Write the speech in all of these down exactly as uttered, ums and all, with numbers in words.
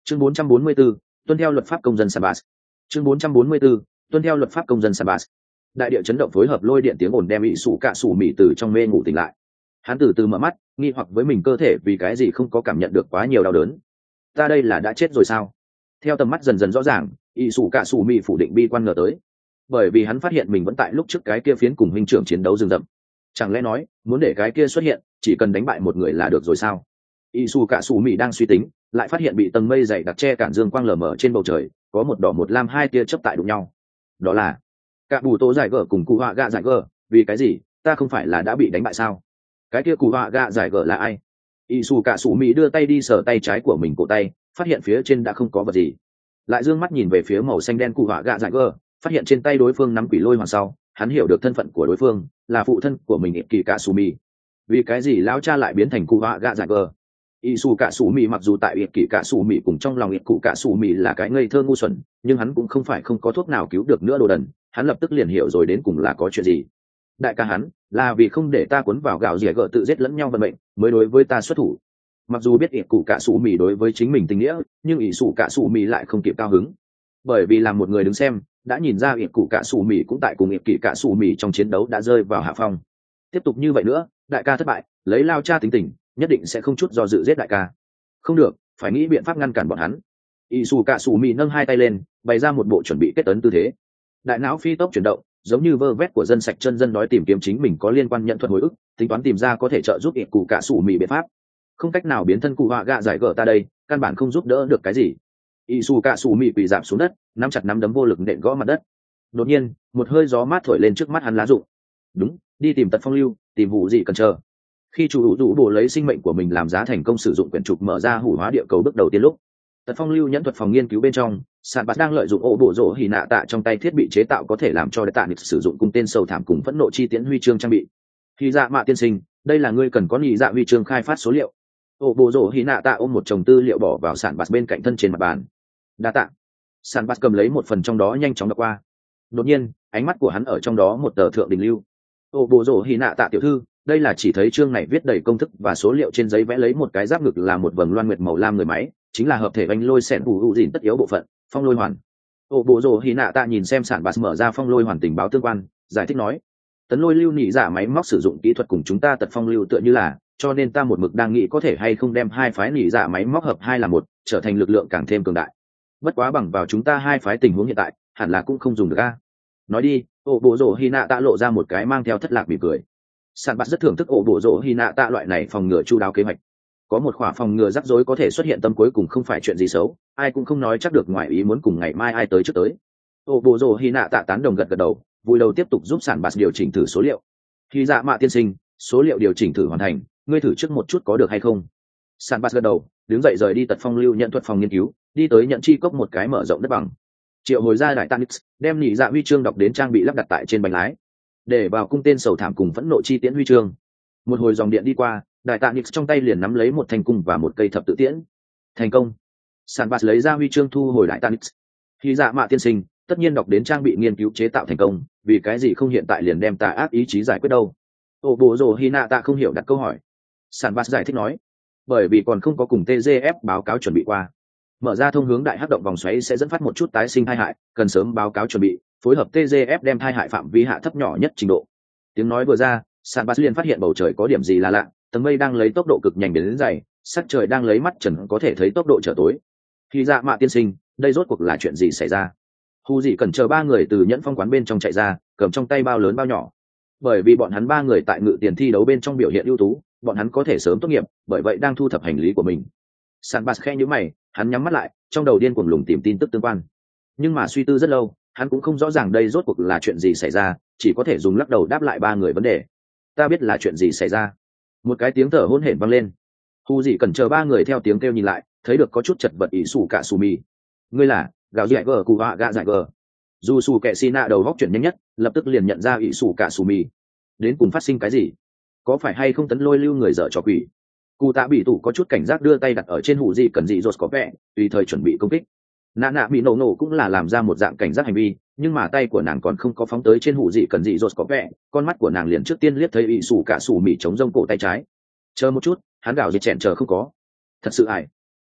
chương bốn trăm bốn mươi 4, tuân theo luật pháp công dân Sabas. chương bốn trăm bốn mươi 4, tuân theo luật pháp công dân Sabas. Đại địa chấn động phối hợp lôi điện tiếng ồn đem ỷ sủ cả sủ mị từ trong mê ngủ tỉnh lại. Hắn từ từ mở mắt, nghi hoặc với mình cơ thể vì cái gì không có cảm nhận được quá nhiều đau đớn. Ta đây là đã chết rồi sao? Theo tầm mắt dần dần rõ ràng, ỷ sủ cả sủ mị phủ định bi quan ngờ tới, bởi vì hắn phát hiện mình vẫn tại lúc trước cái kia phiến cùng huynh trưởng chiến đấu rừng rậm. Chẳng lẽ nói muốn để cái kia xuất hiện chỉ cần đánh bại một người là được rồi sao? ỷ sủ cả sủ mị đang suy tính, lại phát hiện bị tầng mây dày đặc che cản dương quang lờ mờ trên bầu trời, có một đỏ một lam hai tia chớp tại đụng nhau. Đó là cả bù tố giải gở cùng cụ họa gạ giải gở. Vì cái gì ta không phải là đã bị đánh bại sao? Cái kia cụ họa gạ giải gở là ai? ỷ sủ cả sủ mị đưa tay đi sờ tay trái của mình cổ tay, phát hiện phía trên đã không có vật gì, lại dương mắt nhìn về phía màu xanh đen cụ họa gạ giải gở, phát hiện trên tay đối phương nắm quỷ lôi hoàng sau, hắn hiểu được thân phận của đối phương là phụ thân của mình kỳ cả sủ mị. Vì cái gì lão cha lại biến thành cụ họa gạ giải gở? ỷ sủ cả sủ mị mặc dù tại ít kỳ cả sủ mị cùng trong lòng ít cụ cả sủ mị là cái ngây thơ ngu xuẩn, nhưng hắn cũng không phải không có thuốc nào cứu được nữa đồ đần. Hắn lập tức liền hiểu rồi đến cùng là có chuyện gì. Đại ca hắn là vì không để ta cuốn vào gạo dẻ gợ tự giết lẫn nhau vận mệnh mới đối với ta xuất thủ. Mặc dù biết ít cụ cả sủ mị đối với chính mình tình nghĩa, nhưng ỷ sủ cả sủ mị lại không kịp cao hứng, bởi vì làm một người đứng xem đã nhìn ra ít cụ cả sủ mị cũng tại cùng ít kỳ cả sủ mị trong chiến đấu đã rơi vào hạ phong. Tiếp tục như vậy nữa, đại ca thất bại, lấy lao cha tính tình nhất định sẽ không chút do dự giết đại ca. Không được, phải nghĩ biện pháp ngăn cản bọn hắn. ỷ sủ cả sủ mị nâng hai tay lên, bày ra một bộ chuẩn bị kết ấn tư thế. Đại não phi tốc chuyển động, giống như vơ vét của dân sạch chân dân đói tìm kiếm chính mình có liên quan nhận thuật hồi ức, tính toán tìm ra có thể trợ giúp ít cụ cả sủ mị biện pháp. Không cách nào biến thân cụ họa gạ giải gở ta đây, căn bản không giúp đỡ được cái gì. ỷ sủ cả sủ mị quỳ rạp xuống đất, nắm chặt nắm đấm vô lực nện gõ mặt đất. Đột nhiên một hơi gió mát thổi lên trước mắt hắn lá rụng. Đúng, đi tìm Tật Phong Lưu, tìm vụ gì cần chờ. Khi chủ hữu dụ bổ lấy sinh mệnh của mình làm giá thành công sử dụng quyển trục mở ra hủ hóa địa cầu bước đầu tiên lúc, Tật Phong Lưu nhẫn thuật phòng nghiên cứu bên trong, Sàn Bạt đang lợi dụng ổ bộ rỗ hỉ nạ tạ trong tay thiết bị chế tạo có thể làm cho đệ tạ nịch sử dụng cung tên sâu thảm cùng phẫn nộ chi tiễn huy chương trang bị. Khi dạ mạ tiên sinh, đây là ngươi cần có nhị dạ huy chương khai phát số liệu. Ổ bộ rỗ hỉ nạ tạ ôm một chồng tư liệu bỏ vào Sàn Bạt bên cạnh thân trên mặt bàn. Đa tạ. Sàn Bạt cầm lấy một phần trong đó nhanh chóng đọc qua. Đột nhiên ánh mắt của hắn ở trong đó một tờ thượng đình lưu. Ổ bộ rỗ hỉ nạ tạ tiểu thư, đây là chỉ thấy chương này viết đầy công thức và số liệu, trên giấy vẽ lấy một cái giáp ngực là một vầng loan nguyệt màu lam người máy, chính là hợp thể bánh lôi xẹn ủ ủ dìn tất yếu bộ phận phong lôi hoàn. Ổ bộ rồ hì nạ tạ nhìn xem Sản Bạt mở ra phong lôi hoàn tình báo tương quan, giải thích nói, tấn lôi lưu nhị giả máy móc sử dụng kỹ thuật cùng chúng ta Tật Phong Lưu tựa như là, cho nên ta một mực đang nghĩ có thể hay không đem hai phái nhị giả máy móc hợp hai là một, trở thành lực lượng càng thêm cường đại. Bất quá bằng vào chúng ta hai phái tình huống hiện tại, hẳn là cũng không dùng được a. Nói đi. Ổ bộ rồ hì nạ tạ lộ ra một cái mang theo thất lạc mỉm cười. Sản Bạt rất thưởng thức ổ bộ rỗ hy nạ tạ loại này phòng ngừa chu đáo kế hoạch. Có một khỏa phòng ngừa rắc rối có thể xuất hiện tâm cuối cùng không phải chuyện gì xấu, ai cũng không nói chắc được ngoài ý muốn cùng ngày mai ai tới trước tới. Ổ bộ rỗ hy nạ tạ tán đồng gật gật đầu, vui đầu tiếp tục giúp Sản Bạt điều chỉnh thử số liệu. Khi dạ mạ tiên sinh, số liệu điều chỉnh thử hoàn thành, ngươi thử trước một chút có được hay không? Sản Bạt gật đầu, đứng dậy rời đi Tật Phong Lưu nhận thuật phòng nghiên cứu, đi tới nhận chi cốc một cái mở rộng đất bằng. Triệu hồi ra đại Tanix, đem nhị dạ huy chương đọc đến trang bị lắp đặt tại trên bánh lái, để vào cung tên sầu thảm cùng phẫn nộ chi tiễn huy chương. Một hồi dòng điện đi qua, đại tạ nix trong tay liền nắm lấy một thanh cung và một cây thập tự tiễn. Thành công. Sản Bạt lấy ra huy chương thu hồi đại tạ nix. Khi dạ mạ tiên sinh, tất nhiên đọc đến trang bị nghiên cứu chế tạo thành công, vì cái gì không hiện tại liền đem tà ác ý chí giải quyết đâu? Ổ bộ rồ hy nạ tạ không hiểu đặt câu hỏi. Sản Bạt giải thích nói, bởi vì còn không có cùng tê giê ép báo cáo chuẩn bị qua. Mở ra thông hướng đại hắc động vòng xoáy sẽ dẫn phát một chút tái sinh tai hại, cần sớm báo cáo chuẩn bị, phối hợp tê giê ép đem tai hại phạm vi hạ thấp nhỏ nhất trình độ. Tiếng nói vừa ra, Sản Bạt liền phát hiện bầu trời có điểm gì là lạ, tầng mây đang lấy tốc độ cực nhanh đến dày, sắc trời đang lấy mắt trần có thể thấy tốc độ trở tối. Khi dạ mạ tiên sinh, đây rốt cuộc là chuyện gì xảy ra? Hu dị cần chờ ba người từ nhẫn phong quán bên trong chạy ra, cầm trong tay bao lớn bao nhỏ. Bởi vì bọn hắn ba người tại ngự tiền thi đấu bên trong biểu hiện ưu tú, bọn hắn có thể sớm tốt nghiệp, bởi vậy đang thu thập hành lý của mình. Sản Bạt khẽ nhíu mày, hắn nhắm mắt lại, trong đầu điên cuồng lùng tìm tin tức tương quan. Nhưng mà suy tư rất lâu, hắn cũng không rõ ràng đây rốt cuộc là chuyện gì xảy ra, chỉ có thể dùng lắc đầu đáp lại ba người vấn đề. Ta biết là chuyện gì xảy ra. Một cái tiếng thở hổn hển vang lên. Hu dị cần chờ ba người theo tiếng kêu nhìn lại, thấy được có chút chật vật ỷ sủ cả sù mì. Ngươi là gạo dại gờ cụ họa gạ dại gờ. Dù sù kệ xì nạ đầu góc chuyển nhanh nhất, lập tức liền nhận ra ỷ sủ cả sù mì. Đến cùng phát sinh cái gì? Có phải hay không tấn lôi lưu người dở trò quỷ? Cụ tạ bị tủ có chút cảnh giác đưa tay đặt ở trên hủ dị cần dị rột có vẻ tùy thời chuẩn bị công kích. Nạ nạ bị nổ nổ cũng là làm ra một dạng cảnh giác hành vi, nhưng mà tay của nàng còn không có phóng tới trên hủ dị cần dị rột có vẻ, con mắt của nàng liền trước tiên liếc thấy ỷ sủ cả sủ mì chống rông cổ tay trái. Chờ một chút, hắn gào dịch chèn chờ không có. Thật sự ải.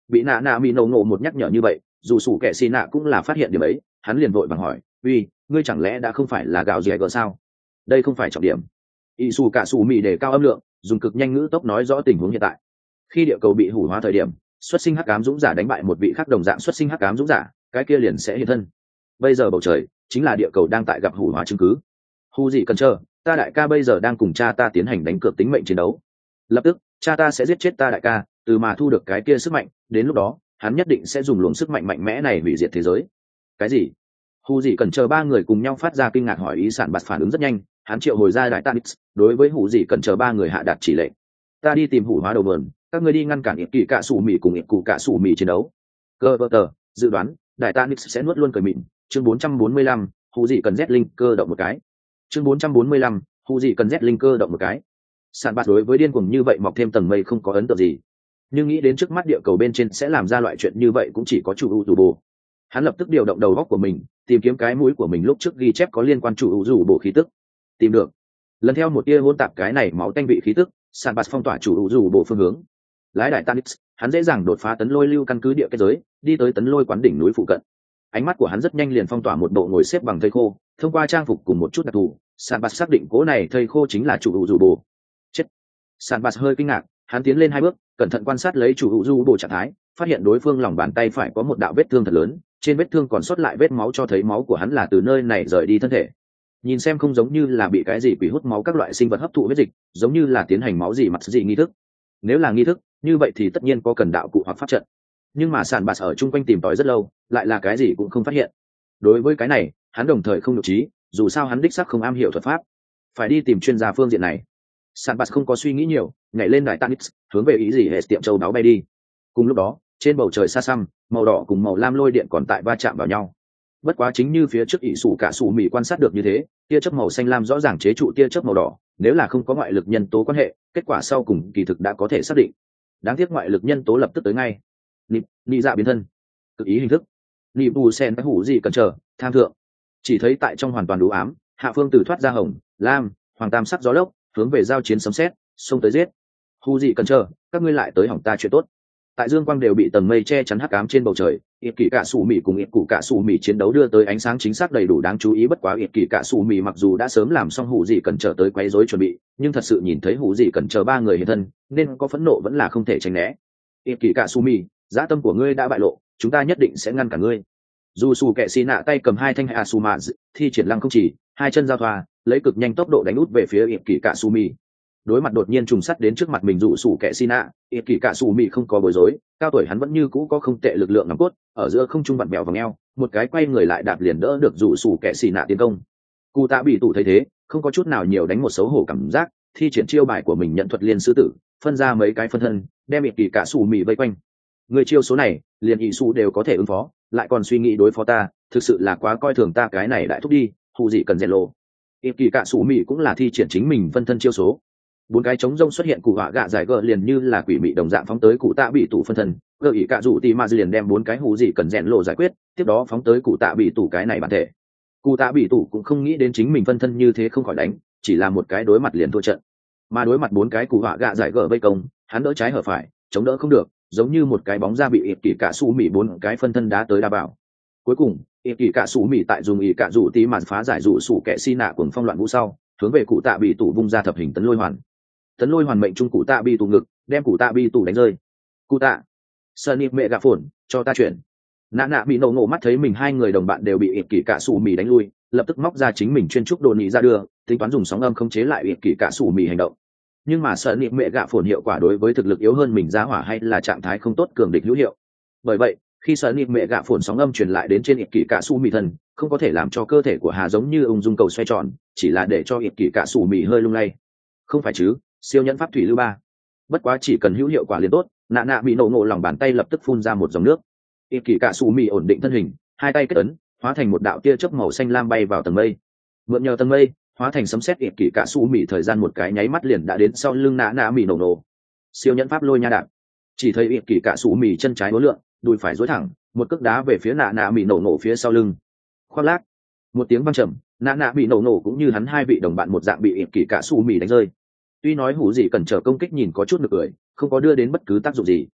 Bị nạ nạ mỹ nổ ngộ một nhắc nhở như vậy, dù sủ kẻ xì nạ cũng là phát hiện điểm ấy, hắn liền vội bằng hỏi, uy, ngươi chẳng lẽ đã không phải là gạo dẻ gờ sao? Đây không phải trọng điểm. Y su cả sủ mỹ để cao âm lượng, dùng cực nhanh ngữ tốc nói rõ tình huống hiện tại. Khi địa cầu bị hủ hóa thời điểm, xuất sinh hắc ám dũng giả đánh bại một vị khác đồng dạng xuất sinh hắc ám dũng giả, cái kia liền sẽ hiện thân. Bây giờ bầu trời chính là địa cầu đang tại gặp hủ hóa chứng cứ. Hu gì cần chờ, ta đại ca bây giờ đang cùng cha ta tiến hành đánh cược tính mệnh chiến đấu. Lập tức, cha ta sẽ giết chết ta đại ca, từ mà thu được cái kia sức mạnh, đến lúc đó, hắn nhất định sẽ dùng luồng sức mạnh mạnh mẽ này hủy diệt thế giới. Cái gì? Hu gì cần chờ ba người cùng nhau phát ra kinh ngạc hỏi ý, sản bạt phản ứng rất nhanh, hắn triệu hồi ra đại Tanix, đối với Hủ gì cần chờ ba người hạ đạt chỉ lệnh. Ta đi tìm hủ hóa đầu mườn, các ngươi đi ngăn cản ịp kỳ cạ sủ mì cùng ịp cụ cạ sủ mì chiến đấu. Cơ vơ tờ, dự đoán, đại Tanix sẽ nuốt luôn cười mịn. Chương bốn trăm bốn mươi lăm, Hủ gì cần Z linh cơ động một cái. Chương bốn trăm bốn mươi lăm, Hủ gì cần Z linh cơ động một cái. Sản bạt đối với điên cuồng như vậy mọc thêm tầng mây không có ấn tượng gì, nhưng nghĩ đến trước mắt địa cầu bên trên sẽ làm ra loại chuyện như vậy cũng chỉ có chủ u dù bồ. Hắn lập tức điều động đầu góc của mình, tìm kiếm cái mũi của mình lúc trước ghi chép có liên quan chủ u dù bồ khí tức. Tìm được. Lần theo một tia hỗn tạp cái này máu tanh vị khí tức, Sản bạt phong tỏa chủ u dù bồ phương hướng. Lái đại Tanix, hắn dễ dàng đột phá tấn lôi lưu căn cứ địa kết giới, đi tới tấn lôi quán đỉnh núi phụ cận. Ánh mắt của hắn rất nhanh liền phong tỏa một bộ ngồi xếp bằng thây khô, thông qua trang phục cùng một chút đặc thù, Sản bạt xác định cố này thây khô chính là chủ u dù bồ. Chết. Sản bạt hơi kinh ngạc, hắn tiến lên hai bước, cẩn thận quan sát lấy chủ hữu du bộ trạng thái, phát hiện đối phương lòng bàn tay phải có một đạo vết thương thật lớn, trên vết thương còn sót lại vết máu cho thấy máu của hắn là từ nơi này rời đi thân thể. Nhìn xem không giống như là bị cái gì quỷ hút máu các loại sinh vật hấp thụ huyết dịch, giống như là tiến hành máu gì mặt gì nghi thức. Nếu là nghi thức, như vậy thì tất nhiên có cần đạo cụ hoặc pháp trận. Nhưng mà Sản bạt ở chung quanh tìm tòi rất lâu, lại là cái gì cũng không phát hiện. Đối với cái này, hắn đồng thời không nhục trí, dù sao hắn đích xác không am hiểu thuật pháp, phải đi tìm chuyên gia phương diện này. Sản bạt không có suy nghĩ nhiều, nhảy lên đại Tanix, hướng về ý gì hệ tiệm châu đáo bay đi. Cùng lúc đó, trên bầu trời xa xăm, màu đỏ cùng màu lam lôi điện còn tại va chạm vào nhau. Bất quá chính như phía trước ỷ sủ cả sủ mỹ quan sát được như thế, tia chớp màu xanh lam rõ ràng chế trụ tia chớp màu đỏ, nếu là không có ngoại lực nhân tố quan hệ, kết quả sau cùng kỳ thực đã có thể xác định. Đáng tiếc ngoại lực nhân tố lập tức tới ngay. Nị, nị dạ biến thân, cực ý hình thức. Nị bù sen cái hủ gì cần chờ, tham thượng. Chỉ thấy tại trong hoàn toàn đủ ám, hạ phương từ thoát ra hồng, lam, hoàng tam sắc gió lốc, hướng về giao chiến sấm sét, xông tới giết. Hù gì cần chờ, các ngươi lại tới hỏng ta chuyện tốt. Tại dương quang đều bị tầng mây che chắn hắc ám trên bầu trời, ít kỳ cả sủ mì cùng ít cụ cả sủ mì chiến đấu đưa tới ánh sáng chính xác đầy đủ đáng chú ý. Bất quá ít kỳ cả sủ mì mặc dù đã sớm làm xong hù gì cần chờ tới quấy rối chuẩn bị, nhưng thật sự nhìn thấy hù gì cần chờ ba người hiện thân, nên có phẫn nộ vẫn là không thể tránh né. Ít kỳ cả sủ mì, dã tâm của ngươi đã bại lộ, chúng ta nhất định sẽ ngăn cản ngươi. Dù sù kệ xì nạ tay cầm hai thanh asuma thi triển lăng không chỉ, hai chân giao thoa, lấy cực nhanh tốc độ đánh út về phía ít kỳ cả sủ mì. Đối mặt đột nhiên trùng sắt đến trước mặt mình dụ sủ kẻ xin ạ, ít kỳ cả sủ mị không có bối rối, cao tuổi hắn vẫn như cũ có không tệ lực lượng nòng cốt, ở giữa không trung vặn bèo vòng eo, một cái quay người lại đạp liền đỡ được dụ sủ kẻ xì nạ tiến công. Cụ tạ bị tủ thấy thế, không có chút nào nhiều đánh một xấu hổ cảm giác, thi triển chiêu bài của mình nhận thuật liên sư tử, phân ra mấy cái phân thân, đem ít kỳ cả sủ mị vây quanh. Người chiêu số này, liền ỷ su đều có thể ứng phó, lại còn suy nghĩ đối phó ta, thực sự là quá coi thường ta cái này đại thúc đi, hù gì cần rèn lộ. Ít kỳ cả sủ mị cũng là thi triển chính mình phân thân chiêu số. Bốn cái trống rông xuất hiện cụ họa gạ giải gờ liền như là quỷ mị đồng dạng phóng tới cụ tạ bị tủ phân thân, gợi ý cả rủ tì ma liền đem bốn cái hù gì cần rèn lộ giải quyết, tiếp đó phóng tới cụ tạ bị tủ cái này bản thể. Cụ tạ bị tủ cũng không nghĩ đến chính mình phân thân như thế không khỏi đánh, chỉ là một cái đối mặt liền thua trận, mà đối mặt bốn cái cụ họa gạ giải gờ vây công, hắn đỡ trái hở phải, chống đỡ không được, giống như một cái bóng ra bị ịp kỳ cả su mị bốn cái phân thân đá tới đá vào. Cuối cùng ịp kỳ cả su mị tại dùng ý cả rủ tì ma phá giải rủ sủ kẻ si nạ cuồng phong loạn vũ sau, hướng về cụ tạ bị tủ vung ra thập hình tấn lôi hoàn. Tấn lôi hoàn mệnh trung cụ tạ bị tù ngực, đem cụ tạ bị tù đánh rơi. Cụ tạ, sơn nịp mẹ gạ phồn, cho ta chuyển. Nạ nạ bị nổ ngộ mắt thấy mình hai người đồng bạn đều bị ịp kỳ cả sủ mì đánh lui, lập tức móc ra chính mình chuyên trúc đồ nhị ra đưa, tính toán dùng sóng âm khống chế lại ịp kỳ cả sủ mì hành động. Nhưng mà sơn nịp mẹ gạ phồn hiệu quả đối với thực lực yếu hơn mình ra hỏa hay là trạng thái không tốt cường địch hữu hiệu. Bởi vậy, khi sơn nịp mẹ gạ phồn sóng âm truyền lại đến trên ịp kỳ cả sủ mì thân, không có thể làm cho cơ thể của hà giống như ung dung cầu xoay tròn, chỉ là để cho ịp kỳ cả sủ mì hơi lung lay. Không phải chứ? Siêu nhẫn pháp thủy lưu ba. Bất quá chỉ cần hữu hiệu quả liền tốt, nạ nạ bị nổ ngộ lòng bàn tay lập tức phun ra một dòng nước. Ít kỳ cả sủ mì ổn định thân hình, hai tay kết ấn, hóa thành một đạo tia chớp màu xanh lam bay vào tầng mây. Mượn nhờ tầng mây, hóa thành sấm sét ít kỳ cả sủ mì thời gian một cái nháy mắt liền đã đến sau lưng nạ nạ bị nổ nổ. Siêu nhẫn pháp lôi nha đạp. Chỉ thấy ít kỳ cả sủ mì chân trái uốn lượn, đùi phải duỗi thẳng, một cước đá về phía nạ nạ bị nổ nổ phía sau lưng. Khoác lác. Một tiếng vang trầm, nạ nạ bị nổ nổ cũng như hắn hai vị đồng bạn một dạng bị ít kỳ cả sủ mì đánh rơi. Tuy nói hủ gì cần chờ công kích nhìn có chút nực cười, không có đưa đến bất cứ tác dụng gì,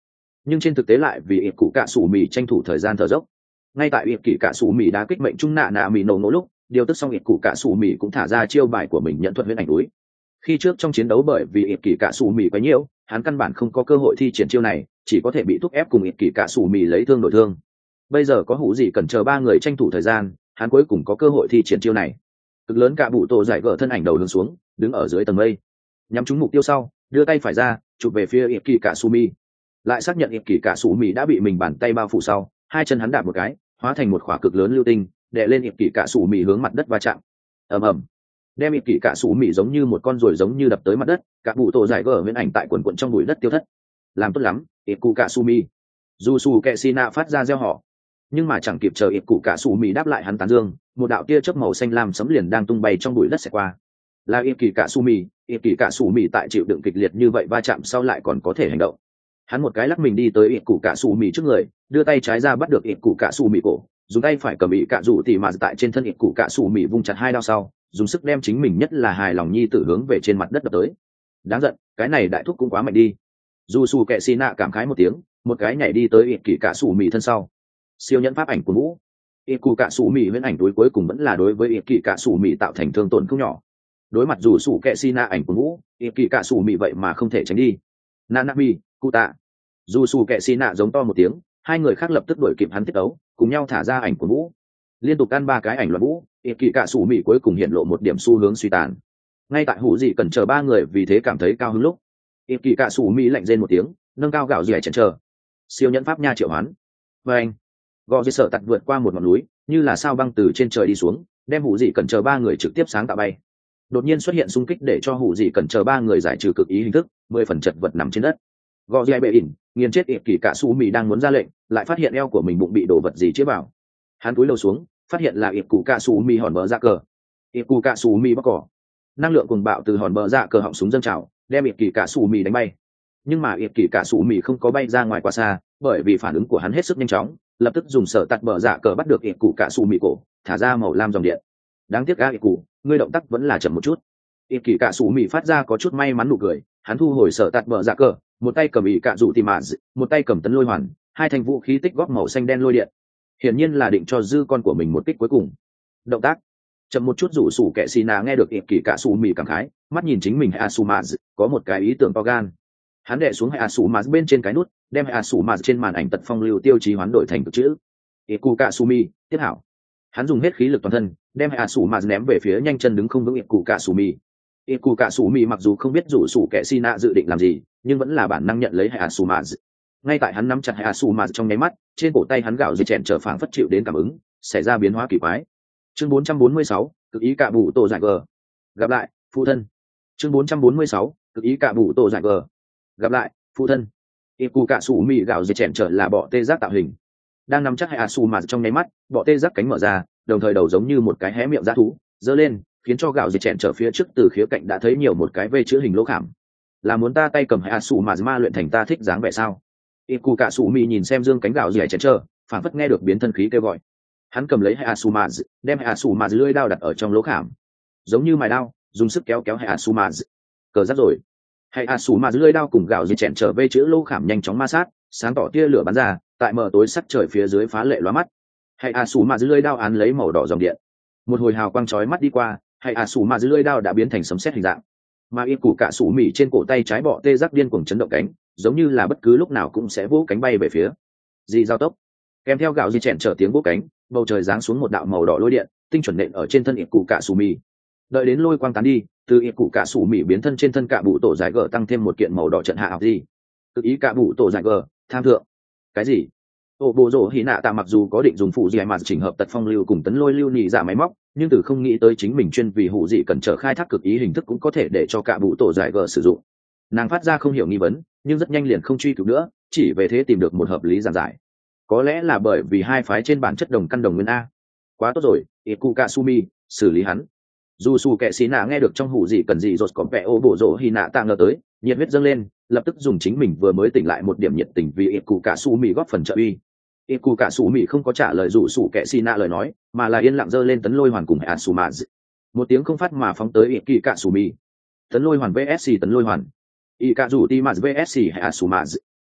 nhưng trên thực tế lại vì ít cụ cạ sủ mì tranh thủ thời gian thở dốc. Ngay tại ít kỳ cạ sủ mì đã kích mệnh trung nạ nạ mì nổ nổ lúc, điều tức xong ít cụ cạ sủ mì cũng thả ra chiêu bài của mình nhận thuật huyễn ảnh núi. Khi trước trong chiến đấu bởi vì ít kỳ cạ sủ mì quá nhiều, hắn căn bản không có cơ hội thi triển chiêu này, chỉ có thể bị thúc ép cùng ít kỳ cạ sủ mì lấy thương đổi thương. Bây giờ có hữu gì cần chờ ba người tranh thủ thời gian, hắn cuối cùng có cơ hội thi triển chiêu này. Cực lớn cả bụ tổ giải gỡ thân ảnh đầu hướng xuống, đứng ở dưới tầng mây, nhắm trúng mục tiêu sau, đưa tay phải ra, chụp về phía ít kỳ cạ sủ mì. Lại xác nhận ít kỳ cạ sủ mì đã bị mình bàn tay bao phủ sau, hai chân hắn đạp một cái, hóa thành một khỏa cực lớn lưu tinh, đè lên ít kỳ cạ sủ mì hướng mặt đất va chạm. Ầm ầm, đem ít kỳ cạ sủ mì giống như một con ruồi giống như đập tới mặt đất, cả bụ tổ giải gỡ huyễn ảnh tại quần quần trong bụi đất tiêu thất. Làm tốt lắm, ít cụ cạ sủ mì. Dù sù kệ xì nạ phát ra reo hò, nhưng mà chẳng kịp chờ ít cụ cạ sủ mì đáp lại hắn tán dương, một đạo tia chớp màu xanh lam sấm liền đang tung bay trong bụi đất sẽ qua. Là ít kỳ cạ sủ mì, ít kỳ cạ sủ mì tại chịu đựng kịch liệt như vậy va chạm sau lại còn có thể hành động. Hắn một cái lắc mình đi tới ít cụ cạ sủ mì trước người, đưa tay trái ra bắt được ít cụ cạ sủ mì cổ, dùng tay phải cầm bị cạ rủ tỉ mà tại trên thân ít cụ cạ sủ mì vung chặt hai đao sau, dùng sức đem chính mình nhất là hài lòng nhi tử hướng về trên mặt đất đập tới. Đáng giận, cái này đại thúc cũng quá mạnh đi. Dù sù kệ xì nạ cảm khái một tiếng, một cái nhảy đi tới ít kỳ cạ sủ mì thân sau. Siêu nhẫn pháp ảnh của vũ, ít cụ cạ sủ mì huyễn ảnh túi cuối cùng vẫn là đối với ít kỳ cạ sủ mì tạo thành thương tổn không nhỏ. Đối mặt dù sù kệ xì nạ ảnh của vũ, ít kỳ cạ sủ mì vậy mà không thể tránh đi. Nanami, cụ tạ. Dù sù kệ xì nạ giống to một tiếng, hai người khác lập tức đuổi kịp hắn tiết ấu, cùng nhau thả ra ảnh của vũ. Liên tục ăn ba cái ảnh loạn vũ, ít kỳ cạ sủ mì cuối cùng hiện lộ một điểm xu hướng suy tàn. Ngay tại hủ gì cần chờ ba người vì thế cảm thấy cao hứng lúc, ít kỳ cạ sủ mì lạnh rên một tiếng, nâng cao gạo dẻ chần chờ. Siêu nhẫn pháp nha triệu hoán. Và anh, gò dây sở tạt vượt qua một ngọn núi, như là sao băng từ trên trời đi xuống, đem hủ gì cần chờ ba người trực tiếp sáng tạo bay. Đột nhiên xuất hiện xung kích để cho hủ gì cần chờ ba người giải trừ cực ý hình thức, mười phần chật vật nằm trên đất. Gò dây bệ ỉn, nghiền chết ít kỳ cạ sủ mì đang muốn ra lệnh, lại phát hiện eo của mình bụng bị đổ vật gì chế vào. Hắn cúi đầu xuống, phát hiện là ít cụ cạ sủ mì hòn bờ dạ cờ. Ít cụ cạ sủ mì bóc cỏ. Năng lượng cuồng bạo từ hòn bờ dạ cờ họng súng dâng trào, đem ít kỳ cạ sủ mì đánh bay. Nhưng mà ít kỳ cạ sủ mì không có bay ra ngoài quá xa, bởi vì phản ứng của hắn hết sức nhanh chóng, lập tức dùng sở tạt bờ dạ cờ bắt được ít cụ cạ sủ mì cổ, thả ra màu lam dòng điện. Đáng tiếc ga ít cụ, ngươi động tác vẫn là chậm một chút. Ít kỳ cạ sủ mì phát ra có chút may mắn nụ cười, hắn thu hồi sở tạt bờ dạ cờ, một tay cầm ỷ cạ rủ tì mạ, một tay cầm tấn lôi hoàn, hai thanh vũ khí tích góp màu xanh đen lôi điện, hiển nhiên là định cho dư con của mình một kích cuối cùng. Động tác chậm một chút, rủ sủ kệ xì nà nghe được ít kỳ cạ sủ mì cảm khái, mắt nhìn chính mình hay asuma có một cái ý tưởng to gan. Hắn đè xuống hay asuma bên trên cái nút, đem hay asuma trên màn ảnh tật phong lưu tiêu chí hoán đổi thành cực chữ iku cạ sumi tiếp hảo. Hắn dùng hết khí lực toàn thân, đem hay asuma ném về phía nhanh chân đứng không vững iku cạ sumi. Iku cạ sumi mặc dù không biết rủ sủ kệ xì nà dự định làm gì, nhưng vẫn là bản năng nhận lấy hay asuma. Ngay tại hắn nắm chặt hay asuma trong nháy mắt, trên cổ tay hắn gạo dây chèn trở phảng phất chịu đến cảm ứng, xảy ra biến hóa kỳ quái. Chương bốn trăm bốn mươi sáu, cực ý cạ bụ tổ giải gờ. Gặp lại, phụ thân. Chương bốn trăm bốn mươi sáu, cực ý cạ bụ tổ giải gờ. Gặp lại, phụ thân. Iku cạ sủ mì gạo dây chèn trở là bọ tê giác tạo hình. Đang nắm chắc hay asuma trong nháy mắt, bọ tê giác cánh mở ra, đồng thời đầu giống như một cái hé miệng dã thú, giơ lên, khiến cho gạo dây chèn trở phía trước từ khía cạnh đã thấy nhiều một cái vây chữ hình lỗ khảm. Là muốn ta tay cầm hay asuma ma luyện thành ta thích dáng vẻ sao? Iku cạ sủ mì nhìn xem dương cánh gạo dây chèn trở, phảng phất nghe được biến thân khí kêu gọi. Hắn cầm lấy hay asuma, đem hay asuma lưỡi đao đặt ở trong lỗ khảm, giống như mài đao, dùng sức kéo kéo hay asuma. Cờ rắc rồi. Hay asuma lưỡi đao cùng gạo dây chèn trở về chữ lỗ khảm nhanh chóng ma sát, sáng tỏ tia lửa bắn ra, tại mờ tối sắc trời phía dưới phá lệ lóa mắt. Hay asuma lưỡi đao án lấy màu đỏ dòng điện. Một hồi hào quang chói mắt đi qua, hay asuma lưỡi đao đã biến thành sấm sét hình dạng. Mà Iku cạ sủ mì trên cổ tay trái bọ tê giác điên cuồng chấn động cánh, giống như là bất cứ lúc nào cũng sẽ vỗ cánh bay về phía. Dì giao tốc. Kèm theo gạo di chèn trở tiếng vỗ cánh, bầu trời giáng xuống một đạo màu đỏ lôi điện, tinh chuẩn nện ở trên thân Iku cạ sủ mì. Đợi đến lôi quang tán đi, từ Iku cạ sủ mì biến thân trên thân cạ bụ tổ giải gờ tăng thêm một kiện màu đỏ trận hạ học gì. Cực ý cạ bụ tổ giải gờ, tham thượng. Cái gì? Tổ bộ rổ hỉ nạ tạ mặc dù có định dùng phụ gì mà chỉnh hợp tật phong lưu cùng tấn lôi lưu nhị giả máy móc, nhưng từ không nghĩ tới chính mình chuyên vì hủ dị cần trở khai thác cực ý hình thức cũng có thể để cho cạ bụ tổ giải gờ sử dụng. Nàng phát ra không hiểu nghi vấn, nhưng rất nhanh liền không truy cứu nữa, chỉ về thế tìm được một hợp lý giản giải. Có lẽ là bởi vì hai phái trên bản chất đồng căn đồng nguyên a. Quá tốt rồi, Iku Kasumi, xử lý hắn. Dù sù kệ xí nạ nghe được trong hủ gì cần gì rột có vẻ ô bộ rỗ hi nạ tạ ngờ tới, nhiệt huyết dâng lên, lập tức dùng chính mình vừa mới tỉnh lại một điểm nhiệt tình vì Iku Kasumi góp phần trợ uy. Iku Kasumi không có trả lời dù sù kệ xí nạ lời nói, mà là yên lặng giơ lên tấn lôi hoàn cùng Asuma. Một tiếng không phát mà phóng tới Iku Kasumi. Tấn lôi hoàn vs tấn lôi hoàn. Ikazu Timas vs Asuma.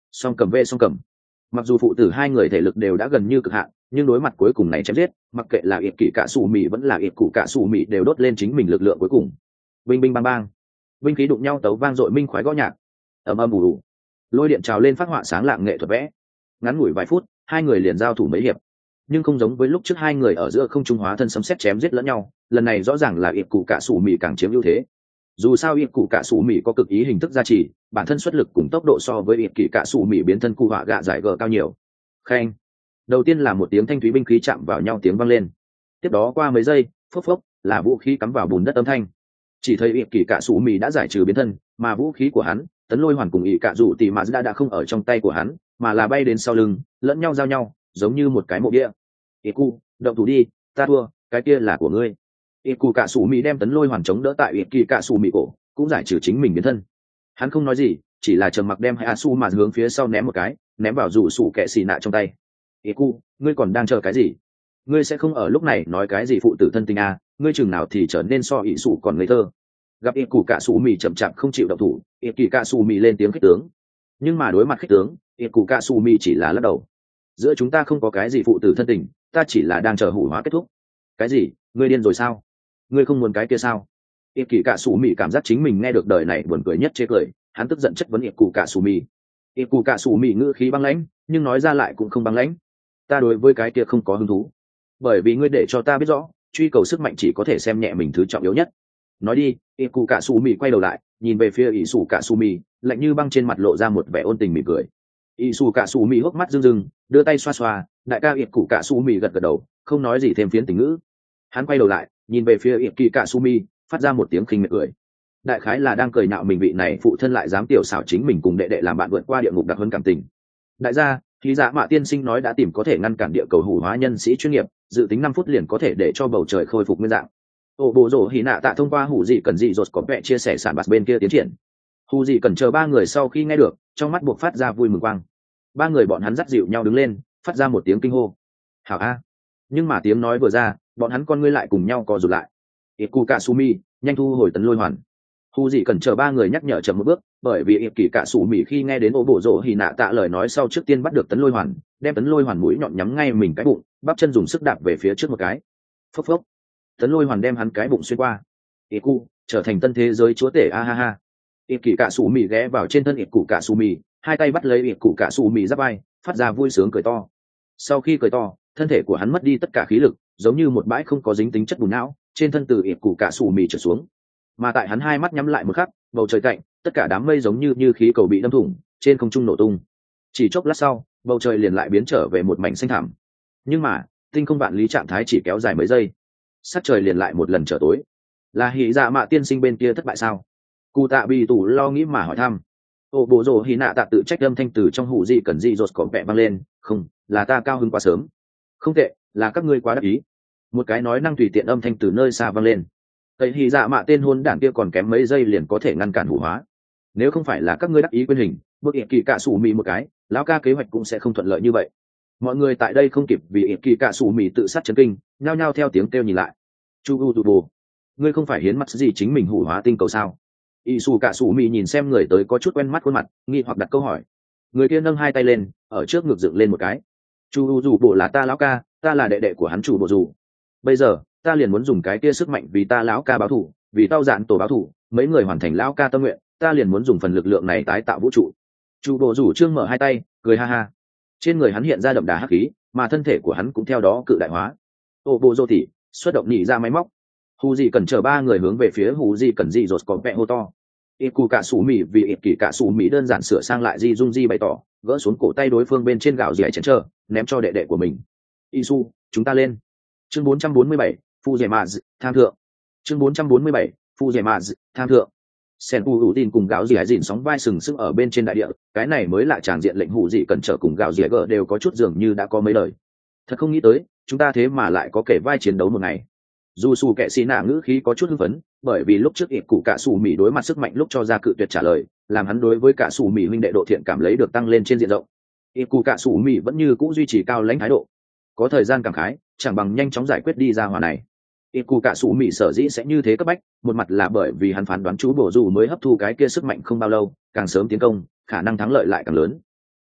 song cầm vê song cầm. Mặc dù phụ tử hai người thể lực đều đã gần như cực hạn, nhưng đối mặt cuối cùng này chém giết, mặc kệ là ít kỷ cả sủ mì vẫn là ít cụ cả sủ mì đều đốt lên chính mình lực lượng cuối cùng. Binh binh bang bang, binh khí đụng nhau tấu vang dội minh khoái gõ nhạc, ầm ầm ù ù, lôi điện trào lên phát họa sáng lạng nghệ thuật vẽ. Ngắn ngủi vài phút, hai người liền giao thủ mấy hiệp, nhưng không giống với lúc trước hai người ở giữa không trung hóa thân sấm sét chém giết lẫn nhau, lần này rõ ràng là ít cụ cả sủ mì càng chiếm ưu thế. Dù sao ít cụ cả sủ mì có cực ý hình thức gia trì, bản thân xuất lực cùng tốc độ so với ít kỳ cả sủ mì biến thân cụ họa gạ giải gờ cao nhiều. Khen. Đầu tiên là một tiếng thanh thúy binh khí chạm vào nhau tiếng vang lên, tiếp đó qua mấy giây, phốc phốc, là vũ khí cắm vào bùn đất âm thanh. Chỉ thấy ít kỳ cả sủ mì đã giải trừ biến thân, mà vũ khí của hắn, tấn lôi hoàn cùng ỷ cả dụ tỷ mà đã đã không ở trong tay của hắn, mà là bay đến sau lưng, lẫn nhau giao nhau, giống như một cái mộ địa. Ít cụ, động thủ đi, ta thua, cái kia là của ngươi. Ít cụ cả sủ mì đem tấn lôi hoàn chống đỡ tại ít kỳ cả sủ mì cổ, cũng giải trừ chính mình biến thân. Hắn không nói gì, chỉ là trầm mặc đem hai asu mà hướng phía sau ném một cái, ném vào rủ sủ kẹ xì nạ trong tay. Ít cụ, ngươi còn đang chờ cái gì? Ngươi sẽ không ở lúc này nói cái gì phụ tử thân tình à? Ngươi chừng nào thì trở nên so ỷ sủ còn ngây thơ. Gặp ít cụ cả sủ mì chậm chạp không chịu động thủ, ít kỳ cả sủ mì lên tiếng khích tướng. Nhưng mà đối mặt khích tướng, ít cụ cả sủ mì chỉ là lắc đầu. Giữa chúng ta không có cái gì phụ tử thân tình, ta chỉ là đang chờ hủ hóa kết thúc. Cái gì? Ngươi điên rồi sao? Ngươi không muốn cái kia sao? Ít kỳ cả sủ mì cảm giác chính mình nghe được đời này buồn cười nhất chế cười, hắn tức giận chất vấn ít cụ cả sủ mì. Ít cụ cả sủ mì ngữ khí băng lãnh, nhưng nói ra lại cũng không băng lãnh. Ta đối với cái kia không có hứng thú, bởi vì ngươi để cho ta biết rõ, truy cầu sức mạnh chỉ có thể xem nhẹ mình thứ trọng yếu nhất. Nói đi. Ít cụ cả sủ mì quay đầu lại, nhìn về phía ỷ sủ cả sủ mì, lạnh như băng trên mặt lộ ra một vẻ ôn tình mỉm cười. ỷ sủ cả sủ mì hốc mắt rưng rưng, đưa tay xoa xoa, đại ca ít cụ cả sủ mì gật gật đầu, không nói gì thêm phiến tình ngữ. Hắn quay đầu lại, nhìn về phía ít kỳ cả sủ mì, phát ra một tiếng khinh miệt cười. Đại khái là đang cười nhạo mình vị này phụ thân lại dám tiểu xảo chính mình cùng đệ đệ làm bạn vượt qua địa ngục đặc hơn cảm tình. Đại gia, thì dạ mạ tiên sinh nói đã tìm có thể ngăn cản địa cầu hủ hóa nhân sĩ chuyên nghiệp, dự tính năm phút liền có thể để cho bầu trời khôi phục nguyên dạng. Ổ bộ rổ hỉ nạ tạ thông qua hủ gì cần gì rột có vẻ chia sẻ sản bạt bên kia tiến triển. Hủ gì cần chờ ba người sau khi nghe được, trong mắt buộc phát ra vui mừng quang. Ba người bọn hắn dắt dịu nhau đứng lên, phát ra một tiếng kinh hô. Hảo a! Nhưng mà tiếng nói vừa ra, bọn hắn con ngươi lại cùng nhau co rụt lại. Iku Kasumi, nhanh thu hồi tấn lôi hoàn. Hủ gì cần chờ ba người nhắc nhở chậm một bước, bởi vì Iku Kasumi khi nghe đến ổ bộ rổ hỉ nạ tạ lời nói sau trước tiên bắt được tấn lôi hoàn, đem tấn lôi hoàn mũi nhọn nhắm ngay mình cái bụng, bắp chân dùng sức đạp về phía trước một cái. Phốc phốc. Tấn lôi hoàn đem hắn cái bụng xuyên qua. Iku trở thành tân thế giới chúa tể a ha ha. Iku Kasumi ghé vào trên thân Iku Kasumi, hai tay bắt lấy Iku Kasumi giáp vai, phát ra vui sướng cười to. Sau khi cười to, thân thể của hắn mất đi tất cả khí lực, giống như một bãi không có dính tính chất bùn não, trên thân từ Iku Kasumi trở xuống. Mà tại hắn hai mắt nhắm lại một khắc, bầu trời cạnh, tất cả đám mây giống như như khí cầu bị đâm thủng, trên không trung nổ tung. Chỉ chốc lát sau, bầu trời liền lại biến trở về một mảnh xanh thẳm. Nhưng mà, tinh không vạn lý trạng thái chỉ kéo dài mấy giây, sắc trời liền lại một lần trở tối. Là hỉ dạ mạ tiên sinh bên kia thất bại sao? Cụ tạ bị tủ lo nghĩ mà hỏi thăm. Ô bộ rồ hỉ nạ tạ tự trách âm thanh từ trong hủ dị cần dị rột có vẻ vang lên. Không, là ta cao hứng quá sớm. Không tệ, là các ngươi quá đắc ý. Một cái nói năng tùy tiện âm thanh từ nơi xa vang lên. Tây hỉ dạ mạ tên hôn đảng kia còn kém mấy giây liền có thể ngăn cản hủ hóa. Nếu không phải là các ngươi đắc ý quyền hình, bước ịp kỳ cạ sủ mì một cái, lão ca kế hoạch cũng sẽ không thuận lợi như vậy. Mọi người tại đây không kịp vì ịp kỳ cạ sủ mì tự sát chấn kinh, nhao nhao theo tiếng kêu nhìn lại. Chu u tụ bù, ngươi không phải hiến mắt gì chính mình hủ hóa tinh cầu sao? Y su cạ sủ mì nhìn xem người tới có chút quen mắt khuôn mặt, nghi hoặc đặt câu hỏi. Người kia nâng hai tay lên, ở trước ngực dựng lên một cái. Chu u dù bộ là ta lão ca, ta là đệ đệ của hắn chủ bộ dù. Bây giờ ta liền muốn dùng cái kia sức mạnh vì ta lão ca báo thù, vì tao dạn tổ báo thù, mấy người hoàn thành lão ca tâm nguyện, ta liền muốn dùng phần lực lượng này tái tạo vũ trụ. Chu bộ rủ trương mở hai tay, cười ha ha. Trên người hắn hiện ra đậm đà hắc khí, mà thân thể của hắn cũng theo đó cự đại hóa. Ô bộ dô tỉ, xuất động nhị ra máy móc. Hù gì cần chờ ba người hướng về phía hù gì cần gì rột có vẻ hô to. Iku cả sủ mì vì ịp kỳ cả sủ mì đơn giản sửa sang lại di dung di bày tỏ, gỡ xuống cổ tay đối phương bên trên gạo dẻ chén chờ, ném cho đệ đệ của mình. Isu, chúng ta lên. Chương bốn trăm bốn mươi bảy, Phu Dẻ Maz, tham thượng. Chương bốn trăm bốn mươi bảy, Phu Dẻ Maz, tham thượng. Sen u ủ tin cùng gạo dẻ dìn sóng vai sừng sững ở bên trên đại địa, cái này mới là tràng diện lệnh hủ dị cần trở cùng gạo dẻ gỡ đều có chút dường như đã có mấy lời. Thật không nghĩ tới, chúng ta thế mà lại có kể vai chiến đấu một ngày. Dù sù kệ xì nạ ngữ khí có chút hưng phấn, bởi vì lúc trước ịp cụ cả sủ mì đối mặt sức mạnh lúc cho ra cự tuyệt trả lời, làm hắn đối với cả sủ mì huynh đệ độ thiện cảm lấy được tăng lên trên diện rộng. Ịp cụ cả sủ mì vẫn như cũ duy trì cao lãnh thái độ, có thời gian cảm khái, chẳng bằng nhanh chóng giải quyết đi ra hòa này. Ịp cụ cả sủ mì sở dĩ sẽ như thế cấp bách, một mặt là bởi vì hắn phán đoán chú bổ dù mới hấp thu cái kia sức mạnh không bao lâu, càng sớm tiến công, khả năng thắng lợi lại càng lớn.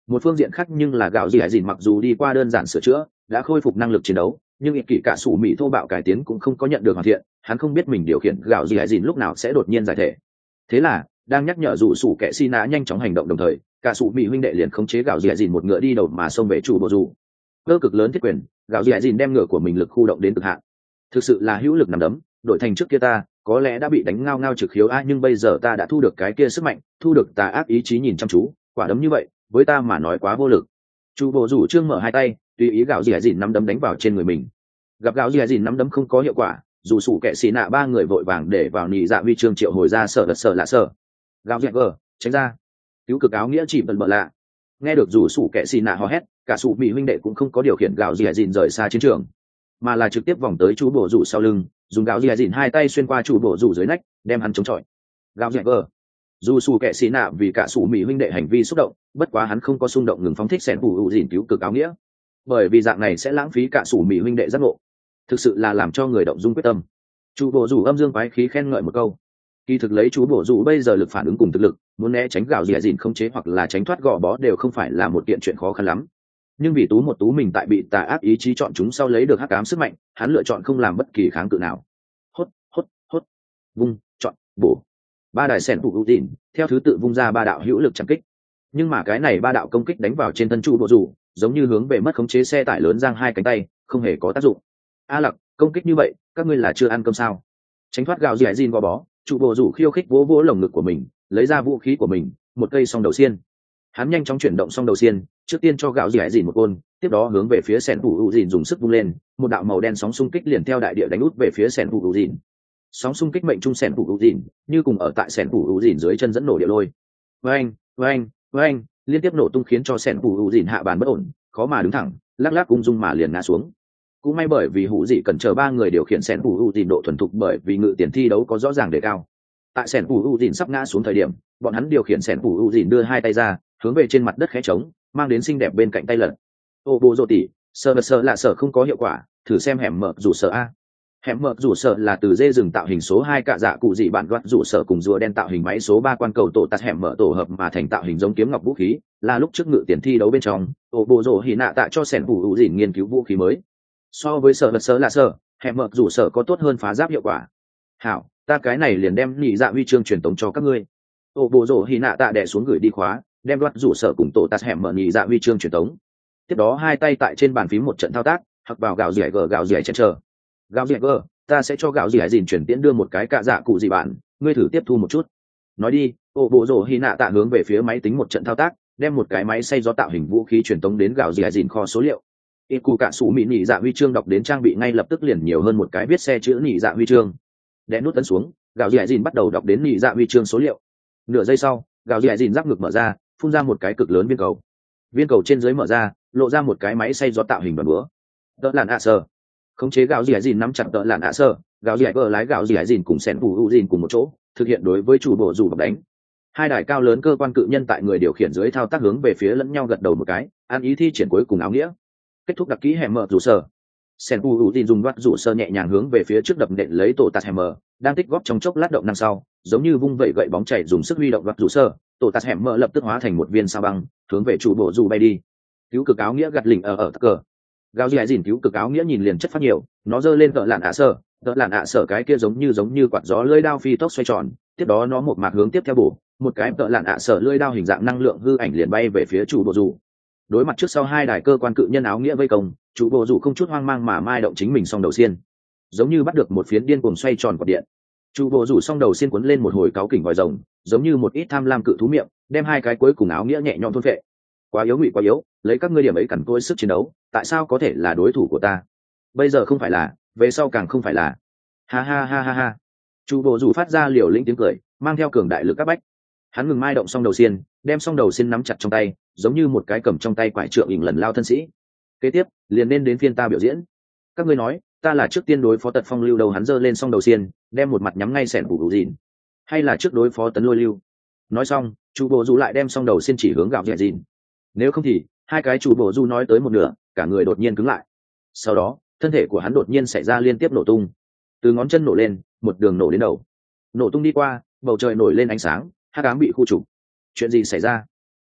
Một phương diện khác nhưng là gạo gì hải dìn mặc dù đi qua đơn giản sửa chữa đã khôi phục năng lực chiến đấu, nhưng ích kỷ cả sủ mỹ thô bạo cải tiến cũng không có nhận được hoàn thiện. Hắn không biết mình điều khiển gạo gì hải dìn lúc nào sẽ đột nhiên giải thể. Thế là đang nhắc nhở rủ sủ kẻ xì nạ nhanh chóng hành động đồng thời, cả sủ mỹ huynh đệ liền khống chế gạo gì hải dìn một ngựa đi đầu mà xông về chủ bộ rủ. Cơ cực lớn thiết quyền, gạo gì hải dìn đem ngựa của mình lực khu động đến cực hạn. Thực sự là hữu lực nằm đấm, đổi thành trước kia ta có lẽ đã bị đánh ngao ngao trực khiếu a, nhưng bây giờ ta đã thu được cái kia sức mạnh, thu được tà ác ý chí nhìn chăm chú, quả đấm như vậy với ta mà nói quá vô lực. Chủ bộ rủ trương mở hai tay, tùy ý gạo gì hải dìn nắm đấm đánh vào trên người mình. Gặp gạo gì hải dìn nắm đấm không có hiệu quả, dù sủ kẻ xì nạ ba người vội vàng để vào nị dạ huy chương triệu hồi ra sợ vật sợ lạ sợ. Gạo dẹt vờ tránh ra, cứu cực áo nghĩa chỉ bận bận lạ. Nghe được rủ sủ kẻ xì nạ hò hét, cả sủ mỹ huynh đệ cũng không có điều khiển gạo gì hải dìn rời xa chiến trường, mà là trực tiếp vòng tới chú bộ rủ sau lưng, dùng gạo gì hải dìn hai tay xuyên qua chú bộ rủ dưới nách, đem hắn chống chọi. Gạo dẹt vờ dù sủ kẻ xì nạ vì cả sủ mỹ huynh đệ hành vi xúc động, bất quá hắn không có xung động ngừng phóng thích sẻn phủ hữu dìn cứu cực áo nghĩa, bởi vì dạng này sẽ lãng phí cả sủ mỹ huynh đệ giác ngộ, thực sự là làm cho người động dung quyết tâm. Chú bộ rủ âm dương quái khí khen ngợi một câu. Kỳ thực lấy chú bộ rủ bây giờ lực phản ứng cùng thực lực, muốn né tránh gạo dẻ dìn không chế hoặc là tránh thoát gò bó đều không phải là một kiện chuyện khó khăn lắm. Nhưng vì tú một tú mình tại bị tà ác ý chí chọn chúng sau lấy được hắc ám sức mạnh, hắn lựa chọn không làm bất kỳ kháng cự nào. Hốt hốt hốt, vung, chọn, bổ. Ba đài sẻn phủ hữu dìn theo thứ tự vung ra ba đạo hữu lực chạm kích. Nhưng mà cái này ba đạo công kích đánh vào trên thân chú bộ rủ, giống như hướng về mất khống chế xe tải lớn giang hai cánh tay, không hề có tác dụng. A Lặc, công kích như vậy, các ngươi là chưa ăn cơm sao? Tránh thoát gạo dẻ dìn gò bó, chủ bộ rủ khiêu khích vỗ vỗ lồng ngực của mình, lấy ra vũ khí của mình, một cây song đầu xiên. Hắn nhanh chóng chuyển động song đầu xiên, trước tiên cho gạo dẻ dìn một côn, tiếp đó hướng về phía sẻn phủ hữu dìn dùng sức vung lên, một đạo màu đen sóng xung kích liền theo đại địa đánh út về phía sẻn phủ hữu dìn. Sóng xung kích mệnh trung sẻn phủ hữu dìn, như cùng ở tại sẻn phủ hữu dìn dưới chân dẫn nổ địa lôi. Oeng, oeng, oeng, liên tiếp nổ tung khiến cho sẻn phủ hữu dìn hạ bàn bất ổn, khó mà đứng thẳng, lắc lắc ung dung mà liền ngã xuống. Cũng may bởi vì hữu dị cần chờ ba người điều khiển sẻn phủ hữu dìn độ thuần thục, bởi vì ngự tiền thi đấu có rõ ràng đề cao. Tại sẻn phủ hữu dìn sắp ngã xuống thời điểm, bọn hắn điều khiển sẻn phủ hữu dìn đưa hai tay ra, hướng về trên mặt đất khẽ trống, mang đến xinh đẹp bên cạnh tay lật. Ô bô rô tỉ, sờ sờ là sờ không có hiệu quả, thử xem hẻm mở rủ sở a. Hẻm mở rủ sở là từ dê rừng tạo hình số hai cạ dạ cụ dị bản đoạt rủ sở cùng rùa đen tạo hình máy số ba quan cầu tổ tạt hẻm mở tổ hợp mà thành tạo hình giống kiếm ngọc vũ khí, là lúc trước ngự tiền thi đấu bên trong, ô bô rô hỉ nạ tạ cho sẻn phủ hữu dìn nghiên cứu vũ khí mới. So với sở vật sở là sở, hẻm mở rủ sở có tốt hơn phá giáp hiệu quả. Hảo, ta cái này liền đem nhị dạ huy chương truyền tống cho các ngươi. Ô bô rô hỉ nạ tạ đè xuống gửi đi khóa, đem đoạt rủ sở cùng tổ tạt hẻm mở nhị dạ huy chương truyền tống. Tiếp đó hai tay tại trên bàn phím một trận thao tác, hoặc vào gạo dẻ gờ gạo dẻ chen chờ. Gạo dẻ gờ, ta sẽ cho gạo dẻ dìn chuyển tiễn đưa một cái cạ dạ cụ gì bạn, ngươi thử tiếp thu một chút. Nói đi, ô bộ rổ hy nạ tạ hướng về phía máy tính một trận thao tác, đem một cái máy xay gió tạo hình vũ khí truyền tống đến gạo dẻ dìn kho số liệu. ít cụ cạ sủ mỹ nhị dạ huy chương đọc đến trang bị ngay lập tức liền nhiều hơn một cái viết xe chữ nhị dạ huy chương. Đè nút ấn xuống, gạo dẻ dìn bắt đầu đọc đến nhị dạ huy chương số liệu. Nửa giây sau, gạo dẻ dìn giáp ngực mở ra, phun ra một cái cực lớn viên cầu. Viên cầu trên dưới mở ra, lộ ra một cái máy xay gió tạo hình bằng búa. Đỡ làn ạ sơ, khống chế gạo dẻ dìn nắm chặt đỡ làn ạ sơ, gạo dẻ vợ lái gạo dẻ dìn cùng sẻn phủ hữu dìn cùng một chỗ, thực hiện đối với chủ bộ rủ bọc đánh. Hai đài cao lớn cơ quan cự nhân tại người điều khiển dưới thao tác hướng về phía lẫn nhau gật đầu một cái, an ý thi triển cuối cùng áo nghĩa. Kết thúc đặc kỹ hẻm mở rủ sở. Sẻn phủ hữu dìn dùng đoạt rủ sơ nhẹ nhàng hướng về phía trước đập nện lấy tổ tạt hẻm mở, đang tích góp trong chốc lát động năm sau, giống như vung vẩy gậy bóng chảy dùng sức huy động đoạt rủ sơ, tổ tạt hẻm mở lập tức hóa thành một viên sao băng, hướng về chủ bộ rủ bay đi. Cứu cực áo nghĩa gạt lỉnh ở ở cờ. Gạo dẻ dìn cứu cực áo nghĩa nhìn liền chất phát nhiều, nó giơ lên cỡ lạn ạ sở, cỡ lạn ạ sở cái kia giống như giống như quạt gió lưỡi đao phi tốc xoay tròn, tiếp đó nó một mạc hướng tiếp theo bổ, một cái cỡ lạn ạ sở lưỡi đao hình dạng năng lượng hư ảnh liền bay về phía chủ bộ rủ. Đối mặt trước sau hai đài cơ quan cự nhân áo nghĩa vây công, chủ bộ rủ không chút hoang mang mà mai động chính mình song đầu xiên, giống như bắt được một phiến điên cuồng xoay tròn quạt điện. Chủ bộ rủ song đầu xiên cuốn lên một hồi cáo kỉnh vòi rồng, giống như một ít tham lam cự thú miệng, đem hai cái cuối cùng áo nghĩa nhẹ nhõm thôn phệ. Quá yếu ngụy quá yếu, lấy các ngươi điểm ấy cằn cỗi sức chiến đấu, tại sao có thể là đối thủ của ta? Bây giờ không phải là, về sau càng không phải là. Ha ha ha ha ha. Chủ bộ rủ phát ra liều lĩnh tiếng cười, mang theo cường đại lực các bách. Hắn ngừng mai động song đầu xiên, đem song đầu xiên nắm chặt trong tay, giống như một cái cầm trong tay quải trượng ỉn lần lao thân sĩ. Kế tiếp, liền nên đến phiên ta biểu diễn. Các ngươi nói, ta là trước tiên đối phó tật phong lưu đầu, hắn giơ lên song đầu xiên, đem một mặt nhắm ngay sẻn phủ hữu dìn, hay là trước đối phó tấn lôi lưu? Nói xong, chủ bộ rủ lại đem song đầu xiên chỉ hướng gạo dẻ dìn. Nếu không thì hai cái chủ bộ du nói tới một nửa, cả người đột nhiên cứng lại. Sau đó thân thể của hắn đột nhiên xảy ra liên tiếp nổ tung, từ ngón chân nổ lên, một đường nổ đến đầu. Nổ tung đi qua, bầu trời nổi lên ánh sáng, hắc ám bị khu trục. Chuyện gì xảy ra?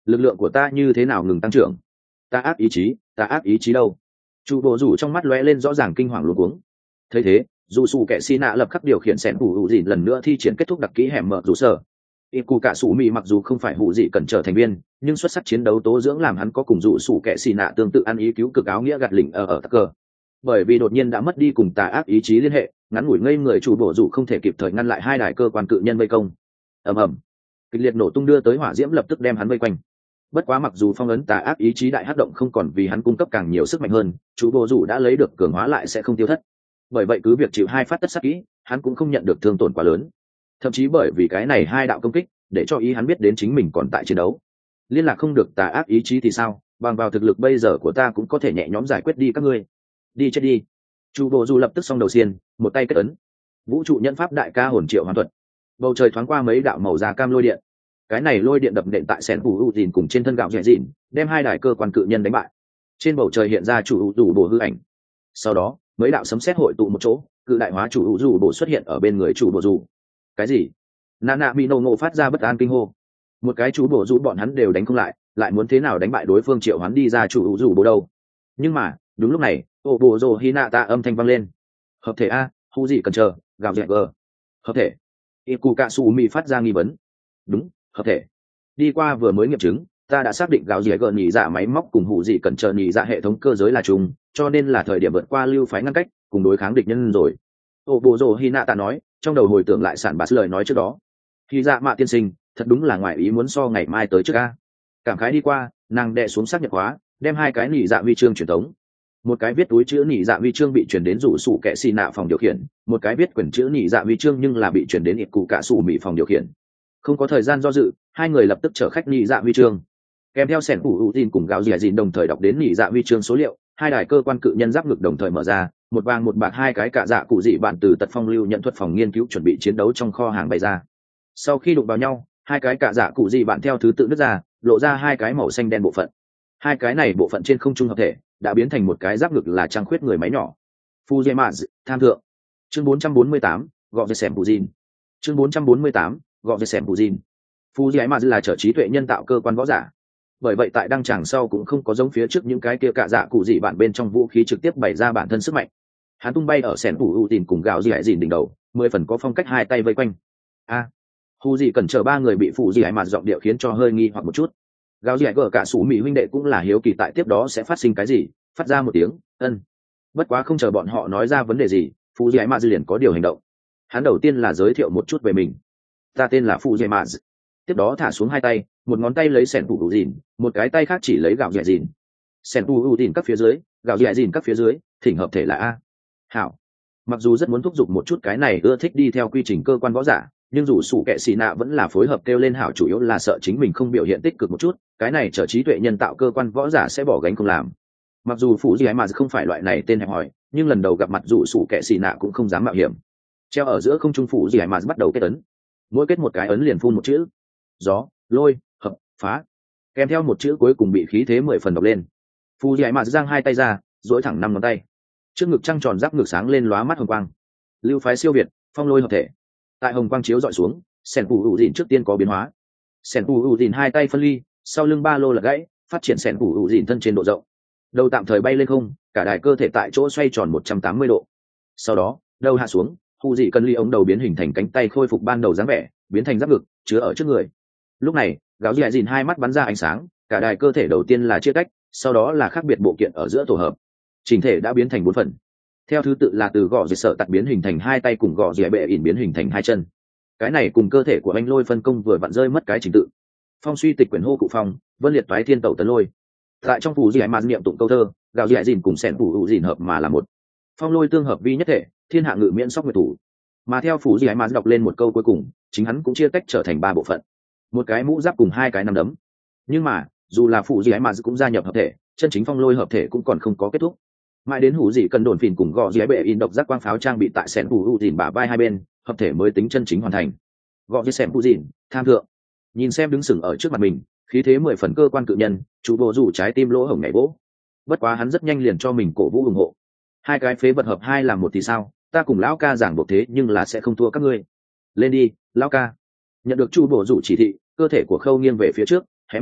lực lượng của ta như thế nào ngừng tăng trưởng? Ta ác ý chí, ta ác ý chí đâu? Chủ bộ rủ trong mắt lóe lên rõ ràng kinh hoàng luống cuống. Thấy thế, dù sủ kẻ xì nạ lập khắc điều khiển sẻn hủ hủ dìn lần nữa thi triển kết thúc đặc kỹ hẻm mở rủ sở. Y cụ cả sủ mì mặc dù không phải hủ dị cần trở thành viên, nhưng xuất sắc chiến đấu tố dưỡng làm hắn có cùng dụ sủ kẻ xì nạ tương tự ăn ý cứu cực áo nghĩa gạt lỉnh ở ở tắc cờ. Bởi vì đột nhiên đã mất đi cùng tà ác ý chí liên hệ, ngắn ngủi ngây người chủ bộ rủ không thể kịp thời ngăn lại hai đài cơ quan cự nhân vây công. Ầm ầm, kịch liệt nổ tung đưa tới hỏa diễm lập tức đem hắn vây quanh. Bất quá mặc dù phong ấn tà ác ý chí đại hắc động không còn vì hắn cung cấp càng nhiều sức mạnh hơn, chủ bộ rủ đã lấy được cường hóa lại sẽ không tiêu thất. Bởi vậy cứ việc chịu hai phát tất sát kỹ, hắn cũng không nhận được thương tổn quá lớn. Thậm chí bởi vì cái này hai đạo công kích, để cho ý hắn biết đến chính mình còn tại chiến đấu. Liên lạc không được tà ác ý chí thì sao, bằng vào thực lực bây giờ của ta cũng có thể nhẹ nhõm giải quyết đi các ngươi. Đi chết đi. Chu bộ dù lập tức xong đầu xiên, một tay kết ấn vũ trụ nhân pháp đại ca hồn triệu hoàn thuật. Bầu trời thoáng qua mấy đạo màu da cam lôi điện, cái này lôi điện đập nện tại sẻn phủ u dìn cùng trên thân gạo dẻ dìn, đem hai đài cơ quan cự nhân đánh bại. Trên bầu trời hiện ra chủ u dù bộ hư ảnh. Sau đó mấy đạo sấm sét hội tụ một chỗ, cự đại hóa chủ u dù bộ xuất hiện ở bên người chủ bộ dù. Cái gì? Nana bị nổ ngộ phát ra bất an kinh hô. Một cái chủ bộ dù bọn hắn đều đánh không lại, lại muốn thế nào đánh bại đối phương triệu hắn đi ra chủ u dù bộ đâu? Nhưng mà đúng lúc này, ô bộ rồ hinata âm thanh vang lên. Hợp thể a, hu gì cần chờ, gạo dẹt gờ. Hợp thể. Ikukasumi phát ra nghi vấn. Đúng, hợp thể. Đi qua vừa mới nghiệm chứng, ta đã xác định gạo dẹt gờ nhị dạ máy móc cùng hụ gì cần chờ nhị dạ hệ thống cơ giới là chung, cho nên là thời điểm vượt qua lưu phái ngăn cách, cùng đối kháng địch nhân rồi. Ô bộ rồ hinata nói, trong đầu hồi tưởng lại sản bát lời nói trước đó. Khi dạ mạ tiên sinh, thật đúng là ngoài ý muốn so ngày mai tới trước a. Cảm khái đi qua, nàng đệ xuống xác nhận hóa, đem hai cái nhị dạ vi chương truyền tống. Một cái viết túi chữ nhị dạ vi chương bị chuyển đến rủ sủ kẻ xì nạ phòng điều khiển, một cái viết quyển chữ nhị dạ vi chương nhưng là bị chuyển đến ít cụ cả sủ mỹ phòng điều khiển. Không có thời gian do dự, hai người lập tức chở khách nhị dạ vi chương. Kèm theo sẻn phủ ưu tin cùng gạo dẻ dìn đồng thời đọc đến nhị dạ vi chương số liệu, hai đài cơ quan cự nhân giáp ngực đồng thời mở ra, một vàng một bạc hai cái cả dạ cụ dị bạn từ tật phong lưu nhận thuật phòng nghiên cứu chuẩn bị chiến đấu trong kho hàng bày ra. Sau khi đụng vào nhau, hai cái cả dạ cụ dị bạn theo thứ tự nứt ra, lộ ra hai cái màu xanh đen bộ phận. Hai cái này bộ phận trên không trung hợp thể, đã biến thành một cái giáp ngực là trang khuyết người máy nhỏ. Fujimaz, tham thượng. Chương bốn trăm bốn mươi tám, gọi về xem Fujin. Chương bốn trăm bốn mươi tám, gọi về xem Fujin. Fujimaz là trở trí tuệ nhân tạo cơ quan võ giả. Bởi vậy tại đăng tràng sau cũng không có giống phía trước những cái kia cạ dạ cụ dị bản bên trong vũ khí trực tiếp bày ra bản thân sức mạnh. Hắn tung bay ở sẻn phủ ưu tìm cùng gạo dị hải dìn đỉnh đầu, mười phần có phong cách hai tay vây quanh. A, à, Hu dị cần chờ ba người bị phụ dị hải mặt giọng điệu khiến cho hơi nghi hoặc một chút. Gạo dị hải gở cả sủ mỹ huynh đệ cũng là hiếu kỳ tại tiếp đó sẽ phát sinh cái gì, phát ra một tiếng ân. Bất quá không chờ bọn họ nói ra vấn đề gì, phụ dị hải mặt liền có điều hành động. Hắn đầu tiên là giới thiệu một chút về mình. Ta tên là phụ dị hải mặt. Tiếp đó thả xuống hai tay, một ngón tay lấy sẻn phủ ưu dìn, một cái tay khác chỉ lấy gạo dị dìn. Sẻn phủ ưu dìn các phía dưới, gạo dị dìn các phía dưới, thỉnh hợp thể là a. Hảo. Mặc dù rất muốn thúc giục một chút cái này ưa thích đi theo quy trình cơ quan võ giả, nhưng dù sủ kệ xì nạ vẫn là phối hợp kêu lên hảo, chủ yếu là sợ chính mình không biểu hiện tích cực một chút, cái này trở trí tuệ nhân tạo cơ quan võ giả sẽ bỏ gánh không làm. Mặc dù phụ gì mà không phải loại này tên hẹp hòi, nhưng lần đầu gặp mặt dù sủ kệ xì nạ cũng không dám mạo hiểm. Treo ở giữa không trung phụ gì mà bắt đầu kết ấn. Mỗi kết một cái ấn liền phun một chữ: gió, lôi, hợp, phá. Kèm theo một chữ cuối cùng bị khí thế mười phần đọc lên. Phụ gì mà giang hai tay ra, duỗi thẳng năm ngón tay. Trước ngực trăng tròn giáp ngực sáng lên lóa mắt hồng quang. Lưu phái siêu việt, phong lôi hợp thể. Tại hồng quang chiếu dọi xuống, sẻn phủ ủ dìn trước tiên có biến hóa. Sẻn phủ ủ dìn hai tay phân ly, sau lưng ba lô là gãy, phát triển sẻn phủ ủ dìn thân trên độ rộng. Đầu tạm thời bay lên không, cả đài cơ thể tại chỗ xoay tròn một trăm tám mươi độ. Sau đó, đầu hạ xuống, hù dị cần ly ống đầu biến hình thành cánh tay khôi phục ban đầu dáng vẻ, biến thành giáp ngực, chứa ở trước người. Lúc này, gáo dì dìn hai mắt bắn ra ánh sáng, cả đài cơ thể đầu tiên là chia cách, sau đó là khác biệt bộ kiện ở giữa tổ hợp. Chỉnh thể đã biến thành bốn phần. Theo thứ tự là từ gò dì sợ tạt biến hình thành hai tay cùng gò dì bệ ỉn biến hình thành hai chân. Cái này cùng cơ thể của anh lôi phân công vừa vặn rơi mất cái trình tự. Phong suy tịch quyển hô cụ phong, vân liệt toái thiên tẩu tấn lôi. Tại trong phủ dì hải mạt niệm tụng câu thơ, gạo dì dìn cùng sẻn phủ hữu dìn hợp mà là một. Phong lôi tương hợp vi nhất thể, thiên hạ ngự miễn sóc nguyệt thủ. Mà theo phủ dì hải mạt đọc lên một câu cuối cùng, chính hắn cũng chia tách trở thành ba bộ phận. Một cái mũ giáp cùng hai cái nắm đấm. Nhưng mà, dù là phủ dì hải mạt cũng gia nhập hợp thể, chân chính phong lôi hợp thể cũng còn không có kết thúc. Mãi đến hủ dị cần đồn phìn cùng gò dì bệ in độc giác quang pháo trang bị tại sẻn phủ hữu dìn bả vai hai bên, hợp thể mới tính chân chính hoàn thành. Gò dì sẻn phủ dìn, tham thượng. Nhìn xem đứng sừng ở trước mặt mình, khí thế mười phần cơ quan cự nhân, chủ bộ rủ trái tim lỗ hổng nhảy vỗ. Bất quá hắn rất nhanh liền cho mình cổ vũ ủng hộ. Hai cái phế vật hợp hai làm một thì sao, ta cùng lão ca giảng buộc thế nhưng là sẽ không thua các ngươi. Lên đi, lão ca. Nhận được chủ bộ rủ chỉ thị, cơ thể của Khâu nghiêng về phía trước, hé miệng,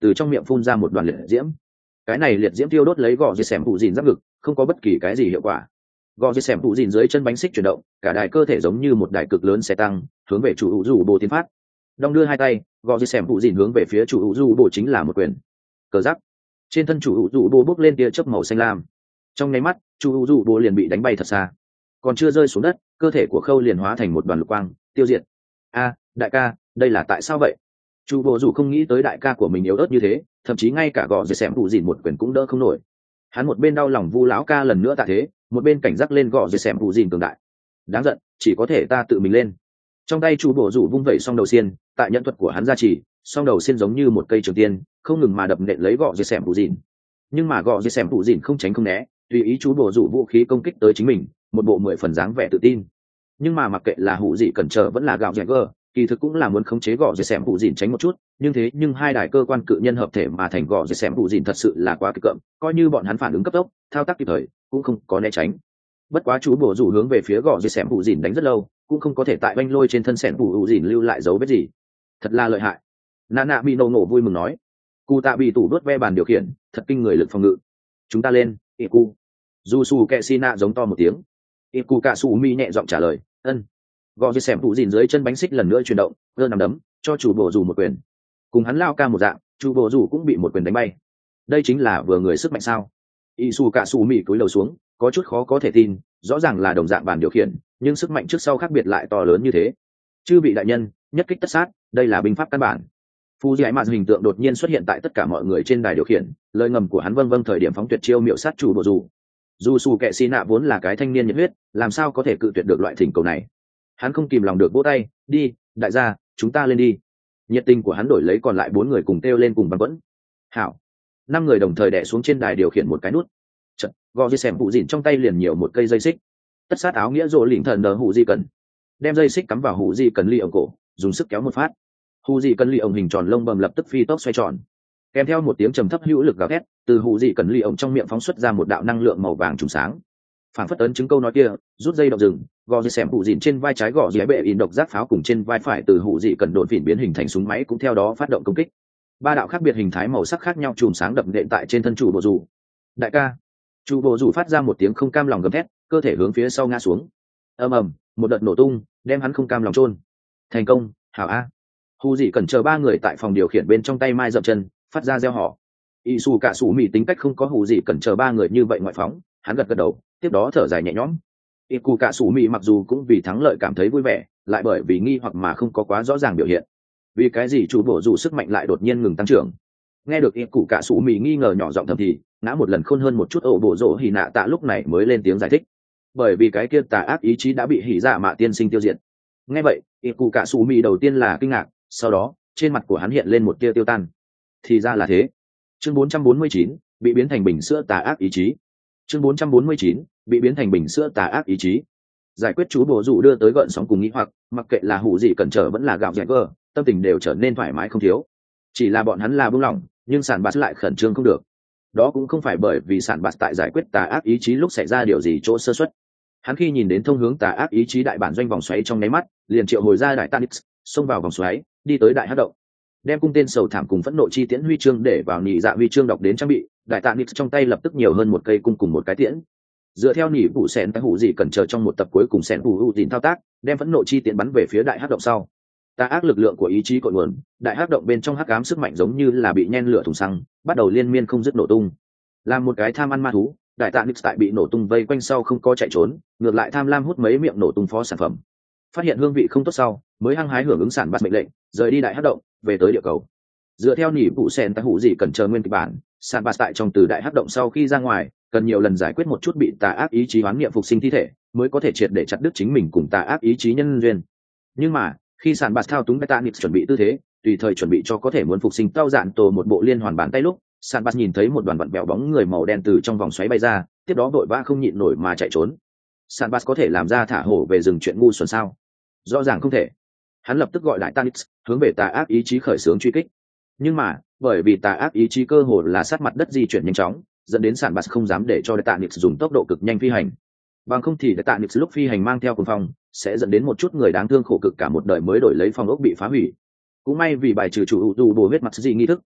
từ trong miệng phun ra một đoàn liệt diễm. Cái này liệt diễm tiêu đốt lấy gò dây xẻm phụ dìn giáp ngực, không có bất kỳ cái gì hiệu quả. Gò dây xẻm phụ dìn dưới chân bánh xích chuyển động, cả đài cơ thể giống như một đài cực lớn xe tăng, hướng về chủ hữu dù bộ tiến phát. Đong đưa hai tay, gò dây xẻm phụ dìn hướng về phía chủ hữu dù bộ chính là một quyền. Cờ giáp trên thân chủ hữu dù bộ bốc lên tia chớp màu xanh lam. Trong nháy mắt, chủ hữu dù bộ liền bị đánh bay thật xa, còn chưa rơi xuống đất, cơ thể của Khâu liền hóa thành một đoàn lục quang, tiêu diệt. A, đại ca, đây là tại sao vậy? Chu bộ dù không nghĩ tới đại ca của mình yếu ớt như thế, thậm chí ngay cả gò dây xẻm phụ dìn một quyền cũng đỡ không nổi. Hắn một bên đau lòng vu lão ca lần nữa tạ thế, một bên cảnh giác lên gò dây xẻm phụ dìn cường đại. Đáng giận, chỉ có thể ta tự mình lên. Trong tay chu bộ dù vung vẩy song đầu xiên, tại nhận thuật của hắn gia trì, song đầu xiên giống như một cây trường tiên, không ngừng mà đập nện lấy gò dây xẻm phụ dìn. Nhưng mà gò dây xẻm phụ dìn không tránh không né, tùy ý chú bộ dù vũ khí công kích tới chính mình, một bộ mười phần dáng vẻ tự tin. Nhưng mà mặc kệ là hủ dị cẩn trở vẫn là gạo dẹt gờ, kỳ thực cũng là muốn khống chế gò dây xẻm phụ dìn tránh một chút, nhưng thế nhưng hai đài cơ quan cự nhân hợp thể mà thành gò dây xẻm phụ dìn thật sự là quá kịch cậm, coi như bọn hắn phản ứng cấp tốc, thao tác kịp thời, cũng không có né tránh. Bất quá chú bộ rủ hướng về phía gò dây xẻm phụ dìn đánh rất lâu, cũng không có thể tại banh lôi trên thân xẻm phụ dìn lưu lại dấu vết gì. Thật là lợi hại. Nà nạ bị nổ nổ vui mừng nói. Cụ tạ bị tủ đốt ve bàn điều khiển, thật kinh người lực phòng ngự. Chúng ta lên, Iku. Dù su kẹ si nạ giống to một tiếng. Iku cả su mi nhẹ giọng trả lời, ân. Gò dây xẻm phụ dìn dưới chân bánh xích lần nữa chuyển động, cơ nằm đấm, cho chủ bộ rủ một quyền. Cùng hắn lao ca một dạng, chủ bộ rủ cũng bị một quyền đánh bay. Đây chính là vừa người sức mạnh sao? Isu cả su mi cúi đầu xuống, có chút khó có thể tin, rõ ràng là đồng dạng bàn điều khiển, nhưng sức mạnh trước sau khác biệt lại to lớn như thế. Chư vị đại nhân, nhất kích tất sát, đây là binh pháp căn bản. Phu Giải Mạn hình tượng đột nhiên xuất hiện tại tất cả mọi người trên đài điều khiển, lời ngầm của hắn vâng vâng thời điểm phóng tuyệt chiêu miệu sát chủ bộ dù. Dù su kệ xi nạ vốn là cái thanh niên nhiệt huyết, làm sao có thể cự tuyệt được loại thỉnh cầu này? Hắn không kìm lòng được vỗ tay, đi, đại gia, chúng ta lên đi. Nhiệt tình của hắn đổi lấy còn lại bốn người cùng kêu lên cùng bắn quẫn. Hảo. Năm người đồng thời đè xuống trên đài điều khiển một cái nút. Chật, gò dây xẻm phụ dìn trong tay liền nhiều một cây dây xích. Tất sát áo nghĩa rồ lỉnh thần đờ hụ di cần, đem dây xích cắm vào hụ di cần ly ổng cổ, dùng sức kéo một phát. Hụ di cần ly ổng hình tròn lông bầm lập tức phi tốc xoay tròn, kèm theo một tiếng trầm thấp hữu lực gào thét, từ hụ di cần ly ổng trong miệng phóng xuất ra một đạo năng lượng màu vàng trùng sáng. Phản phất ấn chứng câu nói kia, rút dây động rừng, gò dây xẻm phụ dìn trên vai trái gò dây bệ in độc giác pháo cùng trên vai phải từ hụ dị cần đồn phỉn biến hình thành súng máy cũng theo đó phát động công kích. Ba đạo khác biệt hình thái màu sắc khác nhau chùm sáng đập nện tại trên thân chủ bộ dù. Đại ca. Chủ bộ dù phát ra một tiếng không cam lòng gầm thét, cơ thể hướng phía sau ngã xuống. Ầm ầm, một đợt nổ tung, đem hắn không cam lòng chôn. Thành công, hảo a. Hù dị cần chờ ba người tại phòng điều khiển bên trong tay mai dậm chân, phát ra reo hò. Y su cả sủ mì tính cách không có hù dị cần chờ ba người như vậy ngoại phóng, hắn gật gật đầu, tiếp đó thở dài nhẹ nhõm. Y cụ cả sủ mì mặc dù cũng vì thắng lợi cảm thấy vui vẻ, lại bởi vì nghi hoặc mà không có quá rõ ràng biểu hiện. Vì cái gì chủ bộ dù sức mạnh lại đột nhiên ngừng tăng trưởng? Nghe được Y cụ cả sủ mì nghi ngờ nhỏ giọng thầm thì, ngã một lần khôn hơn một chút ổ bộ rỗ hỉ nạ tạ lúc này mới lên tiếng giải thích. Bởi vì cái kia tà ác ý chí đã bị hỉ dạ mạ tiên sinh tiêu diệt. Nghe vậy, Y cụ cả sủ mì đầu tiên là kinh ngạc, sau đó trên mặt của hắn hiện lên một tia tiêu tan. Thì ra là thế. Chương bốn trăm bốn mươi chín, bị biến thành bình sữa tà ác ý chí. Chương bốn trăm bốn mươi chín, bị biến thành bình sữa tà ác ý chí. Giải quyết chú bổ dụ đưa tới gợn sóng cùng nghĩ hoặc, mặc kệ là hủ gì cẩn trở vẫn là gạo dẹt vơ, tâm tình đều trở nên thoải mái không thiếu. Chỉ là bọn hắn là buông lỏng, nhưng sản bạt lại khẩn trương không được. Đó cũng không phải bởi vì sản bạt tại giải quyết tà ác ý chí lúc xảy ra điều gì chỗ sơ suất. Hắn khi nhìn đến thông hướng tà ác ý chí đại bản doanh vòng xoáy trong nháy mắt, liền triệu hồi ra đại Tanix, xông vào vòng xoáy, đi tới đại hắc động, đem cung tên sầu thảm cùng phẫn nộ chi tiễn huy chương để vào nhị dạ huy chương đọc đến trang bị, đại Tanix trong tay lập tức nhiều hơn một cây cung cùng một cái tiễn. Dựa theo nhị vụ sẹn cái hủ gì cần chờ trong một tập cuối cùng sẹn hủ hủ dìn thao tác, đem phẫn nộ chi tiễn bắn về phía đại hắc động sau. Tà ác lực lượng của ý chí cội nguồn, đại hắc động bên trong hắc ám sức mạnh giống như là bị nhen lửa thùng xăng, bắt đầu liên miên không dứt nổ tung. Làm một cái tham ăn ma thú, đại tạ nix tại bị nổ tung vây quanh sau không có chạy trốn, ngược lại tham lam hút mấy miệng nổ tung phó sản phẩm. Phát hiện hương vị không tốt sau, mới hăng hái hưởng ứng sản bạt mệnh lệnh, rời đi đại hắc động, về tới địa cầu. Dựa theo nhị vụ sẹn cái hủ gì cần chờ nguyên kịch bản, sản bạt tại trong từ đại hắc động sau khi ra ngoài, cần nhiều lần giải quyết một chút bị tà ác ý chí hoán niệm phục sinh thi thể, mới có thể triệt để chặt đứt chính mình cùng tà ác ý chí nhân duyên. Nhưng mà khi sản bạt thao túng beta nix chuẩn bị tư thế, tùy thời chuẩn bị cho có thể muốn phục sinh tao dạn tổ một bộ liên hoàn bàn tay lúc, sản bạt nhìn thấy một đoàn vặn bẹo bóng người màu đen từ trong vòng xoáy bay ra, tiếp đó vội vã không nhịn nổi mà chạy trốn. Sản bạt có thể làm ra thả hổ về rừng chuyện ngu xuẩn sao? Rõ ràng không thể. Hắn lập tức gọi lại Tanix, hướng về tà ác ý chí khởi xướng truy kích. Nhưng mà bởi vì tà ác ý chí cơ hồ là sát mặt đất di chuyển nhanh chóng, dẫn đến sản bạt không dám để cho Tanix dùng tốc độ cực nhanh phi hành. Bằng không thì Tanix lúc phi hành mang theo cuồng phong, sẽ dẫn đến một chút người đáng thương khổ cực cả một đời mới đổi lấy phong ốc bị phá hủy. Cũng may vì bài trừ chủ ủ tù bổ huyết mặt gì nghi thức,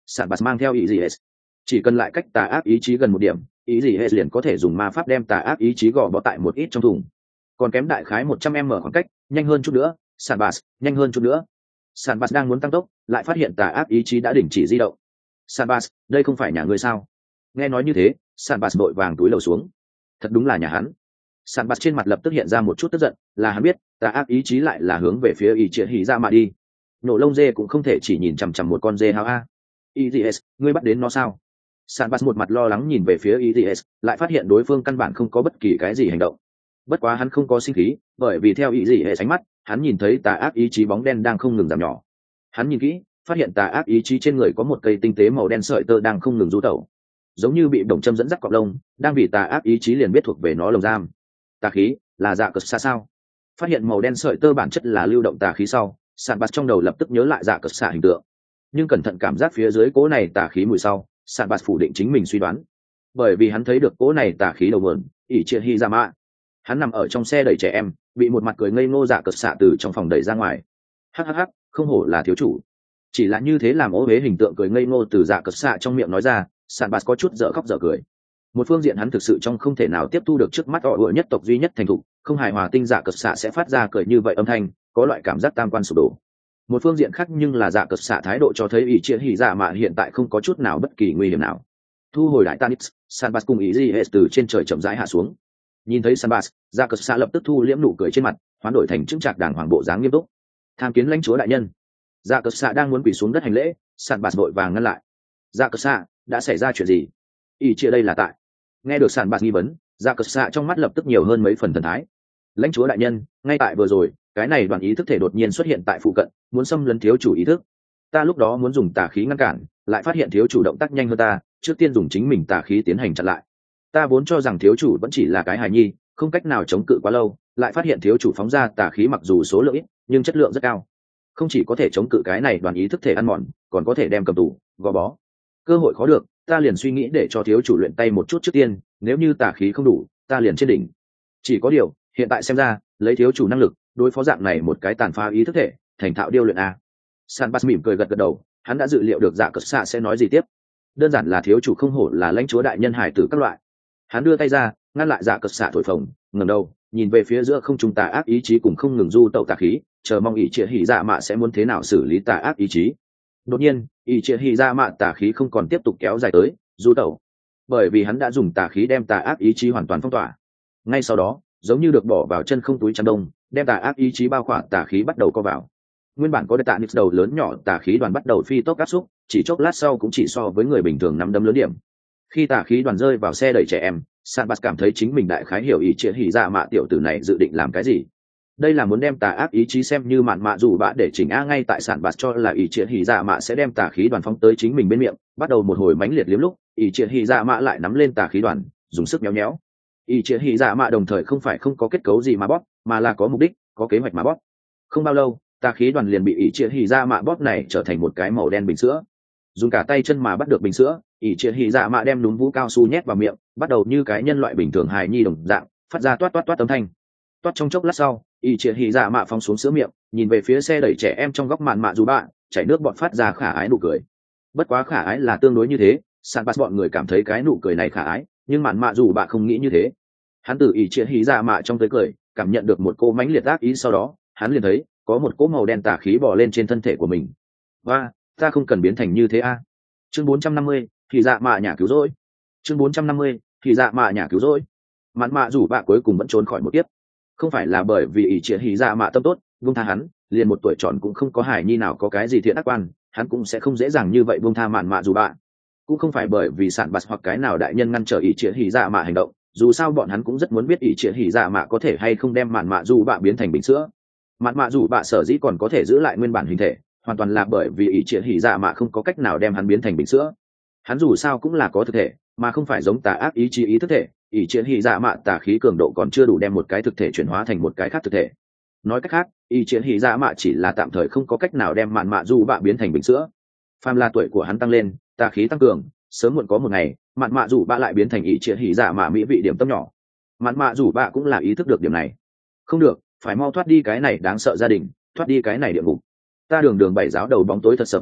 sản bạt mang theo ý gì hết, chỉ cần lại cách tà ác ý chí gần một điểm, ý gì hết liền có thể dùng ma pháp đem tà ác ý chí gò bó tại một ít trong thùng. Còn kém đại khái một trăm m khoảng cách, nhanh hơn chút nữa, sản bạt, nhanh hơn chút nữa. Sản bạt đang muốn tăng tốc, lại phát hiện tà ác ý chí đã đình chỉ di động. Sản bạt, đây không phải nhà ngươi sao? Nghe nói như thế, sản bạt vội vàng túi lầu xuống. Thật đúng là nhà hắn. Sản bạt trên mặt lập tức hiện ra một chút tức giận, là hắn biết tà ác ý chí lại là hướng về phía ý triệt hỉ ra mà đi. Nổ lông dê cũng không thể chỉ nhìn chằm chằm một con dê hao a. i giê ét, ngươi bắt đến nó sao? Sản bạt một mặt lo lắng nhìn về phía i giê ét, lại phát hiện đối phương căn bản không có bất kỳ cái gì hành động. Bất quá hắn không có sinh khí, bởi vì theo i giê ét ánh mắt, hắn nhìn thấy tà ác ý chí bóng đen đang không ngừng giảm nhỏ. Hắn nhìn kỹ, phát hiện tà ác ý chí trên người có một cây tinh tế màu đen sợi tơ đang không ngừng du tẩu, giống như bị đồng châm dẫn dắt cọp lông, đang vì tà ác ý chí liền biết thuộc về nó lồng giam. Tà khí là dạ cờ xa sao? Phát hiện màu đen sợi tơ bản chất là lưu động tà khí sau, Sản bạt trong đầu lập tức nhớ lại dạ cờ xạ hình tượng, nhưng cẩn thận cảm giác phía dưới cỗ này tà khí mùi sau, Sản bạt phủ định chính mình suy đoán, bởi vì hắn thấy được cỗ này tà khí đầu nguồn ỷ triệt hy ra mạ. Hắn nằm ở trong xe đẩy trẻ em, bị một mặt cười ngây ngô dạ cờ xạ từ trong phòng đẩy ra ngoài. Hắc hắc hắc, không hổ là thiếu chủ. Chỉ là như thế làm ố huế hình tượng cười ngây ngô từ dạ cờ xạ trong miệng nói ra, Sản bạt có chút dở khóc dở cười. Một phương diện hắn thực sự trong không thể nào tiếp thu được trước mắt họ ủa nhất tộc duy nhất thành thục, không hài hòa tinh dạ cờ xạ sẽ phát ra cười như vậy âm thanh, có loại cảm giác tam quan sụp đổ. Một phương diện khác nhưng là dạ cờ xạ thái độ cho thấy ý triệt hỉ dạ mạ hiện tại không có chút nào bất kỳ nguy hiểm nào. Thu hồi đại Tanix, Sanbas cùng ý gì hết từ trên trời chậm rãi hạ xuống. Nhìn thấy Sanbas, dạ cờ xạ lập tức thu liễm nụ cười trên mặt, hoán đổi thành chững chạc đàng hoàng bộ dáng nghiêm túc. Tham kiến lãnh chúa đại nhân. Dạ cờ xạ đang muốn quỳ xuống đất hành lễ, Sanbas vội vàng ngăn lại. Dạ cờ xạ, đã xảy ra chuyện gì? Ý triệt đây là tại. Nghe được Sanbas nghi vấn, dạ cờ xạ trong mắt lập tức nhiều hơn mấy phần thần thái. Lãnh chúa đại nhân, ngay tại vừa rồi, cái này đoàn ý thức thể đột nhiên xuất hiện tại phụ cận, muốn xâm lấn thiếu chủ ý thức. Ta lúc đó muốn dùng tà khí ngăn cản, lại phát hiện thiếu chủ động tác nhanh hơn ta, trước tiên dùng chính mình tà khí tiến hành chặn lại. Ta vốn cho rằng thiếu chủ vẫn chỉ là cái hài nhi, không cách nào chống cự quá lâu, lại phát hiện thiếu chủ phóng ra tà khí mặc dù số lượng ít, nhưng chất lượng rất cao. Không chỉ có thể chống cự cái này đoàn ý thức thể ăn mòn, còn có thể đem cầm tù, gò bó. Cơ hội khó được, ta liền suy nghĩ để cho thiếu chủ luyện tay một chút trước tiên, nếu như tà khí không đủ, ta liền trên đỉnh. Chỉ có điều, hiện tại xem ra, lấy thiếu chủ năng lực, đối phó dạng này một cái tàn phá ý thức thể, thành thạo điêu luyện a. Sanbas mỉm cười gật gật đầu, hắn đã dự liệu được dạ cờ xạ sẽ nói gì tiếp. Đơn giản là thiếu chủ không hổ là lãnh chúa đại nhân hải tử các loại. Hắn đưa tay ra, ngăn lại dạ cờ xạ thổi phồng, ngẩng đầu, nhìn về phía giữa không trung tà ác ý chí cùng không ngừng du tẩu tà khí, chờ mong ỷ triệt hỉ dạ mạ sẽ muốn thế nào xử lý tà ác ý chí. Đột nhiên, ỷ triệt hỉ dạ mạ tà khí không còn tiếp tục kéo dài tới, du tẩu, bởi vì hắn đã dùng tà khí đem tà ác ý chí hoàn toàn phong tỏa. Ngay sau đó, giống như được bỏ vào chân không túi chăn đông, đem tà ác ý chí bao khỏa tà khí bắt đầu co vào. Nguyên bản có tạ nix đầu lớn nhỏ tà khí đoàn bắt đầu phi tốc áp xúc, chỉ chốc lát sau cũng chỉ so với người bình thường nắm đấm lớn điểm. Khi tà khí đoàn rơi vào xe đẩy trẻ em, Sanbas cảm thấy chính mình đại khái hiểu ý triệt hỉ dạ mạ tiểu tử này dự định làm cái gì. Đây là muốn đem tà ác ý chí xem như mạn mạ dù bạ để chỉnh a. Ngay tại Sanbas cho là ý triệt hỉ dạ mạ sẽ đem tà khí đoàn phóng tới chính mình bên miệng, bắt đầu một hồi mãnh liệt liếm lúc, ý triệt hỉ dạ mạ lại nắm lên tà khí đoàn, dùng sức nhéo nhéo. Ý triệt hỉ dạ mạ đồng thời không phải không có kết cấu gì mà bóp, mà là có mục đích, có kế hoạch mà bóp. Không bao lâu, tà khí đoàn liền bị ỷ triệt hỉ dạ mạ bóp này trở thành một cái màu đen bình sữa. Dùng cả tay chân mà bắt được bình sữa, ỷ triệt hỉ dạ mạ đem núm vũ cao su nhét vào miệng, bắt đầu như cái nhân loại bình thường hài nhi đồng dạng, phát ra toát toát toát âm thanh. Toát trong chốc lát sau, ỷ triệt hỉ dạ mạ phóng xuống sữa miệng, nhìn về phía xe đẩy trẻ em trong góc màn mạ dù bạ, chảy nước bọt phát ra khả ái nụ cười. Bất quá khả ái là tương đối như thế, Sanbas bọn người cảm thấy cái nụ cười này khả ái, nhưng màn mạ dù bạ không nghĩ như thế. Hắn từ ỷ triệt hỉ dạ mạ trong tới cười, cảm nhận được một cô mãnh liệt ác ý, sau đó hắn liền thấy có một cỗ màu đen tà khí bò lên trên thân thể của mình. Và ta không cần biến thành như thế a. Chương bốn trăm năm mươi, thì dạ mạ nhà cứu rỗi. Chương bốn trăm năm mươi, thì dạ mạ nhà cứu rỗi. Mạn mạ rủ bạ cuối cùng vẫn trốn khỏi một kiếp. Không phải là bởi vì ỷ triệt hỉ dạ mạ tâm tốt, buông tha hắn, liền một tuổi tròn cũng không có hài nhi nào có cái gì thiện ác quan, hắn cũng sẽ không dễ dàng như vậy buông tha mạn mạ rủ bạ. Cũng không phải bởi vì Sản Bạt hoặc cái nào đại nhân ngăn trở ỷ triệt hỉ dạ mạ hành động, dù sao bọn hắn cũng rất muốn biết ỷ triệt hỉ dạ mạ có thể hay không đem mạn mạ rủ bạ biến thành bình sữa. Mạn mạ rủ bạ sở dĩ còn có thể giữ lại nguyên bản hình thể, hoàn toàn là bởi vì ỷ triệt hỉ dạ mạ không có cách nào đem hắn biến thành bình sữa. Hắn dù sao cũng là có thực thể, mà không phải giống tà ác ý chí ý thức thể. ỷ triệt hỉ dạ mạ tà khí cường độ còn chưa đủ đem một cái thực thể chuyển hóa thành một cái khác thực thể. Nói cách khác, ỷ triệt hỉ dạ mạ chỉ là tạm thời không có cách nào đem mạn mạ rủ bạ biến thành bình sữa. Phàm là tuổi của hắn tăng lên, tà khí tăng cường, sớm muộn có một ngày mạn mạ rủ bạ lại biến thành ỷ triệt hỉ dạ mạ mỹ vị điểm tâm nhỏ. Mạn mạ rủ bạ cũng là ý thức được điểm này. Không được, phải mau thoát đi cái này đáng sợ gia đình, thoát đi cái này địa ngục. Ta đường đường bảy giáo đầu bóng tối thật sớm tờ,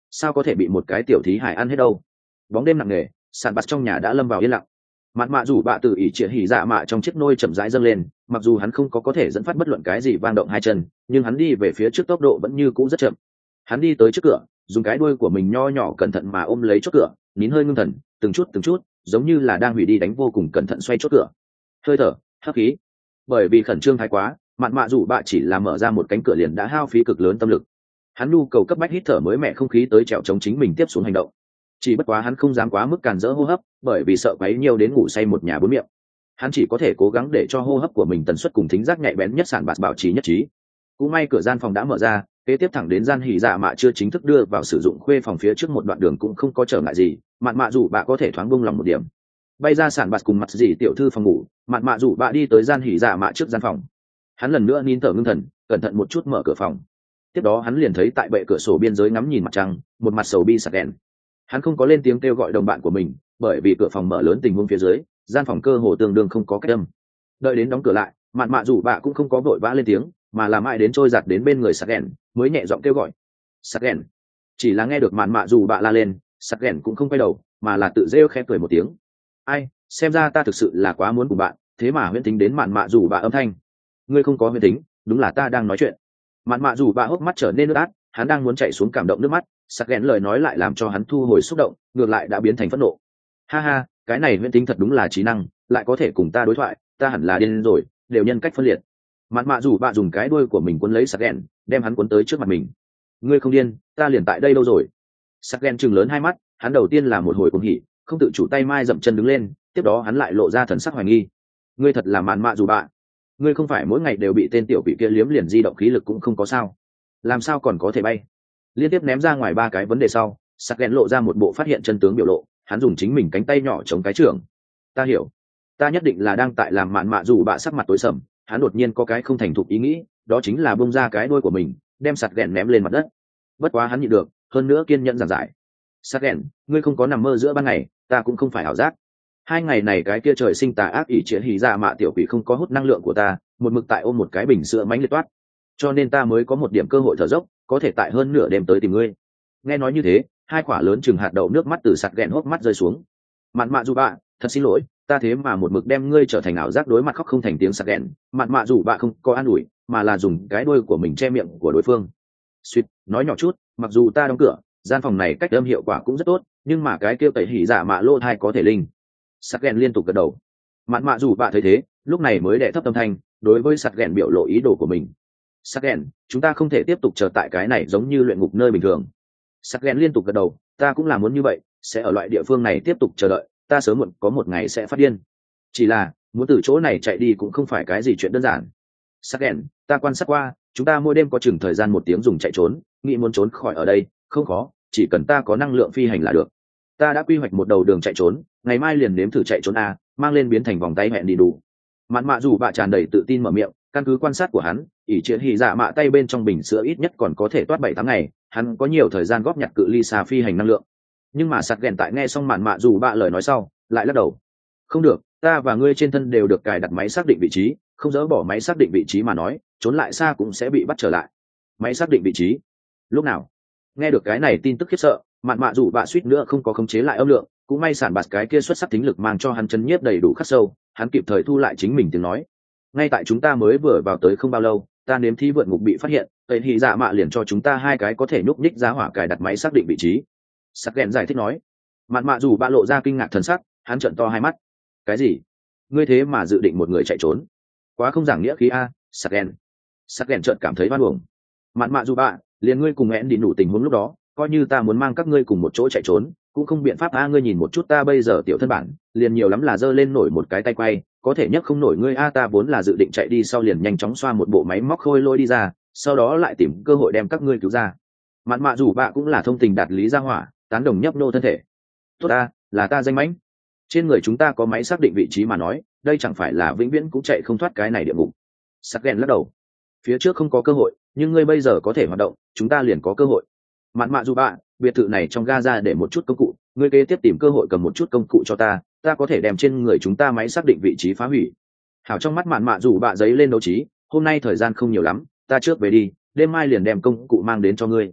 sao có thể bị một cái tiểu thí hải ăn hết đâu. Bóng đêm nặng nề, sàn bạt trong nhà đã lâm vào yên lặng. Mạn mạ rủ bạ từ ỉ trịa hỉ dạ mạ trong chiếc nôi chậm rãi dâng lên, mặc dù hắn không có có thể dẫn phát bất luận cái gì vang động hai chân, nhưng hắn đi về phía trước tốc độ vẫn như cũ rất chậm. Hắn đi tới trước cửa, dùng cái đuôi của mình nho nhỏ cẩn thận mà ôm lấy chốt cửa, nín hơi ngưng thần, từng chút từng chút, giống như là đang hủy đi đánh vô cùng cẩn thận xoay chốt cửa. Hơi thở, hấp khí. Bởi vì khẩn trương thái quá, mạn mạ rủ bạ chỉ là mở ra một cánh cửa liền đã hao phí cực lớn tâm lực. Hắn nhu cầu cấp bách hít thở mới mẻ không khí tới trèo chống chính mình tiếp xuống hành động. Chỉ bất quá hắn không dám quá mức càn rỡ hô hấp, bởi vì sợ quấy nhiều đến ngủ say một nhà bốn miệng. Hắn chỉ có thể cố gắng để cho hô hấp của mình tần suất cùng thính giác nhạy bén nhất sản bạt bảo trì nhất trí. Cũng may cửa gian phòng đã mở ra, kế tiếp thẳng đến gian hỉ dạ mạ chưa chính thức đưa vào sử dụng khuê phòng phía trước một đoạn đường cũng không có trở ngại gì, mạn mạ rủ bạ có thể thoáng buông lòng một điểm. Bay ra sản bạt cùng mặt dì tiểu thư phòng ngủ, mạn mạ rủ bạ đi tới gian hỉ dạ mạ trước gian phòng. Hắn lần nữa nín thở ngưng thần, cẩn thận một chút mở cửa phòng. Tiếp đó hắn liền thấy tại bệ cửa sổ biên giới ngắm nhìn mặt trăng, một mặt sầu bi sạc đèn. Hắn không có lên tiếng kêu gọi đồng bạn của mình, bởi vì cửa phòng mở lớn tình huống phía dưới, gian phòng cơ hồ tương đương không có cách âm. Đợi đến đóng cửa lại, mạn mạ rủ bạ cũng không có vội vã lên tiếng, mà là mãi đến trôi giặt đến bên người sạc đèn mới nhẹ giọng kêu gọi sạc đèn. Chỉ là nghe được mạn mạ rủ bạ la lên, sạc đèn cũng không quay đầu, mà là tự rêu khẽ cười một tiếng. Ai, xem ra ta thực sự là quá muốn cùng bạn, thế mà huyễn tính đến mạn mạ rủ bạ âm thanh. Ngươi không có huyễn tính, đúng là ta đang nói chuyện. Mạn mạ rủ bạ hốc mắt trở nên nước át, hắn đang muốn chạy xuống cảm động nước mắt, sạc ghẹn lời nói lại làm cho hắn thu hồi xúc động, ngược lại đã biến thành phẫn nộ. Ha ha, cái này huyễn tính thật đúng là trí năng, lại có thể cùng ta đối thoại, ta hẳn là điên rồi, đều nhân cách phân liệt. Mạn mạ rủ bạ dùng cái đuôi của mình cuốn lấy sạc ghẹn, đem hắn cuốn tới trước mặt mình. Ngươi không điên, ta liền tại đây lâu rồi. Sạc ghẹn trừng lớn hai mắt, hắn đầu tiên là một hồi cuồng hỉ, không tự chủ tay mai dậm chân đứng lên, tiếp đó hắn lại lộ ra thần sắc hoài nghi. Ngươi thật là mạn mạ rủ bạ, ngươi không phải mỗi ngày đều bị tên tiểu quỷ kia liếm liền di động khí lực cũng không có sao, làm sao còn có thể bay? Liên tiếp ném ra ngoài ba cái vấn đề sau, sạc ghẹn lộ ra một bộ phát hiện chân tướng biểu lộ, hắn dùng chính mình cánh tay nhỏ chống cái trưởng. Ta hiểu, ta nhất định là đang tại làm mạn mạ dù bạ sắc mặt tối sầm, hắn đột nhiên có cái không thành thục ý nghĩ, đó chính là bông ra cái đuôi của mình, đem sạc ghẹn ném lên mặt đất. Bất quá hắn nhịn được, hơn nữa kiên nhẫn giảng giải. Sạc ghẹn, ngươi không có nằm mơ giữa ban ngày, ta cũng không phải ảo giác. Hai ngày này cái kia trời sinh tà ác ỷ triệt hỉ dạ mạ tiểu quỷ không có hút năng lượng của ta, một mực tại ôm một cái bình sữa mánh liệt toát, cho nên ta mới có một điểm cơ hội thở dốc, có thể tại hơn nửa đêm tới tìm ngươi. Nghe nói như thế, hai quả lớn chừng hạt đậu nước mắt từ sạt ghẹn hốc mắt rơi xuống. Mạn mạ dù bạ, thật xin lỗi, ta thế mà một mực đem ngươi trở thành ảo giác đối mặt khóc không thành tiếng sạt ghẹn. Mạn mạ dù bạ không có an ủi, mà là dùng cái đuôi của mình che miệng của đối phương. Suýt, nói nhỏ chút, mặc dù ta đóng cửa, gian phòng này cách âm hiệu quả cũng rất tốt, nhưng mà cái kêu tẩy hỉ dạ mạ lô thai có thể linh. Sạt ghẹn liên tục gật đầu. Mạn mạ dù bạ thấy thế, lúc này mới đệ thấp âm thanh, đối với sạt ghẹn biểu lộ ý đồ của mình. Sạt ghẹn, chúng ta không thể tiếp tục chờ tại cái này giống như luyện ngục nơi bình thường. Sạt ghẹn liên tục gật đầu, ta cũng là muốn như vậy, sẽ ở loại địa phương này tiếp tục chờ đợi, ta sớm muộn có một ngày sẽ phát điên. Chỉ là muốn từ chỗ này chạy đi cũng không phải cái gì chuyện đơn giản. Sạt ghẹn, ta quan sát qua, chúng ta mỗi đêm có chừng thời gian một tiếng dùng chạy trốn, nghĩ muốn trốn khỏi ở đây không khó, chỉ cần ta có năng lượng phi hành là được. Ta đã quy hoạch một đầu đường chạy trốn, ngày mai liền nếm thử chạy trốn a, mang lên biến thành vòng tay hẹn đi đủ. Mạn mạ dù bạ tràn đầy tự tin mở miệng, căn cứ quan sát của hắn, ỷ triệt hỉ dạ mạ tay bên trong bình sữa ít nhất còn có thể toát bảy tháng ngày, hắn có nhiều thời gian góp nhặt cự ly xa phi hành năng lượng. Nhưng mà sạt ghẹn tại nghe xong mạn mạ dù bạ lời nói sau, lại lắc đầu. Không được, ta và ngươi trên thân đều được cài đặt máy xác định vị trí, không dỡ bỏ máy xác định vị trí mà nói, trốn lại xa cũng sẽ bị bắt trở lại. Máy xác định vị trí? Lúc nào? Nghe được cái này tin tức khiếp sợ, mạn mạ dù bạ suýt nữa không có khống chế lại âm lượng, cũng may sản bạt cái kia xuất sắc tính lực mang cho hắn chấn nhiếp đầy đủ khắc sâu, hắn kịp thời thu lại chính mình tiếng nói. Ngay tại chúng ta mới vừa vào tới không bao lâu, ta nếm thí vượt ngục bị phát hiện, vậy thì dạ mạ liền cho chúng ta hai cái có thể nhúc nhích giá hỏa cài đặt máy xác định vị trí. Sạc ghẹn giải thích nói. Mạn mạ dù bạ lộ ra kinh ngạc thần sắc, hắn trợn to hai mắt. Cái gì? Ngươi thế mà dự định một người chạy trốn? Quá không giảng nghĩa khí a, Sạc ghẹn. Sạc ghẹn trợn cảm thấy oan uổng. Mạn mạ dù bạ, liền ngươi cùng hẹn đi đủ tình huống lúc đó, coi như ta muốn mang các ngươi cùng một chỗ chạy trốn, cũng không biện pháp a, ngươi nhìn một chút ta bây giờ tiểu thân bản, liền nhiều lắm là giơ lên nổi một cái tay quay, có thể nhấc không nổi ngươi a, ta vốn là dự định chạy đi sau liền nhanh chóng xoa một bộ máy móc khôi lôi đi ra, sau đó lại tìm cơ hội đem các ngươi cứu ra. Mạn mạ dù bạ cũng là thông tình đạt lý ra hỏa, tán đồng nhấp nô thân thể. Tốt ta, là ta danh mãnh. Trên người chúng ta có máy xác định vị trí mà nói, đây chẳng phải là vĩnh viễn cũng chạy không thoát cái này địa ngục. Sạc ghẹn lắc đầu. Phía trước không có cơ hội, nhưng ngươi bây giờ có thể hoạt động, chúng ta liền có cơ hội. Mạn mạ dù bạ, biệt thự này trong Gaza để một chút công cụ, ngươi kế tiếp tìm cơ hội cầm một chút công cụ cho ta, ta có thể đem trên người chúng ta máy xác định vị trí phá hủy. Hảo, trong mắt mạn mạ dù bạ giấy lên đấu trí, hôm nay thời gian không nhiều lắm, ta trước về đi, đêm mai liền đem công cụ mang đến cho ngươi.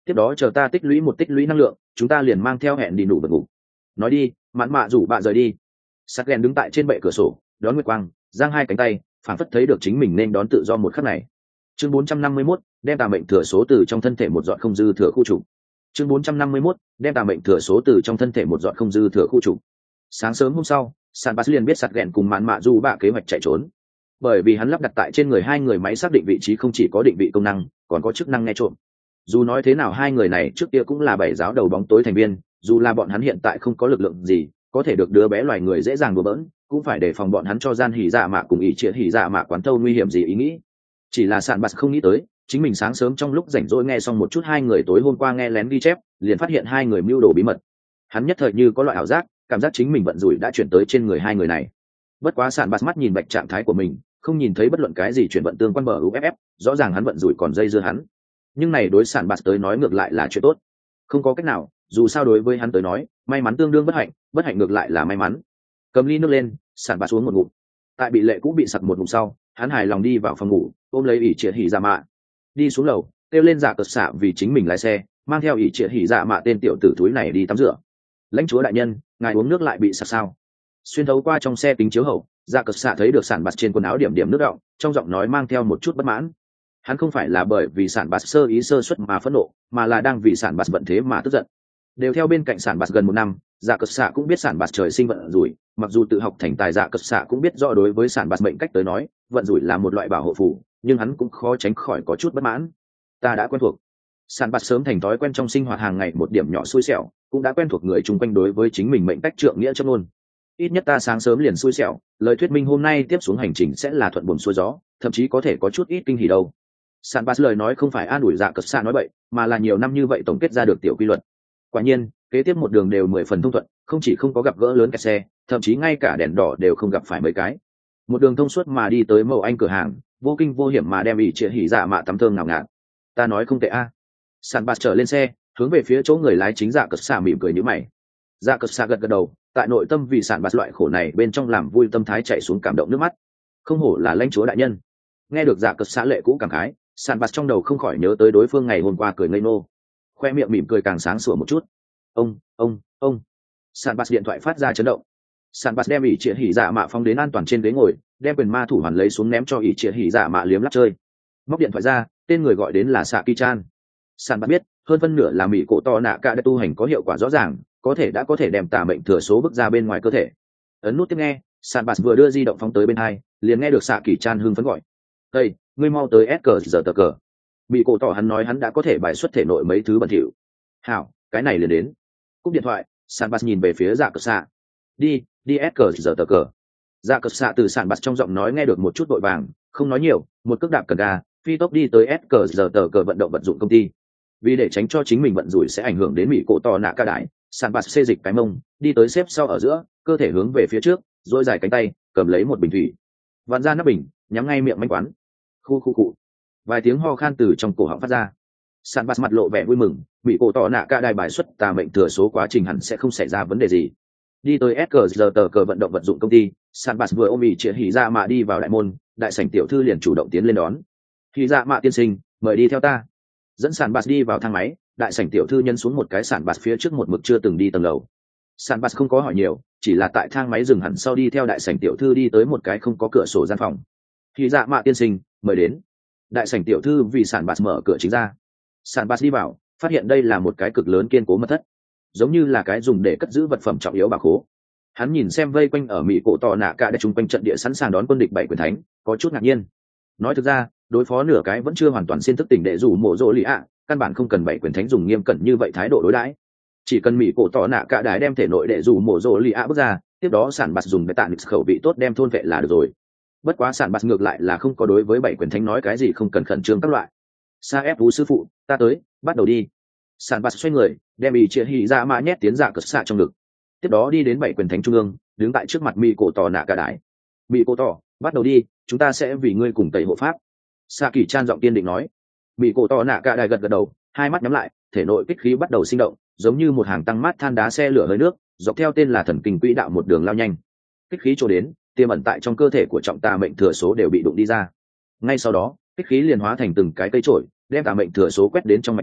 tiếp đó chờ ta tích lũy một tích lũy năng lượng, chúng ta liền mang theo hẹn đi đủ bật ngủ. Nói đi, mạn mạ rủ bạn rời đi. Sắt ghen đứng tại trên bệ cửa sổ, đón nguyệt quang, giang hai cánh tay, phảng phất thấy được chính mình nên đón tự do một khắc này. Chương bốn trăm năm mươi mốt, đem tà mệnh thừa số từ trong thân thể một dọn không dư thừa khu trục. Chương bốn trăm năm mươi mốt, đem tà mệnh thừa số từ trong thân thể một dọn không dư thừa khu trục. Sáng sớm hôm sau, San Bas liền biết sạt ghẹn cùng mạn mạ dù bạ kế hoạch chạy trốn, bởi vì hắn lắp đặt tại trên người hai người máy xác định vị trí không chỉ có định vị công năng, còn có chức năng nghe trộm. Dù nói thế nào hai người này trước kia cũng là bảy giáo đầu bóng tối thành viên, dù là bọn hắn hiện tại không có lực lượng gì có thể được đứa bé loài người dễ dàng đùa bỡn, cũng phải đề phòng bọn hắn cho gian hỉ dạ mạ cùng ý chia hỉ dạ mạ quán thâu nguy hiểm gì ý nghĩ. Chỉ là San Bas không nghĩ tới, chính mình sáng sớm trong lúc rảnh rỗi nghe xong một chút hai người tối hôm qua nghe lén ghi chép, liền phát hiện hai người mưu đồ bí mật. Hắn nhất thời như có loại ảo giác, cảm giác chính mình vận rủi đã chuyển tới trên người hai người này. Bất quá San Bas mắt nhìn bạch trạng thái của mình, không nhìn thấy bất luận cái gì chuyển vận tương quan bờ u ép ép, rõ ràng hắn vận rủi còn dây dưa hắn. Nhưng này đối San Bas tới nói ngược lại là chuyện tốt. Không có cách nào, dù sao đối với hắn tới nói, may mắn tương đương bất hạnh, bất hạnh ngược lại là may mắn. Cầm ly nước lên, San Bas uống một ngụm. Tại bị lệ cũ bị sặc một ngụm sau, hắn hài lòng đi vào phòng ngủ, ôm lấy ỷ triệt hỉ dạ mạ, đi xuống lầu, kêu lên dạ cật xạ vì chính mình lái xe, mang theo ỷ triệt hỉ dạ mạ tên tiểu tử thúi này đi tắm rửa. Lãnh chúa đại nhân, ngài uống nước lại bị sặc sao? Xuyên thấu qua trong xe kính chiếu hậu, dạ cật xạ thấy được Sản Bạt trên quần áo điểm điểm nước đọng, trong giọng nói mang theo một chút bất mãn. Hắn không phải là bởi vì Sản Bạt sơ ý sơ suất mà phẫn nộ, mà là đang vì Sản Bạt vận thế mà tức giận. Đều theo bên cạnh Sản Bạt gần một năm, dạ cật xạ cũng biết Sản Bạt trời sinh vận rủi, mặc dù tự học thành tài, dạ cật xạ cũng biết rõ đối với Sản Bạt mệnh cách tới nói, vận rủi là một loại bảo hộ phù, nhưng hắn cũng khó tránh khỏi có chút bất mãn. Ta đã quen thuộc. Sản Bạt sớm thành thói quen trong sinh hoạt hàng ngày một điểm nhỏ xui xẻo, cũng đã quen thuộc người chung quanh đối với chính mình mệnh cách trượng nghĩa châm luôn. Ít nhất ta sáng sớm liền xui xẻo, lời thuyết minh hôm nay tiếp xuống hành trình sẽ là thuận buồm xuôi gió, thậm chí có thể có chút ít kinh hỉ đâu. Sản Bạt lời nói không phải an ủi dạ cật xạ nói bậy, mà là nhiều năm như vậy tổng kết ra được tiểu quy luật. Quả nhiên, kế tiếp một đường đều mười phần thông thuận, không chỉ không có gặp gỡ lớn kẹt xe, thậm chí ngay cả đèn đỏ đều không gặp phải mấy cái. Một đường thông suốt mà đi tới Mậu Anh cửa hàng, vô kinh vô hiểm mà đem ỷ triệt hỉ dạ mạ tắm thơm ngào ngạt. Ta nói không tệ a. À. Sản Bạt trở lên xe, hướng về phía chỗ người lái chính dạ cật xạ mỉm cười nhíu mày. Dạ cật xạ gật gật đầu, tại nội tâm vì Sản Bạt loại khổ này bên trong làm vui tâm thái chạy xuống cảm động nước mắt. Không hổ là lãnh chúa đại nhân. Nghe được dạ cật xạ lệ cũ cảm khái, Sản Bạt trong đầu không khỏi nhớ tới đối phương ngày hôm qua cười ngây ngô, khoe miệng mỉm cười càng sáng sủa một chút. Ông, ông, ông. Sản Bạt điện thoại phát ra chấn động. Sản Bạt đem ỷ triệt hỉ dạ mạ phóng đến an toàn trên ghế ngồi, đem quyền ma thủ hoàn lấy xuống ném cho ỷ triệt hỉ dạ mạ liếm lắp chơi. Móc điện thoại ra, tên người gọi đến là Saki Chan. Sản Bạt biết, hơn phân nửa là mỹ cổ to nạ cả đã tu hành có hiệu quả rõ ràng, có thể đã có thể đem tà mệnh thừa số bước ra bên ngoài cơ thể. Ấn nút tiếp nghe, Sản Bạt vừa đưa di động phóng tới bên hai, liền nghe được Saki Chan hưng phấn gọi. Đây, ngươi mau tới S cờ giờ tờ cờ. Mỹ cổ tỏ hắn nói hắn đã có thể bài xuất thể nội mấy thứ bẩn thỉu. Hảo, cái này liền đến. Cúp điện thoại, Sản Bạt nhìn về phía dạ cờ xạ. Đi, đi S cờ giờ tờ cờ. Dạ cờ xạ từ Sản Bạt trong giọng nói nghe được một chút vội vàng, không nói nhiều, một cước đạp cần ga, phi tốc đi tới S cờ giờ tờ cờ vận động vận dụng công ty. Vì để tránh cho chính mình vận rủi sẽ ảnh hưởng đến mỹ cổ tỏ nạ ca đại, Sản Bạt xê dịch cái mông, đi tới xếp sau ở giữa, cơ thể hướng về phía trước, duỗi dài cánh tay, cầm lấy một bình thủy, vặn ra nắp bình, nhắm ngay miệng manh quán. Khu khu cụ, vài tiếng ho khan từ trong cổ họng phát ra. Sản Bạt mặt lộ vẻ vui mừng, mỹ cổ tỏ nạ ca đại bài xuất tà mệnh thừa số quá trình hẳn sẽ không xảy ra vấn đề gì. Đi tới S cờ giờ tờ cờ vận động vật dụng công ty, Sản Bạt vừa ôm ỉ triệt hỉ dạ mạ đi vào đại môn, đại sảnh tiểu thư liền chủ động tiến lên đón. Hỉ dạ mạ tiên sinh, mời đi theo ta. Dẫn Sản Bạt đi vào thang máy, đại sảnh tiểu thư nhân xuống một cái Sản Bạt phía trước một mực chưa từng đi tầng lầu. Sản Bạt không có hỏi nhiều, chỉ là tại thang máy dừng hẳn sau đi theo đại sảnh tiểu thư đi tới một cái không có cửa sổ gian phòng. Hỉ dạ mạ tiên sinh, mời đến. Đại sảnh tiểu thư vì Sản Bạt mở cửa chính ra. Sản Bạt đi vào, phát hiện đây là một cái cực lớn kiên cố mật thất, giống như là cái dùng để cất giữ vật phẩm trọng yếu bảo khố. Hắn nhìn xem vây quanh ở mỹ cổ tỏ nạ cả đã chung quanh trận địa sẵn sàng đón quân địch bảy quyền thánh, có chút ngạc nhiên. Nói thực ra, đối phó nửa cái vẫn chưa hoàn toàn xin thức tỉnh đệ rủ mộ rỗ lì ạ, căn bản không cần bảy quyền thánh dùng nghiêm cẩn như vậy thái độ đối đãi. Chỉ cần mỹ cổ tỏ nạ cả đái đem thể nội đệ rủ mộ rỗ lì ạ bước ra, tiếp đó Sản Bạt dùng để tạm khẩu vị tốt đem thôn vệ là được rồi. Bất quá Sản Bạt ngược lại là không có đối với bảy quyền thánh nói cái gì không cần khẩn trương các loại. Sa ép vũ sư phụ, ta tới, bắt đầu đi. Sản Bạt xoay người, đem ỷ triệt hỉ dạ mạ nhét tiến dạ cật xạ trong ngực. Tiếp đó đi đến bảy quyền thánh trung ương, đứng tại trước mặt mỹ cổ tỏ nạ cả đái. Mỹ cổ tỏ, bắt đầu đi, chúng ta sẽ vì ngươi cùng tẩy hộ pháp. Sa kỳ chan giọng kiên định nói. Mỹ cổ tỏ nạ cả đái gật gật đầu, hai mắt nhắm lại, thể nội kích khí bắt đầu sinh động, giống như một hàng tăng mát than đá xe lửa hơi nước, dọc theo tên là thần kinh quỹ đạo một đường lao nhanh. Kích khí trôi đến, tiềm ẩn tại trong cơ thể của trọng tà mệnh thừa số đều bị đụng đi ra. Ngay sau đó, kích khí liền hóa thành từng cái cây trổi, đem tà mệnh thừa số quét đến trong mạch máu,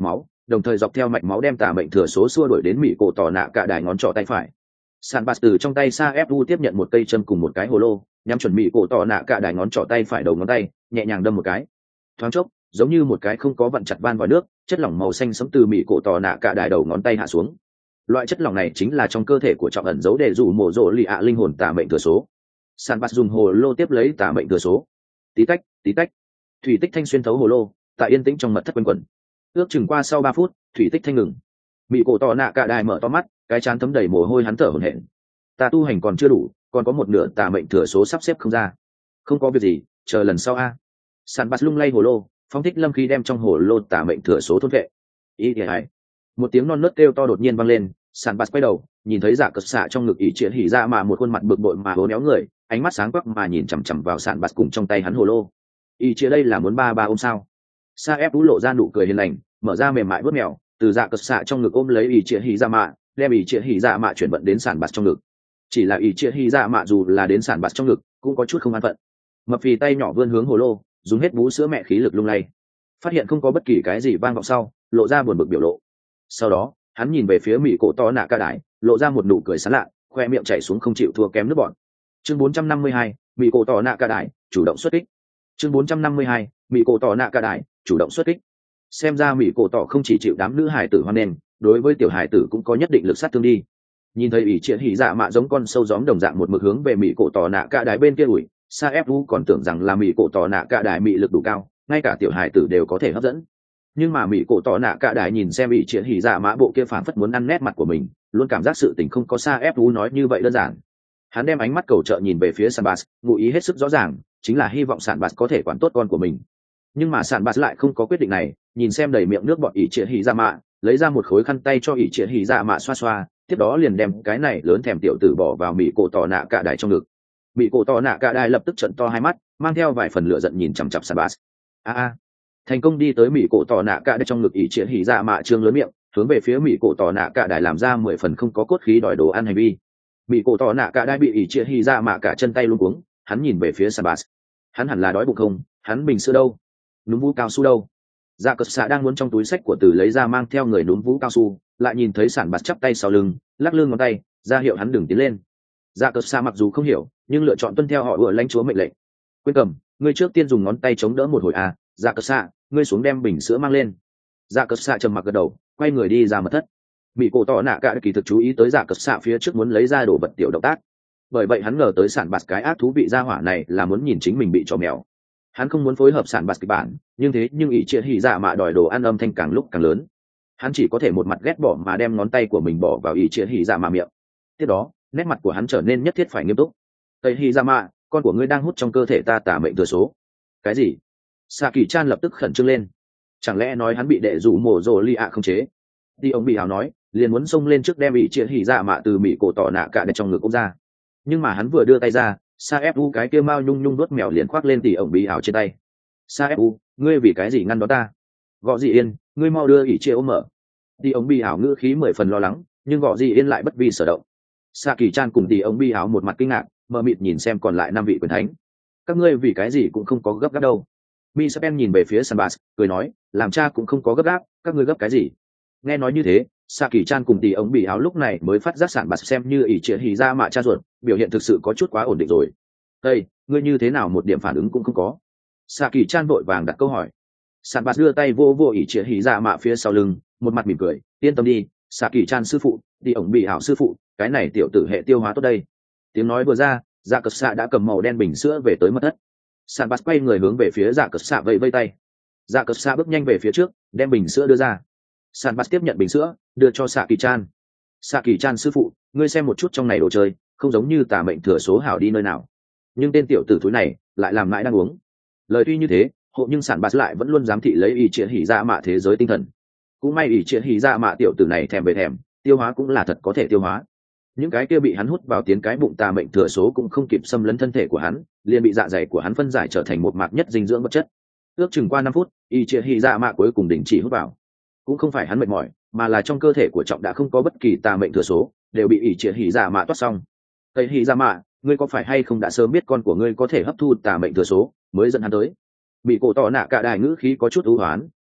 đồng thời dọc theo mạch máu đem tà mệnh thừa số xua đuổi đến mỹ cổ tỏ nạ cả đài ngón trỏ tay phải. Sản bạt từ trong tay Sa ép u tiếp nhận một cây châm cùng một cái hồ lô, nhắm chuẩn mỹ cổ tỏ nạ cả đài ngón trỏ tay phải đầu ngón tay, nhẹ nhàng đâm một cái. Thoáng chốc, giống như một cái không có vặn chặt van vòi nước, chất lỏng màu xanh sẫm từ mỹ cổ tỏ nạ cả đài đầu ngón tay hạ xuống. Loại chất lỏng này chính là trong cơ thể của trọng ẩn giấu để rủ mổ rộ lì ạ linh hồn tà mệnh thừa số. Sản bạt dùng hồ lô tiếp lấy tà mệnh thừa số. Tí tách, tí tách. Thủy tích thanh xuyên thấu hồ lô, tại yên tĩnh trong mật thất quanh quẩn. Ước chừng qua sau ba phút, thủy tích thanh ngừng. Mỹ cổ tỏ nạ cả đài mở to mắt, cái trán thấm đầy mồ hôi, hắn thở hổn hển. Ta tu hành còn chưa đủ, còn có một nửa tà mệnh thừa số sắp xếp không ra. Không có việc gì, chờ lần sau a. Sản bạt lung lay hồ lô, phóng thích lâm khí đem trong hồ lô tà mệnh thừa số thôn vệ. Ý thì hay. Một tiếng non nớt kêu to đột nhiên vang lên, Sản bạt quay đầu, nhìn thấy Dạ Cật Xạ trong ngực ỷ triệt hỉ dạ mạ một khuôn mặt bực bội mà hố néo người, ánh mắt sáng quắc mà nhìn chằm chằm vào Sản bạt cùng trong tay hắn hồ lô. Ỷ triệt đây là muốn ba ba ôm sao? Sa ép Vũ lộ ra nụ cười hiền lành, mở ra mềm mại vuốt mèo, từ Dạ Cật Xạ trong ngực ôm lấy ỷ triệt hỉ dạ mạ, đem ỷ triệt hỉ dạ mạ chuyển vận đến Sản bạt trong ngực. Chỉ là ỷ triệt hỉ dạ mạ dù là đến Sản bạt trong ngực, cũng có chút không an phận. Mập phì tay nhỏ vươn hướng hồ lô, dùng hết bú sữa mẹ khí lực lung lay. Phát hiện không có bất kỳ cái gì vang vọng sau, lộ ra buồn bực biểu lộ. Sau đó, hắn nhìn về phía mỹ cổ to nạ ca đái, lộ ra một nụ cười sán lạ, khoe miệng chảy xuống không chịu thua kém nước bọn. Chương bốn trăm năm mươi hai, mỹ cổ to nạ ca đái, chủ động xuất kích. Chương bốn trăm năm mươi hai, mỹ cổ to nạ ca đái, chủ động xuất kích. Xem ra mỹ cổ tỏ không chỉ chịu đám nữ hải tử hoan nghênh, đối với tiểu hải tử cũng có nhất định lực sát thương đi. Nhìn thấy ỷ triệt hỉ dạ mạ giống con sâu gióm đồng dạng một mực hướng về mỹ cổ tỏ nạ ca đái bên kia ủi, Sa ép u còn tưởng rằng là mỹ cổ tỏ nạ ca đái mị lực đủ cao, ngay cả tiểu hải tử đều có thể hấp dẫn. Nhưng mà mỹ cổ tỏ nạ cả đài nhìn xem ỷ triệt hỉ dạ mã bộ kia phản phất muốn ăn nét mặt của mình, luôn cảm giác sự tình không có Sa ép u nói như vậy đơn giản. Hắn đem ánh mắt cầu trợ nhìn về phía Sản Bạt, ngụ ý hết sức rõ ràng, chính là hy vọng Sản Bạt có thể quản tốt con của mình. Nhưng mà Sản Bạt lại không có quyết định này, nhìn xem đầy miệng nước bọt ỷ triệt hỉ dạ mạ, lấy ra một khối khăn tay cho ỷ triệt hỉ dạ mạ xoa xoa, tiếp đó liền đem cái này lớn thèm tiểu tử bỏ vào mỹ cổ tỏ nạ cả đài trong ngực. Mỹ cổ tỏ nạ cả đài lập tức trợn to hai mắt, mang theo vài phần lửa giận nhìn chằm chằm Sản Bạt. A a, thành công đi tới mỹ cổ tỏ nạ cả đài trong ngực ỷ triệt hỉ dạ mạ trương lớn miệng, hướng về phía mỹ cổ tỏ nạ cả đài làm ra mười phần không có cốt khí đòi đồ ăn hành vi. Mỹ cổ tỏ nạ cả đài bị ỷ triệt hỉ dạ mạ cả chân tay luống cuống, hắn nhìn về phía Sản Bạt. Hắn hẳn là đói bụng không? Hắn bình sữa đâu? Núm vũ cao su đâu? Dạ Cật Xạ đang muốn trong túi sách của Từ lấy ra mang theo người núm vũ cao su, lại nhìn thấy Sản Bạt chắp tay sau lưng, lắc lư ngón tay, ra hiệu hắn đừng tiến lên. Dạ Cật Xạ mặc dù không hiểu, nhưng lựa chọn tuân theo họ vừa lãnh chúa mệnh lệnh. Quên cầm, ngươi trước tiên dùng ngón tay chống đỡ một hồi à? Dạ Cật Xạ, ngươi xuống đem bình sữa mang lên. Dạ Cật Xạ trầm mặc gật đầu, quay người đi ra mật thất. Mỹ cổ tỏ nạ cả kỳ thực chú ý tới Dạ Cật Xạ phía trước muốn lấy ra đồ vật tiểu động tác, bởi vậy hắn ngờ tới Sản Bạt cái ác thú vị gia hỏa này là muốn nhìn chính mình bị trò mèo. Hắn không muốn phối hợp Sản Bạt kịch bản, nhưng thế nhưng ỷ triệt hỉ dạ mạ đòi đồ ăn âm thanh càng lúc càng lớn, hắn chỉ có thể một mặt ghét bỏ mà đem ngón tay của mình bỏ vào ỷ triệt hỉ dạ mạ miệng. Tiếp đó nét mặt của hắn trở nên nhất thiết phải nghiêm túc. Tây hỉ dạ mạ, con của ngươi đang hút trong cơ thể ta tà mệnh thừa số. Cái gì? Sa kỳ chan lập tức khẩn trương lên, chẳng lẽ nói hắn bị đệ rủ mổ rồ li ạ không chế? Đi ông bị hào nói liền muốn xông lên trước đem ỷ triệt hỉ dạ mạ từ mỹ cổ tỏ nạ cả để trong ngực ôm ra, nhưng mà hắn vừa đưa tay ra, Sa ép u cái kia mao nhung nhung đuốt mèo liền khoác lên tỉ ổng bị ảo trên tay. Sa ép u, ngươi vì cái gì ngăn đó ta? Gõ gì yên, ngươi mau đưa ỷ chia ôm mở. Tỉ ổng bị ảo ngữ khí mười phần lo lắng, nhưng gõ gì yên lại bất vi sở động. Sa kỳ chan cùng tỉ ổng bị ảo một mặt kinh ngạc, mờ mịt nhìn xem còn lại năm vị quyền thánh. Các ngươi vì cái gì cũng không có gấp gáp đâu. Mi Sepen nhìn về phía Sản Bạt, cười nói, làm cha cũng không có gấp gáp, các ngươi gấp cái gì? Nghe nói như thế, Sa kỳ chan cùng tỉ ổng bị ảo lúc này mới phát giác Sản Bạt xem như ỷ triệt hỉ dạ mạ cha ruột, biểu hiện thực sự có chút quá ổn định rồi. Đây, ngươi như thế nào một điểm phản ứng cũng không có? Sa kỳ chan vội vàng đặt câu hỏi. Sản Bạt đưa tay vô vô ỷ triệt hỉ dạ mạ phía sau lưng, một mặt mỉm cười, yên tâm đi, Sa kỳ chan sư phụ, đi ổng bị ảo sư phụ, cái này tiểu tử hệ tiêu hóa tốt đây. Tiếng nói vừa ra, Dạ Cật Xạ đã cầm màu đen bình sữa về tới mật thất. Sản Bạt quay người hướng về phía Dạ Cật Xạ vẫy vẫy tay. Dạ Cật Xạ bước nhanh về phía trước, đem bình sữa đưa ra. Sản Bạt tiếp nhận bình sữa, đưa cho Sa kỳ chan. Sa kỳ chan sư phụ, ngươi xem một chút trong này đồ chơi, không giống như tà mệnh thừa số hảo đi nơi nào, nhưng tên tiểu tử thúi này lại làm mãi đang uống. Lời tuy như thế, hộ nhưng Sản Bạt lại vẫn luôn giám thị lấy ỷ triệt hỉ dạ mạ thế giới tinh thần. Cũng may ỷ triệt hỉ dạ mạ tiểu tử này thèm về thèm, tiêu hóa cũng là thật có thể tiêu hóa. Những cái kia bị hắn hút vào tiến cái bụng tà mệnh thừa số cũng không kịp xâm lấn thân thể của hắn, liền bị dạ dày của hắn phân giải trở thành một mạc nhất dinh dưỡng vật chất. Ước chừng qua năm phút, ỷ triệt hỉ dạ mạ cuối cùng đình chỉ hút vào. Cũng không phải hắn mệt mỏi, mà là trong cơ thể của trọng đã không có bất kỳ tà mệnh thừa số, đều bị ỷ triệt hỉ dạ mạ toát xong. Tây hỉ dạ mạ, ngươi có phải hay không đã sớm biết con của ngươi có thể hấp thu tà mệnh thừa số mới dẫn hắn tới? Bị cổ tỏ nạ cả đài ngữ khí có chút ưu hoán,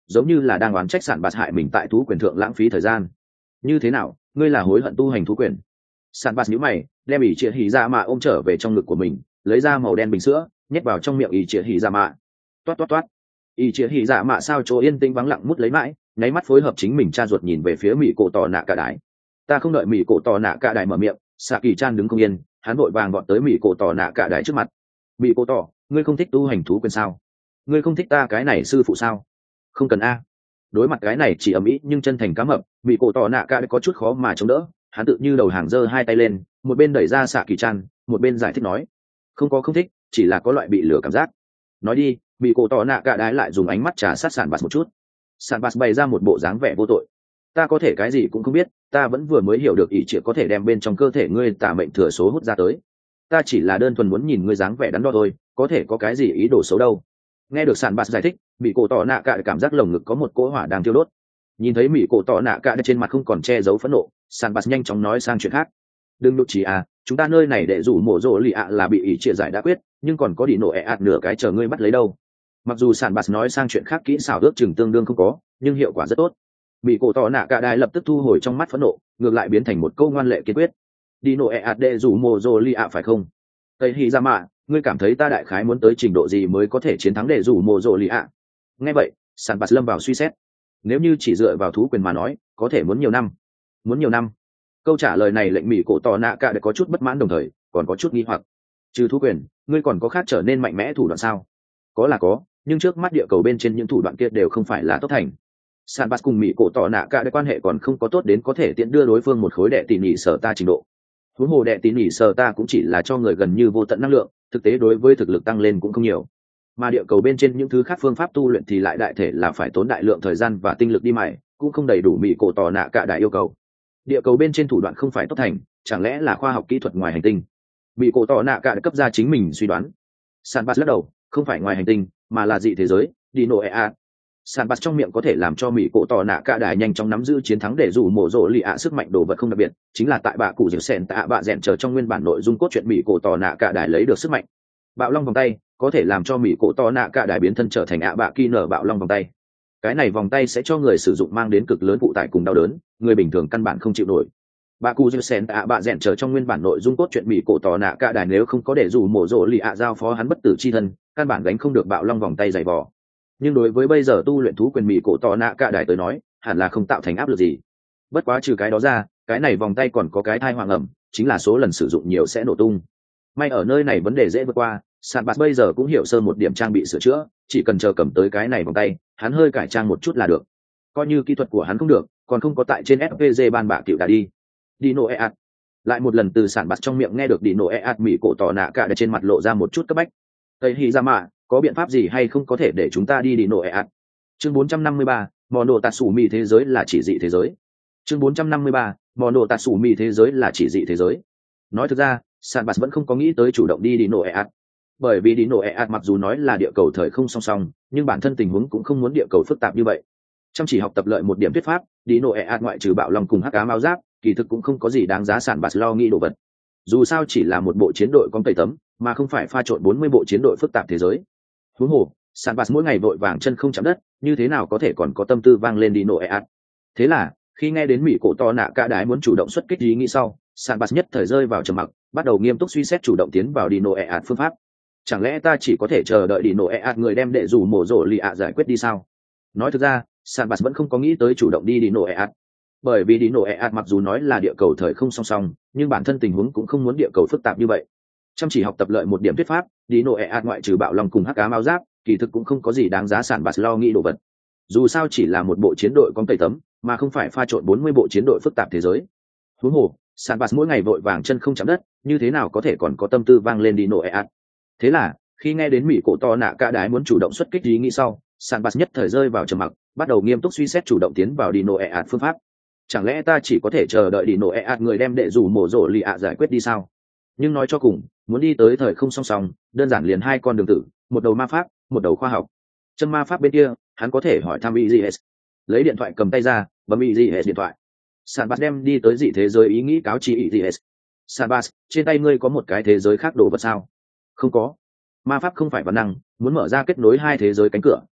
giống như là đang oán trách sản bạt hại mình tại thú quyền thượng lãng phí thời gian. Như thế nào, ngươi là hối hận tu hành thú quyền? Sản bạt nhíu mày, đem ỷ triệt hỉ dạ mạ ôm trở về trong ngực của mình, lấy ra màu đen bình sữa nhét vào trong miệng ỷ triệt hỉ dạ mạ. Toát toát toát. ỷ triệt hỉ dạ mạ sao chỗ yên tĩnh vắng lặng mút lấy mãi, nháy mắt phối hợp chính mình cha ruột nhìn về phía mỹ cổ tỏ nạ cả đái. Ta không đợi mỹ cổ tỏ nạ cả đái mở miệng, xạ kỳ chan đứng không yên, hắn vội vàng gọn tới mỹ cổ tỏ nạ cả đái trước mặt. Mỹ cổ tỏ, ngươi không thích tu hành thú quyền sao? Ngươi không thích ta cái này sư phụ sao? Không cần a. Đối mặt cái này chỉ ầm ĩ nhưng chân thành cá mập, mỹ cổ tỏ nạ cả đái có chút khó mà chống đỡ, hắn tự như đầu hàng giơ hai tay lên, một bên đẩy ra xạ kỳ chan, một bên giải thích nói, không có không thích, chỉ là có loại bị lửa cảm giác. Nói đi, mỹ cổ tỏ nạ cả đái lại dùng ánh mắt trà sát sản bạt một chút. Sản bạt bày ra một bộ dáng vẻ vô tội. Ta có thể cái gì cũng không biết, ta vẫn vừa mới hiểu được ý chỉ có thể đem bên trong cơ thể ngươi tà mệnh thừa số hút ra tới. Ta chỉ là đơn thuần muốn nhìn ngươi dáng vẻ đắn đo thôi, có thể có cái gì ý đồ xấu đâu. Nghe được sản bạt giải thích, mỹ cổ tỏ nạ cả cảm giác lồng ngực có một cỗ hỏa đang thiêu đốt. Nhìn thấy mỹ cổ tỏ nạ cả trên mặt không còn che giấu phẫn nộ, sản bạt nhanh chóng nói sang chuyện khác. Đừng nụ chỉ à, chúng ta nơi này để rủ mổ rộ lì ạ là bị ý chia giải đã quyết, nhưng còn có đi nổ ẹ ạt nửa cái chờ ngươi bắt lấy đâu. Mặc dù sản bạt nói sang chuyện khác kỹ xảo ước chừng tương đương không có, nhưng hiệu quả rất tốt. Bị cổ tỏ nạ cả đài lập tức thu hồi trong mắt phẫn nộ, ngược lại biến thành một câu ngoan lệ kiên quyết. Đi nổ ẹ ạt để rủ mổ rộ lì ạ phải không? Tây hy ra mạ, ngươi cảm thấy ta đại khái muốn tới trình độ gì mới có thể chiến thắng để rủ mổ rộ lì ạ? Nghe vậy, sản bạt lâm vào suy xét. Nếu như chỉ dựa vào thú quyền mà nói, có thể muốn nhiều năm. Muốn nhiều năm. Câu trả lời này lệnh mỹ cổ tỏ nạ cả đã có chút bất mãn, đồng thời còn có chút nghi hoặc. Trừ thú quyền, ngươi còn có khác trở nên mạnh mẽ thủ đoạn sao? Có là có, nhưng trước mắt địa cầu bên trên những thủ đoạn kia đều không phải là tốt thành. Sản bạt cùng mỹ cổ tỏ nạ cả quan hệ còn không có tốt đến có thể tiện đưa đối phương một khối đệ tỉ nỉ sở ta trình độ. Huống hồ đệ tỉ nỉ sở ta cũng chỉ là cho người gần như vô tận năng lượng, thực tế đối với thực lực tăng lên cũng không nhiều. Mà địa cầu bên trên những thứ khác phương pháp tu luyện thì lại đại thể là phải tốn đại lượng thời gian và tinh lực đi mài, cũng không đầy đủ mỹ cổ tỏ nạ cả đại yêu cầu. Địa cầu bên trên thủ đoạn không phải tốt thành, chẳng lẽ là khoa học kỹ thuật ngoài hành tinh? Mỹ cổ tỏ nạ cả cấp ra chính mình suy đoán. Sản bạt lắc đầu, không phải ngoài hành tinh, mà là dị thế giới, đi nổ ea. Sản bạt trong miệng có thể làm cho mỹ cổ tỏ nạ cả đại nhanh chóng nắm giữ chiến thắng để rủ mổ rộ lì ạ sức mạnh đồ vật không đặc biệt, chính là tại bạ cụ diệu sèn tạ bạ rèn chờ trong nguyên bản nội dung cốt truyện mỹ cổ tỏ nạ cả đại lấy được sức mạnh. Bạo long vòng tay có thể làm cho mỹ cổ tỏ nạ cả đại biến thân trở thành ạ bạ kỳ nở bạo long vòng tay. Cái này vòng tay sẽ cho người sử dụng mang đến cực lớn phụ tải cùng đau đớn, người bình thường căn bản không chịu nổi. Bạ cụ diệu sèn tạ bạ rèn chờ trong nguyên bản nội dung cốt truyện mỹ cổ tỏ nạ cả đại nếu không có để rủ mổ rộ lì ạ giao phó hắn bất tử chi thân, căn bản gánh không được bạo long vòng tay dày vò. Nhưng đối với bây giờ tu luyện thú quyền mỹ cổ tỏ nạ cả đại tới nói, hẳn là không tạo thành áp lực gì. Bất quá trừ cái đó ra, cái này vòng tay còn có cái thai hoàng ẩm, chính là số lần sử dụng nhiều sẽ nổ tung. May ở nơi này vấn đề dễ vượt qua, Sản bạt bây giờ cũng hiểu sơ một điểm trang bị sửa chữa, chỉ cần chờ cầm tới cái này vòng tay, hắn hơi cải trang một chút là được. Coi như kỹ thuật của hắn không được, còn không có tại trên ép pê giê ban bạ tiểu đã đi. Dino Eat. Lại một lần từ Sản bạt trong miệng nghe được Dino Eat, mỹ cổ tỏ nạ cả để trên mặt lộ ra một chút cấp bách. Tây Hy ra mạ, có biện pháp gì hay không có thể để chúng ta đi Dino Eat? Chương bốn trăm năm mươi ba, Mono Tatsumi thế giới là chỉ dị thế giới. Chương bốn trăm năm mươi ba, Mono Tatsumi thế giới là chỉ dị thế giới. Nói thực ra, Sản bạt vẫn không có nghĩ tới chủ động đi Dino Eat. Bởi vì Dino Eat mặc dù nói là địa cầu thời không song song, nhưng bản thân tình huống cũng không muốn địa cầu phức tạp như vậy. Chăm chỉ học tập lợi một điểm thuyết pháp, Dino Eat ngoại trừ bạo long cùng hắc ám áo giáp, kỳ thực cũng không có gì đáng giá Sản bạt lo nghĩ đồ vật. Dù sao chỉ là một bộ chiến đội con tẩy tấm, mà không phải pha trộn bốn mươi bộ chiến đội phức tạp thế giới. Huống hồ, Sản bạt mỗi ngày vội vàng chân không chạm đất, như thế nào có thể còn có tâm tư vang lên Dino Eat. Thế là, khi nghe đến mỹ cổ to nạ cả đái muốn chủ động xuất kích ý nghĩ sau, Sản bạt nhất thời rơi vào trầm mặc, bắt đầu nghiêm túc suy xét chủ động tiến vào Dino Eat phương pháp. Chẳng lẽ ta chỉ có thể chờ đợi Dino Eat người đem đệ rủ mổ rộ lì ạ giải quyết đi sao? Nói thực ra, Sản bạt vẫn không có nghĩ tới chủ động đi Dino Eat. Bởi vì Dino Eat mặc dù nói là địa cầu thời không song song, nhưng bản thân tình huống cũng không muốn địa cầu phức tạp như vậy. Chăm chỉ học tập lợi một điểm thuyết pháp, Dino Eat ngoại trừ bạo long cùng hắc ám áo giáp, kỳ thực cũng không có gì đáng giá Sản bạt lo nghĩ đồ vật. Dù sao chỉ là một bộ chiến đội con tẩy tấm, mà không phải pha trộn bốn mươi bộ chiến đội phức tạp thế giới. Huống hồ, Sản bạt mỗi ngày vội vàng chân không chạm đất, như thế nào có thể còn có tâm tư vang lên Dino Eat. Thế là, khi nghe đến mỹ cổ to nạ cả đái muốn chủ động xuất kích ý nghĩ sau, Sản bạt nhất thời rơi vào trầm mặc, bắt đầu nghiêm túc suy xét chủ động tiến vào Dino Eat phương pháp. Chẳng lẽ ta chỉ có thể chờ đợi Dino Eat người đem đệ rủ mổ rộ lì ạ giải quyết đi sao? Nhưng nói cho cùng, muốn đi tới thời không song song, đơn giản liền hai con đường tử, một đầu ma pháp, một đầu khoa học. Chân ma pháp bên kia, hắn có thể hỏi thăm i giê ét. Lấy điện thoại cầm tay ra, bấm i giê ét điện thoại. Sản bạt đem đi tới dị thế giới ý nghĩ cáo chi i giê ét. Sản bạt, trên tay ngươi có một cái thế giới khác đồ vật sao? Không có. Ma pháp không phải văn năng, muốn mở ra kết nối hai thế giới cánh cửa,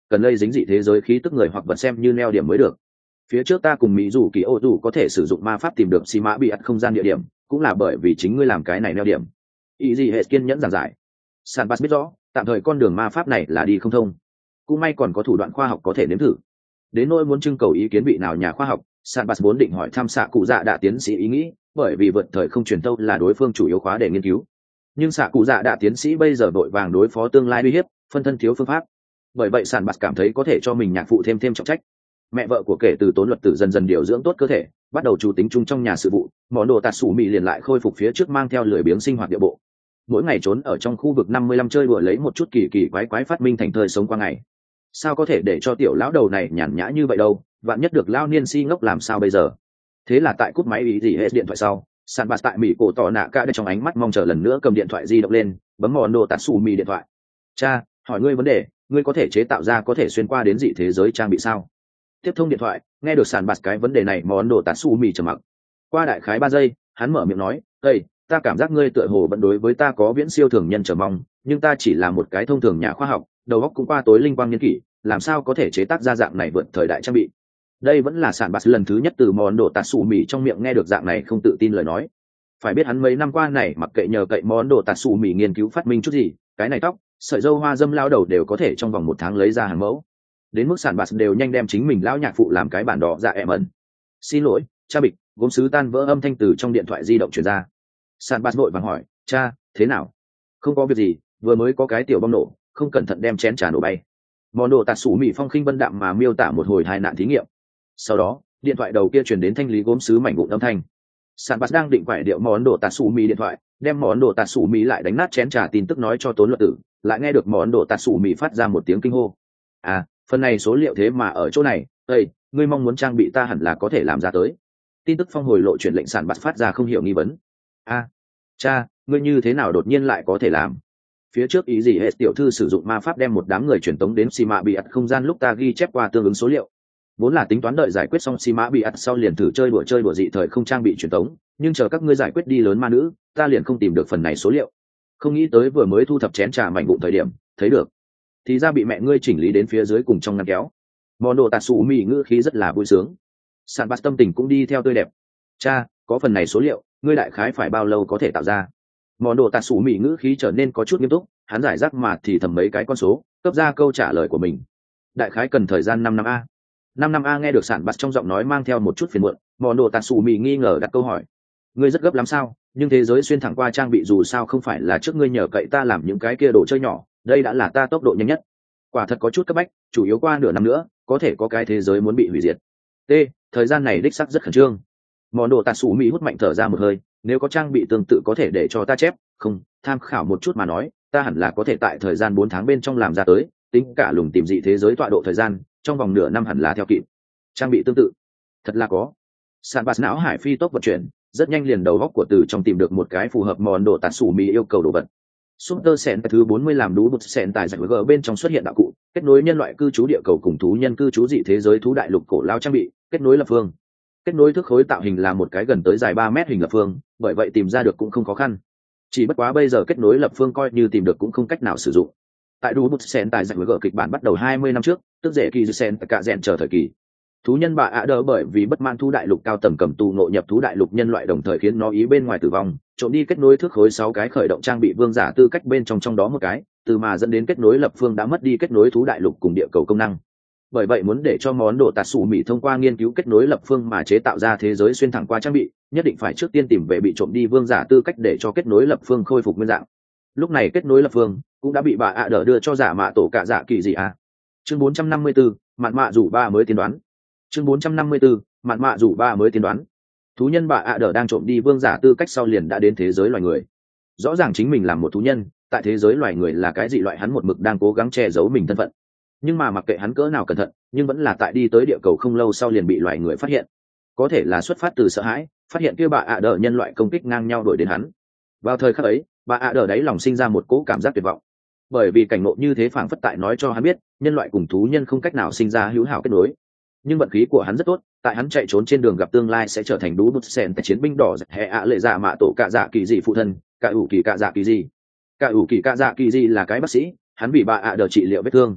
cần lây dính dị thế giới khí tức người hoặc vật xem như neo điểm mới được. Phía trước ta cùng mỹ dù kỳ ô dù có thể sử dụng ma pháp tìm được xi mã bị ắt không gian địa điểm, cũng là bởi vì chính ngươi làm cái này neo điểm. Ý gì hệ kiên nhẫn giảng giải. San Bas biết rõ, tạm thời con đường ma pháp này là đi không thông. Cũng may còn có thủ đoạn khoa học có thể nếm thử. Đến nỗi muốn trưng cầu ý kiến vị nào nhà khoa học, San Bas vốn định hỏi thăm xạ cụ dạ đạ tiến sĩ ý nghĩ, bởi vì vượt thời không truyền tâu là đối phương chủ yếu khóa để nghiên cứu. Nhưng xạ cụ dạ đạ tiến sĩ bây giờ vội vàng đối phó tương lai uy hiếp, phân thân thiếu phương pháp. Bởi vậy San Bas cảm thấy có thể cho mình nhạc phụ thêm thêm trọng trách. Mẹ vợ của kể từ Tốn luật tử dần dần điều dưỡng tốt cơ thể, bắt đầu chủ tính chung trong nhà sự vụ, món đồ tạt sủ mì liền lại khôi phục phía trước mang theo lười biếng sinh hoạt địa bộ. Mỗi ngày trốn ở trong khu vực năm mươi lăm chơi đùa lấy một chút kỳ kỳ quái quái phát minh thành thời sống qua ngày. Sao có thể để cho tiểu lão đầu này nhàn nhã như vậy đâu, vạn nhất được lao niên si ngốc làm sao bây giờ. Thế là tại cúp máy ý gì hết điện thoại sau, San Bas tại mỹ cổ tỏ nạ cả trong ánh mắt mong chờ lần nữa cầm điện thoại di động lên, bấm món đồ tạt sủ mì điện thoại. Cha, hỏi ngươi vấn đề, ngươi có thể chế tạo ra có thể xuyên qua đến dị thế giới trang bị sao? Tiếp thông điện thoại, nghe được San Bas cái vấn đề này, món đồ tạt sủ mì trầm mặc. Qua đại khái ba giây, hắn mở miệng nói, "Ê, ta cảm giác ngươi tựa hồ vẫn đối với ta có viễn siêu thường nhân chờ mong, nhưng ta chỉ là một cái thông thường nhà khoa học, đầu óc cũng qua tối linh quang niên kỷ, làm sao có thể chế tác ra dạng này vượt thời đại trang bị." Đây vẫn là San Bas lần thứ nhất từ món đồ tạt sủ mì trong miệng nghe được dạng này không tự tin lời nói. Phải biết hắn mấy năm qua này mặc kệ nhờ cậy món đồ tạt sủ mì nghiên cứu phát minh chút gì, cái này tóc, sợi râu hoa dâm lao đầu đều có thể trong vòng một tháng lấy ra hàng mẫu. Đến mức San Bas đều nhanh đem chính mình lão nhạc phụ làm cái bản đỏ dạ em ẩn. "Xin lỗi, cha bịch." Gốm sứ tan vỡ âm thanh từ trong điện thoại di động truyền ra. San Bas vội vàng hỏi, "Cha, thế nào?" "Không có việc gì, vừa mới có cái tiểu bom nổ, không cẩn thận đem chén trà nổ bay." Món đồ tạt sủ mì phong khinh vân đạm mà miêu tả một hồi hai nạn thí nghiệm. Sau đó, điện thoại đầu kia truyền đến thanh lý gốm sứ mảnh vụn âm thanh. San Bas đang định quải điệu món đồ tạt sủ mì điện thoại, đem món đồ tạt sủ mì lại đánh nát chén trà tin tức nói cho Tốn luật tử, lại nghe được món đồ tạt sủ mì phát ra một tiếng kinh hô. "À, phần này số liệu thế mà ở chỗ này, ê, ngươi mong muốn trang bị ta hẳn là có thể làm ra tới." Tin tức phong hồi lộ chuyển lệnh San Bas phát ra không hiểu nghi vấn. "A, cha, ngươi như thế nào đột nhiên lại có thể làm?" Phía trước ý gì hết tiểu thư sử dụng ma pháp đem một đám người truyền tống đến xi mã bị ắt không gian, lúc ta ghi chép qua tương ứng số liệu. Vốn là tính toán đợi giải quyết xong xi mã bị ắt sau liền thử chơi đùa chơi đùa dị thời không trang bị truyền tống, nhưng chờ các ngươi giải quyết đi lớn ma nữ, ta liền không tìm được phần này số liệu. Không nghĩ tới vừa mới thu thập chén trà mảnh vụn thời điểm, thấy được. Thì ra bị mẹ ngươi chỉnh lý đến phía dưới cùng trong ngăn kéo. Món đồ tạt sủ mì ngữ khí rất là vui sướng. San Bas tâm tình cũng đi theo tươi đẹp. "Cha, có phần này số liệu, ngươi đại khái phải bao lâu có thể tạo ra?" Món đồ tạt sủ mì ngữ khí trở nên có chút nghiêm túc, hắn giải rác mà thì thầm mấy cái con số, cấp ra câu trả lời của mình. "Đại khái cần thời gian năm năm a." Năm năm a nghe được San Bas trong giọng nói mang theo một chút phiền muộn, món đồ tạt sủ mì nghi ngờ đặt câu hỏi. "Ngươi rất gấp lắm sao? Nhưng thế giới xuyên thẳng qua trang bị dù sao không phải là trước ngươi nhờ cậy ta làm những cái kia đồ chơi nhỏ, đây đã là ta tốc độ nhanh nhất. Quả thật có chút cấp bách, chủ yếu qua nửa năm nữa, có thể có cái thế giới muốn bị hủy diệt." T, thời gian này đích sắc rất khẩn trương. Món đồ tạt sủ mì hút mạnh thở ra một hơi, nếu có trang bị tương tự có thể để cho ta chép, không, tham khảo một chút mà nói, ta hẳn là có thể tại thời gian bốn tháng bên trong làm ra tới, tính cả lùng tìm dị thế giới tọa độ thời gian, trong vòng nửa năm hẳn là theo kịp. Trang bị tương tự, thật là có. San Bas não hải phi tốc vận chuyển, rất nhanh liền đầu góc của từ trong tìm được một cái phù hợp món đồ tạt sủ mì yêu cầu đồ vật. Super Sen thứ bốn mươi làm đú bút sen tài giải G bên trong xuất hiện đạo cụ, kết nối nhân loại cư trú địa cầu cùng thú nhân cư trú dị thế giới thú đại lục cổ lao trang bị, kết nối lập phương. Kết nối thước khối tạo hình là một cái gần tới dài ba mét hình lập phương, bởi vậy tìm ra được cũng không khó khăn. Chỉ bất quá bây giờ kết nối lập phương coi như tìm được cũng không cách nào sử dụng. Tại đú bút sen tài giải G kịch bản bắt đầu hai mươi năm trước, tức dễ kỳ sen cả rèn chờ thời kỳ. Thú nhân bà ạ đỡ bởi vì bất mãn thú đại lục cao tầng cầm tù nội nhập thú đại lục nhân loại, đồng thời khiến nó ý bên ngoài tử vong, trộm đi kết nối thước khối sáu cái khởi động trang bị vương giả tư cách bên trong trong đó một cái, từ mà dẫn đến kết nối lập phương đã mất đi kết nối thú đại lục cùng địa cầu công năng. Bởi vậy muốn để cho món đồ tạt sủ mì thông qua nghiên cứu kết nối lập phương mà chế tạo ra thế giới xuyên thẳng qua trang bị, nhất định phải trước tiên tìm về bị trộm đi vương giả tư cách để cho kết nối lập phương khôi phục nguyên dạng. Lúc này kết nối lập phương cũng đã bị bà ạ đỡ đưa cho giả mạ tổ cả dạ kỳ gì à. Chương bốn trăm năm mươi tư, mạn mạ rủ ba mới tiên đoán. Chương bốn trăm năm mươi tư, mạn mạ rủ ba mới tiên đoán. Thú nhân bà ạ đỡ đang trộm đi vương giả tư cách sau liền đã đến thế giới loài người. Rõ ràng chính mình là một thú nhân, tại thế giới loài người là cái dị loại, hắn một mực đang cố gắng che giấu mình thân phận. Nhưng mà mặc kệ hắn cỡ nào cẩn thận, nhưng vẫn là tại đi tới địa cầu không lâu sau liền bị loài người phát hiện. Có thể là xuất phát từ sợ hãi, phát hiện kia bà ạ đỡ nhân loại công kích ngang nhau đuổi đến hắn. Vào thời khắc ấy, bà ạ đỡ đáy lòng sinh ra một cỗ cảm giác tuyệt vọng. Bởi vì cảnh ngộ như thế phảng phất tại nói cho hắn biết, nhân loại cùng thú nhân không cách nào sinh ra hữu hảo kết nối. Nhưng vận khí của hắn rất tốt, tại hắn chạy trốn trên đường gặp tương lai sẽ trở thành đú bút sen tại chiến binh đỏ hệ ạ lệ dạ mạ tổ cạ dạ kỳ dị phụ thân, cạ ủ kỳ cạ dạ kỳ dị. Cạ ủ kỳ cạ dạ kỳ dị là cái bác sĩ, hắn bị bà ạ đỡ trị liệu vết thương.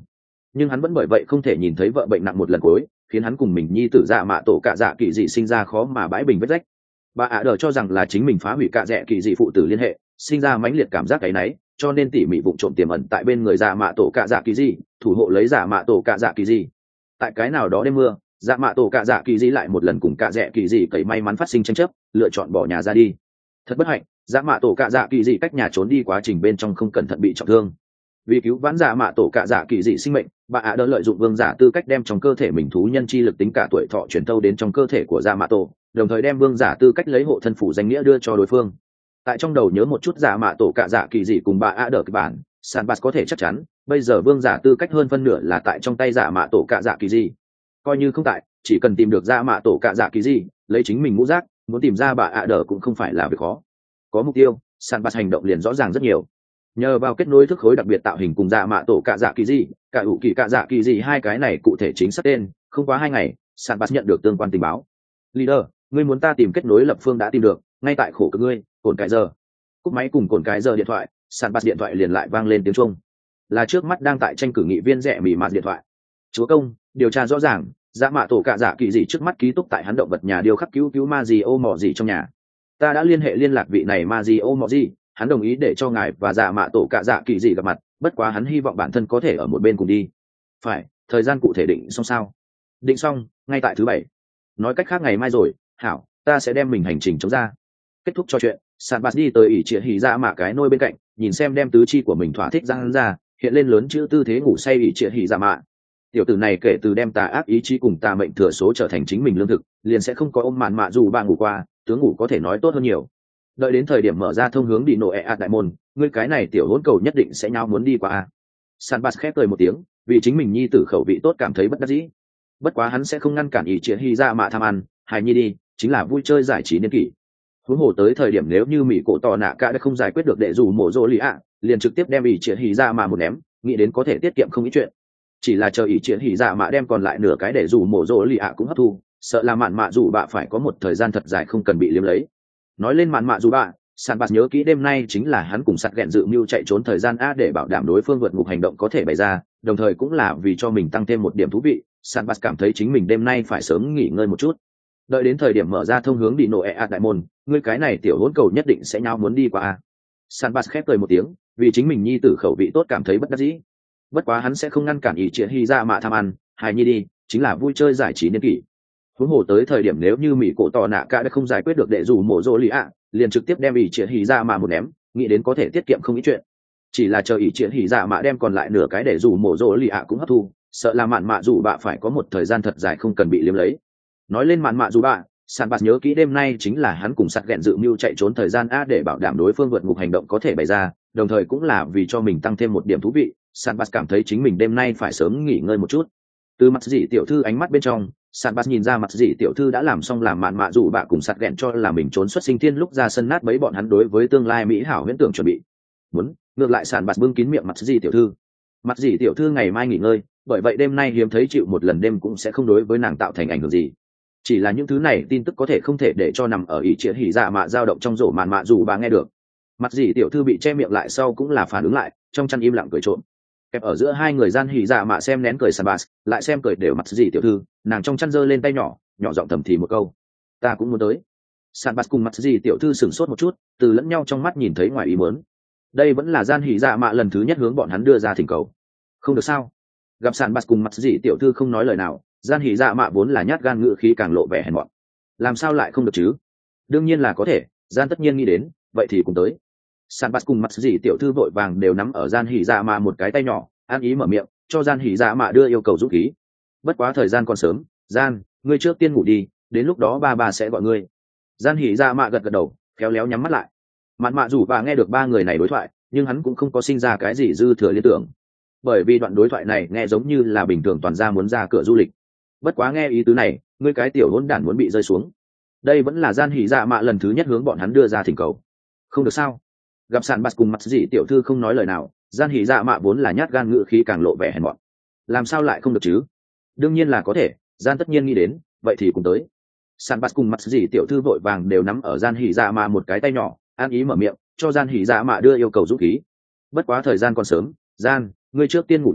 nhưng hắn vẫn bởi vậy không thể nhìn thấy vợ bệnh nặng một lần cuối, khiến hắn cùng mình nhi tử dạ mạ tổ cạ dạ kỳ dị sinh ra khó mà bãi bình vết rách. Bà ạ đờ cho rằng là chính mình phá hủy cạ dạ kỳ dị phụ tử liên hệ, sinh ra mãnh liệt cảm giác cái náy, cho nên tỉ mỉ vụng trộm tiềm ẩn tại bên người dạ mạ tổ cạ dạ kỳ dị, thủ hộ lấy dạ mạ tổ cạ dạ kỳ dị. Tại cái nào đó đêm mưa, dạ mạ tổ cạ dạ kỳ dị lại một lần cùng cạ dạ kỳ dị cậy may mắn phát sinh tranh chấp, lựa chọn bỏ nhà ra đi. Thật bất hạnh, dạ mạ tổ cạ dạ kỳ dị cách nhà trốn đi quá trình bên trong không cẩn thận bị trọng thương. Vì cứu vãn dạ mạ tổ cạ dạ kỳ dị sinh mệnh, bà ạ đỡ lợi dụng vương giả tư cách đem trong cơ thể mình thú nhân chi lực tính cả tuổi thọ truyền thâu đến trong cơ thể của dạ mạ tổ, đồng thời đem vương giả tư cách lấy hộ thân phủ danh nghĩa đưa cho đối phương. Tại trong đầu nhớ một chút dạ mạ tổ cạ dạ kỳ dị cùng bà ạ đỡ kịch bản, Sanbas có thể chắc chắn bây giờ vương giả tư cách hơn phân nửa là tại trong tay dạ mạ tổ cạ dạ kỳ dị. Coi như không tại, chỉ cần tìm được dạ mạ tổ cạ dạ kỳ dị, lấy chính mình ngũ giác, muốn tìm ra bà ạ đỡ cũng không phải là việc khó. Có mục tiêu, Sanbas hành động liền rõ ràng rất nhiều. Nhờ vào kết nối thức khối đặc biệt tạo hình cùng dạ mạ tổ cạ dạ kỳ dị, cả ủ kỳ cạ dạ kỳ dị hai cái này cụ thể chính xác tên, không quá hai ngày, Sanbas nhận được tương quan tình báo. Leader, ngươi muốn ta tìm kết nối lập phương đã tìm được, ngay tại khổ cực ngươi, cồn cái giờ. Cúp máy cùng cồn cái giờ điện thoại, Sanbas điện thoại liền lại vang lên tiếng chuông. Là trước mắt đang tại tranh cử nghị viên rẻ mì mạt điện thoại. Chúa công, điều tra rõ ràng, dạ mạ tổ cạ dạ kỳ dị trước mắt ký túc tại hắn động vật nhà điêu khắc cứu cứu ma gì ô mọ gì trong nhà. Ta đã liên hệ liên lạc vị này ma gì ô mọ gì, hắn đồng ý để cho ngài và dạ mạ tổ cạ dạ kỳ dị gặp mặt, bất quá hắn hy vọng bản thân có thể ở một bên cùng đi. Phải, thời gian cụ thể định xong sao? Định xong, ngay tại thứ bảy. Nói cách khác ngày mai rồi, hảo, ta sẽ đem mình hành trình chống ra. Kết thúc trò chuyện, Sanbas đi tới ỷ trịa hỉ dạ mạ cái nôi bên cạnh, nhìn xem đem tứ chi của mình thỏa thích ra hắn ra, hiện lên lớn chữ tư thế ngủ say ỷ trịa hỉ dạ mạ. Tiểu tử này kể từ đem tà ác ý chí cùng tà mệnh thừa số trở thành chính mình lương thực, liền sẽ không có ôm màn mạ dù bạn ngủ qua, tướng ngủ có thể nói tốt hơn nhiều. Đợi đến thời điểm mở ra thông hướng đi nổ ẹ ạt đại môn, ngươi cái này tiểu hỗn cầu nhất định sẽ nhau muốn đi qua a. Sanbas khép cười một tiếng, vì chính mình nhi tử khẩu vị tốt cảm thấy bất đắc dĩ. Bất quá hắn sẽ không ngăn cản ý triệt hy ra mạ tham ăn, hài nhi đi, chính là vui chơi giải trí niên kỷ. Huống hồ tới thời điểm nếu như mỹ cổ tỏ nạ cả đã không giải quyết được đệ dù mổ rô lì ạ, liền trực tiếp đem ý triệt hy ra mạ một ném, nghĩ đến có thể tiết kiệm không ít chuyện. Chỉ là chờ ý triệt hy ra mạ đem còn lại nửa cái để dù mổ rô lì ạ cũng hấp thu, sợ là mạn mạ dù bạ phải có một thời gian thật dài không cần bị liếm lấy. Nói lên mạn mạ dù bạ, Sanbas nhớ kỹ đêm nay chính là hắn cùng sắt ghẹn dự mưu chạy trốn thời gian a để bảo đảm đối phương vượt ngục hành động có thể bày ra, đồng thời cũng là vì cho mình tăng thêm một điểm thú vị. Sanbas cảm thấy chính mình đêm nay phải sớm nghỉ ngơi một chút. Đợi đến thời điểm mở ra thông hướng đi nổ ẹ ạt đại môn, ngươi cái này tiểu hỗn cầu nhất định sẽ nhau muốn đi qua a. Sanbas khép cười một tiếng, vì chính mình nhi tử khẩu vị tốt cảm thấy bất đắc dĩ. Bất quá hắn sẽ không ngăn cản ý triệt hy ra mạ tham ăn, hài nhi đi, chính là vui chơi giải trí niên kỷ. Huống hồ tới thời điểm nếu như mỹ cổ tỏ nạ cả đã không giải quyết được đệ dù mổ rô lì ạ, liền trực tiếp đem ý triệt hỉ dạ mạ một ném, nghĩ đến có thể tiết kiệm không ít chuyện. Chỉ là chờ ý triệt hỉ dạ mạ đem còn lại nửa cái để dù mổ rô lì ạ cũng hấp thu, sợ là mạn mạ dù bạ phải có một thời gian thật dài không cần bị liếm lấy. Nói lên mạn mạ dù bạ, Sanbas nhớ kỹ đêm nay chính là hắn cùng sắt ghẹn dự mưu chạy trốn thời gian a để bảo đảm đối phương vượt ngục hành động có thể bày ra, đồng thời cũng là vì cho mình tăng thêm một điểm thú vị. Sanbas cảm thấy chính mình đêm nay phải sớm nghỉ ngơi một chút. Từ mặt dị tiểu thư ánh mắt bên trong, Sanbas nhìn ra mặt dị tiểu thư đã làm xong làm mạn mạ dù bạ cùng sắt ghẹn cho là mình trốn xuất sinh thiên lúc ra sân nát bấy bọn hắn đối với tương lai mỹ hảo huyễn tưởng chuẩn bị. Muốn, ngược lại Sanbas bưng kín miệng mặt dị tiểu thư. Mặt dị tiểu thư ngày mai nghỉ ngơi, bởi vậy đêm nay hiếm thấy chịu một lần đêm cũng sẽ không đối với nàng tạo thành ảnh hưởng gì. Chỉ là những thứ này tin tức có thể không thể để cho nằm ở ý triệt hỉ dạ mạ dao động trong rổ mạn mạ dù bà nghe được. Mặt dị tiểu thư bị che miệng lại sau cũng là phản ứng lại, trong chăn im lặng cười trộm. Kẹp ở giữa hai người gian hỉ dạ mạ xem nén cười Sanbas, lại xem cười đều mặt dị tiểu thư, nàng trong chăn giơ lên tay nhỏ, nhỏ giọng thầm thì một câu: ta cũng muốn tới. Sanbas cùng mặt dị tiểu thư sửng sốt một chút, từ lẫn nhau trong mắt nhìn thấy ngoài ý muốn. Đây vẫn là gian hỉ dạ mạ lần thứ nhất hướng bọn hắn đưa ra thỉnh cầu. Không được sao? Gặp Sanbas cùng mặt dị tiểu thư không nói lời nào, gian hỉ dạ mạ vốn là nhát gan ngự khí càng lộ vẻ hèn mọn. Làm sao lại không được chứ? Đương nhiên là có thể, gian tất nhiên nghĩ đến, vậy thì cùng tới. Sanbas cùng mặt dị tiểu thư vội vàng đều nắm ở gian hỉ dạ mạ một cái tay nhỏ, an ý mở miệng, cho gian hỉ dạ mạ đưa yêu cầu giúp khí. Bất quá thời gian còn sớm, gian, ngươi trước tiên ngủ đi, đến lúc đó ba bà sẽ gọi ngươi. Gian hỉ dạ mạ gật gật đầu, khéo léo nhắm mắt lại. Mạn mạ dù bà nghe được ba người này đối thoại, nhưng hắn cũng không có sinh ra cái gì dư thừa liên tưởng, bởi vì đoạn đối thoại này nghe giống như là bình thường toàn gia muốn ra cửa du lịch. Bất quá nghe ý tứ này, ngươi cái tiểu hỗn đản muốn bị rơi xuống. Đây vẫn là gian hỉ dạ mạ lần thứ nhất hướng bọn hắn đưa ra thỉnh cầu. Không được sao? Gặp Sanbas cùng mặt dị tiểu thư không nói lời nào, gian hỉ dạ mạ vốn là nhát gan ngự khí càng lộ vẻ hèn mọn. Làm sao lại không được chứ? Đương nhiên là có thể, gian tất nhiên nghĩ đến, vậy thì cùng tới. Sanbas cùng mặt dị tiểu thư vội vàng đều nắm ở gian hỉ dạ mạ một cái tay nhỏ, an ý mở miệng, cho gian hỉ dạ mạ đưa yêu cầu giúp khí. Bất quá thời gian còn sớm, gian, ngươi trước tiên ngủ đi,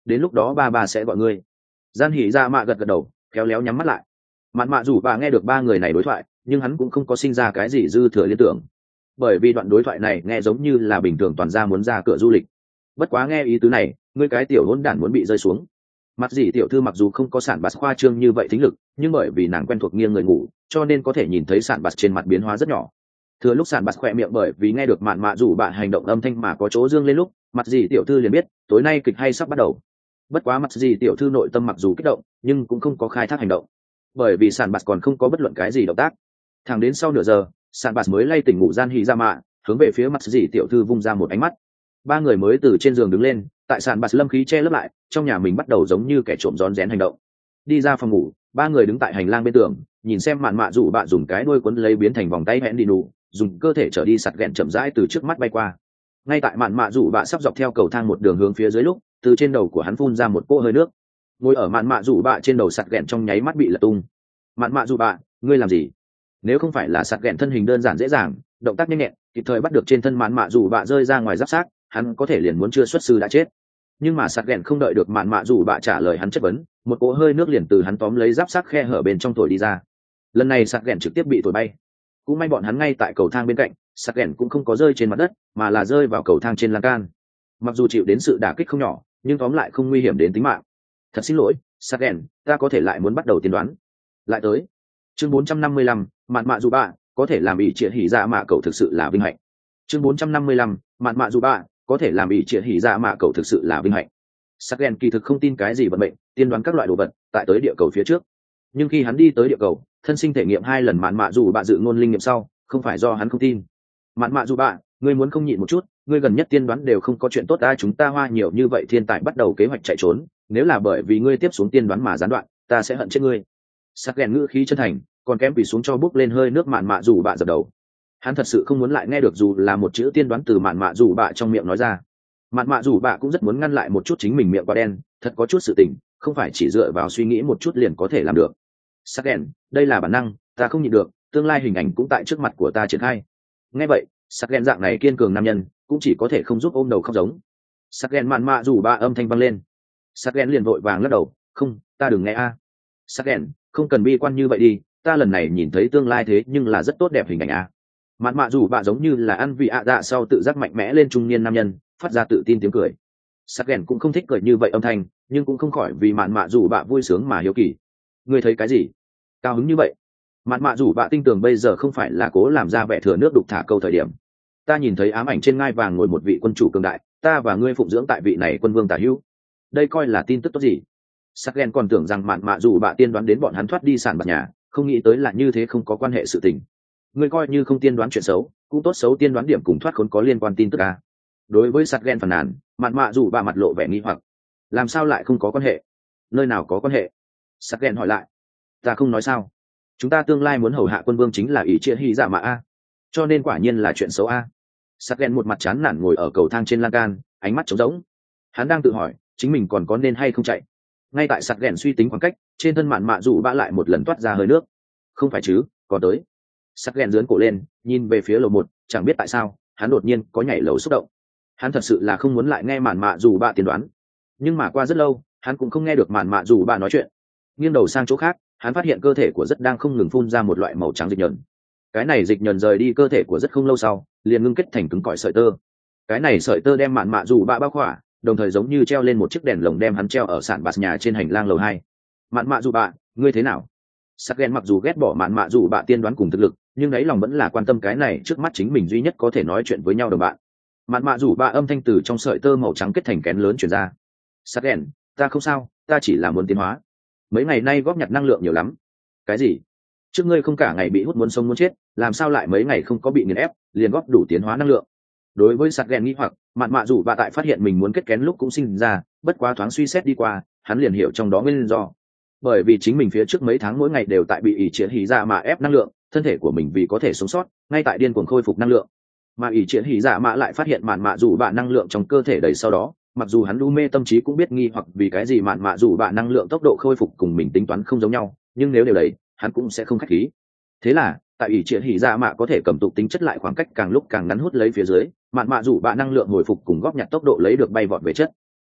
đến lúc đó ba ba sẽ gọi ngươi. Gian hỉ dạ mạ gật gật đầu, khéo léo nhắm mắt lại. Mạn mạ dù bà nghe được ba người này đối thoại, nhưng hắn cũng không có sinh ra cái gì dư thừa liên tưởng, bởi vì đoạn đối thoại này nghe giống như là bình thường toàn gia muốn ra cửa du lịch. Bất quá nghe ý tứ này, ngươi cái tiểu hỗn đản muốn bị rơi xuống. Mặt dì tiểu thư mặc dù không có sản bạt khoa trương như vậy thính lực, nhưng bởi vì nàng quen thuộc nghiêng người ngủ, cho nên có thể nhìn thấy sản bạt trên mặt biến hóa rất nhỏ. Thừa lúc sản bạt khỏe miệng bởi vì nghe được mạn mạ dù bà hành động âm thanh mà có chỗ dương lên lúc, mặt dì tiểu thư liền biết tối nay kịch hay sắp bắt đầu. Bất quá mặt dì tiểu thư nội tâm mặc dù kích động, nhưng cũng không có khai thác hành động, bởi vì sản bạt còn không có bất luận cái gì động tác. Thẳng đến sau nửa giờ, sản bạt mới lay tỉnh ngủ gian hỉ ra mạ, hướng về phía mặt dì tiểu thư vung ra một ánh mắt. Ba người mới từ trên giường đứng lên, tại sản bạt lâm khí che lấp lại, trong nhà mình bắt đầu giống như kẻ trộm rón rén hành động. Đi ra phòng ngủ, ba người đứng tại hành lang bên tường, nhìn xem mạn mạ rủ bạ dùng cái đuôi quấn lấy biến thành vòng tay hẹn đi nụ, dùng cơ thể trở đi sạt ghẹn chậm rãi từ trước mắt bay qua. Ngay tại mạn mạ rủ bạ sắp dọc theo cầu thang một đường hướng phía dưới lúc, từ trên đầu của hắn phun ra một cỗ hơi nước. Ngồi ở mạn mạ rủ bạ trên đầu sạt ghẹn trong nháy mắt bị lật tung. Mạn mạ rủ bạ, ngươi làm gì? Nếu không phải là sạt ghẹn thân hình đơn giản dễ dàng, động tác nhanh nhẹn, kịp thời bắt được trên thân mạn mạ rủ bạ rơi ra ngoài giáp xác, hắn có thể liền muốn chưa xuất sư đã chết. Nhưng mà sạt ghẹn không đợi được mạn mạ rủ bạ trả lời hắn chất vấn, một cỗ hơi nước liền từ hắn tóm lấy giáp xác khe hở bên trong thổi đi ra. Lần này sạt ghẹn trực tiếp bị thổi bay. Cũng may bọn hắn ngay tại cầu thang bên cạnh, sạt ghẹn cũng không có rơi trên mặt đất, mà là rơi vào cầu thang trên lan can. Mặc dù chịu đến sự đả kích không nhỏ, nhưng tóm lại không nguy hiểm đến tính mạng. Thật xin lỗi, sạt ghẹn, ta có thể lại muốn bắt đầu tiên đoán. Lại tới. Chương bốn trăm năm mươi lăm, mạn mạ rủ bạ, có thể làm ỷ triệt hỉ dạ mạ cậu thực sự là vinh hạnh. Chương bốn trăm năm mươi lăm, mạn mạ rủ bạ, có thể làm ỷ triệt hỉ dạ mạ cậu thực sự là vinh hạnh. Sạt ghẹn kỳ thực không tin cái gì vận mệnh, tiên đoán các loại đồ vật, tại tới địa cầu phía trước. Nhưng khi hắn đi tới địa cầu, thân sinh thể nghiệm hai lần mạn mạ dù bạ dự ngôn linh nghiệm sau, không phải do hắn không tin. Mạn mạ dù bạ, ngươi muốn không nhịn một chút, ngươi gần nhất tiên đoán đều không có chuyện tốt ta, chúng ta hoa nhiều như vậy thiên tài bắt đầu kế hoạch chạy trốn, nếu là bởi vì ngươi tiếp xuống tiên đoán mà gián đoạn, ta sẽ hận chết ngươi. Sạt ghẹn ngữ khí chân thành, còn kém quỳ xuống cho bước lên hơi nước mạn mạ dù bạ dập đầu. Hắn thật sự không muốn lại nghe được dù là một chữ tiên đoán từ mạn mạ dù bạ trong miệng nói ra. Mạn mạ dù bạ cũng rất muốn ngăn lại một chút chính mình miệng quá đen, thật có chút sự tình, không phải chỉ dựa vào suy nghĩ một chút liền có thể làm được. Sạt ghẹn, đây là bản năng, ta không nhịn được, tương lai hình ảnh cũng tại trước mặt của ta triển khai. Nghe vậy, sạt ghẹn dạng này kiên cường nam nhân, cũng chỉ có thể không giúp ôm đầu khóc giống. Sạt ghẹn mạn mạ dù bạ âm thanh vang lên. Sạt ghẹn liền vội vàng lắc đầu, không, ta đừng nghe a. Sạt ghẹn, không cần bi quan như vậy đi, ta lần này nhìn thấy tương lai thế nhưng là rất tốt đẹp hình ảnh a. Mạn mạ dù bạ giống như là ăn vị ạ dạ sau tự giác mạnh mẽ lên trung niên nam nhân, phát ra tự tin tiếng cười. Sạt ghẹn cũng không thích cười như vậy âm thanh, nhưng cũng không khỏi vì mạn mạ dù bạ vui sướng mà hiếu kỳ. Ngươi thấy cái gì cao hứng như vậy? Mạn mạ dù bạ tinh tường bây giờ không phải là cố làm ra vẻ thừa nước đục thả câu thời điểm. Ta nhìn thấy ám ảnh trên ngai vàng ngồi một vị quân chủ cường đại, ta và ngươi phụng dưỡng tại vị này quân vương tả hữu, đây coi là tin tức tốt gì? Sạt ghẹn còn tưởng rằng mạn mạ dù bạ tiên đoán đến bọn hắn thoát đi sản bạc nhà, không nghĩ tới là như thế, không có quan hệ sự tình. Ngươi coi như không tiên đoán chuyện xấu, cũng tốt xấu tiên đoán điểm cùng thoát khốn có liên quan tin tức à? Đối với sạt ghẹn phàn nàn, mạn mạ dù bạ mặt lộ vẻ nghi hoặc. Làm sao lại không có quan hệ? Nơi nào có quan hệ? Sạt ghẹn hỏi lại. Ta không nói sao? Chúng ta tương lai muốn hầu hạ quân vương chính là ỷ triệt hỉ dạ mạ a, cho nên quả nhiên là chuyện xấu a. Sạt ghẹn một mặt chán nản ngồi ở cầu thang trên lan can, ánh mắt trống rỗng. Hắn đang tự hỏi chính mình còn có nên hay không chạy. Ngay tại sạt ghẹn suy tính khoảng cách, trên thân mạn mạ dù bạ lại một lần toát ra hơi nước. Không phải chứ, còn tới. Sạt ghẹn giương cổ lên, nhìn về phía lầu một, chẳng biết tại sao hắn đột nhiên có nhảy lầu xúc động. Hắn thật sự là không muốn lại nghe mạn mạ dù bạ tiên đoán, nhưng mà qua rất lâu hắn cũng không nghe được mạn mạ dù bạ nói chuyện. Nghiêng đầu sang chỗ khác, hắn phát hiện cơ thể của rất đang không ngừng phun ra một loại màu trắng dịch nhờn. Cái này dịch nhờn rời đi cơ thể của rất không lâu sau, liền ngưng kết thành cứng cỏi sợi tơ. Cái này sợi tơ đem mạn mạ dù bạ bao khỏa, đồng thời giống như treo lên một chiếc đèn lồng đem hắn treo ở sàn bạt nhà trên hành lang lầu hai. Mạn mạ dù bạ, ngươi thế nào? Sạt ghẹn mặc dù ghét bỏ mạn mạ dù bạ tiên đoán cùng thực lực, nhưng đáy lòng vẫn là quan tâm cái này trước mắt chính mình duy nhất có thể nói chuyện với nhau đồng bạn. Mạn mạ dù bạ âm thanh từ trong sợi tơ màu trắng kết thành kén lớn truyền ra. Sạt ghẹn, ta không sao, ta chỉ là muốn tiến hóa. Mấy ngày nay góp nhặt năng lượng nhiều lắm. Cái gì? Trước ngươi không cả ngày bị hút muốn sống muốn chết, làm sao lại mấy ngày không có bị nghiền ép liền góp đủ tiến hóa năng lượng? Đối với sạt ghẹn nghi hoặc, mạn mạ dù bạ tại phát hiện mình muốn kết kén lúc cũng sinh ra, bất quá thoáng suy xét đi qua, hắn liền hiểu trong đó nguyên do. Bởi vì chính mình phía trước mấy tháng mỗi ngày đều tại bị ỷ triệt hỉ dạ mạ ép năng lượng, thân thể của mình vì có thể sống sót, ngay tại điên cuồng khôi phục năng lượng. Mà ỷ triệt hỉ dạ mạ lại phát hiện mạn mạ dù bạ năng lượng trong cơ thể đầy sau đó, mặc dù hắn u mê tâm trí cũng biết nghi hoặc vì cái gì mạn mạ dù bạ năng lượng tốc độ khôi phục cùng mình tính toán không giống nhau, nhưng nếu đều đầy, hắn cũng sẽ không khách khí. Thế là tại ỷ triệt hỉ dạ mạ có thể cầm tục tính chất lại khoảng cách càng lúc càng ngắn hút lấy phía dưới, mạn mạ dù bạ năng lượng hồi phục cùng góp nhặt tốc độ lấy được bay vọt về chất.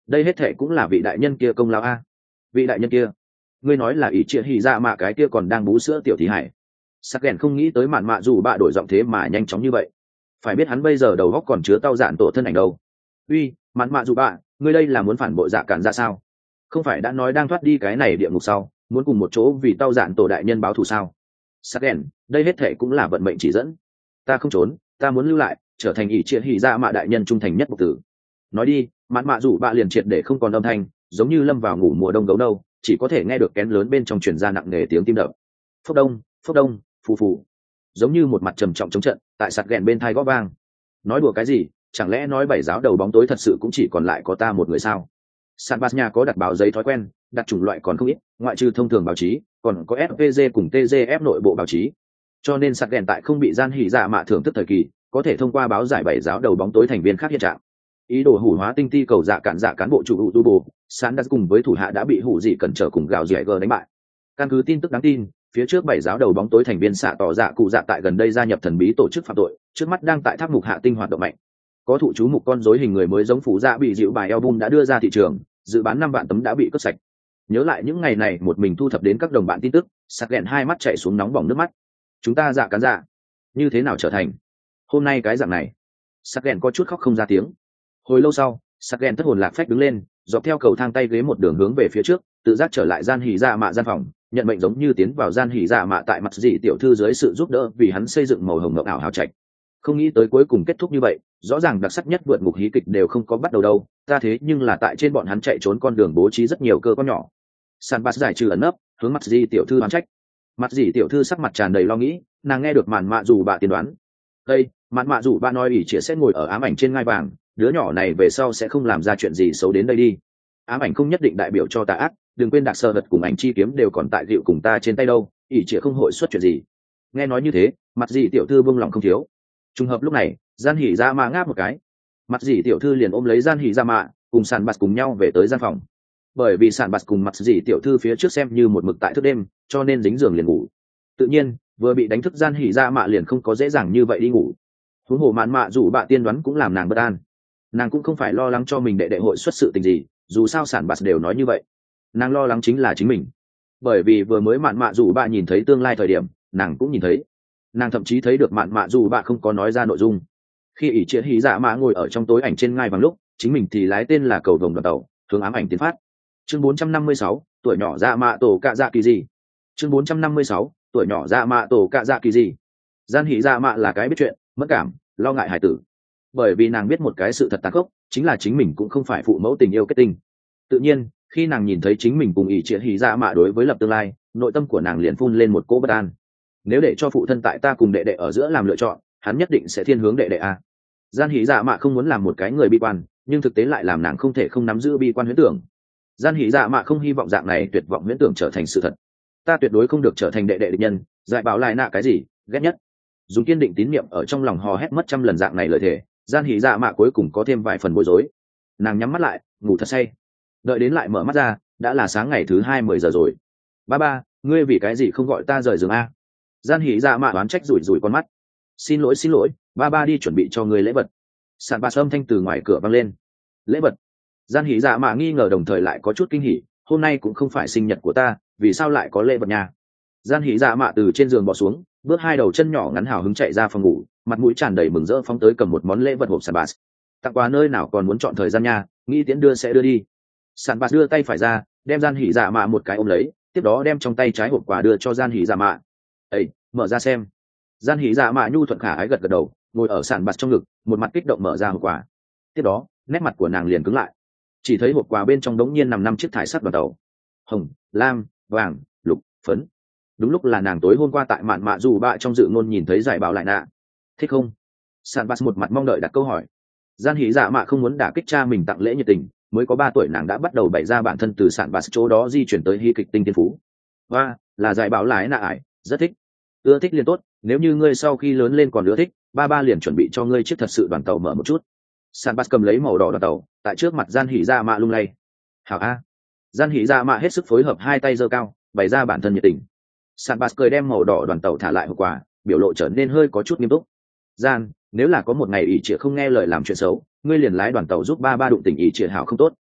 đây hết thệ cũng là vị đại nhân kia công lao a. Vị đại nhân kia, ngươi nói là ỷ chia hỉ dạ mạ cái kia còn đang bú sữa tiểu thí hải. Sắc ghẹn không nghĩ tới mạn mạ dù bạ đổi giọng thế mà nhanh chóng như vậy, phải biết hắn bây giờ đầu góc còn chứa tao dạn tổ thân ảnh đâu. Uy, mạn mạ dù bạ, ngươi đây là muốn phản bội dạ cản ra sao? Không phải đã nói đang thoát đi cái này địa ngục sau, muốn cùng một chỗ vì tao dạn tổ đại nhân báo thù sao? Sắc ghẹn, đây hết thệ cũng là vận mệnh chỉ dẫn. Ta không trốn, ta muốn lưu lại, trở thành ỷ chia hỉ dạ mạ đại nhân trung thành nhất mục tử. Nói đi, mạn mạ dù bạ liền triệt để không còn âm thanh, giống như lâm vào ngủ mùa đông gấu đâu, chỉ có thể nghe được kén lớn bên trong truyền ra nặng nề tiếng tim đập. Phốc đông, phốc đông, phù phù, giống như một mặt trầm trọng chống trận tại sạt ghẹn bên thai gõ vang. Nói đùa cái gì, chẳng lẽ nói bảy giáo đầu bóng tối thật sự cũng chỉ còn lại có ta một người sao? Sàn Bas nhà có đặt báo giấy thói quen, đặt chủng loại còn không ít, ngoại trừ thông thường báo chí, còn có ép pê giê cùng tê giê ép nội bộ báo chí. Cho nên sạt ghẹn tại không bị gian hỉ dạ mạ thưởng thức thời kỳ, có thể thông qua báo giải bảy giáo đầu bóng tối thành viên khác hiện trạng. Ý đồ hủ hóa tinh ti cầu dạ cản dạ cán bộ chủ hữu tu bồ, sán đã cùng với thủ hạ đã bị hủ dị cẩn trở cùng gạo dẻ gờ đánh bại. Căn cứ tin tức đáng tin, phía trước bảy giáo đầu bóng tối thành viên xạ tỏ dạ cụ dạ tại gần đây gia nhập thần bí tổ chức phạm tội, trước mắt đang tại tháp mục hạ tinh hoạt động mạnh. Có thụ chú mục con rối hình người mới giống phủ dạ bị dịu bài album đã đưa ra thị trường, dự bán năm vạn tấm đã bị cướp sạch. Nhớ lại những ngày này một mình thu thập đến các đồng bạn tin tức, sặc ghẹn hai mắt chạy xuống nóng bỏng nước mắt. Chúng ta dạ cán dạ, như thế nào trở thành hôm nay cái dạng này? Sặc ghẹn có chút khóc không ra tiếng. Hồi lâu sau, sặc ghẹn thất hồn lạc phách đứng lên, dọc theo cầu thang tay ghế một đường hướng về phía trước, tự giác trở lại gian hỉ dạ mạ gian phòng, nhận mệnh giống như tiến vào gian hỉ dạ mạ tại mặt dị tiểu thư dưới sự giúp đỡ vì hắn xây dựng màu hồng ngọc ảo hào trạch. Không nghĩ tới cuối cùng kết thúc như vậy, rõ ràng đặc sắc nhất vượt ngục hí kịch đều không có bắt đầu đâu, ta thế nhưng là tại trên bọn hắn chạy trốn con đường bố trí rất nhiều cơ con nhỏ. San Bas giải trừ ẩn nấp, hướng mặt dị tiểu thư đoán trách. Mặt dị tiểu thư sắc mặt tràn đầy lo nghĩ, nàng nghe được màn mạ dù bà tiên đoán. Đây, màn mạ dù bà nói ỷ chỉ sẽ ngồi ở ám ảnh trên ngai vàng, đứa nhỏ này về sau sẽ không làm ra chuyện gì xấu đến đây đi. Ám ảnh không nhất định đại biểu cho tà ác, đừng quên đặc sơ vật cùng ảnh chi kiếm đều còn tại dịu cùng ta trên tay đâu, ỷ chỉ không hội xuất chuyện gì. Nghe nói như thế, mặt dị tiểu thư buông lòng không thiếu. Trùng hợp lúc này, gian hỉ ra mạ ngáp một cái, mặt dị tiểu thư liền ôm lấy gian hỉ ra mạ, cùng sàn bạt cùng nhau về tới gian phòng. Bởi vì sàn bạt cùng mặt dị tiểu thư phía trước xem như một mực tại thức đêm, cho nên dính giường liền ngủ. Tự nhiên, vừa bị đánh thức gian hỉ ra mạ liền không có dễ dàng như vậy đi ngủ. Huống hồ mạn mạ dù bạ tiên đoán cũng làm nàng bất an. Nàng cũng không phải lo lắng cho mình đệ đệ hội xuất sự tình gì, dù sao sản bạt đều nói như vậy. Nàng lo lắng chính là chính mình, bởi vì vừa mới mạn mạ dù bạ nhìn thấy tương lai thời điểm, nàng cũng nhìn thấy. Nàng thậm chí thấy được mạn mạ dù bạ không có nói ra nội dung. Khi ỷ triệt hí dạ mạ ngồi ở trong tối ảnh trên ngai vàng lúc, chính mình thì lái tên là cầu vồng đoàn tàu, hướng ám ảnh tiến phát. Chương bốn trăm năm mươi sáu, tuổi nhỏ dạ mạ tổ cạ dạ kỳ gì. Chương bốn trăm năm mươi sáu, tuổi nhỏ dạ mạ tổ cạ dạ kỳ gì. Gian hỉ dạ mạ là cái biết chuyện, mất cảm, lo ngại hải tử. Bởi vì nàng biết một cái sự thật tàn khốc, chính là chính mình cũng không phải phụ mẫu tình yêu kết tinh. Tự nhiên, khi nàng nhìn thấy chính mình cùng ỷ triệt hỉ dạ mạ đối với lập tương lai, nội tâm của nàng liền phun lên một cỗ bất an. Nếu để cho phụ thân tại ta cùng đệ đệ ở giữa làm lựa chọn, hắn nhất định sẽ thiên hướng đệ đệ a. Gian hỉ dạ mạ không muốn làm một cái người bi quan, nhưng thực tế lại làm nàng không thể không nắm giữ bi quan huyễn tưởng. Gian hỉ dạ mạ không hy vọng dạng này tuyệt vọng huyễn tưởng trở thành sự thật. Ta tuyệt đối không được trở thành đệ đệ địch nhân, dạy bảo lại nạ cái gì ghét nhất. Dùng kiên định tín niệm ở trong lòng hò hét mất trăm lần dạng này lời thề, gian hỉ dạ mạ cuối cùng có thêm vài phần bối rối. Nàng nhắm mắt lại, ngủ thật say. Đợi đến lại mở mắt ra, đã là sáng ngày thứ hai mười giờ rồi. Ba ba, ngươi vì cái gì không gọi ta rời giường a? Gian hỉ dạ mạ đoán trách rủi rủi con mắt. Xin lỗi xin lỗi, ba ba đi chuẩn bị cho ngươi lễ vật. Sàn bạt âm thanh từ ngoài cửa vang lên. Lễ vật? Gian hỉ dạ mạ nghi ngờ đồng thời lại có chút kinh hỉ. Hôm nay cũng không phải sinh nhật của ta, vì sao lại có lễ vật nha? Gian hỉ dạ mạ từ trên giường bỏ xuống, bước hai đầu chân nhỏ ngắn hào hứng chạy ra phòng ngủ, mặt mũi tràn đầy mừng rỡ phóng tới cầm một món lễ vật hộp sàn bạt. Tặng quà nơi nào còn muốn chọn thời gian nha, nghĩ tiễn đưa sẽ đưa đi. Sàn bạt đưa tay phải ra, đem gian hỉ dạ mạ một cái ôm lấy, tiếp đó đem trong tay trái hộp quà đưa cho gian hỉ dạ mạ. Ê, mở ra xem. Gian hỉ dạ mạ nhu thuận khả ái gật gật đầu, ngồi ở sàn bạt trong ngực, một mặt kích động mở ra hộp quà. Tiếp đó, nét mặt của nàng liền cứng lại. Chỉ thấy hộp quà bên trong đống nhiên nằm năm chiếc thải sắt đoàn tàu, hồng, lam, vàng, lục, phấn. Đúng lúc là nàng tối hôm qua tại mạn mạ dù bạ trong dự ngôn nhìn thấy giải bảo lại nạ. Thích không? Sàn bạt một mặt mong đợi đặt câu hỏi. Gian hỉ dạ mạ không muốn đả kích cha mình tặng lễ nhiệt tình, mới có ba tuổi nàng đã bắt đầu bày ra bản thân từ sàn bạt chỗ đó di chuyển tới hy kịch tinh tiên phú. Và là giải bảo lại nạ ải, rất thích. Ưa thích liền tốt, nếu như ngươi sau khi lớn lên còn ưa thích, ba ba liền chuẩn bị cho ngươi chiếc thật sự đoàn tàu mở một chút. Sàn bạt cầm lấy màu đỏ đoàn tàu, tại trước mặt gian hỉ dạ mạ lung lay. Hảo a. Gian hỉ dạ mạ hết sức phối hợp, hai tay giơ cao, bày ra bản thân nhiệt tình. Sàn bạt cười đem màu đỏ đoàn tàu thả lại hộp quà, biểu lộ trở nên hơi có chút nghiêm túc. Gian, nếu là có một ngày ỷ triệt không nghe lời làm chuyện xấu, ngươi liền lái đoàn tàu giúp ba ba đụng tình ỷ triệt hảo không tốt.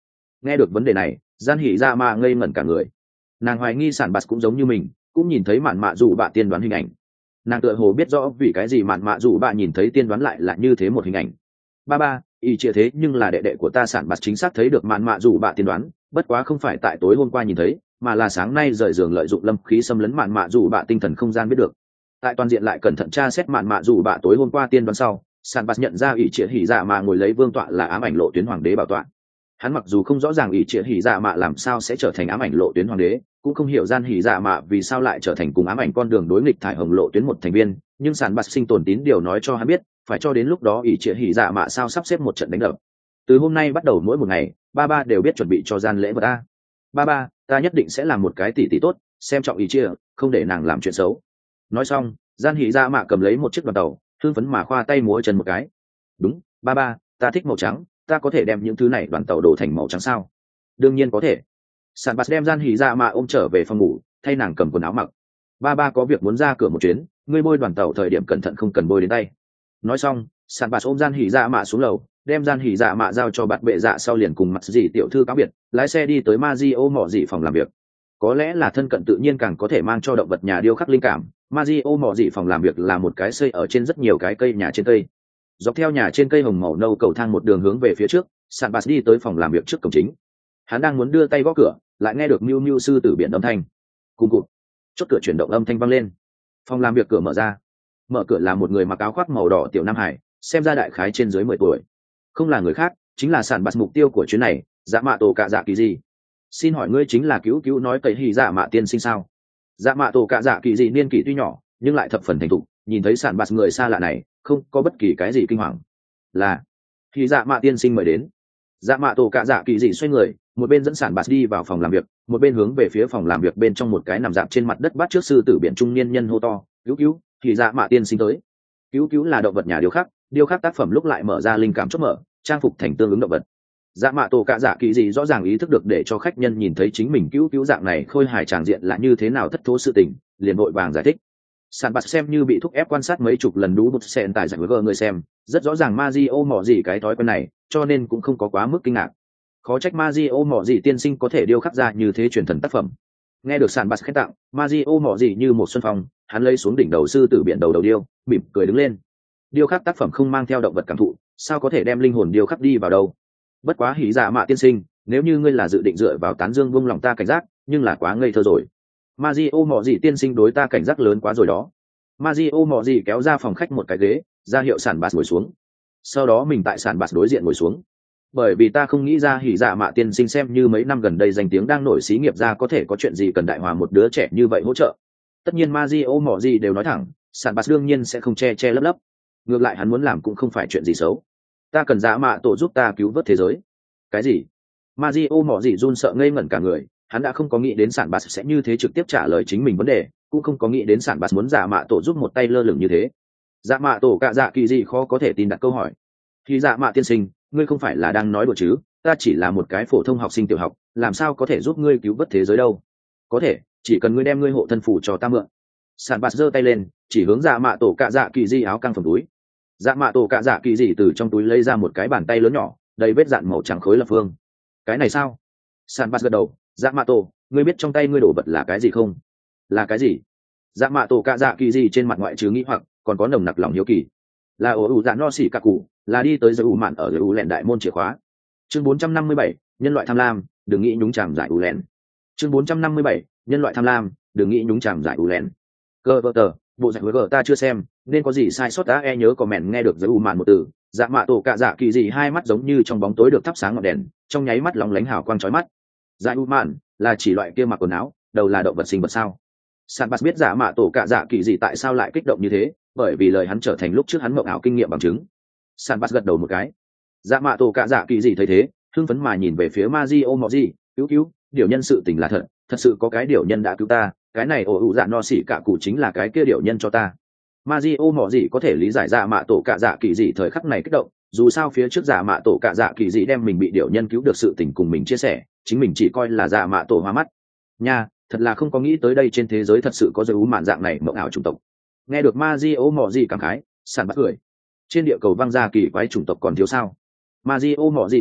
Nghe được vấn đề này, gian hỉ dạ mạ ngây ngẩn cả người. Nàng hoài nghi sản bạt cũng giống như mình, cũng nhìn thấy mạn mạ dù bạ tiên đoán hình ảnh. Nàng tựa hồ biết rõ vì cái gì mạn mạ dù bạ nhìn thấy tiên đoán lại là như thế một hình ảnh. Ba ba, ý chia thế nhưng là đệ đệ của ta sản bạt chính xác thấy được mạn mạ dù bạ tiên đoán, bất quá không phải tại tối hôm qua nhìn thấy, mà là sáng nay rời giường lợi dụng lâm khí xâm lấn mạn mạ dù bạ tinh thần không gian biết được. Tại toàn diện lại cẩn thận tra xét mạn mạ dù bạ tối hôm qua tiên đoán sau, sản bạt nhận ra ý chia hỉ dạ mà ngồi lấy vương tọa là ám ảnh lộ tuyến hoàng đế bảo tọa. Hắn mặc dù không rõ ràng ý chia hỉ dạ mạ làm sao sẽ trở thành ám ảnh lộ tuyến hoàng đế, cũng không hiểu gian hỉ dạ mạ vì sao lại trở thành cùng ám ảnh con đường đối nghịch thải hồng lộ tuyến một thành viên, nhưng sản bạt sinh tồn tín điều nói cho hắn biết, phải cho đến lúc đó ý chia hỉ dạ mạ sao sắp xếp một trận đánh đập. Từ hôm nay bắt đầu mỗi một ngày, ba ba đều biết chuẩn bị cho gian lễ vật ta. Ba ba, ta nhất định sẽ làm một cái tỷ tỷ tốt, xem trọng ý chia, không để nàng làm chuyện xấu. Nói xong, gian hỉ dạ mạ cầm lấy một chiếc đoàn tàu, hưng phấn mà khoa tay múa chân một cái. Đúng, ba ba, ta thích màu trắng, ta có thể đem những thứ này đoàn tàu đổ thành màu trắng sao? Đương nhiên có thể. Sản bạt đem gian hỉ dạ mạ ôm trở về phòng ngủ, thay nàng cầm quần áo mặc. Ba ba có việc muốn ra cửa một chuyến, ngươi bôi đoàn tàu thời điểm cẩn thận không cần bôi đến tay. Nói xong, sản bạt ôm gian hỉ dạ mạ xuống lầu, đem gian hỉ dạ mạ giao cho bạt bệ dạ sau liền cùng mặt dì tiểu thư cáo biệt, lái xe đi tới Mazio mỏ dị phòng làm việc. Có lẽ là thân cận tự nhiên càng có thể mang cho động vật nhà điêu khắc linh cảm. Mazio mỏ dị phòng làm việc là một cái xây ở trên rất nhiều cái cây nhà trên cây. Dọc theo nhà trên cây hồng màu nâu cầu thang một đường hướng về phía trước, sản bạt đi tới phòng làm việc trước cổng chính. Hắn đang muốn đưa tay gõ cửa, lại nghe được miu miu sư tử biển âm thanh. Cùng cụt, chốt cửa chuyển động âm thanh vang lên. Phòng làm việc cửa mở ra, mở cửa là một người mặc áo khoác màu đỏ tiểu nam hải, xem ra đại khái trên dưới mười tuổi. Không là người khác, chính là sản bạt mục tiêu của chuyến này, dạ mạ tổ cạ dạ kỳ gì. Xin hỏi ngươi chính là cứu cứu nói cậy hỉ dạ mạ tiên sinh sao? Dạ mạ tổ cạ dạ kỳ gì niên kỷ tuy nhỏ, nhưng lại thập phần thành thục, nhìn thấy sản bạt người xa lạ này, không có bất kỳ cái gì kinh hoàng. Là hỉ dạ mạ tiên sinh mời đến. Dạ mạ tổ cạ dạ kỳ gì xoay người, một bên dẫn sản bạt đi vào phòng làm việc, một bên hướng về phía phòng làm việc bên trong một cái nằm dạp trên mặt đất bắt trước sư tử biển trung niên nhân hô to, cứu cứu, hỉ dạ mạ tiên sinh tới. Cứu cứu là động vật nhà điêu khắc, điêu khắc tác phẩm lúc lại mở ra linh cảm chốt mở, trang phục thành tương ứng động vật. Dạ mạ tổ cạ dạ kỳ gì rõ ràng ý thức được để cho khách nhân nhìn thấy chính mình cứu cứu dạng này khôi hài tràng diện là như thế nào thất thố sự tình, liền vội vàng giải thích. Sản bạt xem như bị thúc ép quan sát mấy chục lần đú bút xẹn tại giải với gờ người xem, rất rõ ràng Mazio mỏ gì cái thói quen này, cho nên cũng không có quá mức kinh ngạc. Khó trách Mazio mỏ gì tiên sinh có thể điêu khắc ra như thế truyền thần tác phẩm. Nghe được sản bạt khen tặng, Mazio mỏ gì như một xuân phong, hắn lấy xuống đỉnh đầu sư tử biển đầu đầu điêu, mỉm cười đứng lên. Điêu khắc tác phẩm không mang theo động vật cảm thụ, sao có thể đem linh hồn điêu khắc đi vào đâu? Bất quá hỉ dạ mạ tiên sinh, nếu như ngươi là dự định dựa vào tán dương buông lòng ta cảnh giác, nhưng là quá ngây thơ rồi. Mazio mỏ gì tiên sinh đối ta cảnh giác lớn quá rồi đó. Mazio mỏ gì kéo ra phòng khách một cái ghế, ra hiệu sản bạt ngồi xuống. Sau đó mình tại sản bạt đối diện ngồi xuống. Bởi vì ta không nghĩ ra hỉ dạ mạ tiên sinh xem như mấy năm gần đây danh tiếng đang nổi xí nghiệp ra có thể có chuyện gì cần đại hòa một đứa trẻ như vậy hỗ trợ. Tất nhiên Mazio mỏ gì đều nói thẳng, sản bạt đương nhiên sẽ không che che lấp lấp. Ngược lại hắn muốn làm cũng không phải chuyện gì xấu. Ta cần dạ mạ tổ giúp ta cứu vớt thế giới. Cái gì? Mazio mỏ gì run sợ ngây ngẩn cả người, hắn đã không có nghĩ đến sản bạt sẽ như thế trực tiếp trả lời chính mình vấn đề, cũng không có nghĩ đến sản bạt muốn dạ mạ tổ giúp một tay lơ lửng như thế. Dạ mạ tổ cạ dạ kỳ gì khó có thể tin đặt câu hỏi. Thì dạ mạ tiên sinh, ngươi không phải là đang nói đùa chứ? Ta chỉ là một cái phổ thông học sinh tiểu học, làm sao có thể giúp ngươi cứu vớt thế giới đâu? Có thể, chỉ cần ngươi đem ngươi hộ thân phủ cho ta mượn. Sản bạt giơ tay lên, chỉ hướng dạ mạ tổ cạ dạ kỳ gì áo căng phẩm túi. Dạ mạ tổ cạ dạ kỳ gì từ trong túi lấy ra một cái bàn tay lớn nhỏ, đầy vết dạn màu trắng khối lập phương. Cái này sao? Sản bạt gật đầu. Dạ mạ tổ, ngươi biết trong tay ngươi đổ vật là cái gì không? Là cái gì? Dạ mạ tổ cạ dạ kỳ gì trên mặt ngoại trừ nghĩ hoặc còn có nồng nặc lòng hiếu kỳ. Là ổ ủ dạ no xỉ cạ cụ, là đi tới giới ủ mạn ở giới ủ lẹn đại môn chìa khóa. Chương bốn trăm năm mươi bảy, nhân loại tham lam, đừng nghĩ nhúng chàm giải ủ lẹn. Chương bốn trăm năm mươi bảy, nhân loại tham lam, đừng nghĩ nhúng chàm giải ủ lẹn. Cơ vợ tờ, bộ giải với gờ ta chưa xem, nên có gì sai sót đã e nhớ comment nghe được giới ủ mạn một từ. Dạ mạ tổ cạ dạ kỳ gì hai mắt giống như trong bóng tối được thắp sáng ngọn đèn, trong nháy mắt lóng lánh hào quang chói mắt. Dạ ủ mạn là chỉ loại kia mặc quần áo, đầu là động vật sinh vật sao? Sản bạt biết dạ mạ tổ cạ dạ kỳ gì tại sao lại kích động như thế, bởi vì lời hắn trở thành lúc trước hắn mộng ảo kinh nghiệm bằng chứng. Sản bạt gật đầu một cái. Dạ mạ tổ cạ dạ kỳ gì thấy thế, hưng phấn mà nhìn về phía Mazio mỏ gì, cứu cứu, điều nhân sự tình là thật, thật sự có cái điều nhân đã cứu ta, cái này ổ ủ dạ no xỉ cả cụ chính là cái kia điều nhân cho ta. Mazio mỏ gì có thể lý giải dạ mạ tổ cạ dạ kỳ gì thời khắc này kích động, dù sao phía trước dạ mạ tổ cạ dạ kỳ gì đem mình bị điều nhân cứu được sự tình cùng mình chia sẻ, chính mình chỉ coi là dạ mạ tổ hoa mắt. Nha, thật là không có nghĩ tới đây trên thế giới thật sự có giới ú mạn dạng này mộng ảo chủng tộc. Nghe được Mazio mỏ gì cảm khái, Sản bắt cười. Trên địa cầu vang ra kỳ quái chủng tộc còn thiếu sao? Mazio mỏ gì gật đầu,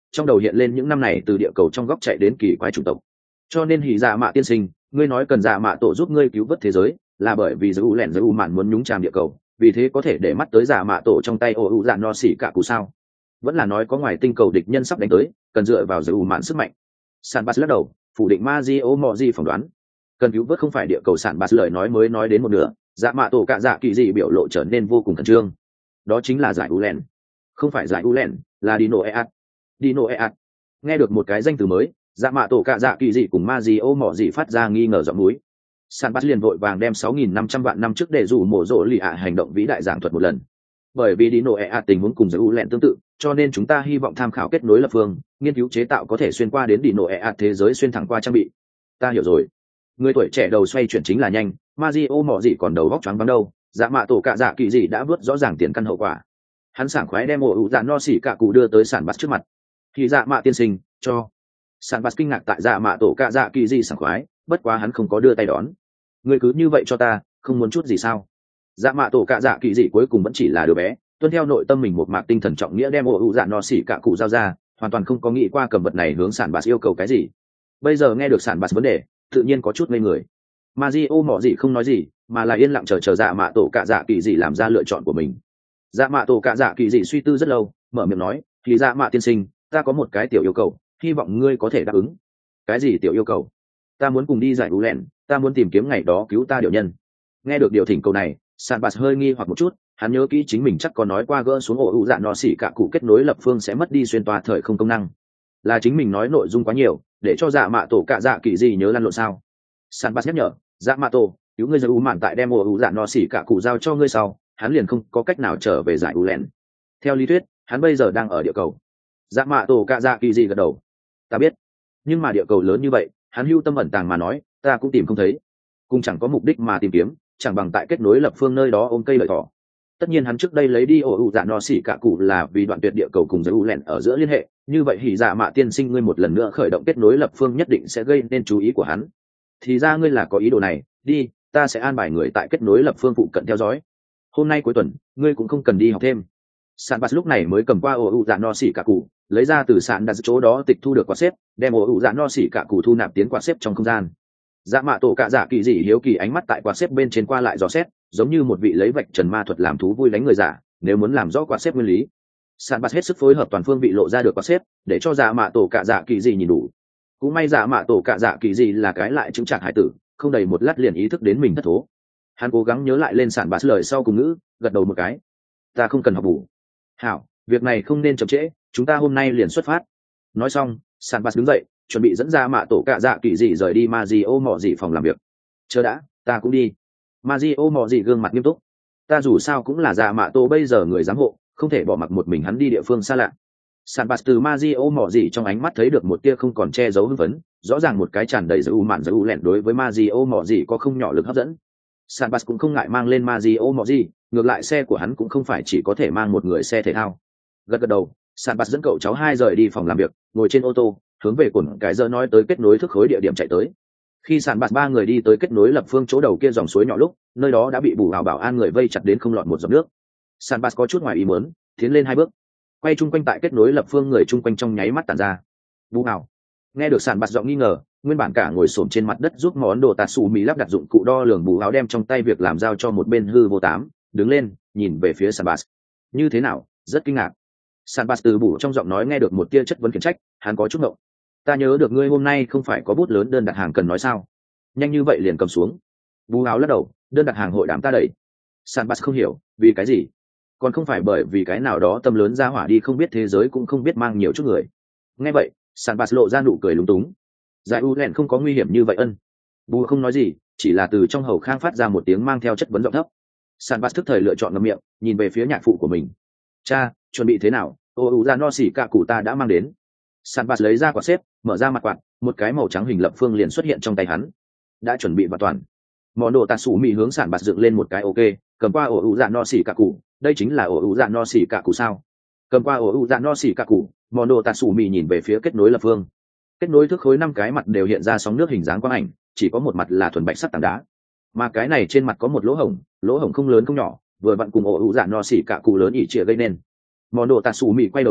trong đầu hiện lên những năm này từ địa cầu trong góc chạy đến kỳ quái chủng tộc. Cho nên hỉ dạ mạ tiên sinh, ngươi nói cần dạ mạ tổ giúp ngươi cứu vớt thế giới là bởi vì giữ u lẻn giữ u mạn muốn nhúng chàm địa cầu, vì thế có thể để mắt tới dạ mạ tổ trong tay ô u dạ no xỉ cả cụ sao? Vẫn là nói có ngoài tinh cầu địch nhân sắp đánh tới, cần dựa vào giữ u mạn sức mạnh? Sản Bas lắc đầu, phủ định Mazio Moji phỏng đoán. Cần cứu vớt không phải địa cầu. Sản Bas lời nói mới nói đến một nửa, dạ mạ tổ cạ dạ kỳ dị biểu lộ trở nên vô cùng khẩn trương. Đó chính là giải u lẻn, không phải giải u lẻn, là Dino Eat. Dino Eat. Nghe được một cái danh từ mới, dạ mạ tổ cạ dạ kỳ dị cùng Mazio Moji phát ra nghi ngờ giọng núi. Sản Bas liền vội vàng đem sáu nghìn năm trăm vạn năm trước để rủ mổ rỗ lì ạ hành động vĩ đại giảng thuật một lần. Bởi vì Dino Eat tình huống cùng giải u lẻn tương tự, cho nên chúng ta hy vọng tham khảo kết nối lập phương, nghiên cứu chế tạo có thể xuyên qua đến Dino Eat thế giới xuyên thẳng qua trang bị. Ta hiểu rồi. Người tuổi trẻ đầu xoay chuyển chính là nhanh, Mazio mọ gì còn đầu góc choáng váng đâu, dạ mạ tổ cạ dạ kỳ gì đã vớt rõ ràng tiền căn hậu quả. Hắn sảng khoái đem ổ ủ dạ no xỉ cả cụ đưa tới Sản Bas trước mặt. Thì dạ mạ tiên sinh, cho. Sản Bas kinh ngạc tại dạ mạ tổ cạ dạ kỳ gì sảng khoái, bất quá hắn không có đưa tay đón. Người cứ như vậy cho ta, không muốn chút gì sao? Dạ mạ tổ cạ dạ kỳ gì cuối cùng vẫn chỉ là đứa bé, tuân theo nội tâm mình một mạc tinh thần trọng nghĩa đem ổ ủ dạ no xỉ cả cụ giao ra, hoàn toàn không có nghĩ qua cầm vật này hướng Sản Bas yêu cầu cái gì. Bây giờ nghe được Sản Bas vấn đề, tự nhiên có chút ngây người. Mazio mọ gì không nói gì, mà là yên lặng chờ chờ dạ mạ tổ cạ dạ kỳ dị làm ra lựa chọn của mình. Dạ mạ tổ cạ dạ kỳ dị suy tư rất lâu, mở miệng nói, thì dạ mạ tiên sinh, ta có một cái tiểu yêu cầu, hy vọng ngươi có thể đáp ứng. Cái gì tiểu yêu cầu? Ta muốn cùng đi giải u lẻn, ta muốn tìm kiếm ngày đó cứu ta điều nhân. Nghe được điều thỉnh cầu này, Sản Bas hơi nghi hoặc một chút, hắn nhớ kỹ chính mình chắc có nói qua gỡ xuống ổ ủ dạ no xỉ cả cụ kết nối lập phương sẽ mất đi xuyên toa thời không công năng. Là chính mình nói nội dung quá nhiều, để cho dạ mạ tổ cạ dạ kỳ dị nhớ lăn lộn sao? Sản Bas nhắc nhở, dạ mạ tổ, cứu ngươi giải u mạn tại đem ổ ủ dạ no xỉ cả cụ giao cho ngươi sau, hắn liền không có cách nào trở về giải u lẻn. Theo lý thuyết, hắn bây giờ đang ở địa cầu. Dạ mạ tổ cạ dạ kỳ dị gật đầu. Ta biết, nhưng mà địa cầu lớn như vậy, hắn hưu tâm ẩn tàng mà nói, ta cũng tìm không thấy. Cũng chẳng có mục đích mà tìm kiếm, chẳng bằng tại kết nối lập phương nơi đó ôm cây lợi thỏ. Tất nhiên hắn trước đây lấy đi ổ ủ dạ no xỉ cả cụ là vì đoạn tuyệt địa cầu cùng giải u lẻn ở giữa liên hệ, như vậy hỉ dạ mạ tiên sinh ngươi một lần nữa khởi động kết nối lập phương nhất định sẽ gây nên chú ý của hắn. Thì ra ngươi là có ý đồ này, đi, ta sẽ an bài người tại kết nối lập phương phụ cận theo dõi. Hôm nay cuối tuần, ngươi cũng không cần đi học thêm. Sản Bas lúc này mới cầm qua ổ ủ dạ no xỉ cả cụ, lấy ra từ sạn đặt chỗ đó tịch thu được quạt xếp, đem ổ ủ dạ no xỉ cả cụ thu nạp tiến quạt xếp trong không gian. Dạ mạ tổ cạ dạ kỳ dị hiếu kỳ ánh mắt tại quạt xếp bên trên qua lại dò xét, giống như một vị lấy vạch trần ma thuật làm thú vui đánh người giả, nếu muốn làm rõ quạt xếp nguyên lý. Sản Bas hết sức phối hợp toàn phương vị lộ ra được quạt xếp, để cho dạ mạ tổ cạ dạ kỳ dị nhìn đủ. Cũng may dạ mạ tổ cạ dạ kỳ dị là cái lại chứng trạng hải tử, không đầy một lát liền ý thức đến mình thất thố. Hắn cố gắng nhớ lại lên Sản Bas lời sau cùng ngữ, gật đầu một cái. Ta không cần học bù. Hảo, việc này không nên chậm trễ, chúng ta hôm nay liền xuất phát. Nói xong, Sản Bas đứng dậy, chuẩn bị dẫn ra mạ tổ cạ dạ kỳ dị rời đi Mazio mọ dị phòng làm việc. Chờ đã, ta cũng đi. Mazio mọ dị gương mặt nghiêm túc. Ta dù sao cũng là dạ mạ tổ bây giờ người giám hộ, không thể bỏ mặc một mình hắn đi địa phương xa lạ. Sản Bas từ Mazio mọ dị trong ánh mắt thấy được một tia không còn che giấu hưng phấn, rõ ràng một cái tràn đầy u mạn u lẹn đối với Mazio mọ dị có không nhỏ lực hấp dẫn. Sản Bas cũng không ngại mang lên Mazio mọ dị, ngược lại xe của hắn cũng không phải chỉ có thể mang một người xe thể thao. Gật gật đầu, Sản Bas dẫn cậu cháu hai rời đi phòng làm việc, ngồi trên ô tô, hướng về cồn cái giờ nói tới kết nối thức khối địa điểm chạy tới. Khi Sản Bas ba người đi tới kết nối lập phương chỗ đầu kia dòng suối nhỏ lúc, nơi đó đã bị bù hào bảo an người vây chặt đến không lọt một giọt nước. Sản Bas có chút ngoài ý muốn, tiến lên hai bước, quay chung quanh tại kết nối lập phương người chung quanh trong nháy mắt tản ra. Bù hào nghe được Sản Bas giọng nghi ngờ, nguyên bản cả ngồi xổm trên mặt đất giúp món đồ tạt xù mì lắp đặt dụng cụ đo lường bù hào đem trong tay việc làm giao cho một bên hư vô tám, đứng lên nhìn về phía Sản Bas. Như thế nào? Rất kinh ngạc. Sản Bas từ bù trong giọng nói nghe được một tia chất vấn khiển trách, hắn có chút ngộng. Ta nhớ được ngươi hôm nay không phải có bút lớn đơn đặt hàng cần nói sao? Nhanh như vậy liền cầm xuống. Bù hào lắc đầu, đơn đặt hàng hội đám ta đẩy. Sản Bas không hiểu, vì cái gì? Còn không phải bởi vì cái nào đó tâm lớn ra hỏa đi không biết thế giới cũng không biết mang nhiều chút người. Nghe vậy, Sản Bas lộ ra nụ cười lúng túng. Giải u lẹn không có nguy hiểm như vậy ân. Bù không nói gì, chỉ là từ trong hầu khang phát ra một tiếng mang theo chất vấn giọng thấp. Sản Bas thức thời lựa chọn ngậm miệng, nhìn về phía nhạc phụ của mình. Cha, chuẩn bị thế nào? Ô u ra no xỉ cả cụ ta đã mang đến. Sản Bas lấy ra quạt xếp, mở ra mặt quạt, một cái màu trắng hình lập phương liền xuất hiện trong tay hắn. Đã chuẩn bị và toàn. Món đồ tạt sủ mì hướng Sản Bas dựng lên một cái ok, cầm qua ổ ủ dạ no xỉ cả cụ, đây chính là ổ ủ dạ no xỉ cả cụ sao? Cầm qua ổ ủ dạ no xỉ cả cụ, món đồ tạt sủ mì nhìn về phía kết nối lập phương. Kết nối thức khối năm cái mặt đều hiện ra sóng nước hình dáng quang ảnh, chỉ có một mặt là thuần bạch sắt tảng đá. Mà cái này trên mặt có một lỗ hổng, lỗ hổng không lớn không nhỏ, vừa vặn cùng ổ ủ dạ no xỉ cả cụ lớn ỉ chĩa gây nên. Món đồ tạt sủ mì quay đầu lại,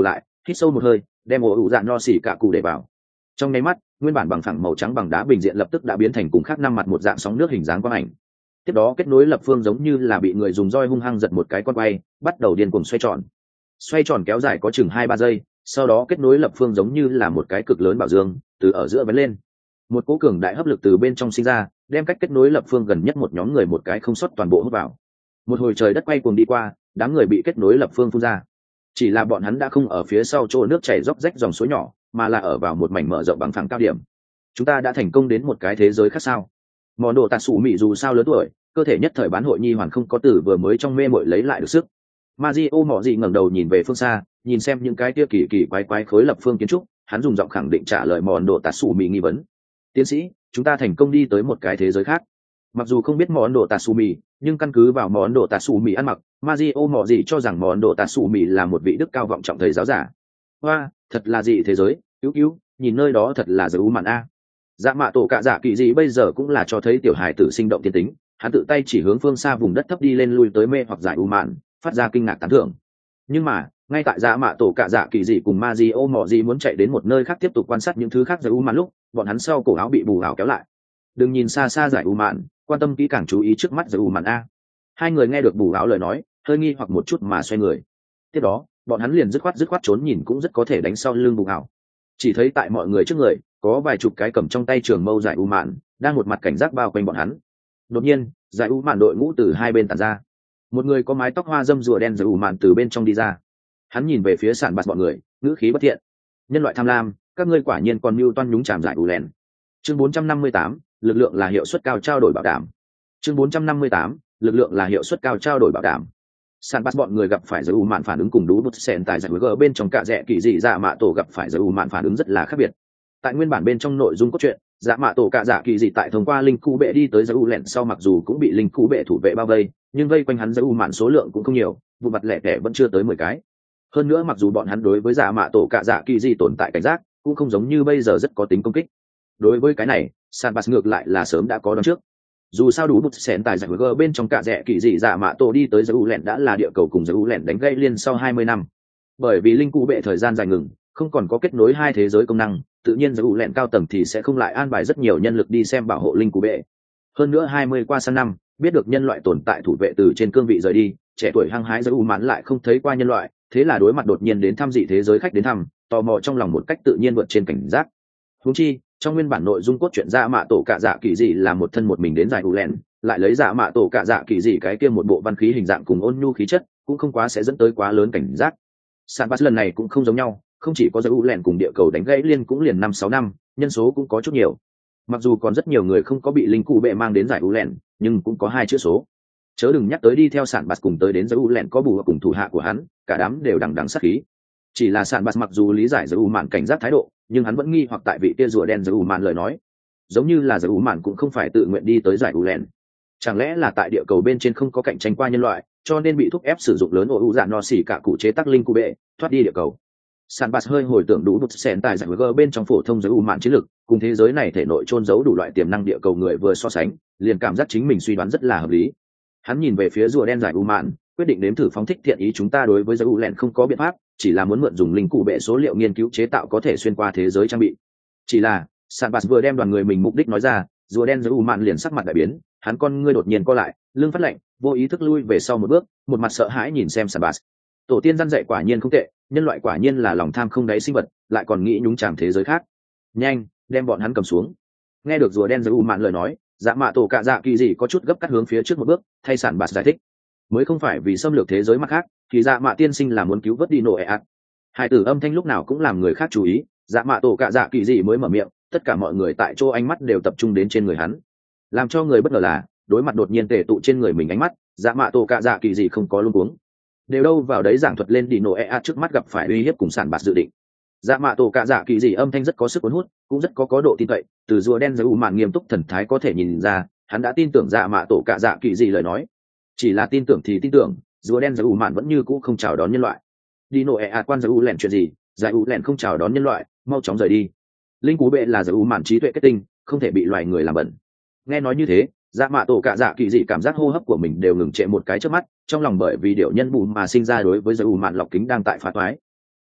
hít sâu một hơi, đem ổ ủ dạ no xỉ cả cụ để vào. Trong nháy mắt, nguyên bản bằng phẳng màu trắng bằng đá bình diện lập tức đã biến thành cùng khác năm mặt một dạng sóng nước hình dáng quang ảnh. Tiếp đó kết nối lập phương giống như là bị người dùng roi hung hăng giật một cái con quay, bắt đầu điên cuồng xoay tròn. Xoay tròn kéo dài có chừng hai ba giây, sau đó kết nối lập phương giống như là một cái cực lớn bảo dương, từ ở giữa vén lên. Một cỗ cường đại hấp lực từ bên trong sinh ra, đem cách kết nối lập phương gần nhất một nhóm người một cái không sót toàn bộ hút vào. Một hồi trời đất quay cuồng đi qua, đám người bị kết nối lập phương phun ra. Chỉ là bọn hắn đã không ở phía sau chỗ nước chảy róc rách dòng suối nhỏ, mà là ở vào một mảnh mở rộng bằng phẳng cao điểm. Chúng ta đã thành công đến một cái thế giới khác sao? Món đồ tạt sủ mị dù sao lớn tuổi, cơ thể nhất thời bán hội nhi hoàn không có từ vừa mới trong mê mội lấy lại được sức. Mario mọ gì ngẩng đầu nhìn về phương xa, nhìn xem những cái kia kỳ kỳ quái quái khối lập phương kiến trúc, hắn dùng giọng khẳng định trả lời món đồ tạt sủ mị nghi vấn. Tiến sĩ, chúng ta thành công đi tới một cái thế giới khác. Mặc dù không biết món đồ tạt sủ mị, nhưng căn cứ vào món đồ tạt sủ mị ăn mặc, Mario mọ gì cho rằng món đồ tạt sủ mị là một vị đức cao vọng trọng thầy giáo giả. Hoa, thật là dị thế giới, cứu cứu, nhìn nơi đó thật là giới u mạn a. Dạ mạ tổ cạ dạ kỳ gì bây giờ cũng là cho thấy tiểu hài tử sinh động tiên tính, hắn tự tay chỉ hướng phương xa vùng đất thấp đi lên lui tới mê hoặc giải u mạn, phát ra kinh ngạc tán thưởng. Nhưng mà ngay tại dạ mạ tổ cạ dạ kỳ gì cùng Mario mọ gì muốn chạy đến một nơi khác tiếp tục quan sát những thứ khác giải u mạn lúc, bọn hắn sau cổ áo bị bù áo kéo lại. Đừng nhìn xa xa giải u mạn, quan tâm kỹ càng chú ý trước mắt giải u mạn a. Hai người nghe được bù áo lời nói, hơi nghi hoặc một chút mà xoay người. Tiếp đó bọn hắn liền dứt khoát dứt khoát trốn nhìn cũng rất có thể đánh sau lưng bù áo. Chỉ thấy tại mọi người trước người có vài chục cái cầm trong tay trường mâu giải u mạn đang một mặt cảnh giác bao quanh bọn hắn. Đột nhiên giải u mạn đội ngũ từ hai bên tản ra, một người có mái tóc hoa dâm rùa đen giải u mạn từ bên trong đi ra. Hắn nhìn về phía sàn bạt bọn người, ngữ khí bất thiện: nhân loại tham lam, các ngươi quả nhiên còn mưu toan nhúng chàm giải u lèn. Chương bốn trăm năm mươi tám, lực lượng là hiệu suất cao trao đổi bảo đảm. Chương bốn trăm năm mươi tám, lực lượng là hiệu suất cao trao đổi bảo đảm. Sàn bắt bọn người gặp phải giới u mạn phản ứng cùng đú bút sen tại giải g bên trong cả rẽ kỳ dị dạ mạ tổ gặp phải giới u mạn phản ứng rất là khác biệt. Tại nguyên bản bên trong nội dung cốt truyện, dạ mạ tổ cả dạ kỳ dị tại thông qua linh khu bệ đi tới giới u lẹn sau mặc dù cũng bị linh khu bệ thủ vệ bao vây, nhưng vây quanh hắn giới u mạn số lượng cũng không nhiều, vụ mặt lẻ tẻ vẫn chưa tới mười cái. Hơn nữa mặc dù bọn hắn đối với dạ mạ tổ cả dạ kỳ dị tồn tại cảnh giác, cũng không giống như bây giờ rất có tính công kích. Đối với cái này, sàn bắt ngược lại là sớm đã có đón trước. Dù sao đủ bút xén tại giải g bên trong cả rẽ kỳ dị dạ mạ tổ đi tới giải u lẹn đã là địa cầu cùng giải u lẹn đánh gây liên sau hai mươi năm. Bởi vì linh cụ bệ thời gian dài ngừng, không còn có kết nối hai thế giới công năng, tự nhiên giải u lẹn cao tầng thì sẽ không lại an bài rất nhiều nhân lực đi xem bảo hộ linh cụ bệ. Hơn nữa hai mươi qua sang năm, biết được nhân loại tồn tại thủ vệ từ trên cương vị rời đi, trẻ tuổi hăng hái giải u mãn lại không thấy qua nhân loại, thế là đối mặt đột nhiên đến thăm dị thế giới khách đến thăm, tò mò trong lòng một cách tự nhiên vượt trên cảnh giác. Huống chi trong nguyên bản nội dung cốt truyện dạ mạ tổ cả dạ kỳ dị là một thân một mình đến giải u lẹn, lại lấy dạ mạ tổ cả dạ kỳ dị cái kia một bộ văn khí hình dạng cùng ôn nhu khí chất, cũng không quá sẽ dẫn tới quá lớn cảnh giác. Sản bắt lần này cũng không giống nhau, không chỉ có giải u lẹn cùng địa cầu đánh gãy liên cũng liền năm sáu năm, nhân số cũng có chút nhiều. Mặc dù còn rất nhiều người không có bị linh cụ bệ mang đến giải u lẹn, nhưng cũng có hai chữ số. Chớ đừng nhắc tới đi theo sản bắt cùng tới đến giải u lẹn có bù cùng thủ hạ của hắn, cả đám đều đằng đằng sát khí. Chỉ là sản bắt mặc dù lý giải giải u mạn cảnh giác thái độ, nhưng hắn vẫn nghi hoặc tại vị kia rùa đen giải u mạn lời nói, giống như là giải u mạn cũng không phải tự nguyện đi tới giải u lẹn. Chẳng lẽ là tại địa cầu bên trên không có cạnh tranh qua nhân loại, cho nên bị thúc ép sử dụng lớn ổ u dạ no xỉ cả cụ chế tác linh cụ bệ thoát đi địa cầu. Sản bạt hơi hồi tưởng đủ bút xén tại giải g bên trong phổ thông giới u mạn chiến lực, cùng thế giới này thể nội trôn giấu đủ loại tiềm năng địa cầu người vừa so sánh, liền cảm giác chính mình suy đoán rất là hợp lý. Hắn nhìn về phía rùa đen giải u mạn, quyết định nếm thử phóng thích thiện ý. Chúng ta đối với giới u lẹn không có biện pháp, chỉ là muốn mượn dùng linh cụ bệ số liệu nghiên cứu chế tạo có thể xuyên qua thế giới trang bị. Chỉ là sản bạt vừa đem đoàn người mình mục đích nói ra, rùa đen giới u mạn liền sắc mặt đại biến, hắn con ngươi đột nhiên co lại, lưng phát lạnh, vô ý thức lui về sau một bước, một mặt sợ hãi nhìn xem sản bạt. Tổ tiên răn dạy quả nhiên không tệ, nhân loại quả nhiên là lòng tham không đáy sinh vật, lại còn nghĩ nhúng chàm thế giới khác. Nhanh đem bọn hắn cầm xuống. Nghe được rùa đen giới u mạn lời nói, dạ mạ tổ cạ dạ kỳ dị có chút gấp cắt hướng phía trước một bước, thay sản bạt giải thích, mới không phải vì xâm lược thế giới mặt khác, thì dạ mạ tiên sinh là muốn cứu vớt đi nổ ẹ ạt. Hai tử âm thanh lúc nào cũng làm người khác chú ý, dạ mạ tổ cạ dạ kỳ dị mới mở miệng, tất cả mọi người tại chỗ ánh mắt đều tập trung đến trên người hắn. Làm cho người bất ngờ là, đối mặt đột nhiên tề tụ trên người mình ánh mắt, dạ mạ tổ cạ dạ kỳ dị không có luống cuống, đều đâu vào đấy giảng thuật lên đi nổ ẹ ạt trước mắt gặp phải uy hiếp cùng sản bạt dự định. Dạ mạ tổ cạ dạ kỳ dị âm thanh rất có sức cuốn hút, cũng rất có có độ tin cậy, từ rùa đen giới u mạn nghiêm túc thần thái có thể nhìn ra, hắn đã tin tưởng dạ mạ tổ cạ dạ kỳ dị lời nói. Chỉ là tin tưởng thì tin tưởng, rùa đen giới u mạn vẫn như cũ không chào đón nhân loại. Đi nổ ẹ ạt quan giới u lẹn chuyện gì, giải u lẹn không chào đón nhân loại, mau chóng rời đi. Linh cú bệ là giới u mạn trí tuệ kết tinh, không thể bị loài người làm bẩn. Nghe nói như thế, dạ mạ tổ cạ dạ kỳ dị cảm giác hô hấp của mình đều ngừng trệ một cái trước mắt, trong lòng bởi vì điệu nhân bù mà sinh ra đối với giới u mạn lọc kính đang tại phá toái.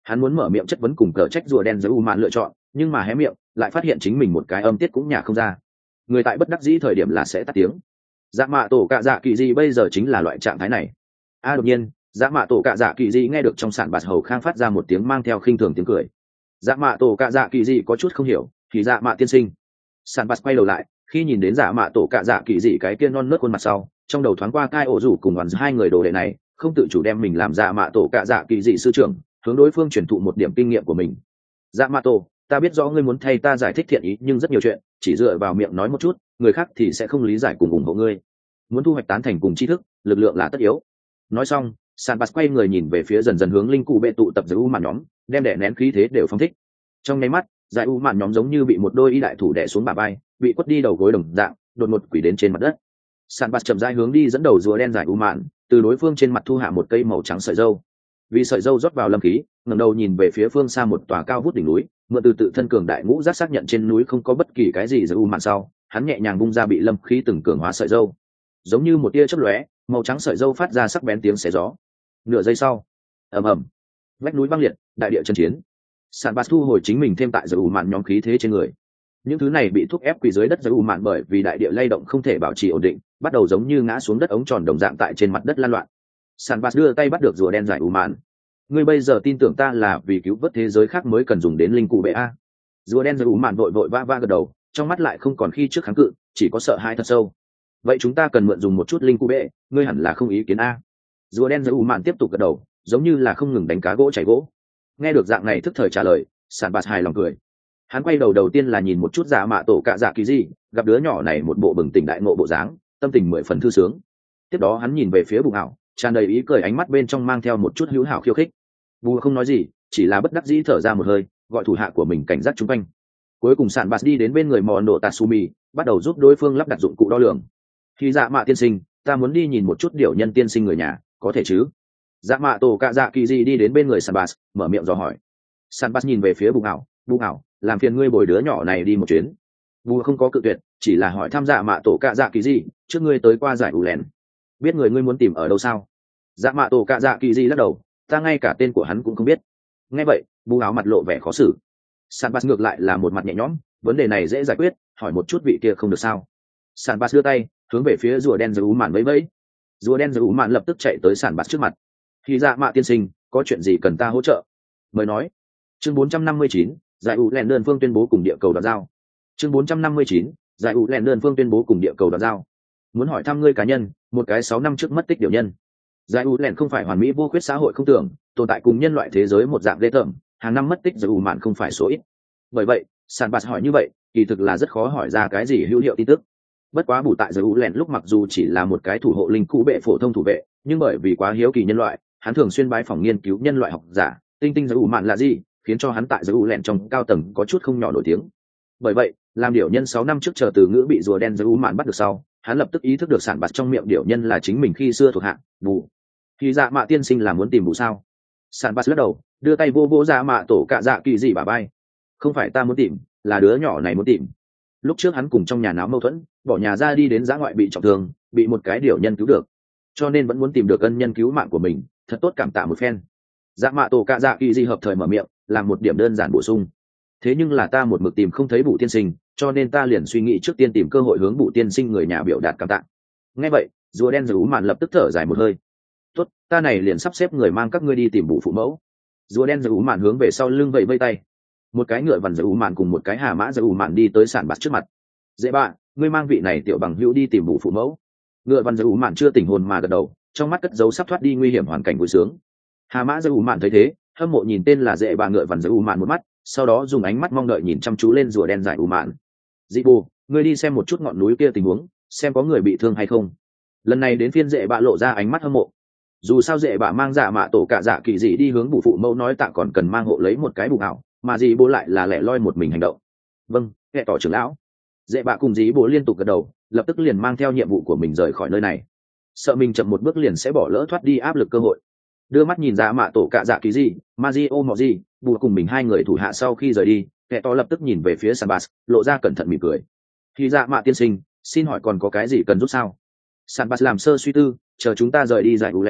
Hắn muốn mở miệng chất vấn cùng cờ trách rùa đen giới u mạn lựa chọn, nhưng mà hé miệng lại phát hiện chính mình một cái âm tiết cũng nhả không ra. Người tại bất đắc dĩ thời điểm là sẽ tắt tiếng. Dạ mạ tổ cạ dạ kỳ di bây giờ chính là loại trạng thái này. A đột nhiên, dạ mạ tổ cạ dạ kỳ di nghe được trong sản bạt hầu khang phát ra một tiếng mang theo khinh thường tiếng cười. Dạ mạ tổ cạ dạ kỳ di có chút không hiểu, thì dạ mạ tiên sinh. Sản bạt quay đầu lại, khi nhìn đến dạ mạ tổ cạ dạ kỳ di cái kia non nớt khuôn mặt sau, trong đầu thoáng qua cai ổ rủ cùng hoàn hai người đồ đệ này, không tự chủ đem mình làm dạ mạ tổ cạ dạ kỳ di sư trưởng, hướng đối phương truyền thụ một điểm kinh nghiệm của mình. Dạ mạ tổ, ta biết rõ ngươi muốn thay ta giải thích thiện ý, nhưng rất nhiều chuyện chỉ dựa vào miệng nói một chút, người khác thì sẽ không lý giải cùng ủng hộ ngươi. Muốn thu hoạch tán thành cùng tri thức, lực lượng là tất yếu. Nói xong, San Bas quay người nhìn về phía dần dần hướng linh cụ bệ tụ tập giải u mạn nhóm, đem đè nén khí thế đều phóng thích. Trong nháy mắt, giải u mạn nhóm giống như bị một đôi y đại thủ đè xuống bả vai, bị quất đi đầu gối đồng dạng, đột ngột quỷ đến trên mặt đất. San Bas chậm rãi hướng đi dẫn đầu rùa đen giải u mạn, từ đối phương trên mặt thu hạ một cây màu trắng sợi dâu. Vì sợi dâu rót vào lâm khí, ngẩng đầu nhìn về phía phương xa một tòa cao vút đỉnh núi, mượn từ tự thân cường đại ngũ giác xác nhận trên núi không có bất kỳ cái gì giải u mạn sau, hắn nhẹ nhàng bung ra bị lâm khí từng cường hóa sợi dâu, giống như một tia chớp lóe, màu trắng sợi dâu phát ra sắc bén tiếng xé gió. Nửa giây sau, ầm ầm, vách núi băng liệt, đại địa chân chiến. Sản Bạt thu hồi chính mình thêm tại giải u mạn nhóm khí thế trên người. Những thứ này bị thúc ép quỳ dưới đất giải u mạn bởi vì đại địa lay động không thể bảo trì ổn định, bắt đầu giống như ngã xuống đất ống tròn đồng dạng tại trên mặt đất lan loạn. Sản Bạt đưa tay bắt được rùa đen giải u mạn. Ngươi bây giờ tin tưởng ta là vì cứu vớt thế giới khác mới cần dùng đến linh cụ bệ a? Rùa đen giải u mạn vội vội va va gật đầu, trong mắt lại không còn khi trước kháng cự, chỉ có sợ hãi thật sâu. Vậy chúng ta cần mượn dùng một chút linh cụ bệ, ngươi hẳn là không ý kiến a? Rùa đen giải u mạn tiếp tục gật đầu, giống như là không ngừng đánh cá gỗ chảy gỗ. Nghe được dạng này thức thời trả lời, Sản Bạt hài lòng cười. Hắn quay đầu đầu tiên là nhìn một chút dạ mạ tổ cạ dạ kỳ gì, gặp đứa nhỏ này một bộ bừng tỉnh đại ngộ bộ dáng, tâm tình mười phần thư sướng. Tiếp đó hắn nhìn về phía Bù Hảo, tràn đầy ý cười, ánh mắt bên trong mang theo một chút hữu hảo khiêu khích. Bù không nói gì, chỉ là bất đắc dĩ thở ra một hơi, gọi thủ hạ của mình cảnh giác chung quanh. Cuối cùng Sản Bạt đi đến bên người Mòn Độ Tatsumi, bắt đầu giúp đối phương lắp đặt dụng cụ đo lường. Khi dạ mạ tiên sinh, ta muốn đi nhìn một chút điều nhân tiên sinh người nhà, có thể chứ? Dạ mạ tổ cạ dạ kỳ gì đi đến bên người Sản Bạt, mở miệng dò hỏi. Sản Bạt nhìn về phía Bù Hảo, Bù Hảo, làm phiền ngươi bồi đứa nhỏ này đi một chuyến. Bù không có cự tuyệt, chỉ là hỏi thăm dạ mạ tổ cạ dạ kỳ gì, trước ngươi tới qua giải ủ lèn, biết người ngươi muốn tìm ở đâu sao? Dạ mạ tổ cạ dạ kỳ gì lắc đầu, ta ngay cả tên của hắn cũng không biết. Nghe vậy, Bù Áo mặt lộ vẻ khó xử. Sản Bạt ngược lại là một mặt nhẹ nhõm, vấn đề này dễ giải quyết, hỏi một chút vị kia không được sao? Sản Bạt đưa tay hướng về phía rùa đen rú mạn vẫy vẫy. Rùa đen rú mạn lập tức chạy tới Sản Bạt trước mặt. Thì dạ mạ tiên sinh, có chuyện gì cần ta hỗ trợ? Mời nói. Chương bốn trăm năm mươi chín, giải ủ lèn đơn phương tuyên bố cùng địa cầu đoạt giao. Chương bốn trăm năm mươi chín, giải ủ lèn đơn phương tuyên bố cùng địa cầu đoạt giao. Muốn hỏi thăm ngươi cá nhân, một cái sáu năm trước mất tích điều nhân. Giải ủ lèn không phải hoàn mỹ vô khuyết xã hội không tưởng, tồn tại cùng nhân loại thế giới một dạng ghê tởm, hàng năm mất tích giải ủ mạn không phải số ít. Bởi vậy, Sản Bạt hỏi như vậy, kỳ thực là rất khó hỏi ra cái gì hữu hiệu tin tức. Bất quá bù tại giải ủ lèn lúc mặc dù chỉ là một cái thủ hộ linh cũ bệ phổ thông thủ vệ, nhưng bởi vì quá hiếu kỳ nhân loại, hắn thường xuyên bái phỏng nghiên cứu nhân loại học giả, tinh tinh giải ủ mạn là gì, khiến cho hắn tại giải ủ lèn trong cao tầng có chút không nhỏ nổi tiếng. Bởi vậy, làm điểu nhân sáu năm trước chờ từ ngữ bị rùa đen giải ủ mạn bắt được sau, hắn lập tức ý thức được Sản Bạt trong miệng điểu nhân là chính mình khi xưa thuộc hạ bù. Thì dạ mạ tiên sinh là muốn tìm bù sao? Sản Bạt lắc đầu, đưa tay vô vô dạ mạ tổ cạ dạ kỳ gì bà bay. Không phải ta muốn tìm, là đứa nhỏ này muốn tìm. Lúc trước hắn cùng trong nhà náo mâu thuẫn, bỏ nhà ra đi đến giã ngoại bị trọng thương, bị một cái điểu nhân cứu được, cho nên vẫn muốn tìm được ân nhân cứu mạng của mình, thật tốt cảm tạ một phen. Dạ mạ tổ cạ dạ kỳ gì hợp thời mở miệng, làm một điểm đơn giản bổ sung. Thế nhưng là ta một mực tìm không thấy bù tiên sinh, cho nên ta liền suy nghĩ trước tiên tìm cơ hội hướng bù tiên sinh người nhà biểu đạt cảm tạ. Nghe vậy, rùa đen rú mạn lập tức thở dài một hơi. Tốt, ta này liền sắp xếp người mang các ngươi đi tìm bù phụ mẫu. Rùa đen rú mạn hướng về sau lưng vẫy vây tay. Một cái ngựa vằn rú mạn cùng một cái hà mã rú mạn đi tới Sản Bạt trước mặt. Dễ bạ, ngươi mang vị này tiểu bằng hữu đi tìm bù phụ mẫu. Ngựa vằn rú mạn chưa tỉnh hồn mà gật đầu, trong mắt cất dấu sắp thoát đi nguy hiểm hoàn cảnh vui sướng. Hà mã rú mạn thấy thế, hâm mộ nhìn tên là dễ bạ ngựa vằn rú mạn một mắt, sau đó dùng ánh mắt mong đợi nhìn chăm chú lên rùa đen giải u mạn. Dị bù, ngươi đi xem một chút ngọn núi kia tình huống, xem có người bị thương hay không. Lần này đến phiên dễ bạ lộ ra ánh mắt hâm mộ. Dù sao dễ bạ mang dạ mạ tổ cả dạ kỳ dị đi hướng bù phụ mẫu nói tạ còn cần mang hộ lấy một cái bù ảo, mà dị bố lại là lẻ loi một mình hành động. Vâng, hệ tỏ trưởng lão. Dễ bạ cùng dị bố liên tục gật đầu, lập tức liền mang theo nhiệm vụ của mình rời khỏi nơi này. Sợ mình chậm một bước liền sẽ bỏ lỡ thoát đi áp lực cơ hội. Đưa mắt nhìn dạ mạ tổ cả dạ kỳ dị, Mazio Mọ gì, bù cùng mình hai người thủ hạ sau khi rời đi, kẻ to lập tức nhìn về phía Sản Bạt, lộ ra cẩn thận mỉm cười. Khi dạ mạ tiên sinh, xin hỏi còn có cái gì cần giúp sao? Sản Bạt làm sơ suy tư, chờ chúng ta rời đi giải u lẹn,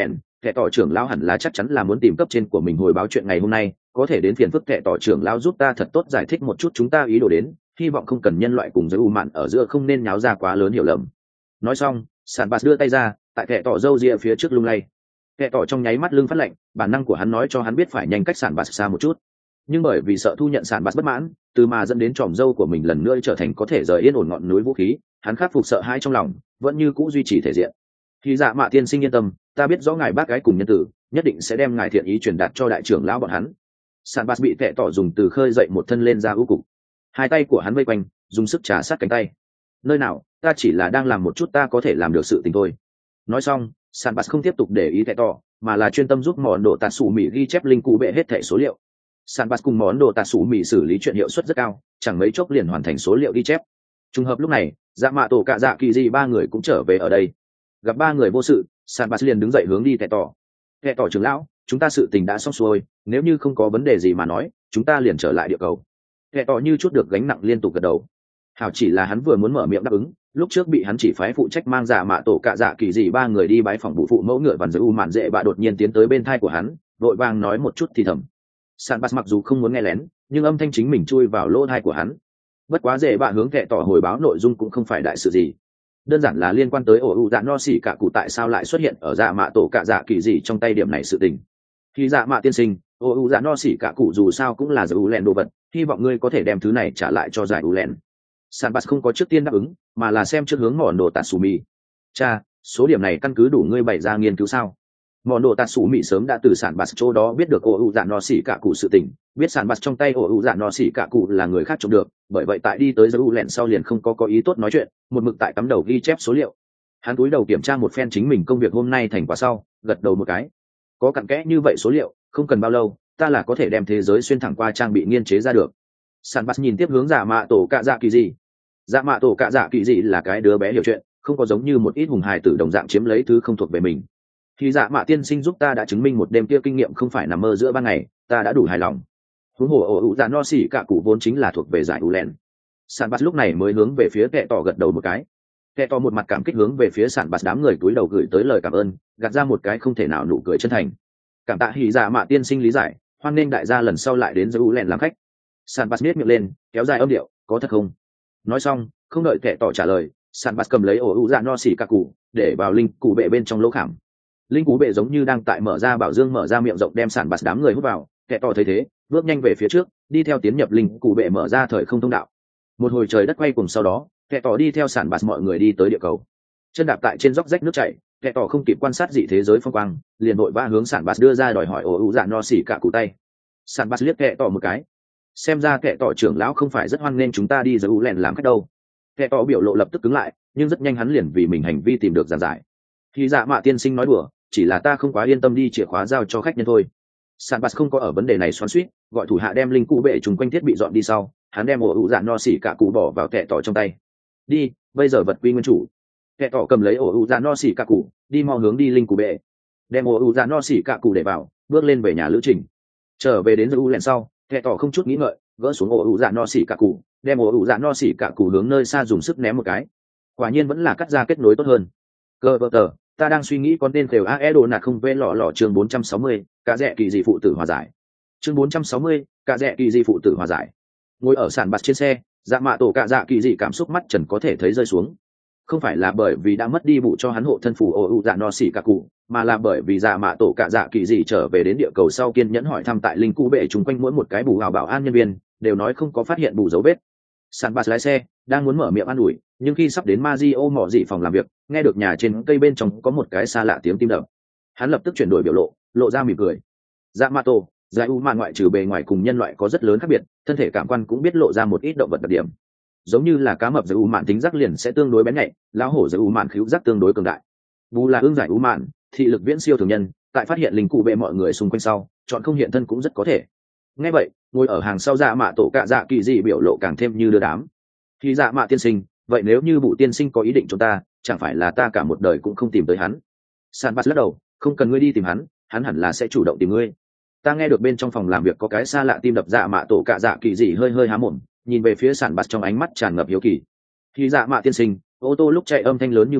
kẻ tỏ trưởng lão hẳn là chắc chắn là muốn tìm cấp trên của mình hồi báo chuyện ngày hôm nay, có thể đến phiền phức kẻ tỏ trưởng lão giúp ta thật tốt giải thích một chút chúng ta ý đồ đến, hy vọng không cần nhân loại cùng giới u mạn ở giữa không nên nháo ra quá lớn hiểu lầm. Nói xong, Sản Bạt đưa tay ra, tại kẻ tỏ râu ria phía trước lung lay. Kẻ tỏ trong nháy mắt lưng phát lạnh, bản năng của hắn nói cho hắn biết phải nhanh cách Sản Bạt xa một chút. Nhưng bởi vì sợ thu nhận Sản Bạt bất mãn, từ mà dẫn đến tròm râu của mình lần nữa trở thành có thể rời yên ổn ngọn núi vũ khí, hắn khắc phục sợ hãi trong lòng, vẫn như cũ duy trì thể diện. Khi Dạ Mạ tiên sinh yên tâm, ta biết rõ ngài bác gái cùng nhân tử, nhất định sẽ đem ngài thiện ý truyền đạt cho đại trưởng lão bọn hắn. Sản Bạt bị kẻ tỏ dùng từ khơi dậy một thân lên ra ưu cục, hai tay của hắn vây quanh, dùng sức trà sát cánh tay. Nơi nào, ta chỉ là đang làm một chút ta có thể làm được sự tình thôi. Nói xong, Sản Bạt không tiếp tục để ý kẻ tỏ, mà là chuyên tâm giúp món đồ tạt sủ mì ghi chép linh cụ bệ hết thẻ số liệu. Sản Bạt cùng món đồ tạt sủ mì xử lý chuyện hiệu suất rất cao, chẳng mấy chốc liền hoàn thành số liệu ghi chép. Trùng hợp lúc này, Dạ Mạ Tổ Cạ Dạ Kỳ Dị ba người cũng trở về ở đây. Gặp ba người vô sự, Sản Bạt liền đứng dậy hướng đi kẻ tỏ. Kẻ tỏ trưởng lão, chúng ta sự tình đã xong xuôi, nếu như không có vấn đề gì mà nói, chúng ta liền trở lại địa cầu. Kẻ tỏ như chút được gánh nặng liên tục gật đầu. Hảo chỉ là hắn vừa muốn mở miệng đáp ứng, lúc trước bị hắn chỉ phái phụ trách mang Dạ Mạ Tổ Cạ Dạ Kỳ Dị ba người đi bái phòng bụ phụ mẫu ngựa vằn giới u mạn dễ bạ đột nhiên tiến tới bên thai của hắn, vội vàng nói một chút thì thầm. Sản Bạt mặc dù không muốn nghe lén, nhưng âm thanh chính mình chui vào lỗ tai của hắn. Bất quá dễ bạ hướng kẻ tỏ hồi báo nội dung cũng không phải đại sự gì, đơn giản là liên quan tới ổ ụ dạ no xỉ cả cụ tại sao lại xuất hiện ở Dạ Mạ Tổ Cạ Dạ Kỳ Dị trong tay điểm này sự tình. Khi Dạ Mạ tiên sinh, ổ ụ dạ no xỉ cả cụ dù sao cũng là giải u len đồ vật, hy vọng ngươi có thể đem thứ này trả lại cho giải u len. Sản Bạt không có trước tiên đáp ứng, mà là xem trước hướng mòn đồ Tatsumi. Cha, số điểm này căn cứ đủ ngươi bày ra nghiên cứu sao? Mòn đồ Tatsumi sớm đã từ Sản Bạt chỗ đó biết được ổ ụ dạ no xỉ cả cụ sự tình, biết Sản Bạt trong tay ổ ụ dạ no xỉ cả cụ là người khác trộm được, bởi vậy tại đi tới giải u len sau liền không có có ý tốt nói chuyện, một mực tại cắm đầu ghi chép số liệu. Hắn cúi đầu kiểm tra một phen chính mình công việc hôm nay thành quả sau, gật đầu một cái. Có cặn kẽ như vậy số liệu, không cần bao lâu, ta là có thể đem thế giới xuyên thẳng qua trang bị nghiên chế ra được. Sản Bạt nhìn tiếp hướng Dạ Mạ Tổ Cạ Dạ Kỳ Dị. Dạ Mạ Tổ Cạ Dạ Kỳ Dị là cái đứa bé hiểu chuyện, không có giống như một ít hùng hài tử đồng dạng chiếm lấy thứ không thuộc về mình. Thì Dạ Mạ tiên sinh giúp ta đã chứng minh một đêm kia kinh nghiệm không phải nằm mơ giữa ban ngày, ta đã đủ hài lòng. Huống hồ ổ ụ dạ no xỉ cả cụ vốn chính là thuộc về giải u len. Sản Bạt lúc này mới hướng về phía kẻ tỏ gật đầu một cái. Kẻ tỏ một mặt cảm kích hướng về phía Sản Bạt đám người túi đầu gửi tới lời cảm ơn, gạt ra một cái không thể nào nụ cười chân thành. Cảm tạ Hỉ Dạ Mạ tiên sinh lý giải, hoan nghênh đại gia lần sau lại đến giải u len làm khách. Sản Bạt nhếch miệng lên, kéo dài âm điệu, có thật không? Nói xong, không đợi kẻ tỏ trả lời, Sản Bạt cầm lấy ổ ụ dạ no xỉ cả cụ, để vào linh cụ bệ bên trong lỗ khảm. Linh cụ bệ giống như đang tại mở ra bảo dương mở ra miệng rộng đem Sản Bạt đám người hút vào. Kẻ tỏ thấy thế, bước nhanh về phía trước, đi theo tiến nhập linh cụ bệ mở ra thời không thông đạo. Một hồi trời đất quay cùng sau đó, kẻ tỏ đi theo Sản Bạt mọi người đi tới địa cầu. Chân đạp tại trên dốc rách nước chảy, kẻ tỏ không kịp quan sát dị thế giới phong quang, liền vội vã hướng Sản Bạt đưa ra đòi hỏi ổ ụ dạ no xỉ cả cụ tay. Sản Bạt liếc kẻ tỏ một cái, xem ra kẻ tỏ trưởng lão không phải rất hoan nghênh chúng ta đi giải u len làm khách đâu. Kẻ tỏ biểu lộ lập tức cứng lại, nhưng rất nhanh hắn liền vì mình hành vi tìm được giảng giải. Khi Dạ Mạ tiên sinh nói đùa, chỉ là ta không quá yên tâm đi chìa khóa giao cho khách nhân thôi. Sản Bạt không có ở vấn đề này xoắn xuýt, gọi thủ hạ đem linh cụ bệ trùng quanh thiết bị dọn đi sau, hắn đem ổ ụ dạ no xỉ cả cụ bỏ vào kẻ tỏ trong tay. Đi, bây giờ vật quy nguyên chủ. Kẻ tỏ cầm lấy ổ ụ dạ no xỉ cả cụ, đi mau hướng đi linh cụ bệ, đem ổ ụ dạ no xỉ cả cụ để vào, bước lên về nhà lữ trình. Trở về đến u lẹn sau, kẻ tỏ không chút nghĩ ngợi, gỡ xuống ổ ụ dạ no xỉ cả cụ, đem ổ ụ dạ no xỉ cả cụ hướng nơi xa dùng sức ném một cái. Quả nhiên vẫn là cắt ra kết nối tốt hơn. Cơ vợ tờ, ta đang suy nghĩ con tên khều ae đồ nạt không vê lọ lọ chương bốn trăm sáu mươi, cả rẽ kỳ dị phụ tử hòa giải. Chương bốn trăm sáu mươi, cả rẽ kỳ dị phụ tử hòa giải. Ngồi ở Sản Bạt trên xe, Dạ Mạ Tổ Cạ Dạ Kỳ Dị cảm xúc mắt trần có thể thấy rơi xuống. Không phải là bởi vì đã mất đi vụ cho hắn hộ thân phù ổ ụ dạ no xỉ cả cụ, mà là bởi vì Dạ Mạ Tổ Cạ Dạ Kỳ Dị trở về đến địa cầu sau kiên nhẫn hỏi thăm tại linh cụ bệ chung quanh mỗi một cái bù hào bảo an nhân viên, đều nói không có phát hiện bù dấu vết. Sản Bạt lái xe đang muốn mở miệng an ủi, nhưng khi sắp đến Mario mỏ dị phòng làm việc, nghe được nhà trên cây bên trong có một cái xa lạ tiếng tim đập, hắn lập tức chuyển đổi biểu lộ, lộ ra mỉm cười. Dạ Mạ Tổ, giải u mạn ngoại trừ bề ngoài cùng nhân loại có rất lớn khác biệt, thân thể cảm quan cũng biết lộ ra một ít động vật đặc điểm. Giống như là cá mập giải u mạn tính giác liền sẽ tương đối bén nhạy, lão hổ giải u mạn khứu giác tương đối cường đại. Bù là ương giải u mạn, thị lực viễn siêu thường nhân, tại phát hiện linh cụ bệ mọi người xung quanh sau, chọn không hiện thân cũng rất có thể. Nghe vậy, ngồi ở hàng sau Dạ Mạ Tổ Cạ Dạ Kỳ Dị biểu lộ càng thêm như đưa đám. Khi Dạ Mạ tiên sinh, vậy nếu như bụ tiên sinh có ý định cho ta, chẳng phải là ta cả một đời cũng không tìm tới hắn. Sản Bạt lắc đầu, không cần ngươi đi tìm hắn, hắn hẳn là sẽ chủ động tìm ngươi. Ta nghe được bên trong phòng làm việc có cái xa lạ tim đập. Dạ Mạ Tổ Cạ Dạ Kỳ Dị hơi hơi há mồm, nhìn về phía Sản Bạt trong ánh mắt tràn ngập hiếu kỳ. Khi Dạ Mạ tiên sinh, ô tô lúc chạy âm thanh lớn như vậy,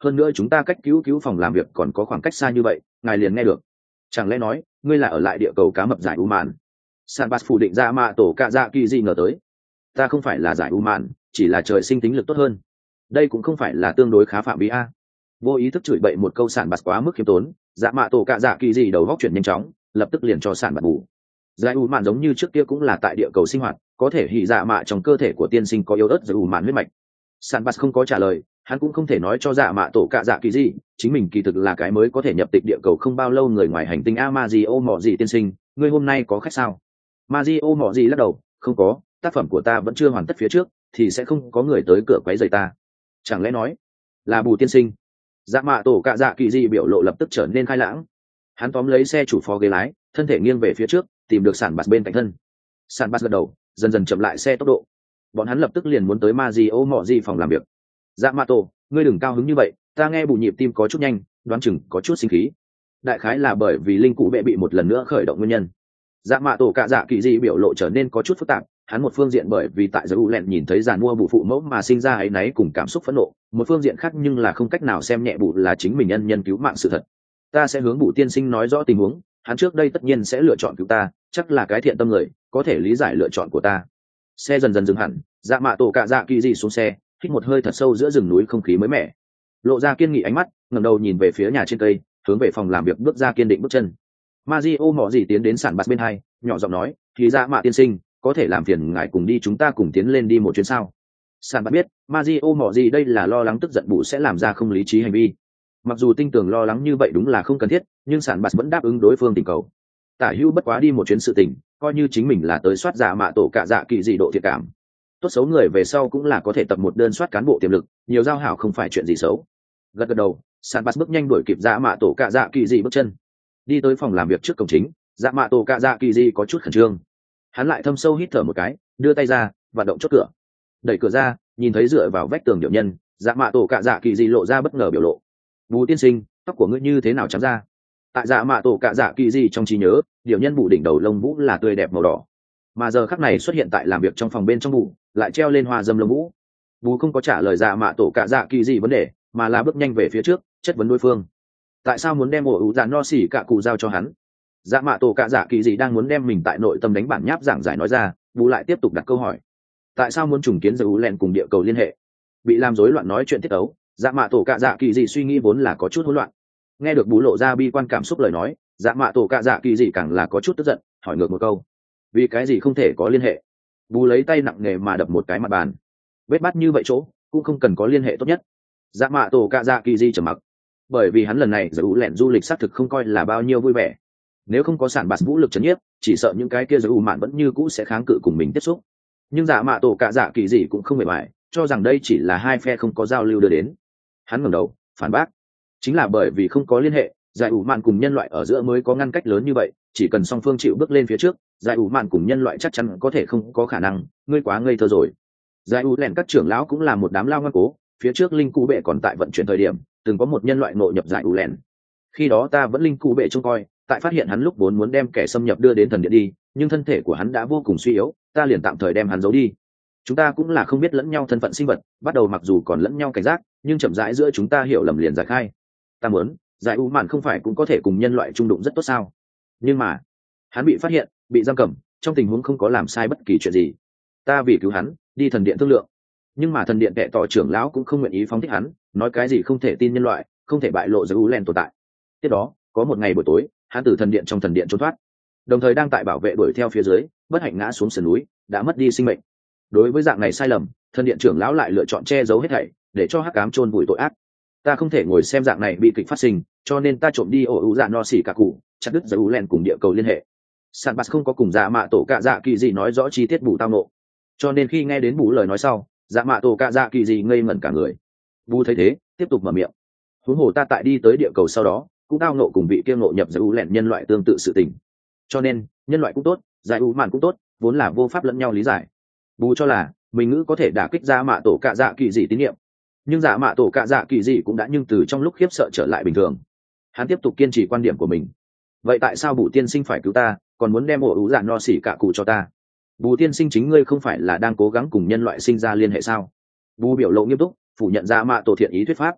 hơn nữa chúng ta cách cứu cứu phòng làm việc còn có khoảng cách xa như vậy ngài liền nghe được. Chẳng lẽ nói ngươi là ở lại địa cầu cá mập giải u mạn? Sản bạt phủ định dạ mạ tổ cạ dạ kỳ gì ngờ tới. Ta không phải là giải u mạn, chỉ là trời sinh tính lực tốt hơn. Đây cũng không phải là tương đối khá phạm vi a. Vô ý thức chửi bậy một câu sản bạt quá mức khiêm tốn, dạ mạ tổ cạ dạ kỳ gì đầu góc chuyển nhanh chóng, lập tức liền cho sản bạt bù. Giải u mạn giống như trước kia cũng là tại địa cầu sinh hoạt, có thể hỉ dạ mạ trong cơ thể của tiên sinh có yếu ớt giải u mạn huyết mạch. Sản bạt không có trả lời, hắn cũng không thể nói cho dạ mạ tổ cạ dạ kỳ gì, chính mình kỳ thực là cái mới có thể nhập tịch địa cầu không bao lâu người ngoài hành tinh Amazio mọ gì tiên sinh, ngươi hôm nay có khách sao? Mazio mọ gì lắc đầu, không có, tác phẩm của ta vẫn chưa hoàn tất phía trước, thì sẽ không có người tới cửa quấy rầy ta. Chẳng lẽ nói là Bù tiên sinh? Dạ mạ tổ cạ dạ kỳ gì biểu lộ lập tức trở nên khai lãng. Hắn tóm lấy xe chủ phó ghế lái, thân thể nghiêng về phía trước, tìm được sản bạt bên cạnh thân. Sản bạt gật đầu, dần dần chậm lại xe tốc độ. Bọn hắn lập tức liền muốn tới Mazio mọ gì phòng làm việc. Dạ mạ tổ, ngươi đừng cao hứng như vậy, ta nghe Bù nhịp tim có chút nhanh, đoán chừng có chút sinh khí. Đại khái là bởi vì linh cụ bệ bị một lần nữa khởi động nguyên nhân. Dạ mạ tổ cạ dạ kỳ dị biểu lộ trở nên có chút phức tạp, hắn một phương diện bởi vì tại giới u lẹn nhìn thấy giàn mua bụ phụ mẫu mà sinh ra áy náy cùng cảm xúc phẫn nộ, một phương diện khác nhưng là không cách nào xem nhẹ bụ là chính mình nhân nhân cứu mạng sự thật. Ta sẽ hướng bụ tiên sinh nói rõ tình huống, hắn trước đây tất nhiên sẽ lựa chọn cứu ta, chắc là cái thiện tâm người, có thể lý giải lựa chọn của ta. Xe dần dần dừng hẳn, dạ mạ tổ cạ dạ kỳ dị xuống xe, hít một hơi thật sâu giữa rừng núi không khí mới mẻ, lộ ra kiên nghị ánh mắt, ngẩng đầu nhìn về phía nhà trên cây, hướng về phòng làm việc bước ra kiên định bước chân. Mazio mọ gì tiến đến sản bạt bên hai, nhỏ giọng nói, thì dạ mạ tiên sinh, có thể làm phiền ngài cùng đi chúng ta cùng tiến lên đi một chuyến sao? Sản bạt biết, Mazio mọ gì đây là lo lắng tức giận bụ sẽ làm ra không lý trí hành vi. Mặc dù tinh tường lo lắng như vậy đúng là không cần thiết, nhưng sản bạt vẫn đáp ứng đối phương tình cầu. Tả hữu bất quá đi một chuyến sự tình, coi như chính mình là tới soát dạ mạ tổ cạ dạ kỳ dị độ thiệt cảm. Tốt xấu người về sau cũng là có thể tập một đơn soát cán bộ tiềm lực, nhiều giao hảo không phải chuyện gì xấu. Gật gật đầu, sản bạt bước nhanh đuổi kịp dạ mạ tổ cạ dạ kỳ dị bước chân. Đi tới phòng làm việc trước cổng chính, dạ mạ tổ cạ dạ kỳ di có chút khẩn trương. Hắn lại thâm sâu hít thở một cái, đưa tay ra và động chốt cửa, đẩy cửa ra, nhìn thấy dựa vào vách tường điệu nhân, dạ mạ tổ cạ dạ kỳ di lộ ra bất ngờ biểu lộ. Bù tiên sinh, tóc của ngươi như thế nào trắng ra? Tại dạ mạ tổ cạ dạ kỳ di trong trí nhớ, điệu nhân bù đỉnh đầu lông vũ là tươi đẹp màu đỏ, mà giờ khắc này xuất hiện tại làm việc trong phòng bên trong bù, lại treo lên hoa dâm lông vũ. Bù không có trả lời dạ mạ tổ cạ dạ kỳ di vấn đề, mà là bước nhanh về phía trước, chất vấn đối phương. Tại sao muốn đem ổ ủ dạ no xỉ cả cụ giao cho hắn? Dạ mạ tổ cạ dạ kỳ gì đang muốn đem mình tại nội tâm đánh bản nháp giảng giải nói ra, bù lại tiếp tục đặt câu hỏi. Tại sao muốn trùng kiến giới u len cùng địa cầu liên hệ? Bị làm rối loạn nói chuyện tiết ấu, dạ mạ tổ cạ dạ kỳ gì suy nghĩ vốn là có chút hỗn loạn. Nghe được bù lộ ra bi quan cảm xúc lời nói, dạ mạ tổ cạ dạ kỳ gì càng là có chút tức giận, hỏi ngược một câu. Vì cái gì không thể có liên hệ? Bù lấy tay nặng nề mà đập một cái mặt bàn. Vết bát như vậy chỗ, cũng không cần có liên hệ tốt nhất. Dạ mạ tổ cạ dạ kỳ gì trầm mặc. Bởi vì hắn lần này giới u lẹn du lịch xác thực không coi là bao nhiêu vui vẻ. Nếu không có sản bạt vũ lực chấn nhiếp, chỉ sợ những cái kia giới u mạn vẫn như cũ sẽ kháng cự cùng mình tiếp xúc. Nhưng dạ mạ tổ cạ dạ kỳ gì cũng không mệt mỏi, cho rằng đây chỉ là hai phe không có giao lưu đưa đến. Hắn ngẩng đầu phản bác, chính là bởi vì không có liên hệ, giải u mạn cùng nhân loại ở giữa mới có ngăn cách lớn như vậy. Chỉ cần song phương chịu bước lên phía trước, giải u mạn cùng nhân loại chắc chắn có thể không có khả năng. Ngươi quá ngây thơ rồi. Giải u lẹn các trưởng lão cũng là một đám lao ngoan cố. Phía trước linh cụ bệ còn tại vận chuyển thời điểm, từng có một nhân loại nội nhập giải u lẹn. Khi đó ta vẫn linh cụ bệ trông coi, tại phát hiện hắn lúc vốn muốn đem kẻ xâm nhập đưa đến thần điện đi, nhưng thân thể của hắn đã vô cùng suy yếu, ta liền tạm thời đem hắn giấu đi. Chúng ta cũng là không biết lẫn nhau thân phận sinh vật, bắt đầu mặc dù còn lẫn nhau cảnh giác, nhưng chậm rãi giữa chúng ta hiểu lầm liền giải khai. Ta muốn, giải u mạn không phải cũng có thể cùng nhân loại trung đụng rất tốt sao? Nhưng mà, hắn bị phát hiện, bị giam cầm, trong tình huống không có làm sai bất kỳ chuyện gì. Ta vì cứu hắn, đi thần điện thương lượng. Nhưng mà thần điện đệ tỏ trưởng lão cũng không nguyện ý phóng thích hắn, nói cái gì không thể tin nhân loại, không thể bại lộ giới u len tồn tại. Tiếp đó, có một ngày buổi tối, hắn từ thần điện trong thần điện trốn thoát, đồng thời đang tại bảo vệ đuổi theo phía dưới, bất hạnh ngã xuống sườn núi, đã mất đi sinh mệnh. Đối với dạng này sai lầm, thần điện trưởng lão lại lựa chọn che giấu hết thảy, để cho hắc ám chôn vùi tội ác. Ta không thể ngồi xem dạng này bị kịch phát sinh, cho nên ta trộm đi ổ ủ dạ no xỉ cả cụ, chặt đứt giới u len cùng địa cầu liên hệ. Sản Bạt không có cùng dạ mạ tổ cạ dạ kỳ gì nói rõ chi tiết bù tao nộ, cho nên khi nghe đến bù lời nói sau, dạ mạ tổ cạ dạ kỳ gì ngây ngẩn cả người. Bù thấy thế, tiếp tục mở miệng. Huống hồ ta tại đi tới địa cầu sau đó, cũng tao nộ cùng vị kiêng nộ nhập giới u lẹn nhân loại tương tự sự tình, cho nên nhân loại cũng tốt, giải u mạn cũng tốt, vốn là vô pháp lẫn nhau lý giải. Bù cho là mình ngữ có thể đả kích ra mạ tổ cạ dạ kỳ dị tín nhiệm, nhưng dạ mạ tổ cạ dạ kỳ dị cũng đã nhưng từ trong lúc khiếp sợ trở lại bình thường. Hắn tiếp tục kiên trì quan điểm của mình. Vậy tại sao bù tiên sinh phải cứu ta, còn muốn đem ổ ủ dạ no xỉ cả cụ cho ta? Bù tiên sinh chính ngươi không phải là đang cố gắng cùng nhân loại sinh ra liên hệ sao? Bù biểu lộ nghiêm túc, phủ nhận dạ mạ tổ thiện ý thuyết pháp.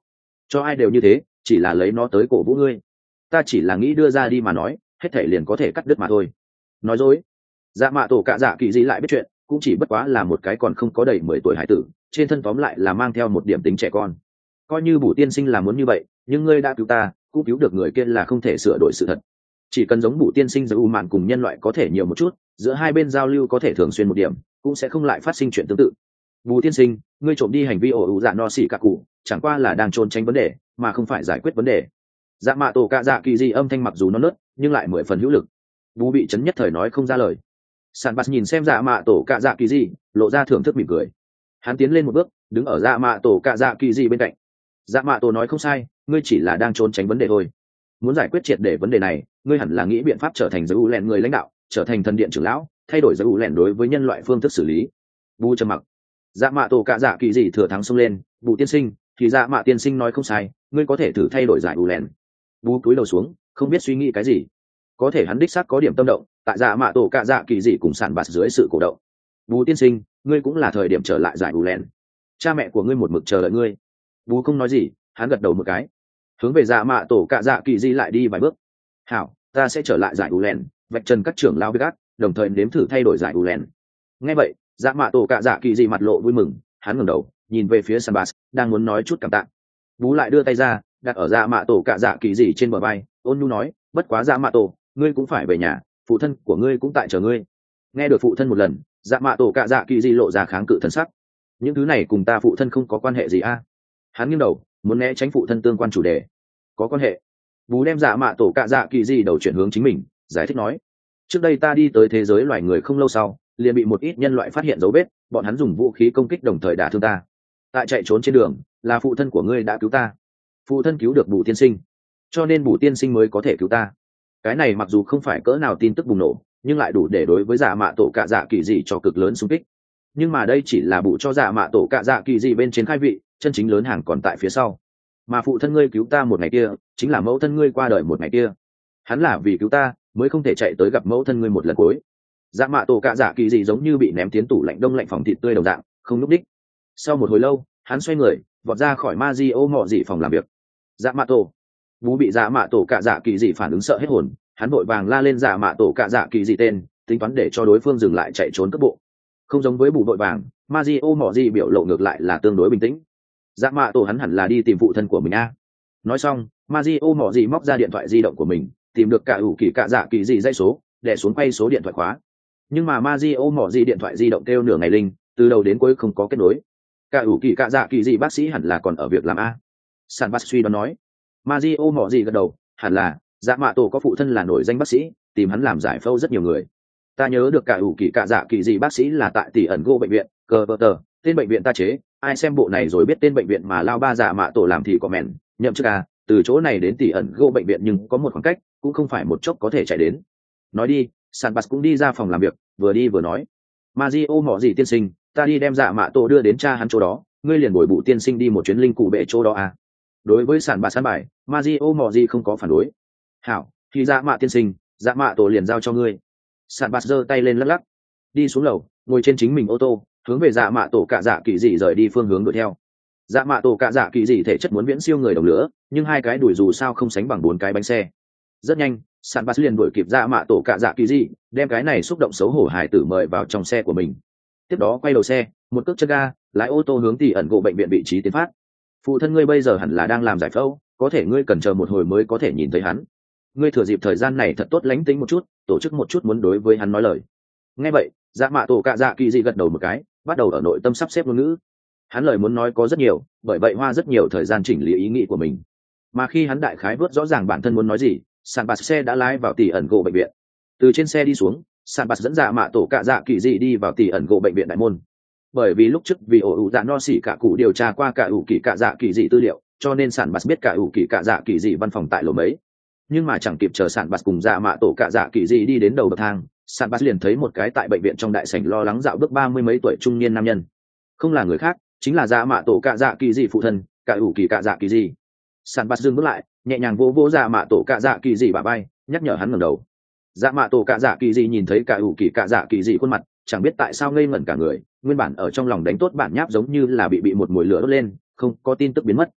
cho ai đều như thế, chỉ là lấy nó tới cổ vũ ngươi. Ta chỉ là nghĩ đưa ra đi mà nói, hết thể liền có thể cắt đứt mà thôi. Nói dối. Dạ mạ tổ cạ dạ kỳ dị lại biết chuyện, cũng chỉ bất quá là một cái còn không có đầy mười tuổi hải tử, trên thân tóm lại là mang theo một điểm tính trẻ con. Coi như Bù tiên sinh là muốn như vậy, nhưng ngươi đã cứu ta, cũng cứu được người kia là không thể sửa đổi sự thật. Chỉ cần giống Bù tiên sinh giữa u mạn cùng nhân loại có thể nhiều một chút, giữa hai bên giao lưu có thể thường xuyên một điểm, cũng sẽ không lại phát sinh chuyện tương tự. Bù tiên sinh, ngươi trộm đi hành vi ổ ủ dạ no xỉ cả cụ, chẳng qua là đang trốn tránh vấn đề, mà không phải giải quyết vấn đề. Dạ mạ tổ cạ dạ kỳ dị âm thanh mặc dù non nớt, nhưng lại mười phần hữu lực. Bù bị chấn nhất thời nói không ra lời. Sản Bạt nhìn xem dạ mạ tổ cạ dạ kỳ dị, lộ ra thưởng thức mỉm cười. Hắn tiến lên một bước, đứng ở dạ mạ tổ cạ dạ kỳ dị bên cạnh. Dạ mạ tổ nói không sai, ngươi chỉ là đang trốn tránh vấn đề thôi. Muốn giải quyết triệt để vấn đề này, ngươi hẳn là nghĩ biện pháp trở thành giới u lẹn người lãnh đạo, trở thành thần điện trưởng lão, thay đổi giới u lẹn đối với nhân loại phương thức xử lý. Bù trầm mặc. Dạ mạ tổ cạ dạ kỳ dị thừa thắng xông lên. Bù tiên sinh, thì dạ mạ tiên sinh nói không sai, ngươi có thể thử thay đổi giải u lẹn. Bù cúi đầu xuống, không biết suy nghĩ cái gì. Có thể hắn đích xác có điểm tâm động, tại dạ mạ tổ cạ dạ kỳ dị cùng Sản Bạt dưới sự cổ động. Bù tiên sinh, ngươi cũng là thời điểm trở lại giải u lẹn. Cha mẹ của ngươi một mực chờ đợi ngươi. Bù không nói gì, hắn gật đầu một cái, hướng về dạ mạ tổ cạ dạ kỳ dị lại đi vài bước. Hảo, ta sẽ trở lại giải u lẹn, vạch trần các trưởng lao biết gắt, đồng thời nếm thử thay đổi giải u lẹn. Nghe vậy, dạ mạ tổ cạ dạ kỳ dị mặt lộ vui mừng, hắn ngẩng đầu nhìn về phía Sản Bạt, đang muốn nói chút cảm tạ. Bú lại đưa tay ra, đặt ở dạ mạ tổ cạ dạ kỳ dị trên bờ vai, ôn nhu nói, bất quá dạ mạ tổ, ngươi cũng phải về nhà, phụ thân của ngươi cũng tại chờ ngươi. Nghe được phụ thân một lần, dạ mạ tổ cạ dạ kỳ dị lộ ra kháng cự thần sắc. Những thứ này cùng ta phụ thân không có quan hệ gì a? Hắn nghiêng đầu, muốn né tránh phụ thân tương quan chủ đề. Có quan hệ. Bú đem dạ mạ tổ cạ dạ kỳ dị đầu chuyển hướng chính mình, giải thích nói, trước đây ta đi tới thế giới loài người không lâu sau, liền bị một ít nhân loại phát hiện dấu vết, bọn hắn dùng vũ khí công kích đồng thời đả thương ta. Tại chạy trốn trên đường, là phụ thân của ngươi đã cứu ta. Phụ thân cứu được Bù tiên sinh, cho nên Bù tiên sinh mới có thể cứu ta. Cái này mặc dù không phải cỡ nào tin tức bùng nổ, nhưng lại đủ để đối với dạ mạ tổ cạ dạ kỳ dị cho cực lớn xung kích. Nhưng mà đây chỉ là bù cho dạ mạ tổ cạ dạ kỳ dị bên trên khai vị, chân chính lớn hàng còn tại phía sau. Mà phụ thân ngươi cứu ta một ngày kia, chính là mẫu thân ngươi qua đời một ngày kia. Hắn là vì cứu ta mới không thể chạy tới gặp mẫu thân ngươi một lần cuối. Dạ mạ tổ cạ dạ kỳ dị giống như bị ném tiến tủ lạnh đông lạnh phòng thịt tươi đồng dạng, không núp đích. Sau một hồi lâu, hắn xoay người vọt ra khỏi ma di ô mọ dị phòng làm việc. Dạ mạ tổ. Bú bị dạ mạ tổ cạ dạ kỳ dị phản ứng sợ hết hồn, hắn vội vàng la lên dạ mạ tổ cạ dạ kỳ dị tên, tính toán để cho đối phương dừng lại chạy trốn cấp bộ. Không giống với bù vội vàng, ma di ô mọ dị biểu lộ ngược lại là tương đối bình tĩnh. Dạ mạ tổ hắn hẳn là đi tìm phụ thân của mình a. Nói xong, ma di ô mọ dị móc ra điện thoại di động của mình, tìm được cả ủ kỳ cạ dạ kỳ dị dây số, để xuống quay số điện thoại khóa. Nhưng mà ma di ô mọ dị điện thoại di động kêu nửa ngày linh, từ đầu đến cuối không có kết nối. Cả ủ kỳ cạ dạ kỳ dị bác sĩ hẳn là còn ở việc làm a. Sản bác suy đoán nói. Ma di ô mọ dị gật đầu, hẳn là dạ mạ tổ có phụ thân là nổi danh bác sĩ, tìm hắn làm giải phẫu rất nhiều người. Ta nhớ được cả ủ kỳ cạ dạ kỳ dị bác sĩ là tại tỷ ẩn gô bệnh viện cờ vợ tờ, tên bệnh viện ta chế, ai xem bộ này rồi biết tên bệnh viện mà lao ba dạ mạ tổ làm thì có mẹn nhậm chức à, từ chỗ này đến tỷ ẩn gô bệnh viện nhưng có một khoảng cách, cũng không phải một chốc có thể chạy đến. Nói đi, Sản Bạt cũng đi ra phòng làm việc, vừa đi vừa nói, Mario mọ gì tiên sinh, ta đi đem dạ mạ tổ đưa đến cha hắn chỗ đó, ngươi liền bồi bụ tiên sinh đi một chuyến linh cụ bệ chỗ đó à. Đối với Sản Bạt sán bài, Mario mọ gì không có phản đối. Hảo, khi dạ mạ tiên sinh, dạ mạ tổ liền giao cho ngươi. Sản Bạt giơ tay lên lắc lắc, đi xuống lầu, ngồi trên chính mình ô tô, hướng về dạ mạ tổ cạ dạ kỳ dị rời đi phương hướng đuổi theo. Dạ mạ tổ cạ dạ kỳ dị thể chất muốn viễn siêu người đồng lửa, nhưng hai cái đuổi dù sao không sánh bằng bốn cái bánh xe. Rất nhanh, Sản Bạt liền đuổi kịp dạ mạ tổ cạ dạ kỳ dị, đem cái này xúc động xấu hổ hải tử mời vào trong xe của mình. Tiếp đó quay đầu xe, một cước chân ga, lái ô tô hướng tỷ ẩn gỗ bệnh viện vị trí tiến phát. Phụ thân ngươi bây giờ hẳn là đang làm giải phẫu, có thể ngươi cần chờ một hồi mới có thể nhìn thấy hắn. Ngươi thừa dịp thời gian này thật tốt lánh tính một chút, tổ chức một chút muốn đối với hắn nói lời. Nghe vậy, dạ mạ tổ cạ dạ kỳ dị gật đầu một cái, bắt đầu ở nội tâm sắp xếp ngôn ngữ. Hắn lời muốn nói có rất nhiều, bởi vậy hoa rất nhiều thời gian chỉnh lý ý nghĩ của mình. Mà khi hắn đại khái vớt rõ ràng bản thân muốn nói gì, Sản Bạt xe đã lái vào tỷ ẩn gỗ bệnh viện. Từ trên xe đi xuống, Sản Bạt dẫn dạ mạ tổ cạ dạ kỳ dị đi vào tỷ ẩn gỗ bệnh viện đại môn. Bởi vì lúc trước vì ổ ủ dạ no xỉ cả cụ điều tra qua cả ủ kỳ cạ dạ kỳ dị tư liệu, cho nên Sản Bạt biết cả ủ kỳ cạ dạ kỳ dị văn phòng tại lầu mấy. Nhưng mà chẳng kịp chờ Sản Bạt cùng dạ mạ tổ cạ dạ kỳ dị đi đến đầu bậc thang, Sản Bạt liền thấy một cái tại bệnh viện trong đại sảnh lo lắng dạo bước ba mươi mấy tuổi trung niên nam nhân. Không là người khác, chính là dạ mạ tổ cạ dạ kỳ dị phụ thân, cả ủ kỳ cạ dạ kỳ dị. Sản Bạt dừng bước lại, nhẹ nhàng vỗ vỗ dạ mạ tổ cạ dạ kỳ dị bả vai, nhắc nhở hắn ngẩng đầu. Dạ mạ tổ cạ dạ kỳ dị nhìn thấy cả ủ kỳ cạ dạ kỳ dị khuôn mặt, chẳng biết tại sao ngây ngẩn cả người, nguyên bản ở trong lòng đánh tốt bản nháp giống như là bị bị một mùi lửa đốt lên, không có tin tức biến mất.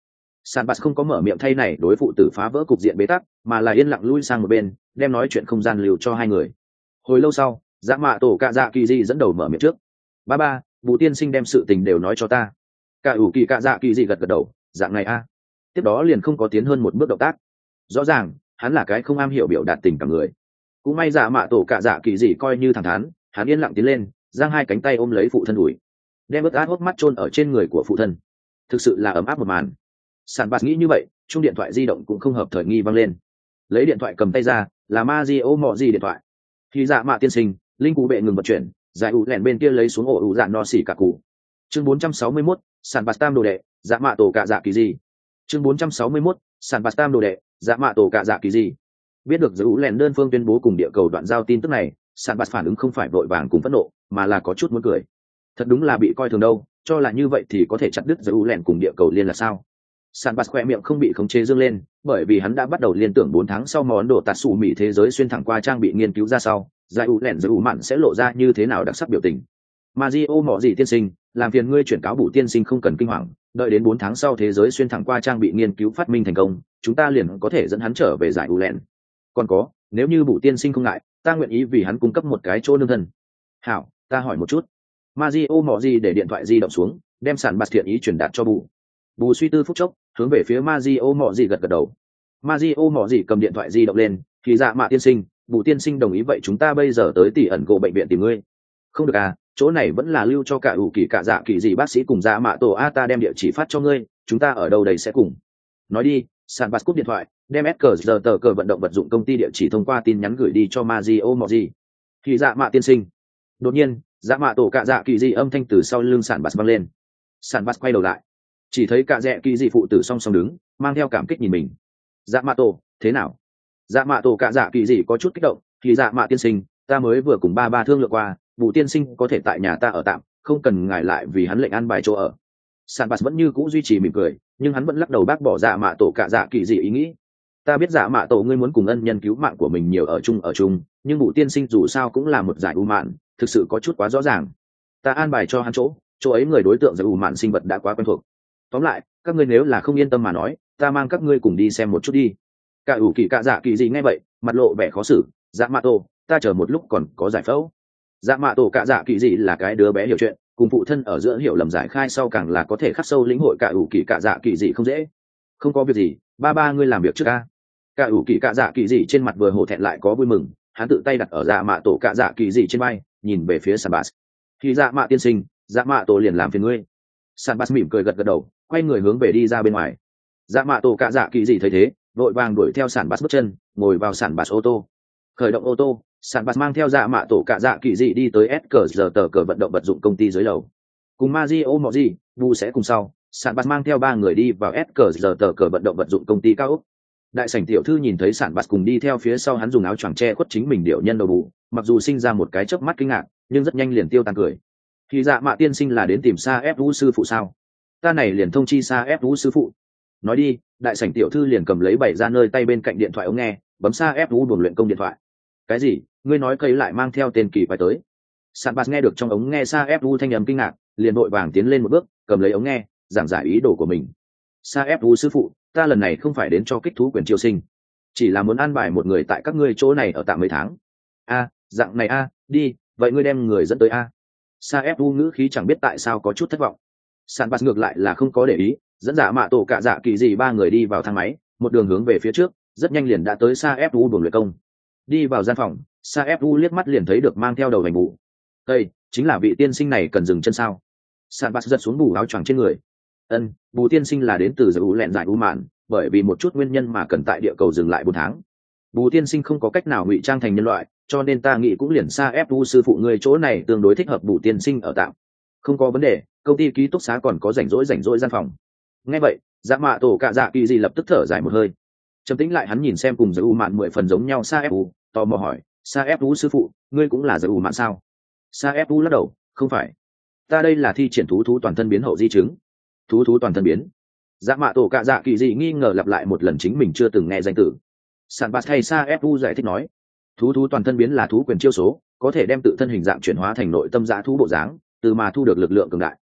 Sản bạt không có mở miệng thay này đối phụ tử phá vỡ cục diện bế tắc, mà là yên lặng lui sang một bên, đem nói chuyện không gian lưu cho hai người. Hồi lâu sau, dạ mạ tổ cạ dạ kỳ dị dẫn đầu mở miệng trước. Ba ba, Bù tiên sinh đem sự tình đều nói cho ta. Cả ủ kỳ cạ dạ kỳ dị gật gật đầu, dạng này a. Tiếp đó liền không có tiến hơn một bước động tác. Rõ ràng, hắn là cái không am hiểu biểu đạt tình cảm người. Cũng may dạ mạ tổ cạ dạ kỳ dị coi như thẳng thắn, hắn yên lặng tiến lên, giang hai cánh tay ôm lấy phụ thân đùi, đem ướt át hốc mắt chôn ở trên người của phụ thân. Thực sự là ấm áp một màn. Sản bạt nghĩ như vậy, chung điện thoại di động cũng không hợp thời nghi vang lên. Lấy điện thoại cầm tay ra, là Mario mọ gì điện thoại. Khi dạ mạ tiên sinh, linh cụ bệ ngừng vận chuyển, giải ủ lẻn bên kia lấy xuống ổ ủ dạ no xỉ cả cụ. Chương bốn trăm sáu mươi mốt, sản bạt tam đồ đệ, dạ mạ tổ cạ dạ kỳ gì. Chương bốn trăm sáu mươi mốt, sản bạt tam đồ đệ, dạ mạ tổ cạ dạ kỳ gì. Biết được giải ủ lẻn đơn phương tuyên bố cùng địa cầu đoạn giao tin tức này, sản bạt phản ứng không phải vội vàng cùng phẫn nộ, mà là có chút muốn cười. Thật đúng là bị coi thường đâu, cho là như vậy thì có thể chặt đứt giải ủ lẻn cùng địa cầu liên là sao? Sản bạt khỏe miệng không bị khống chế dương lên, bởi vì hắn đã bắt đầu liên tưởng bốn tháng sau món đồ tạt xù mỹ thế giới xuyên thẳng qua trang bị nghiên cứu ra sau, giải ủ lẻn giải ủ mạn sẽ lộ ra như thế nào đặc sắc biểu tình. Mario mọ gì tiên sinh, làm phiền ngươi chuyển cáo bù tiên sinh không cần kinh hoàng, đợi đến bốn tháng sau thế giới xuyên thẳng qua trang bị nghiên cứu phát minh thành công, chúng ta liền có thể dẫn hắn trở về giải ủ lẻn. Còn có, nếu như bù tiên sinh không ngại, ta nguyện ý vì hắn cung cấp một cái chỗ nương thân. Hảo, ta hỏi một chút. Mario mọ gì để điện thoại di động xuống, đem sản bạt thiện ý truyền đạt cho bù. Bù suy tư phút chốc, hướng về phía Mario mọ gì gật gật đầu. Mario mọ gì cầm điện thoại di động lên, thì dạ mạ tiên sinh, bù tiên sinh đồng ý vậy chúng ta bây giờ tới tỉ ẩn gỗ bệnh viện tìm ngươi. Không được à, chỗ này vẫn là lưu cho cả ủ kỳ cả dạ kỳ gì bác sĩ cùng dạ mạ tổ a ta đem địa chỉ phát cho ngươi, chúng ta ở đâu đây sẽ cùng. Nói đi, Sản bạt cúp điện thoại, đem ét cờ giờ tờ cờ vận động vật dụng công ty địa chỉ thông qua tin nhắn gửi đi cho Mario mọ gì. Thì dạ mạ tiên sinh. Đột nhiên, dạ mạ tổ cả dạ kỳ gì âm thanh từ sau lưng Sản bạt vang lên. Sản bạt quay đầu lại, chỉ thấy cả dạ kỳ dị phụ tử song song đứng, mang theo cảm kích nhìn mình. Dạ mạ tổ, thế nào? Dạ mạ tổ cả dạ kỳ dị có chút kích động, thì dạ mạ tiên sinh, ta mới vừa cùng ba ba thương lượng qua, bù tiên sinh có thể tại nhà ta ở tạm, không cần ngại lại vì hắn lệnh ăn bài chỗ ở. Sản bạt vẫn như cũ duy trì mỉm cười, nhưng hắn vẫn lắc đầu bác bỏ dạ mạ tổ cả dạ kỳ dị ý nghĩ. Ta biết dạ mạ tổ ngươi muốn cùng ân nhân cứu mạng của mình nhiều ở chung ở chung, nhưng bù tiên sinh dù sao cũng là một giải u mạn, thực sự có chút quá rõ ràng. Ta an bài cho hắn chỗ, chỗ ấy người đối tượng giải u mạn sinh vật đã quá quen thuộc. Tóm lại, các ngươi nếu là không yên tâm mà nói, ta mang các ngươi cùng đi xem một chút đi. Cả ủ kỳ cả dạ kỳ gì nghe vậy, mặt lộ vẻ khó xử. Dạ mạ tổ, ta chờ một lúc còn có giải phẫu. Dạ mạ tổ cả dạ kỳ gì là cái đứa bé hiểu chuyện, cùng phụ thân ở giữa hiểu lầm giải khai sau càng là có thể khắc sâu lĩnh hội cả ủ kỳ cả dạ kỳ gì không dễ. Không có việc gì, ba ba ngươi làm việc trước a. Cả ủ kỳ cả dạ kỳ gì trên mặt vừa hổ thẹn lại có vui mừng, hắn tự tay đặt ở dạ mạ tổ cả dạ kỳ gì trên vai, nhìn về phía Sản bạt. Thì dạ mạ tiên sinh, dạ mạ tổ liền làm phiền ngươi. Sản bạt mỉm cười gật gật đầu, quay người hướng về đi ra bên ngoài. Dạ mạ tổ cả dạ kỳ gì thấy thế, vội vàng đuổi theo Sản bạt bước chân, ngồi vào Sản bạt ô tô. Khởi động ô tô, Sản bạt mang theo dạ mạ tổ cả dạ kỳ gì đi tới S cờ giờ tờ cờ vận động vật dụng công ty dưới lầu. Cùng Mario mọ gì, Vu sẽ cùng sau. Sản bạt mang theo ba người đi vào S cờ giờ tờ cờ vận động vật dụng công ty cao ốc. Đại sảnh tiểu thư nhìn thấy Sản bạt cùng đi theo phía sau hắn dùng áo choàng che khuất chính mình điệu nhân đầu bù, mặc dù sinh ra một cái chớp mắt kinh ngạc, nhưng rất nhanh liền tiêu tan cười. Thì dạ mạ tiên sinh là đến tìm Sa ép Vũ sư phụ sao? Ta này liền thông chi Sa ép Vũ sư phụ. Nói đi, đại sảnh tiểu thư liền cầm lấy bảy ra nơi tay bên cạnh điện thoại ống nghe, bấm Sa ép Vũ buồng luyện công điện thoại. Cái gì? Ngươi nói cây lại mang theo tên kỳ phải tới? Sản bạt nghe được trong ống nghe Sa ép Vũ thanh âm kinh ngạc, liền vội vàng tiến lên một bước, cầm lấy ống nghe, giảng giải ý đồ của mình. Sa ép Vũ sư phụ, ta lần này không phải đến cho kích thú quyền chiêu sinh, chỉ là muốn an bài một người tại các ngươi chỗ này ở tạm mấy tháng. A, dạng này a, đi, vậy ngươi đem người dẫn tới a. Sa ép Vũ ngữ khí chẳng biết tại sao có chút thất vọng. Sản bạt ngược lại là không có để ý, dẫn giả mạ tổ cả dạ kỳ gì ba người đi vào thang máy, một đường hướng về phía trước, rất nhanh liền đã tới Sa ép Vũ buồng luyện công. Đi vào gian phòng, Sa ép Vũ liếc mắt liền thấy được mang theo đầu vành mũ. Đây, chính là vị tiên sinh này cần dừng chân sao? Sản bạt giật xuống bù áo choàng trên người. Ân, bù tiên sinh là đến từ giải u lẹn giải u mạn, bởi vì một chút nguyên nhân mà cần tại địa cầu dừng lại bốn tháng. Bù tiên sinh không có cách nào ngụy trang thành nhân loại, cho nên ta nghĩ cũng liền Sa ép Vũ sư phụ người chỗ này tương đối thích hợp bù tiên sinh ở tạm. Không có vấn đề, công ty ký túc xá còn có rảnh rỗi rảnh rỗi gian phòng. Nghe vậy, dạ mạ tổ cả dạ kỳ gì lập tức thở dài một hơi. Trầm tĩnh lại hắn nhìn xem cùng giải u mạn mười phần giống nhau Sa ép Vũ, tò mò hỏi, Sa ép Vũ sư phụ, ngươi cũng là giải u mạn sao? Sa ép Vũ lắc đầu, không phải. Ta đây là thi triển thú thú toàn thân biến hậu di chứng. Thú thú toàn thân biến? Dạ mạ tổ cả dạ kỳ gì nghi ngờ lặp lại một lần chính mình chưa từng nghe danh từ. Sản bạt hay Sa ép Vũ giải thích nói, thú thú toàn thân biến là thú quyền chiêu số, có thể đem tự thân hình dạng chuyển hóa thành nội tâm dã thú bộ dáng, từ mà thu được lực lượng cường đại.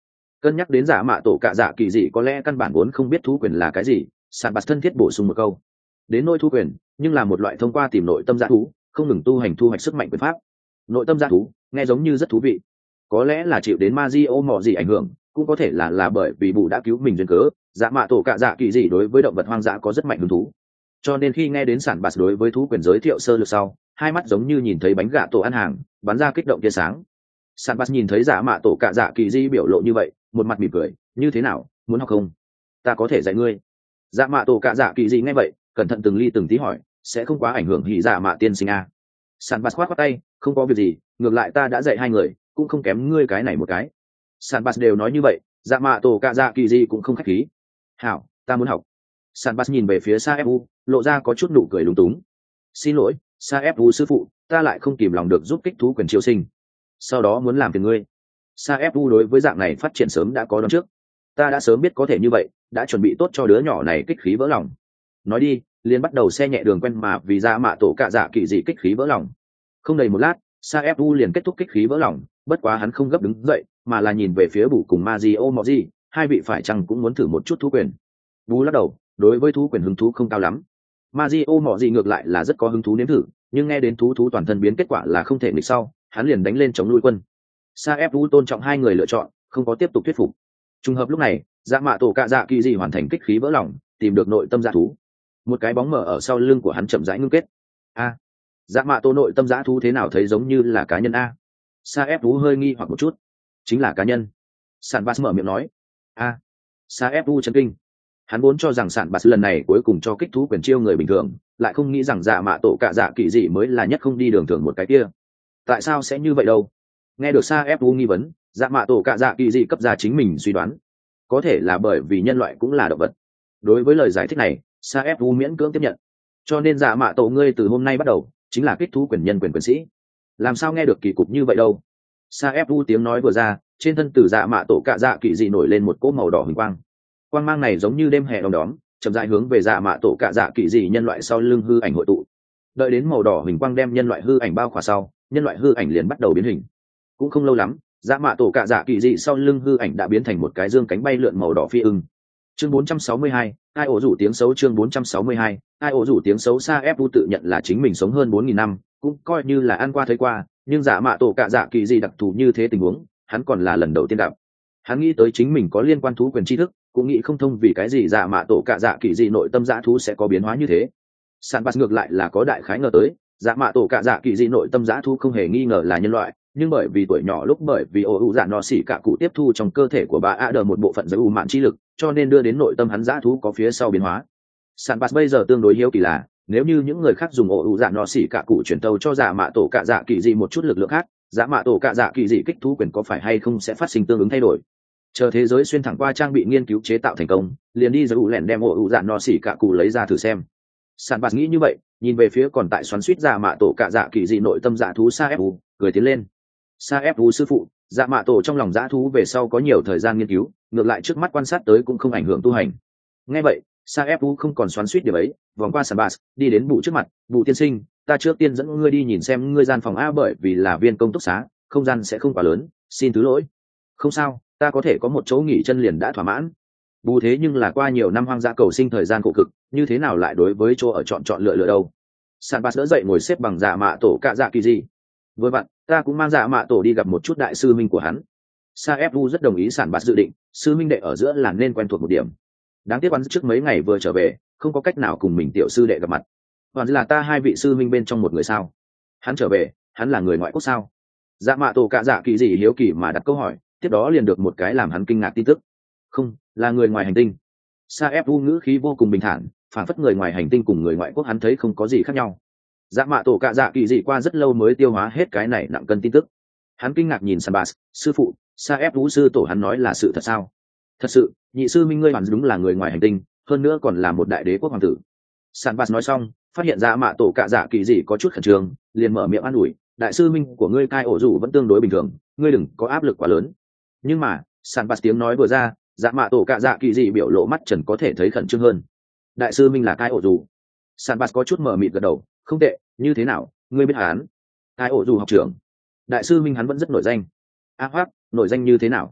Cân nhắc đến giả mạ tổ cạ dạ kỳ dị có lẽ căn bản vốn không biết thú quyền là cái gì, sản bạt thân thiết bổ sung một câu. Đến nỗi thú quyền nhưng là một loại thông qua tìm nội tâm dã thú không ngừng tu hành thu hoạch sức mạnh quyền pháp. Nội tâm dã thú nghe giống như rất thú vị, có lẽ là chịu đến Mazio mọ gì ảnh hưởng, cũng có thể là là bởi vì bụ đã cứu mình duyên cớ, dạ mạ tổ cạ dạ kỳ dị đối với động vật hoang dã có rất mạnh hứng thú. Cho nên khi nghe đến sản bạt đối với thú quyền giới thiệu sơ lược sau, hai mắt giống như nhìn thấy bánh gạ tổ ăn hàng, bắn ra kích động tia sáng. Sản bạt nhìn thấy dạ mạ tổ cạ dạ kỳ dị biểu lộ như vậy, một mặt mỉm cười, như thế nào, muốn học không? Ta có thể dạy ngươi. Dạ mạ tổ cạ dạ kỳ dị nghe vậy, cẩn thận từng ly từng tí hỏi, sẽ không quá ảnh hưởng hỉ dạ mạ tiên sinh à? Sản bạt khoát khoát tay, không có việc gì, ngược lại ta đã dạy hai người, cũng không kém ngươi cái này một cái. Sản bạt đều nói như vậy, dạ mạ tổ cạ dạ kỳ dị cũng không khách khí. Hảo, ta muốn học. Sản bạt nhìn về phía Sa ép u, lộ ra có chút nụ cười lúng túng. Xin lỗi, Sa ép u sư phụ, ta lại không kìm lòng được giúp kích thú quyền chiêu sinh. Sau đó muốn làm phiền ngươi. Sa ép u đối với dạng này phát triển sớm đã có đón trước. Ta đã sớm biết có thể như vậy, đã chuẩn bị tốt cho đứa nhỏ này kích khí vỡ lòng. Nói đi, liền bắt đầu xe nhẹ đường quen mà vì dạ mạ tổ cạ dạ kỳ dị kích khí vỡ lòng. Không đầy một lát, Sa ép u liền kết thúc kích khí vỡ lòng, bất quá hắn không gấp đứng dậy, mà là nhìn về phía Bù cùng Mazio Moji, hai vị phải chăng cũng muốn thử một chút thú quyền. Bù lắc đầu, đối với thú quyền hứng thú không cao lắm. Mazio Moji ngược lại là rất có hứng thú nếm thử, nhưng nghe đến thú thú toàn thân biến kết quả là không thể nghịch sau, hắn liền đánh lên chống nuôi quân. Sa ép u tôn trọng hai người lựa chọn, không có tiếp tục thuyết phục. Trùng hợp lúc này, dạ mạ tổ cạ dạ kỳ dị hoàn thành kích khí vỡ lòng, tìm được nội tâm dạ thú. Một cái bóng mở ở sau lưng của hắn chậm rãi ngưng kết. A, dạ mạ tổ nội tâm dã thú thế nào thấy giống như là cá nhân a? Sa ép u hơi nghi hoặc một chút. Chính là cá nhân. Sản Bass mở miệng nói. A, Sa ép u chấn kinh. Hắn vốn cho rằng Sản Bass lần này cuối cùng cho kích thú quyền chiêu người bình thường, lại không nghĩ rằng dạ mạ tổ cạ dạ kỳ dị mới là nhất không đi đường thường một cái kia. Tại sao sẽ như vậy đâu? Nghe được Sa ép u nghi vấn, dạ mạ tổ cạ dạ kỳ dị cấp ra chính mình suy đoán. Có thể là bởi vì nhân loại cũng là động vật. Đối với lời giải thích này, Sa ép u miễn cưỡng tiếp nhận. Cho nên dạ mạ tổ ngươi từ hôm nay bắt đầu chính là kích thú quyền nhân quyền quyền sĩ. Làm sao nghe được kỳ cục như vậy đâu? Sa ép u tiếng nói vừa ra, trên thân từ dạ mạ tổ cạ dạ kỳ dị nổi lên một cỗ màu đỏ huỳnh quang. Quang mang này giống như đêm hè đom đóm, chậm rãi hướng về dạ mạ tổ cạ dạ kỳ dị nhân loại sau lưng hư ảnh hội tụ. Đợi đến màu đỏ huỳnh quang đem nhân loại hư ảnh bao khỏa sau, nhân loại hư ảnh liền bắt đầu biến hình. Cũng không lâu lắm, dạ mạ tổ cạ dạ kỳ dị sau lưng hư ảnh đã biến thành một cái dương cánh bay lượn màu đỏ phi ưng. Chương bốn trăm sáu mươi hai, ai ổ rủ tiếng xấu. Chương bốn trăm sáu mươi hai, ai ổ rủ tiếng xấu. Sa ép u tự nhận là chính mình sống hơn bốn nghìn năm, cũng coi như là ăn qua thấy qua, nhưng dạ mạ tổ cạ dạ kỳ dị đặc thù như thế tình huống, hắn còn là lần đầu tiên gặp. Hắn nghĩ tới chính mình có liên quan thú quyền tri thức, cũng nghĩ không thông vì cái gì dạ mạ tổ cạ dạ kỳ dị nội tâm dã thú sẽ có biến hóa như thế. Sản Bass ngược lại là có đại khái ngờ tới, dạ mạ tổ cạ dạ kỳ dị nội tâm dã thú không hề nghi ngờ là nhân loại, nhưng bởi vì tuổi nhỏ lúc bởi vì ổ ủ dạ nọ xỉ cả cụ tiếp thu trong cơ thể của bà a đờ một bộ phận giới u mạn chi lực, cho nên đưa đến nội tâm hắn dã thú có phía sau biến hóa. Sản Bass bây giờ tương đối hiếu kỳ là, nếu như những người khác dùng ổ ủ dạ nọ xỉ cả cụ chuyển tâu cho dạ mạ tổ cạ dạ kỳ dị một chút lực lượng khác, dạ mạ tổ cạ dạ kỳ dị kích thú quyền có phải hay không sẽ phát sinh tương ứng thay đổi. Chờ thế giới xuyên thẳng qua trang bị nghiên cứu chế tạo thành công, liền đi giới u lẻn đem ổ ủ dạ nọ xỉ cả cụ lấy ra thử xem. Sản Bass nghĩ như vậy, nhìn về phía còn tại xoắn suýt dạ mạ tổ cạ dạ kỳ dị nội tâm dạ thú Sa ép u, cười tiến lên. Sa ép u sư phụ, dạ mạ tổ trong lòng dã thú về sau có nhiều thời gian nghiên cứu, ngược lại trước mắt quan sát tới cũng không ảnh hưởng tu hành. Nghe vậy, Sa ép u không còn xoắn suýt điểm ấy, vòng qua Sản Bass, đi đến Bụ trước mặt. Bụ tiên sinh, ta trước tiên dẫn ngươi đi nhìn xem ngươi gian phòng a, bởi vì là viên công túc xá, không gian sẽ không quá lớn, xin thứ lỗi. Không sao, ta có thể có một chỗ nghỉ chân liền đã thỏa mãn. Bù thế nhưng là qua nhiều năm hoang dã cầu sinh thời gian khổ cực, như thế nào lại đối với chỗ ở chọn chọn lựa lựa đâu. Sản Bass đỡ dậy ngồi xếp bằng dạ mạ tổ cạ dạ kỳ dị. Với bạn, ta cũng mang dạ mạ tổ đi gặp một chút đại sư minh của hắn. Sa ép u rất đồng ý Sản Bass dự định, sư minh đệ ở giữa là nên quen thuộc một điểm. Đáng tiếc hắn trước mấy ngày vừa trở về, không có cách nào cùng mình tiểu sư đệ gặp mặt. Hoàn là ta hai vị sư minh bên trong một người sao? Hắn trở về, hắn là người ngoại quốc sao? Dạ mạ tổ cạ dạ kỳ dị hiếu kỳ mà đặt câu hỏi, tiếp đó liền được một cái làm hắn kinh ngạc tin tức. Không, là người ngoài hành tinh. Sa ép u ngữ khí vô cùng bình thản, phản phất người ngoài hành tinh cùng người ngoại quốc hắn thấy không có gì khác nhau. Dạ mạ tổ cạ dạ kỳ dị qua rất lâu mới tiêu hóa hết cái này nặng cân tin tức. Hắn kinh ngạc nhìn Sản Bass, sư phụ, Sa ép u sư tổ hắn nói là sự thật sao? Thật sự, nhị sư minh ngươi hoàn đúng là người ngoài hành tinh, hơn nữa còn là một đại đế quốc hoàng tử. Sản Bass nói xong, phát hiện dạ mạ tổ cạ dạ kỳ dị có chút khẩn trương, liền mở miệng an ủi, đại sư minh của ngươi cai ổ rủ vẫn tương đối bình thường, ngươi đừng có áp lực quá lớn. Nhưng mà, Sản Bass tiếng nói vừa ra, dạ mạ tổ cạ dạ kỳ dị biểu lộ mắt trần có thể thấy khẩn trương hơn. Đại sư minh là cai ổ rủ. Sản Bass có chút mở mịt gật đầu, không tệ, như thế nào, ngươi biết hắn? Cai ổ rủ học trưởng. Đại sư minh hắn vẫn rất nổi danh. A hoác, nổi danh như thế nào?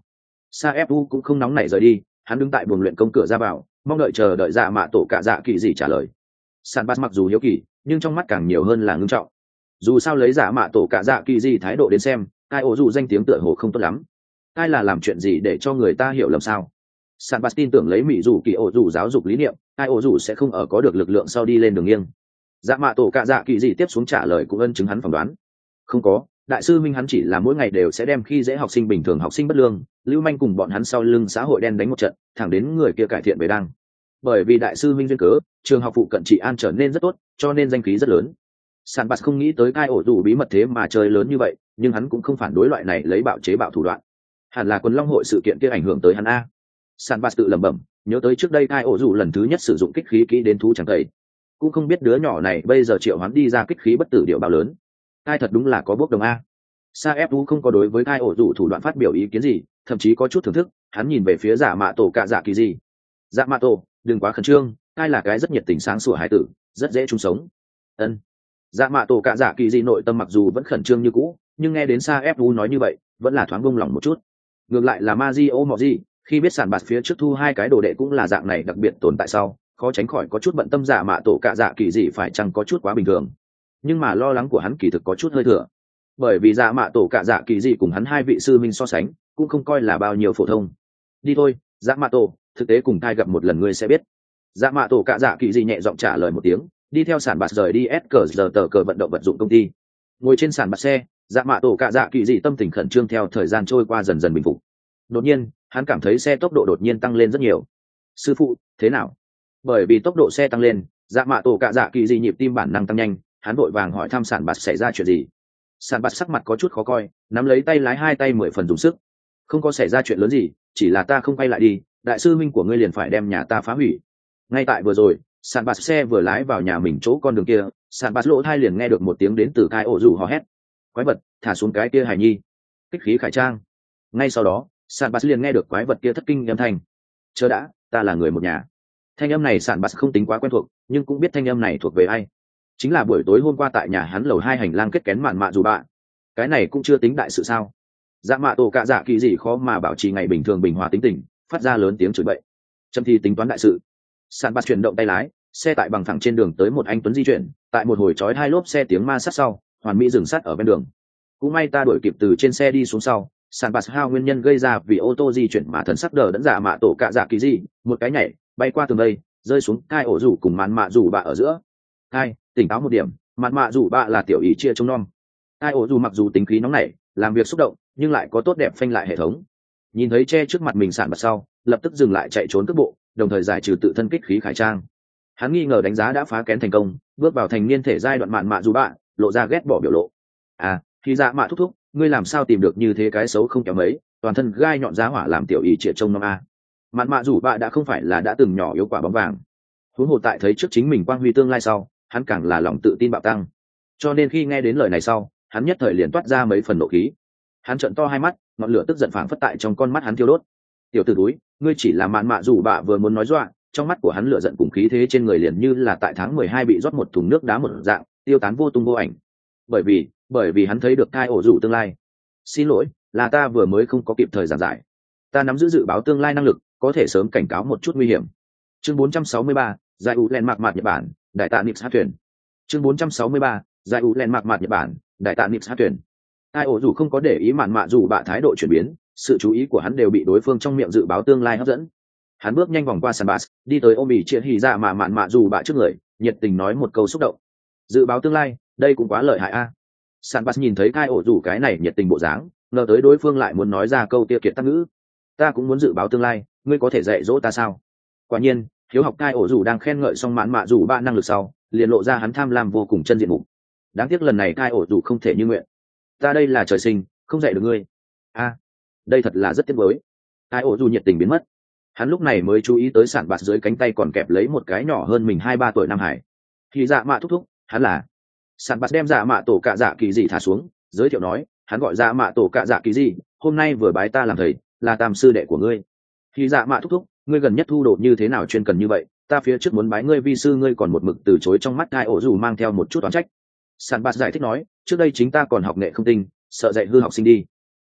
sa fu cũng không nóng nảy rời đi, hắn đứng tại buồng luyện công cửa ra vào, mong đợi chờ đợi dạ mạ tổ cả dạ kỳ gì trả lời. Sản bạt mặc dù hiếu kỳ, nhưng trong mắt càng nhiều hơn là ngưng trọng. Dù sao lấy dạ mạ tổ cả dạ kỳ gì thái độ đến xem, ai ổ dù danh tiếng tựa hồ không tốt lắm. Ai là làm chuyện gì để cho người ta hiểu lầm sao? Sản bạt tin tưởng lấy mỹ dù kỳ ổ dù giáo dục lý niệm, ai ổ dù sẽ không ở có được lực lượng sau đi lên đường nghiêng. Dạ mạ tổ cả dạ kỳ gì tiếp xuống trả lời cũng ân chứng hắn phỏng đoán. Không có, đại sư minh hắn chỉ là mỗi ngày đều sẽ đem khi dễ học sinh bình thường học sinh bất lương, lưu manh cùng bọn hắn sau lưng xã hội đen đánh một trận, thẳng đến người kia cải thiện về đăng. Bởi vì đại sư minh duyên cớ, trường học phụ cận trị an trở nên rất tốt, cho nên danh khí rất lớn. Sản bạt không nghĩ tới cai ổ dù bí mật thế mà chơi lớn như vậy, nhưng hắn cũng không phản đối loại này lấy bạo chế bạo thủ đoạn. Hẳn là quần long hội sự kiện kia ảnh hưởng tới hắn a. Sản bạt tự lẩm bẩm, nhớ tới trước đây cai ổ dù lần thứ nhất sử dụng kích khí kỹ đến thú chẳng tẩy, cũng không biết đứa nhỏ này bây giờ triệu hoán đi ra kích khí bất tử điệu bao lớn. Cai thật đúng là có bốc đồng a. Sa fu không có đối với cai ổ dù thủ đoạn phát biểu ý kiến gì, thậm chí có chút thưởng thức. Hắn nhìn về phía dạ mạ tổ cả dạ kỳ gì. Dạ mạ tổ, đừng quá khẩn trương, cai là cái rất nhiệt tình sáng sủa hải tử, rất dễ chung sống. Ân. Dạ mạ tổ cả dạ kỳ gì nội tâm mặc dù vẫn khẩn trương như cũ, nhưng nghe đến Sa fu nói như vậy, vẫn là thoáng buông lòng một chút. Ngược lại là Mazio Moji, khi biết sản bạt phía trước thu hai cái đồ đệ cũng là dạng này đặc biệt tồn tại sau, khó tránh khỏi có chút bận tâm dạ mạ tổ cả dạ kỳ gì phải chăng có chút quá bình thường. Nhưng mà lo lắng của hắn kỳ thực có chút hơi thừa, bởi vì dạ mạ tổ cả dạ kỳ gì cùng hắn hai vị sư minh so sánh, cũng không coi là bao nhiêu phổ thông. Đi thôi, dạ mạ tổ, thực tế cùng thai gặp một lần ngươi sẽ biết. Dạ mạ tổ cả dạ kỳ gì nhẹ giọng trả lời một tiếng, đi theo sản bạt rời đi S cờ giờ tờ cờ vận động vật dụng công ty. Ngồi trên sàn bạt xe, dạ mạ tổ cả dạ kỳ dị tâm tình khẩn trương theo thời gian trôi qua dần dần bình phục. Đột nhiên hắn cảm thấy xe tốc độ đột nhiên tăng lên rất nhiều. Sư phụ, thế nào? Bởi vì tốc độ xe tăng lên, dạ mạ tổ cả dạ kỳ dị nhịp tim bản năng tăng nhanh, hắn vội vàng hỏi thăm sàn bạt xảy ra chuyện gì. Sàn bạt sắc mặt có chút khó coi, nắm lấy tay lái hai tay mười phần dùng sức. Không có xảy ra chuyện lớn gì, chỉ là ta không quay lại đi, đại sư minh của ngươi liền phải đem nhà ta phá hủy. Ngay tại vừa rồi, sàn bạt xe vừa lái vào nhà mình chỗ con đường kia, sàn bạt lỗ thai liền nghe được một tiếng đến từ cai ổ rủ hò hét. Quái vật, thả xuống cái kia hài nhi. Kích khí khải trang. Ngay sau đó, sàn bạt liền nghe được quái vật kia thất kinh âm thanh. Chớ đã, ta là người một nhà. Thanh âm này sàn bạt không tính quá quen thuộc, nhưng cũng biết thanh âm này thuộc về ai. Chính là buổi tối hôm qua tại nhà hắn lầu hai hành lang kết kén mạn mạ dù bạ. Cái này cũng chưa tính đại sự sao? Dạ mạ tổ cả dạ kỳ gì khó mà bảo trì ngày bình thường bình hòa tính tình, phát ra lớn tiếng chửi bậy. Châm thi tính toán đại sự. Sàn bạt chuyển động tay lái, xe tại bằng thẳng trên đường tới một anh tuấn di chuyển, tại một hồi chói hai lốp xe tiếng ma sát sau, hoàn mỹ dừng sát ở bên đường. Cũng may ta đuổi kịp từ trên xe đi xuống sau, sàn bạt hao nguyên nhân gây ra vì ô tô di chuyển mà thần sắc đờ đẫn dạ mạ tổ cả dạ kỳ gì, một cái nhảy bay qua tường đây, rơi xuống cai ổ rủ cùng mạn mạ rủ bạ ở giữa. Cai, tỉnh táo một điểm, mạn mạ rủ bạ là tiểu ý chia trông nom. Cai ổ rủ mặc dù tính khí nóng nảy, làm việc xúc động, nhưng lại có tốt đẹp phanh lại hệ thống. Nhìn thấy che trước mặt mình sàn bạt sau, lập tức dừng lại chạy trốn cước bộ, đồng thời giải trừ tự thân kích khí khải trang. Hắn nghi ngờ đánh giá đã phá kén thành công, bước vào thành niên thể giai đoạn mạn mạ dù bạ, lộ ra ghét bỏ biểu lộ. À, thì dạ mạ thúc thúc, ngươi làm sao tìm được như thế cái xấu không kém mấy, toàn thân gai nhọn giá hỏa làm tiểu ý triệt trông năm a. Mạn mạ dù bạ đã không phải là đã từng nhỏ yếu quả bóng vàng. Huống hồ tại thấy trước chính mình quang huy tương lai sau, hắn càng là lòng tự tin bạo tăng. Cho nên khi nghe đến lời này sau, hắn nhất thời liền toát ra mấy phần nộ khí. Hắn trợn to hai mắt, ngọn lửa tức giận phảng phất tại trong con mắt hắn thiêu đốt. Tiểu tử túi, ngươi chỉ là mạn mạ dù bạ vừa muốn nói dọa, trong mắt của hắn lửa giận cùng khí thế trên người liền như là tại tháng mười hai bị rót một thùng nước đá một dạng, tiêu tán vô tung vô ảnh. Bởi vì, bởi vì hắn thấy được thai ổ rủ tương lai. Xin lỗi, là ta vừa mới không có kịp thời giảng giải. Ta nắm giữ dự báo tương lai năng lực, có thể sớm cảnh cáo một chút nguy hiểm. Chương bốn trăm sáu mươi ba, Giải U Len mạc mạc Nhật Bản, đại tạ Nix hát thuyền. Chương bốn trăm sáu mươi ba, Giải U Len mạc mạc Nhật Bản, đại tạ Nix hát thuyền. Thai ổ rủ không có để ý mạn mạ dù bạ thái độ chuyển biến, sự chú ý của hắn đều bị đối phương trong miệng dự báo tương lai hấp dẫn. Hắn bước nhanh vòng qua sàn bát, đi tới ôm ỉ chia hì dạ mà mạn mạ dù bạ trước người, nhiệt tình nói một câu xúc động. Dự báo tương lai, đây cũng quá lợi hại a. À. Sàn bát nhìn thấy cai ổ rủ cái này nhiệt tình bộ dáng, ngờ tới đối phương lại muốn nói ra câu tiêu kiệt tác ngữ. Ta cũng muốn dự báo tương lai, ngươi có thể dạy dỗ ta sao? Quả nhiên, hiếu học cai ổ rủ đang khen ngợi xong mạn mạ dù bạ năng lực sau, liền lộ ra hắn tham lam vô cùng chân diện mục. Đáng tiếc lần này cai ổ rủ không thể như nguyện. Ta đây là trời sinh, không dạy được ngươi. A, à, đây thật là rất tiếc nuối. Cai ổ rủ nhiệt tình biến mất. Hắn lúc này mới chú ý tới sản bạt dưới cánh tay còn kẹp lấy một cái nhỏ hơn mình hai ba tuổi Nam Hải. Thì dạ mạ thúc thúc, hắn là. Sản bạt đem dạ mạ tổ cạ dạ kỳ dị thả xuống, giới thiệu nói, hắn gọi dạ mạ tổ cạ dạ kỳ dị, hôm nay vừa bái ta làm thầy, là tam sư đệ của ngươi. Thì dạ mạ thúc thúc, ngươi gần nhất thu độ như thế nào chuyên cần như vậy, ta phía trước muốn bái ngươi vi sư ngươi còn một mực từ chối, trong mắt Cai ổ rủ mang theo một chút oán trách. Sản bạt giải thích nói, trước đây chính ta còn học nghệ không tinh, sợ dạy hư học sinh đi.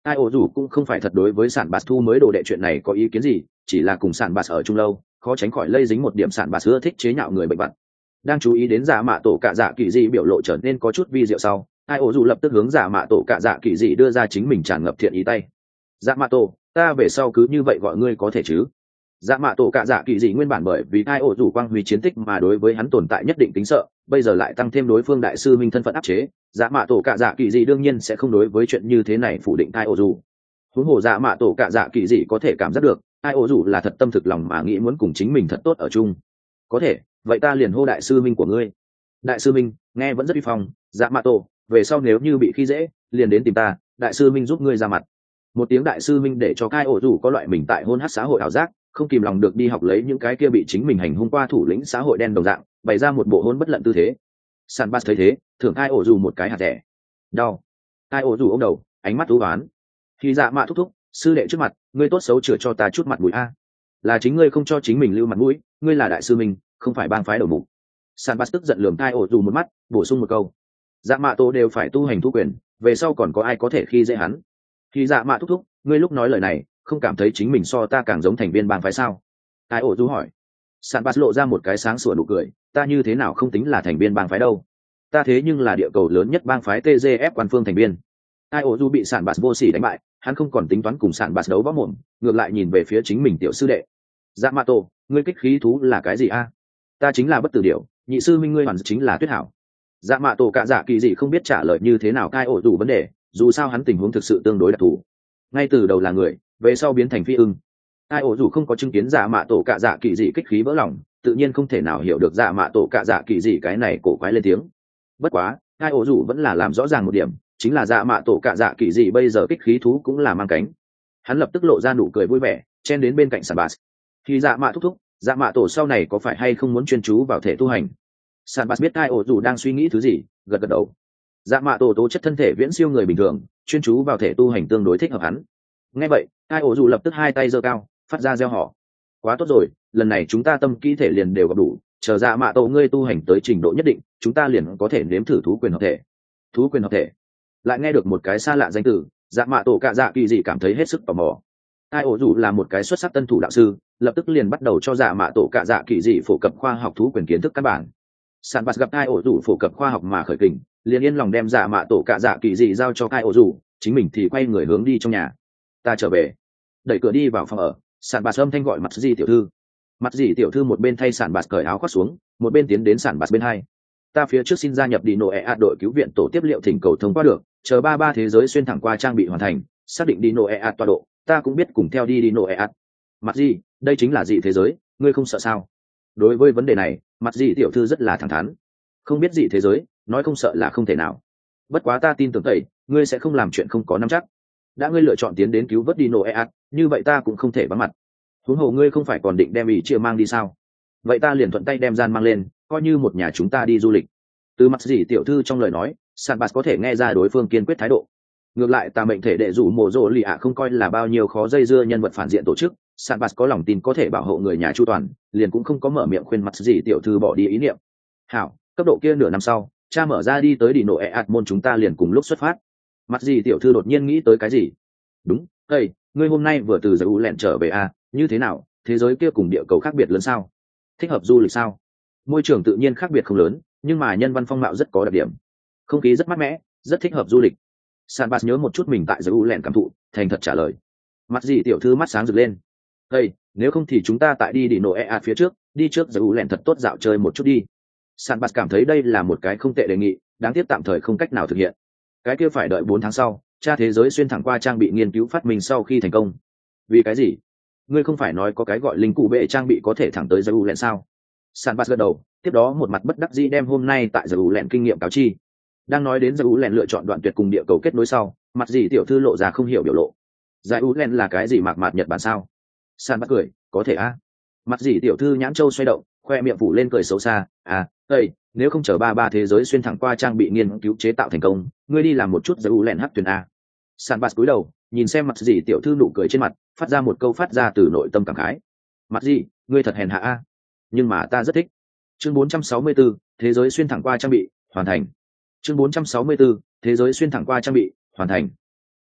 ai ổ dù cũng không phải thật đối với sản bạt thu mới đồ đệ chuyện này có ý kiến gì, chỉ là cùng sản bạt ở chung lâu, khó tránh khỏi lây dính một điểm sản bạt ưa thích chế nhạo người bệnh vặt. Đang chú ý đến giả mạ tổ cạ dạ kỳ dị biểu lộ trở nên có chút vi diệu sau, ai ổ dù lập tức hướng giả mạ tổ cạ dạ kỳ dị đưa ra chính mình tràn ngập thiện ý tay. Dạ mạ tổ, ta về sau cứ như vậy gọi ngươi có thể chứ? Dạ mạ tổ cạ dạ kỳ dị nguyên bản bởi vì ai ổ dù quang huy chiến tích mà đối với hắn tồn tại nhất định tính sợ, bây giờ lại tăng thêm đối phương đại sư minh thân phận áp chế, dạ mạ tổ cạ dạ kỳ dị đương nhiên sẽ không đối với chuyện như thế này phủ định ai ổ dù. Huống hồ dạ mạ tổ cạ dạ kỳ dị có thể cảm giác được ai ổ dù là thật tâm thực lòng mà nghĩ muốn cùng chính mình thật tốt ở chung. Có thể, vậy ta liền hô đại sư minh của ngươi. Đại sư minh nghe vẫn rất uy phong. Dạ mạ tổ, về sau nếu như bị khi dễ liền đến tìm ta, đại sư minh giúp ngươi ra mặt. Một tiếng đại sư minh để cho Kai ổ dù có loại mình tại hôn hát xã hội ảo giác, không kìm lòng được đi học lấy những cái kia bị chính mình hành hung qua thủ lĩnh xã hội đen đồng dạng, bày ra một bộ hôn bất lận tư thế. San Bass thấy thế, thưởng Kai ổ dù một cái hạt rẻ. Đau. Kai ổ dù ôm đầu, ánh mắt u ám. Khi dạ mạ thúc thúc, sư đệ trước mặt, ngươi tốt xấu chừa cho ta chút mặt mũi a. Là chính ngươi không cho chính mình lưu mặt mũi, ngươi là đại sư minh, không phải bang phái đầu mục. San Bass tức giận lườm Kai ổ dù một mắt, bổ sung một câu. Dạ mạ tổ đều phải tu hành thu quyền, về sau còn có ai có thể khi dễ hắn? Khi dạ mạ thúc thúc, ngươi lúc nói lời này, không cảm thấy chính mình so ta càng giống thành viên bang phái sao? Kai ổ dù hỏi. San Bass lộ ra một cái sáng sủa nụ cười, ta như thế nào không tính là thành viên bang phái đâu? Ta thế nhưng là địa cầu lớn nhất bang phái tê giê ép quan phương thành viên. Kai ổ dù bị San Bass vô sỉ đánh bại, hắn không còn tính toán cùng San Bass đấu võ mồm, ngược lại nhìn về phía chính mình tiểu sư đệ. Dạ mạ tổ, ngươi kích khí thú là cái gì a? Ta chính là bất tử điểu, nhị sư minh ngươi hoàn chính là tuyết hảo. Dạ mạ tổ cạ dạ kỳ gì không biết trả lời như thế nào Kai ổ dù vấn đề, dù sao hắn tình huống thực sự tương đối đặc thù, ngay từ đầu là người, về sau biến thành phi ưng. Kai ổ dù không có chứng kiến dạ mạ tổ cạ dạ kỳ gì kích khí vỡ lòng, tự nhiên không thể nào hiểu được dạ mạ tổ cạ dạ kỳ gì cái này cổ quái lên tiếng. Bất quá Kai ổ dù vẫn là làm rõ ràng một điểm, chính là dạ mạ tổ cạ dạ kỳ gì bây giờ kích khí thú cũng là mang cánh. Hắn lập tức lộ ra nụ cười vui vẻ, chen đến bên cạnh San Bass. Khi dạ mạ thúc thúc, dạ mạ tổ sau này có phải hay không muốn chuyên chú vào thể tu hành? San Bass biết Kai ổ dù đang suy nghĩ thứ gì, gật gật đầu. Dạ mạ tổ tố chất thân thể viễn siêu người bình thường, chuyên chú vào thể tu hành tương đối thích hợp hắn. Nghe vậy, Kai ổ dù lập tức hai tay giơ cao, phát ra reo hò. Quá tốt rồi, lần này chúng ta tâm kỹ thể liền đều gặp đủ, chờ dạ mạ tổ ngươi tu hành tới trình độ nhất định, chúng ta liền có thể nếm thử thú quyền hợp thể. Thú quyền hợp thể? Lại nghe được một cái xa lạ danh từ, dạ mạ tổ cạ dạ kỳ gì cảm thấy hết sức tò mò. Kai ổ dù là một cái xuất sắc tân thủ đạo sư, lập tức liền bắt đầu cho dạ mạ tổ cạ dạ kỳ gì phổ cập khoa học thú quyền kiến thức căn bản. San Bass gặp Kai ổ dù phổ cập khoa học mà khởi kình, liền yên lòng đem dạ mạ tổ cạ dạ kỳ dị giao cho Kai ổ dù, chính mình thì quay người hướng đi trong nhà. Ta trở về. Đẩy cửa đi vào phòng ở, San Bass âm thanh gọi mặt dì tiểu thư. Mặt dì tiểu thư một bên thay San Bass cởi áo khoác xuống, một bên tiến đến San Bass bên hai. Ta phía trước xin gia nhập Dino e a đội cứu viện tổ tiếp liệu thỉnh cầu thông qua được, chờ ba ba thế giới xuyên thẳng qua trang bị hoàn thành, xác định Dino e a tọa độ, ta cũng biết cùng theo đi Dino e a. Mặt dì, đây chính là dị thế giới, ngươi không sợ sao? Đối với vấn đề này, mặt dì tiểu thư rất là thẳng thắn. Không biết dị thế giới, nói không sợ là không thể nào. Bất quá ta tin tưởng tẩy, ngươi sẽ không làm chuyện không có nắm chắc. Đã ngươi lựa chọn tiến đến cứu vớt Dino e a, như vậy ta cũng không thể vắng mặt. Huống hồ ngươi không phải còn định đem ý chia mang đi sao? Vậy ta liền thuận tay đem gian mang lên, coi như một nhà chúng ta đi du lịch. Từ mặt dì tiểu thư trong lời nói, San Bass có thể nghe ra đối phương kiên quyết thái độ. Ngược lại ta mệnh thể đệ dụ mộ rộ lì ạ không coi là bao nhiêu khó dây dưa nhân vật phản diện tổ chức, San Bass có lòng tin có thể bảo hộ người nhà chu toàn, liền cũng không có mở miệng khuyên mặt dì tiểu thư bỏ đi ý niệm. Hảo, cấp độ kia nửa năm sau, cha mở ra đi tới Dino e a môn chúng ta liền cùng lúc xuất phát. Mặt dì tiểu thư đột nhiên nghĩ tới cái gì? Đúng, hey, ngươi hôm nay vừa từ giải u lẹn trở về à, như thế nào, thế giới kia cùng địa cầu khác biệt lớn sao? Thích hợp du lịch sao? Môi trường tự nhiên khác biệt không lớn, nhưng mà nhân văn phong mạo rất có đặc điểm, không khí rất mát mẻ, rất thích hợp du lịch. San Bass nhớ một chút mình tại giải u lẹn cảm thụ, thành thật trả lời. Mặt dì tiểu thư mắt sáng rực lên. Hey, nếu không thì chúng ta tại đi Dino e a phía trước, đi trước giải u lẹn thật tốt dạo chơi một chút đi. San Bass cảm thấy đây là một cái không tệ đề nghị, đáng tiếc tạm thời không cách nào thực hiện. Cái kia phải đợi bốn tháng sau, tra thế giới xuyên thẳng qua trang bị nghiên cứu phát minh sau khi thành công. Vì cái gì? Ngươi không phải nói có cái gọi linh cụ bệ trang bị có thể thẳng tới giải u lẹn sao? San Bass gật đầu, tiếp đó một mặt bất đắc dĩ đem hôm nay tại giải u lẹn kinh nghiệm cáo chi. Đang nói đến giải u lẹn lựa chọn đoạn tuyệt cùng địa cầu kết nối sau, mặt dì tiểu thư lộ ra không hiểu biểu lộ. Giải u lẹn là cái gì mạc mạc Nhật Bản sao? San Bass cười, có thể a. Mặt dì tiểu thư nhãn châu xoay động, khoe miệng phủ lên cười xấu xa. À, ây, nếu không chờ ba ba thế giới xuyên thẳng qua trang bị nghiên cứu chế tạo thành công, ngươi đi làm một chút giải u lẹn hắc thuyền a. San Bass cúi đầu, nhìn xem mặt dì tiểu thư nụ cười trên mặt, phát ra một câu phát ra từ nội tâm cảm khái. Mặt dì, ngươi thật hèn hạ a. Nhưng mà ta rất thích. Chương bốn trăm sáu mươi tư, thế giới xuyên thẳng qua trang bị hoàn thành. Chương bốn trăm sáu mươi tư, thế giới xuyên thẳng qua trang bị hoàn thành.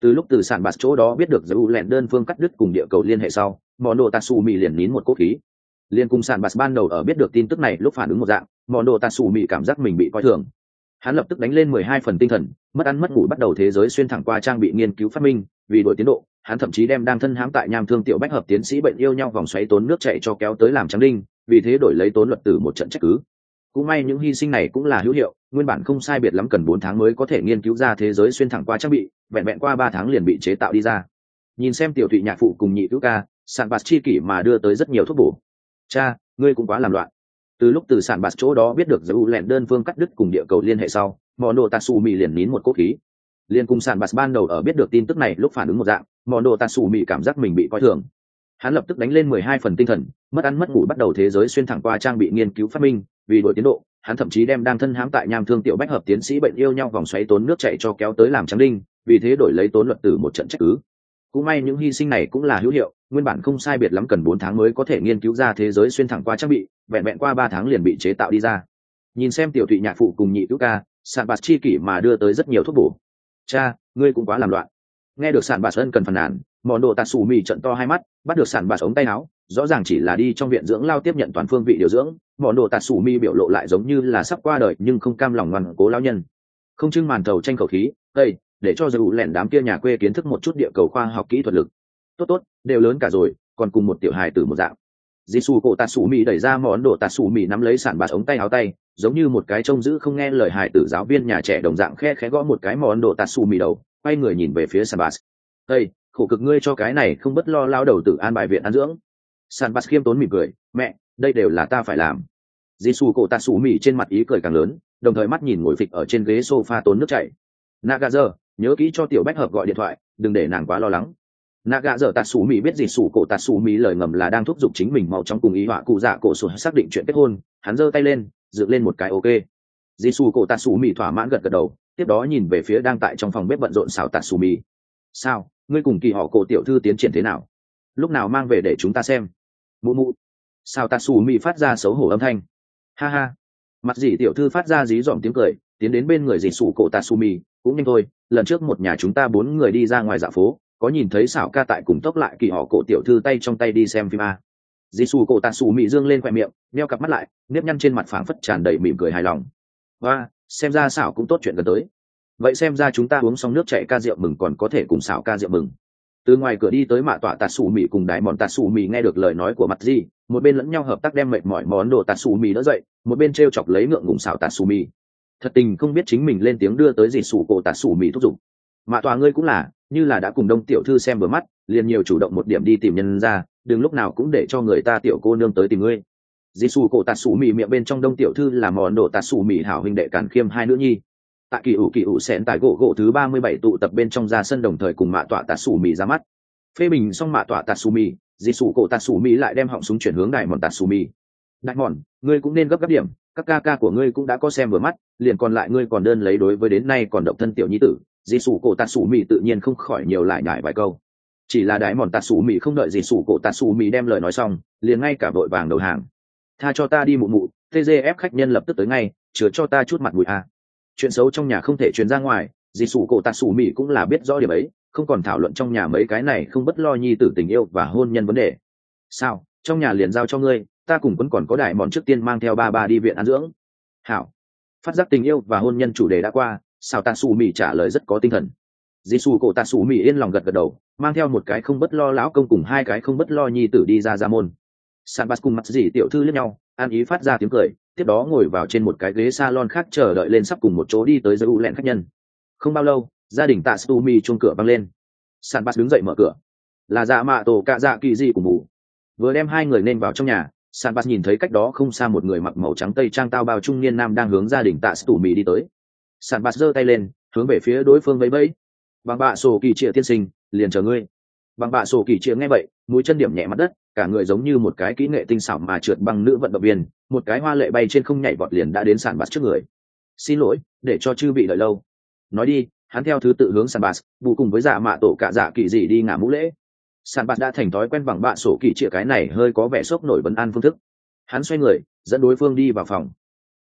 Từ lúc từ sản bạt chỗ đó biết được giữ lẹn đơn phương cắt đứt cùng địa cầu liên hệ sau, món đồ Tatsumi liền nín một cốt khí. Liên cùng sản bạt ban đầu ở biết được tin tức này lúc phản ứng một dạng, món đồ Tatsumi cảm giác mình bị coi thường. Hắn lập tức đánh lên mười hai phần tinh thần, mất ăn mất ngủ bắt đầu thế giới xuyên thẳng qua trang bị nghiên cứu phát minh, vì đổi tiến độ, hắn thậm chí đem đang thân hãm tại nham thương tiểu bách hợp tiến sĩ bệnh yêu nhau vòng xoáy tốn nước chạy cho kéo tới làm trắng đinh, vì thế đổi lấy tốn luật tử một trận trách cứ. Cũng may những hy sinh này cũng là hữu hiệu, nguyên bản không sai biệt lắm cần bốn tháng mới có thể nghiên cứu ra thế giới xuyên thẳng qua trang bị, vẹn vẹn qua ba tháng liền bị chế tạo đi ra. Nhìn xem tiểu thụy nhạc phụ cùng nhị cứu ca, sản bạt chi kỷ mà đưa tới rất nhiều thuốc bổ. Cha, ngươi cũng quá làm loạn. Từ lúc từ sản bạt chỗ đó biết được giữ lẹn đơn phương cắt đứt cùng địa cầu liên hệ sau, món đồ Tatsumi liền nín một cốt khí. Liên cùng sản bạt ban đầu ở biết được tin tức này lúc phản ứng một dạng, món đồ Tatsumi cảm giác mình bị coi thường. Hắn lập tức đánh lên mười hai phần tinh thần, mất ăn mất ngủ bắt đầu thế giới xuyên thẳng qua trang bị nghiên cứu phát minh, vì đổi tiến độ, hắn thậm chí đem đang thân hãm tại nham thương tiểu bách hợp tiến sĩ bệnh yêu nhau vòng xoáy tốn nước chạy cho kéo tới làm trắng đinh, vì thế đổi lấy tốn luật tử một trận trách cứ. Cũng may những hy sinh này cũng là hữu hiệu, nguyên bản không sai biệt lắm cần bốn tháng mới có thể nghiên cứu ra thế giới xuyên thẳng qua trang bị, vẹn vẹn qua ba tháng liền bị chế tạo đi ra. Nhìn xem tiểu thụy nhạc phụ cùng nhị cứu ca, sản bạt chi kỷ mà đưa tới rất nhiều thuốc bổ. Cha, ngươi cũng quá làm loạn. Nghe được sản bạt ân cần phàn nàn, món đồ Tatsumi trận to hai mắt, bắt được sản bạt ống tay áo, rõ ràng chỉ là đi trong viện dưỡng lao tiếp nhận toàn phương vị điều dưỡng, món đồ Tatsumi biểu lộ lại giống như là sắp qua đời nhưng không cam lòng ngoan cố lão nhân. Không trưng màn thầu tranh khẩu khí, đây, để cho giữ lẻn đám kia nhà quê kiến thức một chút địa cầu khoa học kỹ thuật lực. Tốt tốt, đều lớn cả rồi, còn cùng một tiểu hài tử một dạng. Jisoo cổ Tatsumi đẩy ra món đồ Tatsumi nắm lấy sản bạt ống tay áo tay, giống như một cái trông giữ không nghe lời hài tử giáo viên nhà trẻ đồng dạng khe khẽ gõ một cái món đồ Tatsumi đầu, quay người nhìn về phía sản bạt. Đây, khổ cực ngươi cho cái này không bất lo lao đầu tử an bài viện an dưỡng. Sản bạt khiêm tốn mỉm cười, mẹ, đây đều là ta phải làm. Jisoo cổ Tatsumi trên mặt ý cười càng lớn, đồng thời mắt nhìn ngồi phịch ở trên ghế sofa tốn nước chảy. Nagazer, nhớ kỹ cho tiểu bách hợp gọi điện thoại, đừng để nàng quá lo lắng. Nagazer Tatsumi biết Jisoo cổ Tatsumi lời ngầm là đang thúc giục chính mình mau chóng cùng ý họa cụ dạ cổ sổ xác định chuyện kết hôn, hắn giơ tay lên, dựng lên một cái ok. Jisoo cổ Tatsumi thỏa mãn gật gật đầu, tiếp đó nhìn về phía đang tại trong phòng bếp bận rộn xào Tatsumi. Sao, ngươi cùng kỳ họ cổ tiểu thư tiến triển thế nào? Lúc nào mang về để chúng ta xem? Mụ mụ. Sao Tatsumi phát ra xấu hổ âm thanh. Ha ha. Mặt dì tiểu thư phát ra dí dỏm tiếng cười, tiến đến bên người Jisoo cổ Tatsumi, cũng nhanh thôi, lần trước một nhà chúng ta bốn người đi ra ngoài dạo phố, có nhìn thấy xảo ca tại cùng tốc lại kỳ họ cổ tiểu thư tay trong tay đi xem phim a. Jisoo cổ Tatsumi dương lên khoe miệng, neo cặp mắt lại, nếp nhăn trên mặt phảng phất tràn đầy mỉm cười hài lòng. Và, xem ra xảo cũng tốt chuyện gần tới. Vậy xem ra chúng ta uống xong nước chảy ca rượu mừng còn có thể cùng xảo ca rượu mừng. Từ ngoài cửa đi tới mạ tọa Tatsumi cùng đái mòn Tatsumi nghe được lời nói của mặt gì, một bên lẫn nhau hợp tác đem mệt mỏi món đồ Tatsumi đỡ dậy, một bên treo chọc lấy ngượng ngùng xảo Tatsumi. Thật tình không biết chính mình lên tiếng đưa tới Jisoo cổ Tatsumi thúc giục. Mạ tọa ngươi cũng là, như là đã cùng đông tiểu thư xem vừa mắt, liền nhiều chủ động một điểm đi tìm nhân ra, đừng lúc nào cũng để cho người ta tiểu cô nương tới tìm ngươi. Jisoo cổ Tatsumi miệng bên trong đông tiểu thư là món đồ Tatsumi hảo huynh đệ càn khiêm hai nữ nhi. Tại kỳ ủ kỳ ủ xẹn tại gỗ gỗ thứ ba mươi bảy tụ tập bên trong ra sân đồng thời cùng mạ tọa Tatsumi ra mắt. Phê bình xong mạ tọa Tatsumi, Jisoo cổ Tatsumi lại đem họng súng chuyển hướng đại mòn Tatsumi. Đại mòn, ngươi cũng nên gấp gáp điểm, các ca ca của ngươi cũng đã có xem vừa mắt, liền còn lại ngươi còn đơn lấy đối với đến nay còn độc thân tiểu nhi tử. Jisoo cổ Tatsumi tự nhiên không khỏi nhiều lại nhải vài câu. Chỉ là đại mòn Tatsumi không đợi Jisoo cổ Tatsumi đem lời nói xong, liền ngay cả vội vàng đầu hàng. Tha cho ta đi mụ mụ, tê giê ép khách nhân lập tức tới ngay, chứa cho ta chút mặt mũi à. Chuyện xấu trong nhà không thể truyền ra ngoài, Jisoo cổ Tatsumi cũng là biết rõ điểm ấy, không còn thảo luận trong nhà mấy cái này không bất lo nhi tử tình yêu và hôn nhân vấn đề. Sao, trong nhà liền giao cho ngươi, ta cùng vẫn còn có đại mòn trước tiên mang theo ba ba đi viện an dưỡng. Hảo. Phát giác tình yêu và hôn nhân chủ đề đã qua, sao Tatsumi trả lời rất có tinh thần. Jisoo cổ Tatsumi yên lòng gật gật đầu, mang theo một cái không bất lo lão công cùng hai cái không bất lo nhi tử đi ra ra môn. Sanbas cùng mặt dì tiểu thư liếc nhau, an ý phát ra tiếng cười, tiếp đó ngồi vào trên một cái ghế salon khác chờ đợi lên sắp cùng một chỗ đi tới giới u lẹn khách nhân. Không bao lâu, gia đình Tatsumi chuông cửa vang lên. Sanbas đứng dậy mở cửa. Là dạ mạ tổ cạ dạ kỳ gì của mụ. Vừa đem hai người nên vào trong nhà, Sanbas nhìn thấy cách đó không xa một người mặc màu trắng tây trang tao bao trung niên nam đang hướng gia đình Tatsumi đi tới. Sanbas giơ tay lên, hướng về phía đối phương vẫy vẫy. Bằng bạ sổ kỳ trịa tiên sinh, liền chờ ngươi. Bằng bạ sổ kỳ trịa nghe vậy, mũi chân điểm nhẹ mặt đất, cả người giống như một cái kỹ nghệ tinh xảo mà trượt băng nữ vận động viên, một cái hoa lệ bay trên không nhảy vọt liền đã đến Sanbas trước người. Xin lỗi, để cho chư bị đợi lâu. Nói đi, hắn theo thứ tự hướng Sanbas, bù cùng với dạ mạ tổ cả dạ kỳ gì đi ngả mũ lễ. Sanbas đã thành thói quen bằng bạ sổ kỳ trịa cái này hơi có vẻ sốc nổi vấn an phương thức. Hắn xoay người, dẫn đối phương đi vào phòng.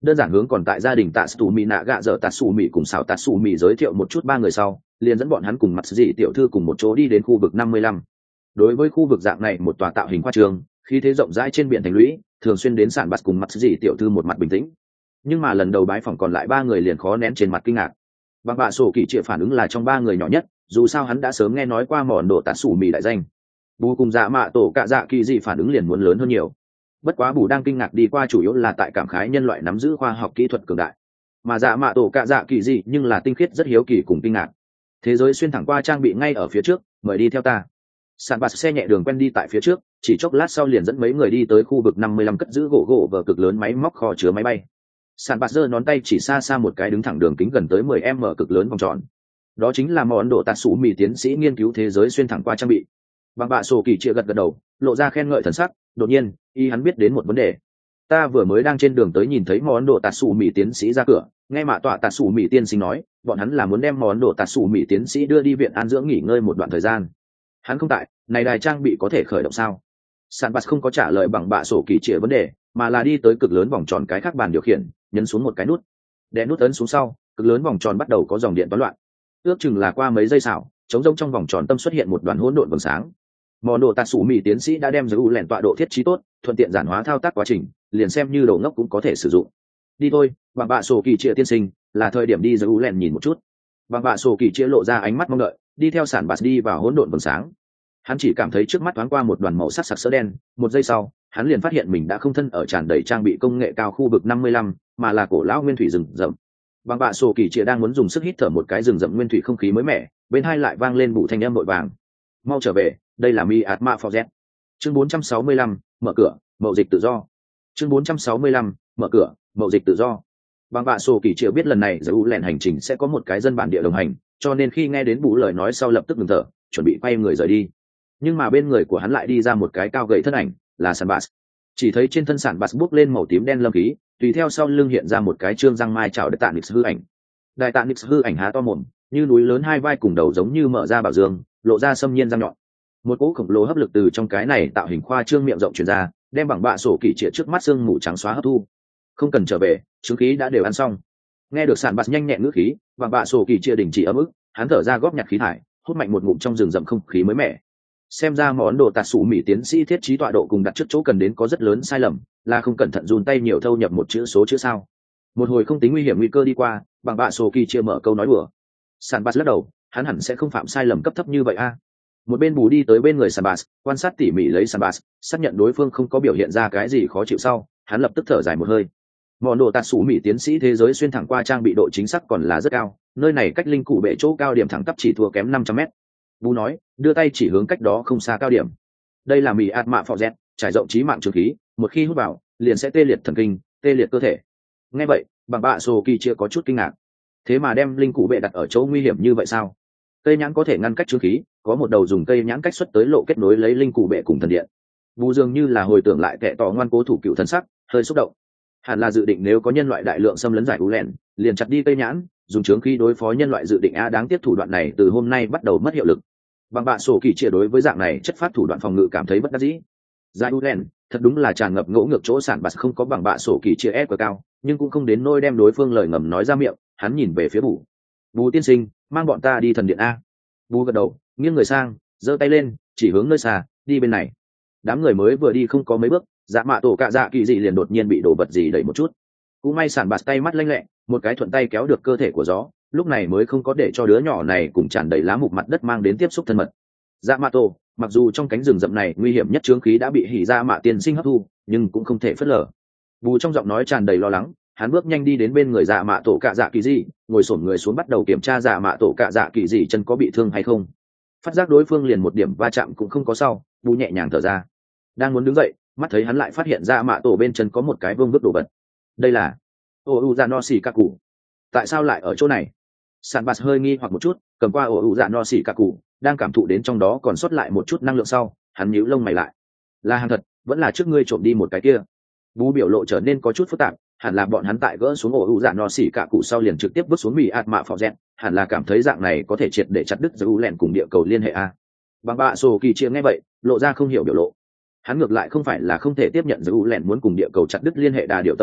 Đơn giản hướng còn tại gia đình tạ Tsu Mị nạ gạ dở tạ Tsu Mị cùng xảo tạ Tsu Mị giới thiệu một chút ba người sau, liền dẫn bọn hắn cùng mặt dị tiểu thư cùng một chỗ đi đến khu vực năm mươi lăm. Đối với khu vực dạng này một tòa tạo hình khoa trường, khí thế rộng rãi trên biển thành lũy, thường xuyên đến sàn bạt cùng mặt dị tiểu thư một mặt bình tĩnh. Nhưng mà lần đầu bái phỏng còn lại ba người liền khó nén trên mặt kinh ngạc. Bằng bạ sổ kỳ trịa phản ứng là trong ba người nhỏ nhất, dù sao hắn đã sớm nghe nói qua mòn độ tạ Tsu Mị đại danh. Bù cùng dạ mạ tổ cạ dạ kỳ dị phản ứng liền muốn lớn hơn nhiều. Bất quá bù đang kinh ngạc đi qua chủ yếu là tại cảm khái nhân loại nắm giữ khoa học kỹ thuật cường đại, mà dạ mạ tổ cạ dạ kỳ dị nhưng là tinh khiết rất hiếu kỳ cùng kinh ngạc. Thế giới xuyên thẳng qua trang bị ngay ở phía trước, mời đi theo ta. Sàn bạt xe nhẹ đường quen đi tại phía trước, chỉ chốc lát sau liền dẫn mấy người đi tới khu vực năm mươi lăm cất giữ gỗ gỗ vờ cực lớn máy móc kho chứa máy bay. Sàn bạt giơ ngón tay chỉ xa xa một cái đứng thẳng đường kính gần tới mười mét cực lớn vòng tròn. Đó chính là món đồ tạt sủ mì tiến sĩ nghiên cứu thế giới xuyên thẳng qua trang bị. Bằng bạ sổ kỳ chia gật gật đầu, lộ ra khen ngợi thần sắc. Đột nhiên, y hắn biết đến một vấn đề. Ta vừa mới đang trên đường tới nhìn thấy món đồ tạt sủ mì tiến sĩ ra cửa, nghe mạ tọa tạt sủ mì tiên sinh nói, bọn hắn là muốn đem món đồ tạt sủ mì tiến sĩ đưa đi viện an dưỡng nghỉ ngơi một đoạn thời gian. Hắn không tại, này đài trang bị có thể khởi động sao? Sàn bạt không có trả lời bằng bạ sổ kỳ chia vấn đề, mà là đi tới cực lớn vòng tròn cái khác bàn điều khiển, nhấn xuống một cái nút. Đè nút ấn xuống sau, cực lớn vòng tròn bắt đầu có dòng điện toán loạn. Ước chừng là qua mấy giây xảo, trống rỗng trong vòng tròn tâm xuất hiện một đoàn hỗn độn vầng sáng. Món đồ tạt sủ mì tiến sĩ đã đem giữ u lẻn tọa độ thiết trí tốt, thuận tiện giản hóa thao tác quá trình, liền xem như đồ ngốc cũng có thể sử dụng. Đi thôi, bằng bạ sổ kỳ chia tiên sinh, là thời điểm đi giữ u lẻn nhìn một chút. Bằng bạ sổ kỳ chia lộ ra ánh mắt mong đợi, đi theo sản bạt đi vào hỗn độn vầng sáng. Hắn chỉ cảm thấy trước mắt thoáng qua một đoàn màu sắc sặc sỡ đen, một giây sau, hắn liền phát hiện mình đã không thân ở tràn đầy trang bị công nghệ cao khu vực năm mươi lăm, mà là cổ lão nguyên thủy rừng rậm. Bằng bạ sổ kỳ chia đang muốn dùng sức hít thở một cái rừng rậm nguyên thủy không khí mới mẻ, bên hai lại vang lên bụ thanh âm vội vàng. Mau trở về, đây là mi atma forget. Chương bốn trăm sáu mươi lăm, mở cửa, mậu dịch tự do. Chương bốn trăm sáu mươi lăm, mở cửa, mậu dịch tự do. Bằng bạ sổ kỳ chia biết lần này giữ lẻn hành trình sẽ có một cái dân bản địa đồng hành, cho nên khi nghe đến bụ lời nói sau lập tức ngừng thở, chuẩn bị quay người rời đi. Nhưng mà bên người của hắn lại đi ra một cái cao gầy thân ảnh, là Sản Bạt. Chỉ thấy trên thân Sản Bạt bước lên màu tím đen lâm khí, tùy theo sau lưng hiện ra một cái trương răng mai chảo đại tạ nix hư ảnh. Đại tạ nix hư ảnh há to mồm, như núi lớn hai vai cùng đầu giống như mở ra bảo dương, lộ ra xâm nhiên răng nhọn. Một cỗ khổng lồ hấp lực từ trong cái này tạo hình khoa trương miệng rộng truyền ra, đem bằng bạ sổ kỳ trịa trước mắt xương mù trắng xóa hấp thu. Không cần trở về, chứng khí đã đều ăn xong. Nghe được Sản Bạt nhanh nhẹn ngữ khí, bằng bạ sổ kỳ trịa đình chỉ ấm ức, hắn thở ra góp nhặt khí thải, hút mạnh một ngụm trong rừng rậm không khí mới mẻ. Xem ra món đồ tạt sủ mỹ tiến sĩ thiết trí tọa độ cùng đặt trước chỗ cần đến có rất lớn sai lầm, là không cẩn thận dùn tay nhiều thâu nhập một chữ số chữ sao. Một hồi không tính nguy hiểm nguy cơ đi qua, bằng bạ sổ kỳ chia mở câu nói đùa. Sản Bạt lắc đầu, hắn hẳn sẽ không phạm sai lầm cấp thấp như vậy a. Một bên bù đi tới bên người Sản Bạt, quan sát tỉ mỉ lấy Sản Bạt, xác nhận đối phương không có biểu hiện ra cái gì khó chịu sau, hắn lập tức thở dài một hơi. Món đồ tạt sủ mỹ tiến sĩ thế giới xuyên thẳng qua trang bị độ chính xác còn là rất cao, nơi này cách linh cụ bệ chỗ cao điểm thẳng tắp chỉ thua kém năm trăm mét. Bù nói, đưa tay chỉ hướng cách đó không xa cao điểm. Đây là mì ạt mạ phò z, trải rộng trí mạng trường khí, một khi hút vào, liền sẽ tê liệt thần kinh, tê liệt cơ thể. Nghe vậy, bằng bạ sổ kỳ chia có chút kinh ngạc. Thế mà đem linh cụ bệ đặt ở chỗ nguy hiểm như vậy sao? Cây nhãn có thể ngăn cách trường khí, có một đầu dùng cây nhãn cách xuất tới lộ kết nối lấy linh cụ bệ cùng thần điện. Bù dường như là hồi tưởng lại kẻ tỏ ngoan cố thủ cựu thần sắc, hơi xúc động. Hẳn là dự định nếu có nhân loại đại lượng xâm lấn giải u lẻn, liền chặt đi cây nhãn, dùng trường khí đối phó nhân loại dự định a đáng tiếc thủ đoạn này từ hôm nay bắt đầu mất hiệu lực. Bằng bạ sổ kỳ chia đối với dạng này chất phát thủ đoạn phòng ngự cảm thấy bất đắc dĩ. Giải u lẻn thật đúng là tràn ngập ngỗ ngược chỗ Sản Bạt không có bằng bạ sổ kỳ chia ép cao, nhưng cũng không đến nôi đem đối phương lời ngầm nói ra miệng. Hắn nhìn về phía Bù. Bù tiên sinh, mang bọn ta đi thần điện a. Bù gật đầu, nghiêng người sang, giơ tay lên, chỉ hướng nơi xa, đi bên này. Đám người mới vừa đi không có mấy bước, dạ mạ tổ cạ dạ kỳ dị liền đột nhiên bị đổ vật gì đẩy một chút. Cũng may Sản Bạt tay mắt lanh lẹ, một cái thuận tay kéo được cơ thể của gió, lúc này mới không có để cho đứa nhỏ này cùng tràn đầy lá mục mặt đất mang đến tiếp xúc thân mật. Dạ mạ tổ, mặc dù trong cánh rừng rậm này nguy hiểm nhất chướng khí đã bị hỉ dạ mạ tiên sinh hấp thu, nhưng cũng không thể phớt lờ. Bù trong giọng nói tràn đầy lo lắng, hắn bước nhanh đi đến bên người dạ mạ tổ cạ dạ kỳ dị, ngồi xổm người xuống bắt đầu kiểm tra dạ mạ tổ cạ dạ kỳ dị chân có bị thương hay không. Phát giác đối phương liền một điểm va chạm cũng không có sau, Bù nhẹ nhàng thở ra. Đang muốn đứng dậy, mắt thấy hắn lại phát hiện dạ mạ tổ bên chân có một cái vương vức đồ vật. Đây là ô u dạ no xì ca cụ. Tại sao lại ở chỗ này? Sản Bạt hơi nghi hoặc một chút, cầm qua ổ ủ dạ no xỉ cả cụ, đang cảm thụ đến trong đó còn sót lại một chút năng lượng sau, hắn nhíu lông mày lại. Là hàng thật, vẫn là trước ngươi trộm đi một cái kia. Bú biểu lộ trở nên có chút phức tạp, hẳn là bọn hắn tại gỡ xuống ổ ủ dạ no xỉ cả cụ sau liền trực tiếp bước xuống mì ạt mạ phò rẹn, hẳn là cảm thấy dạng này có thể triệt để chặt đứt giữ lẹn cùng địa cầu liên hệ a. Bằng bạ sổ kỳ chia nghe vậy, lộ ra không hiểu biểu lộ. Hắn ngược lại không phải là không thể tiếp nhận giữ lẹn muốn cùng địa cầu chặt đứt liên hệ đà điệu tâm tính,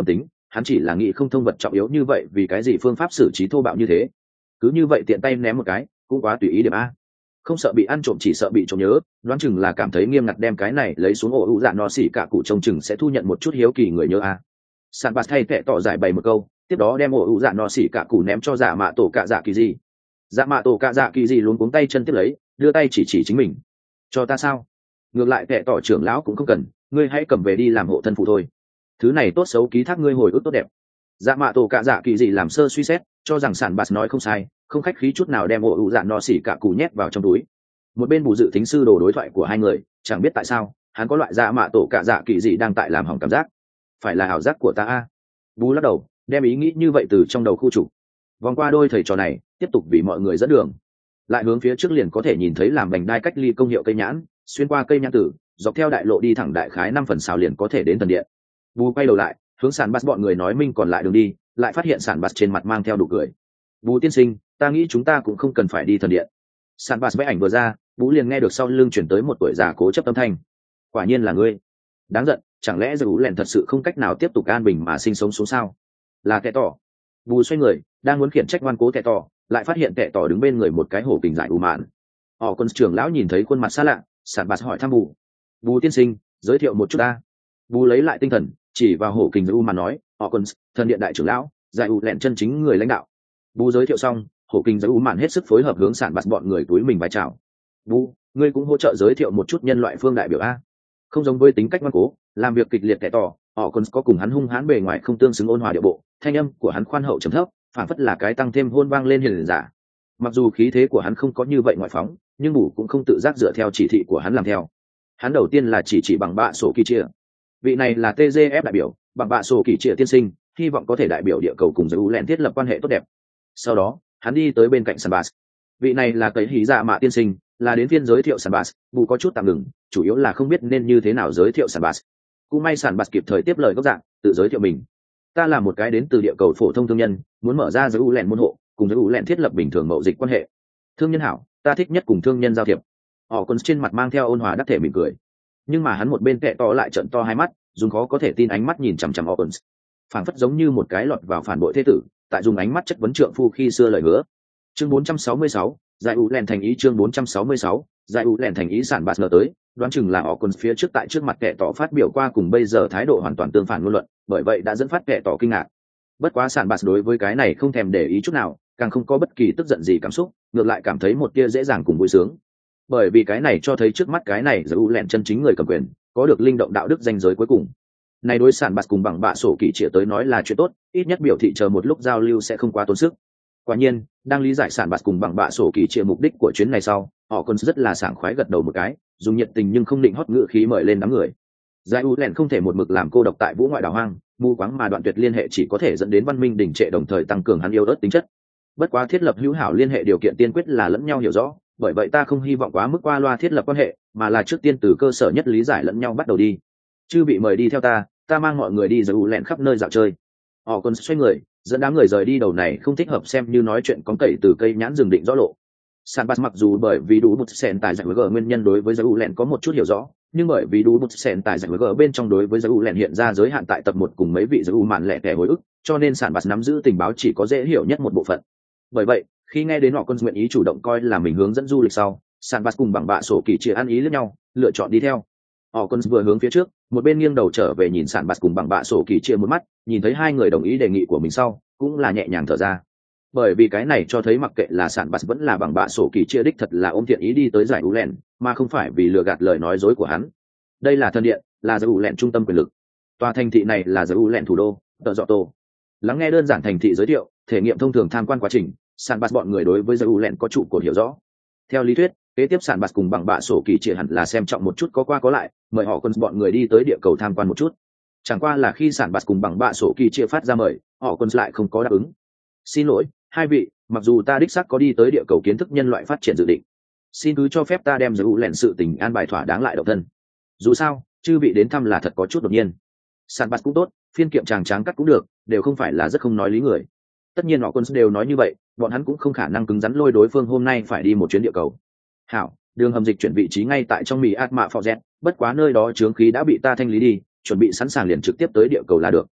hắn chỉ là nghĩ không thông vật trọng yếu như vậy vì cái gì phương pháp xử trí thô bạo như thế. Cứ như vậy tiện tay ném một cái cũng quá tùy ý điểm a. Không sợ bị ăn trộm chỉ sợ bị trộm nhớ, đoán chừng là cảm thấy nghiêm ngặt đem cái này lấy xuống ổ ủ dạ no xỉ cả cụ trông chừng sẽ thu nhận một chút hiếu kỳ người nhớ a. Sản bạt thay kệ tỏ giải bày một câu, tiếp đó đem ổ ủ dạ no xỉ cả cụ ném cho dạ mạ tổ cạ dạ kỳ gì. Dạ mạ tổ cạ dạ kỳ gì luống cuống tay chân tiếp lấy, đưa tay chỉ chỉ chính mình. Cho ta sao? Ngược lại kệ tỏ trưởng lão cũng không cần, ngươi hãy cầm về đi làm hộ thân phụ thôi. Thứ này tốt xấu ký thác ngươi hồi ức tốt đẹp. Dạ mạ tổ cạ dạ kỳ gì làm sơ suy xét, cho rằng sản bạt nói không sai, không khách khí chút nào đem ổ ủ dạ no xỉ cả cụ nhét vào trong túi. Một bên bù dự thính sư đồ đối thoại của hai người, chẳng biết tại sao hắn có loại dạ mạ tổ cạ dạ kỳ gì đang tại làm hỏng cảm giác. Phải là ảo giác của ta a. Bù lắc đầu, đem ý nghĩ như vậy từ trong đầu khu trục. Vòng qua đôi thầy trò này, tiếp tục vì mọi người dẫn đường. Lại hướng phía trước liền có thể nhìn thấy làm vành đai cách ly công hiệu cây nhãn, xuyên qua cây nhãn tử, dọc theo đại lộ đi thẳng đại khái năm phần sáu liền có thể đến thần điện. Bù quay đầu lại, hướng sản bát bọn người nói minh còn lại đường đi, lại phát hiện sản bát trên mặt mang theo đủ cười. Bù tiên sinh, ta nghĩ chúng ta cũng không cần phải đi thần điện. Sản bát vẽ ảnh vừa ra, Bú liền nghe được sau lưng chuyển tới một tuổi già cố chấp âm thanh. Quả nhiên là ngươi. Đáng giận, chẳng lẽ Dụ lẹn thật sự không cách nào tiếp tục an bình mà sinh sống xuống sao? Là kẻ tỏ. Bù xoay người, đang muốn khiển trách ngoan cố kẻ tỏ, lại phát hiện kẻ tỏ đứng bên người một cái hổ kình giải u mạn. Họ quân trưởng lão nhìn thấy khuôn mặt xa lạ, sản bạt hỏi thăm Bù. Bù tiên sinh, giới thiệu một chút ta. Bù lấy lại tinh thần, chỉ vào hổ kình giải u mạn nói, họ quân, thần điện đại trưởng lão, giải u lẹn chân chính người lãnh đạo. Bù giới thiệu xong, hổ kình giải u mạn hết sức phối hợp hướng sản bạt bọn người túi mình vái chào. Bù, ngươi cũng hỗ trợ giới thiệu một chút nhân loại phương đại biểu a. Không giống với tính cách ngoan cố, làm việc kịch liệt kẻ tỏ, họ còn có cùng hắn hung hãn bề ngoài không tương xứng ôn hòa điệu bộ, thanh âm của hắn khoan hậu trầm thấp, phản phất là cái tăng thêm hôn vang lên hiền giả. Mặc dù khí thế của hắn không có như vậy ngoại phóng, nhưng Bù cũng không tự giác dựa theo chỉ thị của hắn làm theo. Hắn đầu tiên là chỉ chỉ bằng bạ sổ kỳ chia. Vị này là tê giê ép đại biểu, bằng bạ sổ kỳ chia tiên sinh, hy vọng có thể đại biểu địa cầu cùng giới u lẹn thiết lập quan hệ tốt đẹp. Sau đó, hắn đi tới bên cạnh Sanbas. Vị này là cấy hí dạ mạ tiên sinh, là đến phiên giới thiệu Sanbas, Bù có chút tạm ngừng, chủ yếu là không biết nên như thế nào giới thiệu Sanbas. Cũng may Sanbas kịp thời tiếp lời gốc dạng, tự giới thiệu mình. Ta là một cái đến từ địa cầu phổ thông thương nhân, muốn mở ra giới u lẹn môn hộ, cùng giới u lẹn thiết lập bình thường mậu dịch quan hệ. Thương nhân hảo, ta thích nhất cùng thương nhân giao thiệp. Họ còn trên mặt mang theo ôn hòa đắc thể mỉm cười, nhưng mà hắn một bên kệ to lại trợn to hai mắt, dùng khó có thể tin ánh mắt nhìn chằm chằm Orkins, phảng phất giống như một cái lọt vào phản bội thế tử, tại dùng ánh mắt chất vấn trượng phu khi xưa lời hứa. Chương bốn trăm sáu mươi sáu, giải u lẹn thành ý. Chương bốn trăm sáu mươi sáu, giải u lẹn thành ý. Sản bạt ngờ tới, đoán chừng là Orkins phía trước tại trước mặt kệ tỏ phát biểu qua cùng bây giờ thái độ hoàn toàn tương phản ngôn luận, bởi vậy đã dẫn phát kệ tỏ kinh ngạc. Bất quá Sản bạt đối với cái này không thèm để ý chút nào, càng không có bất kỳ tức giận gì cảm xúc, ngược lại cảm thấy một tia dễ dàng cùng vui sướng. Bởi vì cái này cho thấy trước mắt cái này giải u lẹn chân chính người cầm quyền, có được linh động đạo đức danh giới cuối cùng. Này đối Sản bạt cùng bằng bạ sổ kỳ trịa tới nói là chuyện tốt, ít nhất biểu thị chờ một lúc giao lưu sẽ không quá tốn sức. Quả nhiên, đang lý giải Sản bạt cùng bằng bạ sổ kỳ trịa mục đích của chuyến này sau, họ còn rất là sảng khoái gật đầu một cái, dùng nhiệt tình nhưng không định hót ngữ khí mời lên đám người. Giải u lẹn không thể một mực làm cô độc tại vũ ngoại đảo hoang, mù quáng mà đoạn tuyệt liên hệ chỉ có thể dẫn đến văn minh đình trệ, đồng thời tăng cường hắn yêu ớt tính chất. Bất quá thiết lập hữu hảo liên hệ điều kiện tiên quyết là lẫn nhau hiểu rõ, bởi vậy ta không hy vọng quá mức qua loa thiết lập quan hệ, mà là trước tiên từ cơ sở nhất lý giải lẫn nhau bắt đầu đi. Chư bị mời đi theo ta, ta mang mọi người đi giải u lẹn khắp nơi dạo chơi. Họ còn xoay người, dẫn đám người rời đi. Đầu này không thích hợp xem như nói chuyện cóng cậy từ cây nhãn rừng định rõ lộ. Sanbas mặc dù bởi vì đủ một sẹn tài giải với g nguyên nhân đối với giải u lẹn có một chút hiểu rõ, nhưng bởi vì đủ một sẹn tài giải với g bên trong đối với giải u lẹn hiện ra giới hạn tại tập một cùng mấy vị giải u mạn lẻ tẻ hồi ức, cho nên Sanbas nắm giữ tình báo chỉ có dễ hiểu nhất một bộ phận. Bởi vậy, khi nghe đến họ quân nguyện ý chủ động coi là mình hướng dẫn du lịch sau, Sanbas cùng bằng bạ sổ kỳ chia ăn ý lẫn nhau, lựa chọn đi theo. Họ quân vừa hướng phía trước, một bên nghiêng đầu trở về nhìn Sanbas cùng bằng bạ sổ kỳ chia một mắt, nhìn thấy hai người đồng ý đề nghị của mình sau, cũng là nhẹ nhàng thở ra. Bởi vì cái này cho thấy mặc kệ là Sanbas vẫn là bằng bạ sổ kỳ chia đích thật là ôm thiện ý đi tới giải u lẹn, mà không phải vì lừa gạt lời nói dối của hắn. Đây là thần điện, là giải u lẹn trung tâm quyền lực. Tòa thành thị này là giải u lẹn thủ đô, Tờ Dọ Tô. Lắng nghe đơn giản thành thị giới thiệu, thể nghiệm thông thường tham quan quá trình, Sanbas bọn người đối với giải u lẹn có trụ cột hiểu rõ. Theo lý thuyết, kế tiếp Sanbas cùng bằng bạ sổ kỳ chia hẳn là xem trọng một chút có qua có lại, mời họ quân bọn người đi tới địa cầu tham quan một chút. Chẳng qua là khi Sanbas cùng bằng bạ sổ kỳ chia phát ra mời, họ quân lại không có đáp ứng. Xin lỗi, hai vị, mặc dù ta đích xác có đi tới địa cầu kiến thức nhân loại phát triển dự định, xin cứ cho phép ta đem giải u lẹn sự tình an bài thỏa đáng lại độc thân. Dù sao, chư vị đến thăm là thật có chút đột nhiên. Sanbas cũng tốt, phiên kiệm tràng tráng cắt cũng được, đều không phải là rất không nói lý người. Tất nhiên họ quân đều nói như vậy, bọn hắn cũng không khả năng cứng rắn lôi đối phương hôm nay phải đi một chuyến địa cầu. Hảo, đường hầm dịch chuyển vị trí ngay tại trong mì át mạ phò z, bất quá nơi đó chướng khí đã bị ta thanh lý đi, chuẩn bị sẵn sàng liền trực tiếp tới địa cầu là được.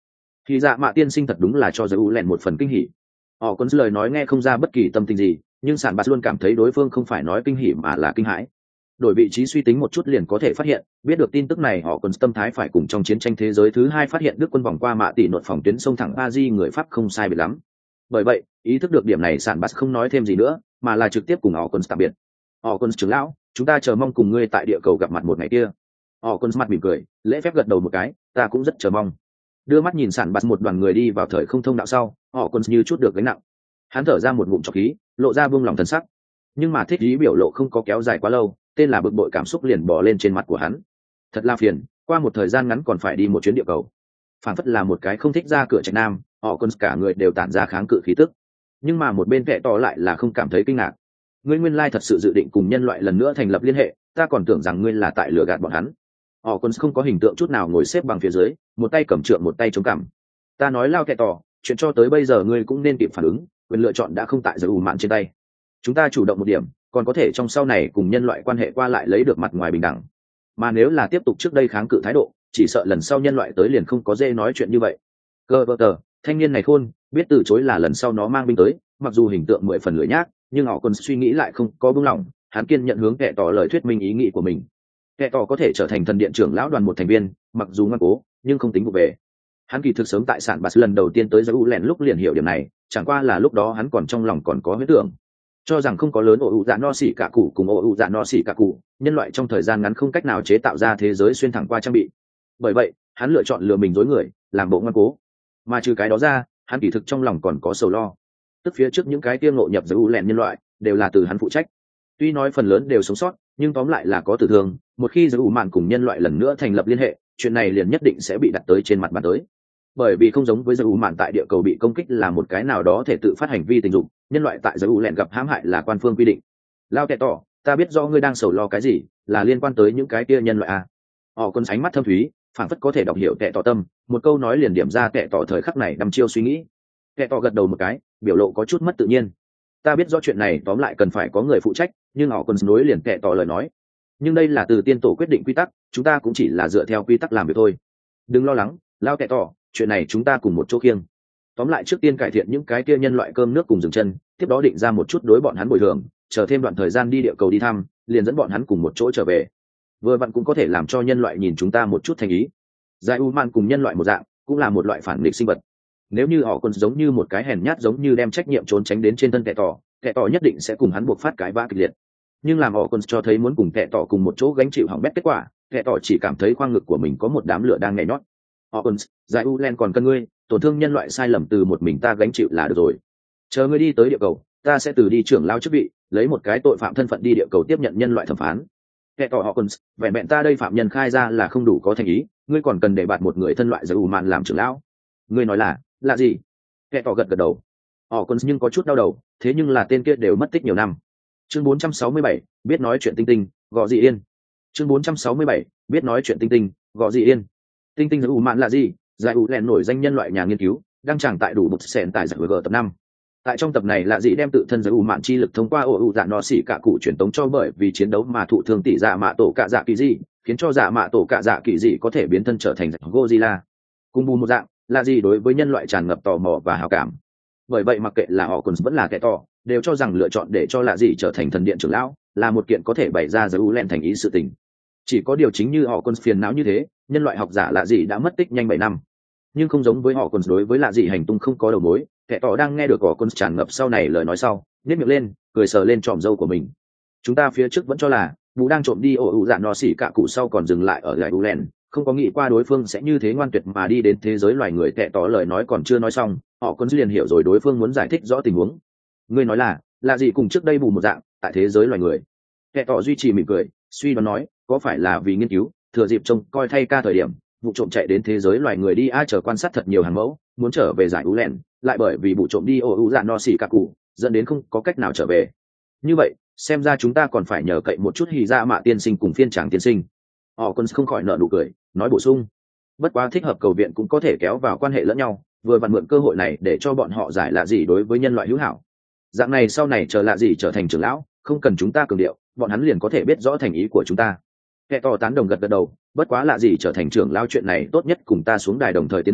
Thì dạ mạ tiên sinh thật đúng là cho giới u lẹn một phần kinh hỉ. Họ còn lời nói nghe không ra bất kỳ tâm tình gì, nhưng sản bạt luôn cảm thấy đối phương không phải nói kinh hỉ mà là kinh hãi. Đổi vị trí suy tính một chút liền có thể phát hiện, biết được tin tức này họ còn tâm thái phải cùng trong chiến tranh thế giới thứ hai phát hiện đức quân vòng qua mạ tỷ nội phòng tuyến sông thẳng a di người Pháp không sai biệt lắm. Bởi vậy, ý thức được điểm này sản bạt không nói thêm gì nữa, mà là trực tiếp cùng họ còn tạm biệt. Họ còn trưởng lão, chúng ta chờ mong cùng ngươi tại địa cầu gặp mặt một ngày kia. Họ còn mặt mỉm cười, lễ phép gật đầu một cái, ta cũng rất chờ mong. Đưa mắt nhìn sản bạt một đoàn người đi vào thời không thông đạo sau, họ còn như chút được gánh nặng. Hắn thở ra một ngụm trọc khí, lộ ra buông lòng thần sắc. Nhưng mà thích ý biểu lộ không có kéo dài quá lâu, tên là bực bội cảm xúc liền bò lên trên mặt của hắn. Thật là phiền, qua một thời gian ngắn còn phải đi một chuyến địa cầu. Phản phất là một cái không thích ra cửa trạch nam, họ còn cả người đều tản ra kháng cự khí tức. Nhưng mà một bên vẻ to lại là không cảm thấy kinh ngạc. Ngươi nguyên lai thật sự dự định cùng nhân loại lần nữa thành lập liên hệ, ta còn tưởng rằng ngươi là tại lừa gạt bọn hắn. Họ còn không có hình tượng chút nào ngồi xếp bằng phía dưới, một tay cầm trượng một tay chống cằm. Ta nói lao kẹ tỏ, chuyện cho tới bây giờ ngươi cũng nên kịp phản ứng, quyền lựa chọn đã không tại giới ủ mạn trên tay. Chúng ta chủ động một điểm, còn có thể trong sau này cùng nhân loại quan hệ qua lại lấy được mặt ngoài bình đẳng. Mà nếu là tiếp tục trước đây kháng cự thái độ, chỉ sợ lần sau nhân loại tới liền không có dễ nói chuyện như vậy. Cơ vợ tờ, thanh niên này khôn, biết từ chối là lần sau nó mang binh tới, mặc dù hình tượng mười phần lưỡi nhác, nhưng họ còn suy nghĩ lại không có buông lỏng, hắn kiên nhận hướng kẻ tỏ lời thuyết minh ý nghĩ của mình. Kẻ tỏ có thể trở thành thần điện trưởng lão đoàn một thành viên, mặc dù ngoan cố, nhưng không tính vụ về. Hắn kỳ thực sớm tại sản bạt lần đầu tiên tới giới u lẹn lúc liền hiểu điểm này, chẳng qua là lúc đó hắn còn trong lòng còn có huyết tưởng, cho rằng không có lớn ổ ụ dạ no xỉ cả cụ cùng ổ ụ dạ no xỉ cả cụ, nhân loại trong thời gian ngắn không cách nào chế tạo ra thế giới xuyên thẳng qua trang bị. Bởi vậy hắn lựa chọn lừa mình dối người, làm bộ ngoan cố. Mà trừ cái đó ra, hắn kỳ thực trong lòng còn có sầu lo, tức phía trước những cái tiêm ngộ nhập giới u lẹn nhân loại đều là từ hắn phụ trách. Tuy nói phần lớn đều sống sót, nhưng tóm lại là có tử thương. Một khi giới u mạn cùng nhân loại lần nữa thành lập liên hệ, chuyện này liền nhất định sẽ bị đặt tới trên mặt bàn tới. Bởi vì không giống với giới u mạn tại địa cầu bị công kích là một cái nào đó thể tự phát hành vi tình dục, nhân loại tại giới u lẹn gặp hãm hại là quan phương quy định. Lao kẹt tỏ, ta biết do ngươi đang sầu lo cái gì, là liên quan tới những cái kia nhân loại à. Họ con ánh mắt thâm thúy, phảng phất có thể đọc hiểu kẹt tỏ tâm, một câu nói liền điểm ra kẹt tỏ thời khắc này đăm chiêu suy nghĩ. Kẹt tỏ gật đầu một cái, biểu lộ có chút mất tự nhiên. Ta biết do chuyện này tóm lại cần phải có người phụ trách, nhưng họ còn nối liền kẹt tỏ lời nói. Nhưng đây là từ tiên tổ quyết định quy tắc, chúng ta cũng chỉ là dựa theo quy tắc làm việc thôi. Đừng lo lắng, Lao kẹt tỏ, chuyện này chúng ta cùng một chỗ khiêng. Tóm lại trước tiên cải thiện những cái kia nhân loại cơm nước cùng dừng chân, tiếp đó định ra một chút đối bọn hắn bồi thường, chờ thêm đoạn thời gian đi địa cầu đi thăm, liền dẫn bọn hắn cùng một chỗ trở về. Vừa vặn cũng có thể làm cho nhân loại nhìn chúng ta một chút thành ý. Giải u man cùng nhân loại một dạng, cũng là một loại phản nghịch sinh vật. Nếu như họ còn giống như một cái hèn nhát giống như đem trách nhiệm trốn tránh đến trên thân kẻ tỏ, kẻ tỏ nhất định sẽ cùng hắn buộc phát cái vã kịch liệt. Nhưng làm họ còn cho thấy muốn cùng kẻ tỏ cùng một chỗ gánh chịu hỏng bét kết quả, kẻ tỏ chỉ cảm thấy khoang ngực của mình có một đám lửa đang nhảy nhót. Họ còn giải u len còn cần ngươi, tổn thương nhân loại sai lầm từ một mình ta gánh chịu là được rồi. Chờ ngươi đi tới địa cầu, ta sẽ từ đi trưởng lao chức vị, lấy một cái tội phạm thân phận đi địa cầu tiếp nhận nhân loại thẩm phán. Kẻ tỏ họ còn vẹn vẹn ta đây phạm nhân khai ra là không đủ có thành ý, ngươi còn cần để bạt một người thân loại giải u mạn làm trưởng lão. Ngươi nói là là gì? Kẻ tỏ gật gật đầu. Họ còn nhưng có chút đau đầu, thế nhưng là tên kia đều mất tích nhiều năm. Chương bốn trăm sáu mươi bảy, biết nói chuyện tinh tinh, gõ gì yên. Chương bốn trăm sáu mươi bảy, biết nói chuyện tinh tinh, gõ gì yên. Tinh tinh giải u mạn là gì? Giải u lẹn nổi danh nhân loại nhà nghiên cứu, đang tràng tại đủ bục sẹn tại giải g tập năm. Tại trong tập này là gì đem tự thân giải u mạn chi lực thông qua ổ ụ dạ nó xỉ cả cụ truyền tống cho bởi vì chiến đấu mà thụ thương tỷ dạ mạ tổ cạ dạ kỳ dị, khiến cho dạ mạ tổ cạ dạ kỳ dị có thể biến thân trở thành Godzilla. Cùng bù một dạng, là gì đối với nhân loại tràn ngập tò mò và hào cảm. Bởi vậy mặc kệ là họ còn vẫn là kẻ to, đều cho rằng lựa chọn để cho là gì trở thành thần điện trưởng lão là một kiện có thể bày ra giải u lẹn thành ý sự tình. Chỉ có điều chính như họ còn phiền não như thế, nhân loại học giả là gì đã mất tích nhanh bảy năm. Nhưng không giống với họ còn đối với là gì hành tung không có đầu mối, kẻ tỏ đang nghe được họ còn tràn ngập sau này lời nói sau, nhếch miệng lên, cười sờ lên tròm râu của mình. Chúng ta phía trước vẫn cho là vũ đang trộm đi ổ ụ dạ nó xỉ cả cụ sau còn dừng lại ở giải u lẹn, không có nghĩ qua đối phương sẽ như thế ngoan tuyệt mà đi đến thế giới loài người. Kẻ tỏ lời nói còn chưa nói xong, họ còn liền hiểu rồi đối phương muốn giải thích rõ tình huống. Ngươi nói là là gì cùng trước đây bù một dạng tại thế giới loài người? Kẻ tỏ duy trì mỉm cười, suy đoán nói, có phải là vì nghiên cứu thừa dịp trông coi thay ca thời điểm vụ trộm chạy đến thế giới loài người đi ai chờ quan sát thật nhiều hàng mẫu, muốn trở về giải u lẹn, lại bởi vì vụ trộm đi ổ ụ dạ no xỉ cả cụ dẫn đến không có cách nào trở về. Như vậy xem ra chúng ta còn phải nhờ cậy một chút hì dạ mạ tiên sinh cùng phiên tràng tiên sinh. Họ còn không khỏi nợ nụ cười, nói bổ sung, bất quá thích hợp cầu viện cũng có thể kéo vào quan hệ lẫn nhau, vừa vặn mượn cơ hội này để cho bọn họ giải lạ gì đối với nhân loại hữu hảo. Dạng này sau này chờ lạ gì trở thành trưởng lão, không cần chúng ta cường điệu, bọn hắn liền có thể biết rõ thành ý của chúng ta. Kẻ tỏ tán đồng gật gật đầu, bất quá lạ gì trở thành trưởng lão chuyện này tốt nhất cùng ta xuống đài đồng thời tiến hành,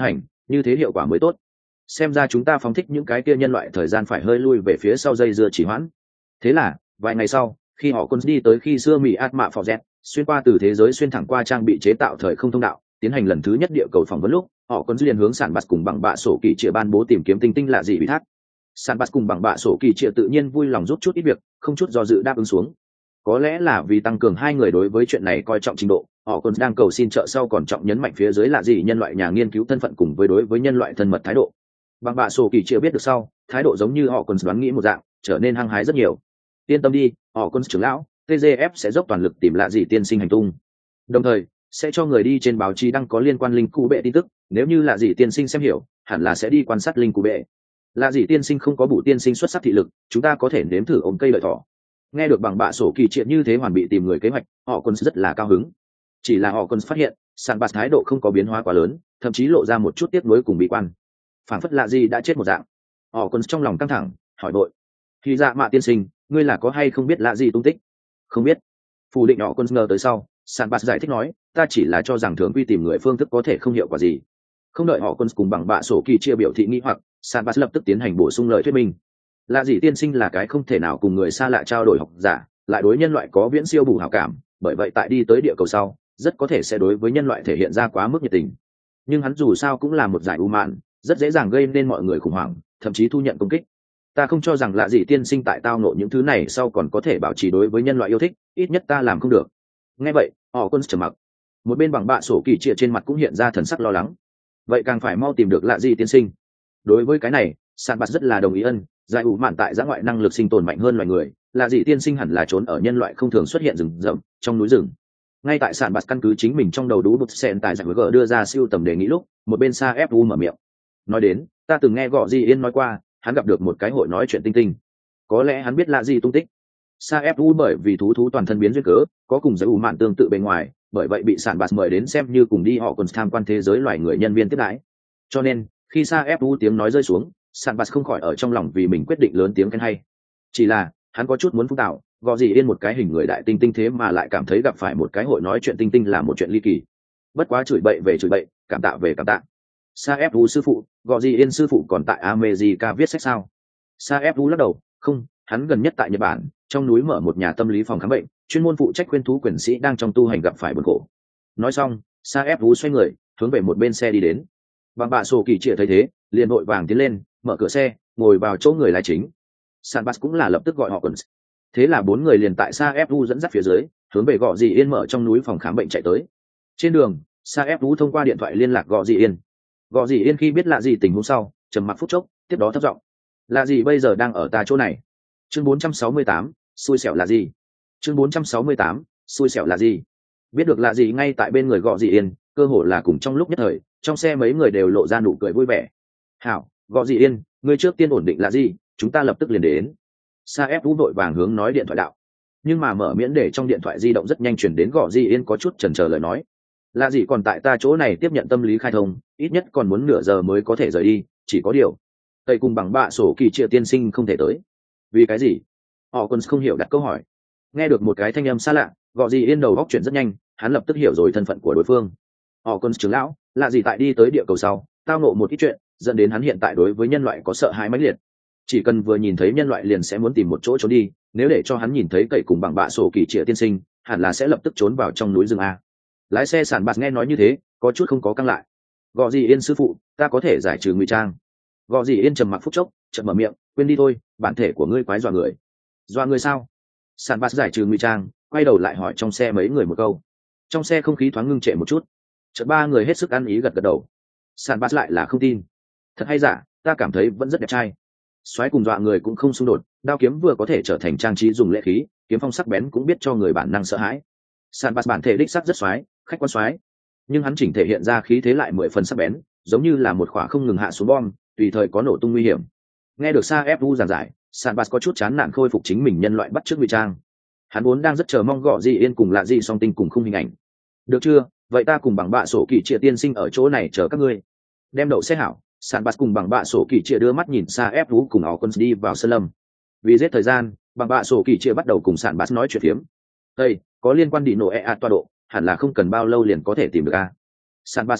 như thế hiệu quả mới tốt. Xem ra chúng ta phóng thích những cái kia nhân loại thời gian phải hơi lui về phía sau dây dưa chỉ hoãn. Thế là vài ngày sau, khi họ quân đi tới khi xưa mỹ át mạ phò z xuyên qua từ thế giới xuyên thẳng qua trang bị chế tạo thời không thông đạo, tiến hành lần thứ nhất địa cầu phỏng vấn lúc, họ quân liền hướng sản bạt cùng bằng bạ sổ kỳ chia ban bố tìm kiếm tinh tinh lạ gì bị thác. Sản bạt cùng bằng bạ sổ kỳ chia tự nhiên vui lòng rút chút ít việc, không chút do dự đáp ứng xuống. Có lẽ là vì tăng cường hai người đối với chuyện này coi trọng trình độ, họ quân đang cầu xin trợ sau còn trọng nhấn mạnh phía dưới là gì nhân loại nhà nghiên cứu thân phận cùng với đối với nhân loại thân mật thái độ. Bằng bạ sổ kỳ chia biết được sau, thái độ giống như họ quân đoán nghĩ một dạng, trở nên hăng hái rất nhiều. Yên tâm đi, họ quân trưởng lão, tê giê ép sẽ dốc toàn lực tìm lạ gì tiên sinh hành tung, đồng thời sẽ cho người đi trên báo chí đăng có liên quan linh cụ bệ tin tức, nếu như lạ gì tiên sinh xem hiểu, hẳn là sẽ đi quan sát linh cụ bệ. Lạ gì tiên sinh không có bù tiên sinh xuất sắc thị lực, chúng ta có thể nếm thử ôm cây lợi thỏ. Nghe được bằng bạ sổ kỳ triệt như thế hoàn bị tìm người kế hoạch, họ quân rất là cao hứng. Chỉ là họ quân phát hiện sàn bạt thái độ không có biến hóa quá lớn, thậm chí lộ ra một chút tiếc nuối cùng bị quan, phảng phất lạ gì đã chết một dạng. Họ quân trong lòng căng thẳng, hỏi đội khi dạ mạ tiên sinh, ngươi là có hay không biết lạ gì tung tích? Không biết. Phủ định họ quân ngờ tới sau, sàn bạt giải thích nói, ta chỉ là cho rằng thường quy tìm người phương thức có thể không hiệu quả gì. Không đợi họ quân cùng bằng bạ sổ kỳ chia biểu thị nghi hoặc, sàn bạt lập tức tiến hành bổ sung lời thuyết minh. Lạ gì tiên sinh là cái không thể nào cùng người xa lạ trao đổi học giả, lại đối nhân loại có viễn siêu bù hảo cảm, bởi vậy tại đi tới địa cầu sau, rất có thể sẽ đối với nhân loại thể hiện ra quá mức nhiệt tình. Nhưng hắn dù sao cũng là một giải u mạn, rất dễ dàng gây nên mọi người khủng hoảng, thậm chí thu nhận công kích. Ta không cho rằng lạ gì tiên sinh tại tao nộ những thứ này sau còn có thể bảo trì đối với nhân loại yêu thích, ít nhất ta làm không được. Nghe vậy, họ quân trầm mặc. Một bên bằng bạ sổ kỳ trịa trên mặt cũng hiện ra thần sắc lo lắng. Vậy càng phải mau tìm được lạ gì tiên sinh. Đối với cái này, sàn bạt rất là đồng ý. Ân giải ủ mạn tại giã ngoại năng lực sinh tồn mạnh hơn loài người, lạ gì tiên sinh hẳn là trốn ở nhân loại không thường xuất hiện rừng rậm trong núi rừng. Ngay tại sàn bạt căn cứ chính mình trong đầu đú bút sen tại giải gỡ đưa ra siêu tầm đề nghị lúc, một bên xa ép u mở miệng nói đến, ta từng nghe gọ gì yên nói qua, hắn gặp được một cái hội nói chuyện tinh tinh, có lẽ hắn biết lạ gì tung tích. Sa fu bởi vì thú thú toàn thân biến duyên cớ, có cùng giới ủ mạn tương tự bên ngoài, bởi vậy bị sản bạt mời đến xem như cùng đi họ còn tham quan thế giới loài người nhân viên tiếp đãi. Cho nên khi Sa fu tiếng nói rơi xuống, sản bạt không khỏi ở trong lòng vì mình quyết định lớn tiếng khen hay. Chỉ là hắn có chút muốn phung tạo, gò gì yên một cái hình người đại tinh tinh thế mà lại cảm thấy gặp phải một cái hội nói chuyện tinh tinh là một chuyện ly kỳ. Bất quá chửi bậy về chửi bậy, cảm tạ về cảm tạ. Sa fu sư phụ, gò gì yên sư phụ còn tại America viết sách sao? Sa fu lắc đầu, không, hắn gần nhất tại Nhật Bản, trong núi mở một nhà tâm lý phòng khám bệnh, chuyên môn phụ trách khuyên thú quyền sĩ đang trong tu hành gặp phải buồn khổ. Nói xong, Sa fu xoay người, hướng về một bên xe đi đến. Bằng bạ sổ kỳ trịa thấy thế, liền vội vàng tiến lên, mở cửa xe, ngồi vào chỗ người lái chính. San Bas cũng là lập tức gọi họ quần. Thế là bốn người liền tại Sa fu dẫn dắt phía dưới, hướng về Gò Dì Yên mở trong núi phòng khám bệnh chạy tới. Trên đường, Sa fu thông qua điện thoại liên lạc Gò Dì Yên. Gò Dì Yên khi biết lạ gì tình huống sau, trầm mặc phút chốc, tiếp đó thấp giọng: "Lạ gì bây giờ đang ở ta chỗ này." Chương bốn trăm sáu mươi tám, xui xẻo là gì? Chương bốn trăm sáu mươi tám, xui xẻo là gì? Biết được lạ gì ngay tại bên người Gò Dì Yên, cơ hồ là cùng trong lúc nhất thời, trong xe mấy người đều lộ ra nụ cười vui vẻ. "Hảo, Gò Dì Yên, ngươi trước tiên ổn định là gì, chúng ta lập tức liền đến." Sa ép vũ vội vàng hướng nói điện thoại đạo, nhưng mà mở miễn để trong điện thoại di động rất nhanh chuyển đến Gò Dì Yên có chút chần chờ lời nói: "Là gì còn tại ta chỗ này tiếp nhận tâm lý khai thông, ít nhất còn muốn nửa giờ mới có thể rời đi, chỉ có điều tây cùng bằng bạ sổ kỳ triệu tiên sinh không thể tới." "Vì cái gì?" Họ còn không hiểu đặt câu hỏi. Nghe được một cái thanh âm xa lạ, Gò Dì Yên đầu góc chuyển rất nhanh, hắn lập tức hiểu rồi thân phận của đối phương. Họ còn trưởng lão, là gì tại đi tới địa cầu sau, tao ngộ một ít chuyện, dẫn đến hắn hiện tại đối với nhân loại có sợ hãi mãnh liệt. Chỉ cần vừa nhìn thấy nhân loại liền sẽ muốn tìm một chỗ trốn đi, nếu để cho hắn nhìn thấy cậy cùng bằng bạ sổ kỳ triệu tiên sinh, hẳn là sẽ lập tức trốn vào trong núi rừng a. Lái xe sản bạt nghe nói như thế, có chút không có căng lại. Gò Dì Yên sư phụ, ta có thể giải trừ ngụy trang. Gò Dì Yên trầm mặc phút chốc, chợt mở miệng, quên đi thôi, bản thể của ngươi quái dọa người. Dọa người sao? Sản bạt giải trừ ngụy trang, quay đầu lại hỏi trong xe mấy người một câu. Trong xe không khí thoáng ngưng trệ một chút, chợt ba người hết sức ăn ý gật gật đầu. Sản bạt lại là không tin. Thật hay giả, ta cảm thấy vẫn rất đẹp trai. Soái cùng dọa người cũng không xung đột, đao kiếm vừa có thể trở thành trang trí dùng lễ khí, kiếm phong sắc bén cũng biết cho người bản năng sợ hãi. Sản bạt bản thể đích sắc rất soái, khách quan soái, nhưng hắn chỉnh thể hiện ra khí thế lại mười phần sắc bén, giống như là một quả không ngừng hạ xuống bom, tùy thời có nổ tung nguy hiểm. Nghe được Sa ép u giảng giải, Sản bạt có chút chán nản khôi phục chính mình nhân loại bắt chước ngụy trang. Hắn vốn đang rất chờ mong Gò Dì Yên cùng Lạ Dì song tinh cùng khung hình ảnh. Được chưa, vậy ta cùng bằng bạ sổ kỳ triệu tiên sinh ở chỗ này chờ các ngươi. Đem đậu xe hảo, Sản bạt cùng bằng bạ sổ kỳ triệu đưa mắt nhìn Sa ép u cùng áo quân đi vào sân lâm. Vì giết thời gian, bằng bạ sổ kỳ triệu bắt đầu cùng Sản bạt nói chuyện phiếm. Đây, có liên quan đi nổ e ạt toa độ, hẳn là không cần bao lâu liền có thể tìm được a. Sản bạt hồi đáp,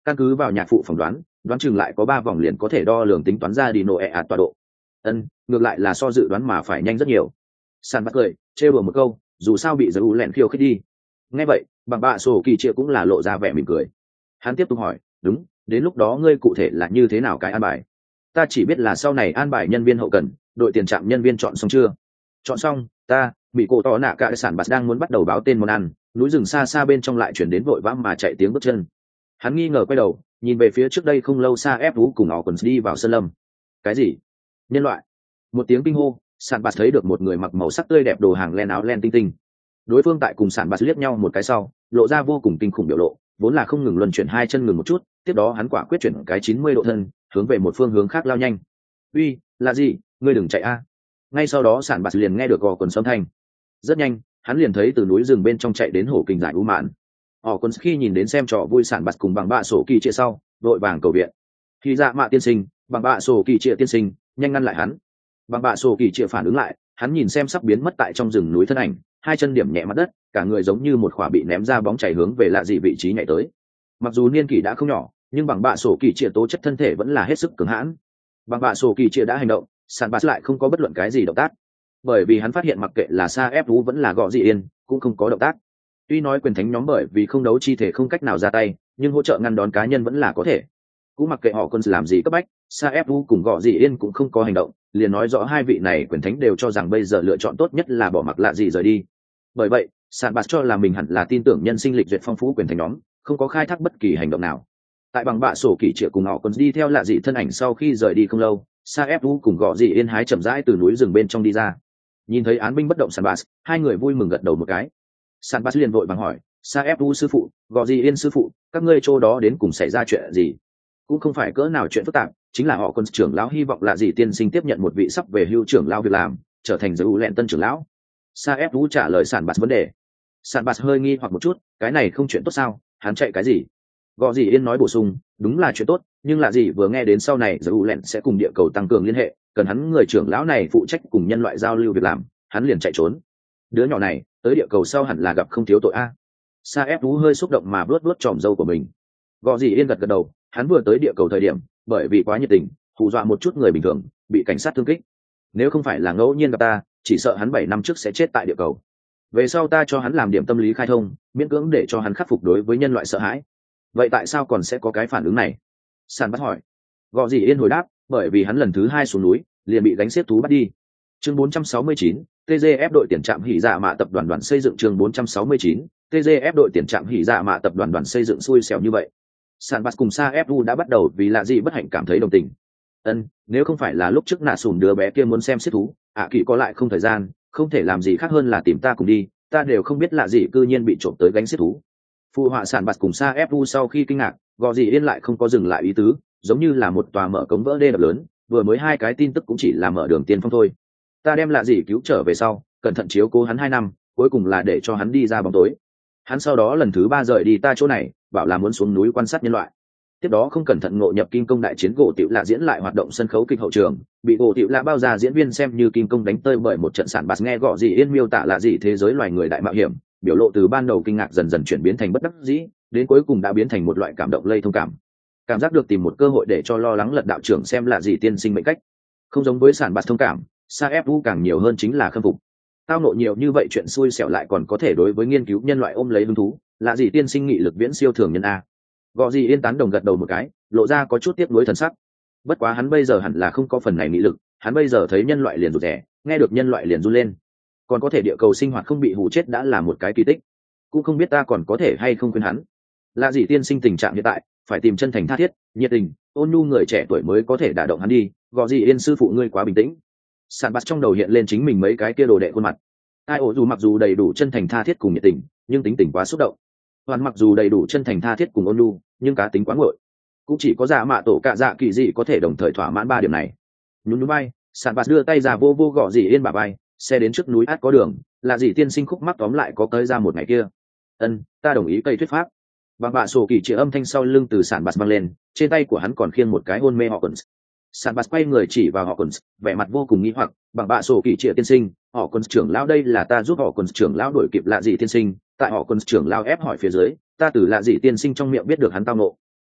căn cứ vào nhạc phụ phỏng đoán đoán chừng lại có ba vòng liền có thể đo lường tính toán ra đi nổ ẹ ạt tọa độ. Ân, ngược lại là so dự đoán mà phải nhanh rất nhiều. Sàn bắt cười trêu đùa một câu, dù sao bị giới u lẹn khiêu khích đi. Nghe vậy bằng bạ sổ kỳ chia cũng là lộ ra vẻ mỉm cười. Hắn tiếp tục hỏi, đúng, đến lúc đó ngươi cụ thể là như thế nào cái an bài? Ta chỉ biết là sau này an bài nhân viên hậu cần, đội tiền trạm nhân viên chọn xong chưa? Chọn xong. Ta bị cổ tỏ nạ cả sản bạt đang muốn bắt đầu báo tên món ăn, núi rừng xa xa bên trong lại chuyển đến vội vã mà chạy tiếng bước chân. Hắn nghi ngờ quay đầu nhìn về phía trước đây không lâu xa ép vũ cùng họ còn đi vào sân lâm. Cái gì? Nhân loại? Một tiếng kinh hô, sản bạt thấy được một người mặc màu sắc tươi đẹp đồ hàng len áo len tinh tinh. Đối phương tại cùng sản bạt liếc nhau một cái sau lộ ra vô cùng kinh khủng biểu lộ, vốn là không ngừng luân chuyển hai chân ngừng một chút, tiếp đó hắn quả quyết chuyển cái chín mươi độ thân hướng về một phương hướng khác lao nhanh. Uy, là gì? Ngươi đừng chạy a! Ngay sau đó sản bạt liền nghe được gò quần sấm thanh. Rất nhanh hắn liền thấy từ núi rừng bên trong chạy đến hổ kình giải u mạn. Họ còn khi nhìn đến xem trò vui sản bạt cùng bằng bạ sổ kỳ chia sau đội vàng cầu viện. Khi dạ mạ tiên sinh, bằng bạ sổ kỳ chia tiên sinh, nhanh ngăn lại hắn. Bằng bạ sổ kỳ chia phản ứng lại, hắn nhìn xem sắp biến mất tại trong rừng núi thân ảnh, hai chân điểm nhẹ mặt đất, cả người giống như một khỏa bị ném ra bóng chảy hướng về lạ dị vị trí nhảy tới. Mặc dù niên kỷ đã không nhỏ, nhưng bằng bạ sổ kỳ chia tố chất thân thể vẫn là hết sức cứng hãn. Bằng bạ sổ kỳ chia đã hành động, sản bạt lại không có bất luận cái gì động tác, bởi vì hắn phát hiện mặc kệ là xa ép vũ vẫn là gọ dị yên cũng không có động tác. Tuy nói quyền thánh nhóm bởi vì không đấu chi thể không cách nào ra tay, nhưng hỗ trợ ngăn đón cá nhân vẫn là có thể. Cũng mặc kệ họ còn làm gì cấp bách, xa ép vũ cùng gọ dị yên cũng không có hành động, liền nói rõ hai vị này quyền thánh đều cho rằng bây giờ lựa chọn tốt nhất là bỏ mặc lạ gì rời đi. Bởi vậy sản bạt cho là mình hẳn là tin tưởng nhân sinh lịch duyệt phong phú quyền thánh nhóm, không có khai thác bất kỳ hành động nào. Tại bằng bạ sổ kỳ triệu cùng họ còn đi theo lạ dị thân ảnh sau khi rời đi không lâu, sa ép vũ cùng gọ dị yên hái chậm rãi từ núi rừng bên trong đi ra. Nhìn thấy án binh bất động sản bạt, hai người vui mừng gật đầu một cái. Sản bạt liền vội vàng hỏi, sa ép vũ sư phụ, gọ dị yên sư phụ, các ngươi chỗ đó đến cùng xảy ra chuyện gì? Cũng không phải cỡ nào chuyện phức tạp, chính là họ quân trưởng lão hy vọng là dị tiên sinh tiếp nhận một vị sắp về hưu trưởng lão việc làm, trở thành giới u lẹn tân trưởng lão. Sa ép vũ trả lời sản bạt vấn đề. Sản bạt hơi nghi hoặc một chút, cái này không chuyện tốt sao? Hắn chạy cái gì? Gọ dị yên nói bổ sung, đúng là chuyện tốt, nhưng là gì vừa nghe đến sau này giới u lẹn sẽ cùng địa cầu tăng cường liên hệ, cần hắn người trưởng lão này phụ trách cùng nhân loại giao lưu việc làm, hắn liền chạy trốn. Đứa nhỏ này tới địa cầu sau hẳn là gặp không thiếu tội a. Sa ép vũ hơi xúc động mà vuốt vuốt tròm râu của mình. Gọ dị yên gật gật đầu, hắn vừa tới địa cầu thời điểm bởi vì quá nhiệt tình hù dọa một chút người bình thường, bị cảnh sát thương kích. Nếu không phải là ngẫu nhiên gặp ta, chỉ sợ hắn bảy năm trước sẽ chết tại địa cầu. Về sau ta cho hắn làm điểm tâm lý khai thông, miễn cưỡng để cho hắn khắc phục đối với nhân loại sợ hãi. Vậy tại sao còn sẽ có cái phản ứng này? Sản bắt hỏi. Gọ gì yên hồi đáp, bởi vì hắn lần thứ hai xuống núi liền bị gánh xếp thú bắt đi. Chương bốn trăm sáu mươi chín, tê giê ép đội tiền trạm hỉ dạ mạ tập đoàn đoàn xây dựng. Chương bốn trăm sáu mươi chín, tê giê ép đội tiền trạm hỉ dạ mạ tập đoàn đoàn xây dựng xui xẻo như vậy. Sản bắt cùng Sa ép u đã bắt đầu vì lạ gì bất hạnh cảm thấy đồng tình. Ân, nếu không phải là lúc trước nạ sùn đứa bé kia muốn xem xếp thú, ạ à, kỳ có lại không thời gian, không thể làm gì khác hơn là tìm ta cùng đi, ta đều không biết lạ gì cư nhiên bị trộm tới gánh xếp thú. Phụ họa sản bạt cùng Sa ép u sau khi kinh ngạc, gò gì yên lại không có dừng lại ý tứ, giống như là một tòa mở cống vỡ đê đập lớn, vừa mới hai cái tin tức cũng chỉ là mở đường tiên phong thôi. Ta đem lạ gì cứu trở về sau, cẩn thận chiếu cố hắn hai năm, cuối cùng là để cho hắn đi ra bóng tối. Hắn sau đó lần thứ ba rời đi ta chỗ này, bảo là muốn xuống núi quan sát nhân loại. Tiếp đó không cẩn thận ngộ nhập kim công đại chiến gỗ tiểu lạ diễn lại hoạt động sân khấu kịch hậu trường, bị gỗ tiểu lạ bao ra diễn viên xem như kim công đánh tơi bởi một trận sản bạt. Nghe gõ gì yên miêu tả là gì thế giới loài người đại mạo hiểm, biểu lộ từ ban đầu kinh ngạc dần dần chuyển biến thành bất đắc dĩ, đến cuối cùng đã biến thành một loại cảm động lây thông cảm. Cảm giác được tìm một cơ hội để cho lo lắng lật đạo trưởng xem là gì tiên sinh mệnh cách. Không giống với sản bạt thông cảm, Sa ép u càng nhiều hơn chính là khâm phục. Tao nộ nhiều như vậy chuyện xui xẻo lại còn có thể đối với nghiên cứu nhân loại ôm lấy hứng thú, là gì tiên sinh nghị lực viễn siêu thường nhân a. Gò gì yên tán đồng gật đầu một cái, lộ ra có chút tiếc nuối thần sắc. Bất quá hắn bây giờ hẳn là không có phần này nghị lực, hắn bây giờ thấy nhân loại liền rụt rè, nghe được nhân loại liền run lên. Còn có thể địa cầu sinh hoạt không bị hù chết đã là một cái kỳ tích. Cũng không biết ta còn có thể hay không khuyên hắn. Là gì tiên sinh tình trạng hiện tại, phải tìm chân thành tha thiết, nhiệt tình, ôn nhu người trẻ tuổi mới có thể đả động hắn đi. Gò gì yên sư phụ ngươi quá bình tĩnh. Sản bạt trong đầu hiện lên chính mình mấy cái kia đồ đệ khuôn mặt. Ai ổ dù mặc dù đầy đủ chân thành tha thiết cùng nhiệt tình, nhưng tính tình quá xúc động. Hoàn mặc dù đầy đủ chân thành tha thiết cùng ôn nhu, nhưng cá tính quá nguội. Cũng chỉ có dạ mạ tổ cạ dạ kỳ dị có thể đồng thời thỏa mãn ba điểm này. Nhún nhún vai, Sản bạt đưa tay ra vô vô gõ gì yên bả vai, xe đến trước núi át có đường, là gì tiên sinh khúc mắc tóm lại có tới ra một ngày kia. Ân, ta đồng ý cây thuyết pháp. Bằng bạ sổ kỳ chĩa âm thanh sau lưng từ Sản bạt vang lên, trên tay của hắn còn khiêng một cái hôn mê họ quần. Sản bạt quay người chỉ vào họ quần, vẻ mặt vô cùng nghi hoặc. Bằng bạ sổ kỳ chĩa tiên sinh, họ quần trưởng lão đây là ta giúp họ quần trưởng lão đổi kịp lạ gì tiên sinh. Tại họ quần trưởng lão ép hỏi phía dưới, ta từ lạ gì tiên sinh trong miệng biết được hắn tao nộ.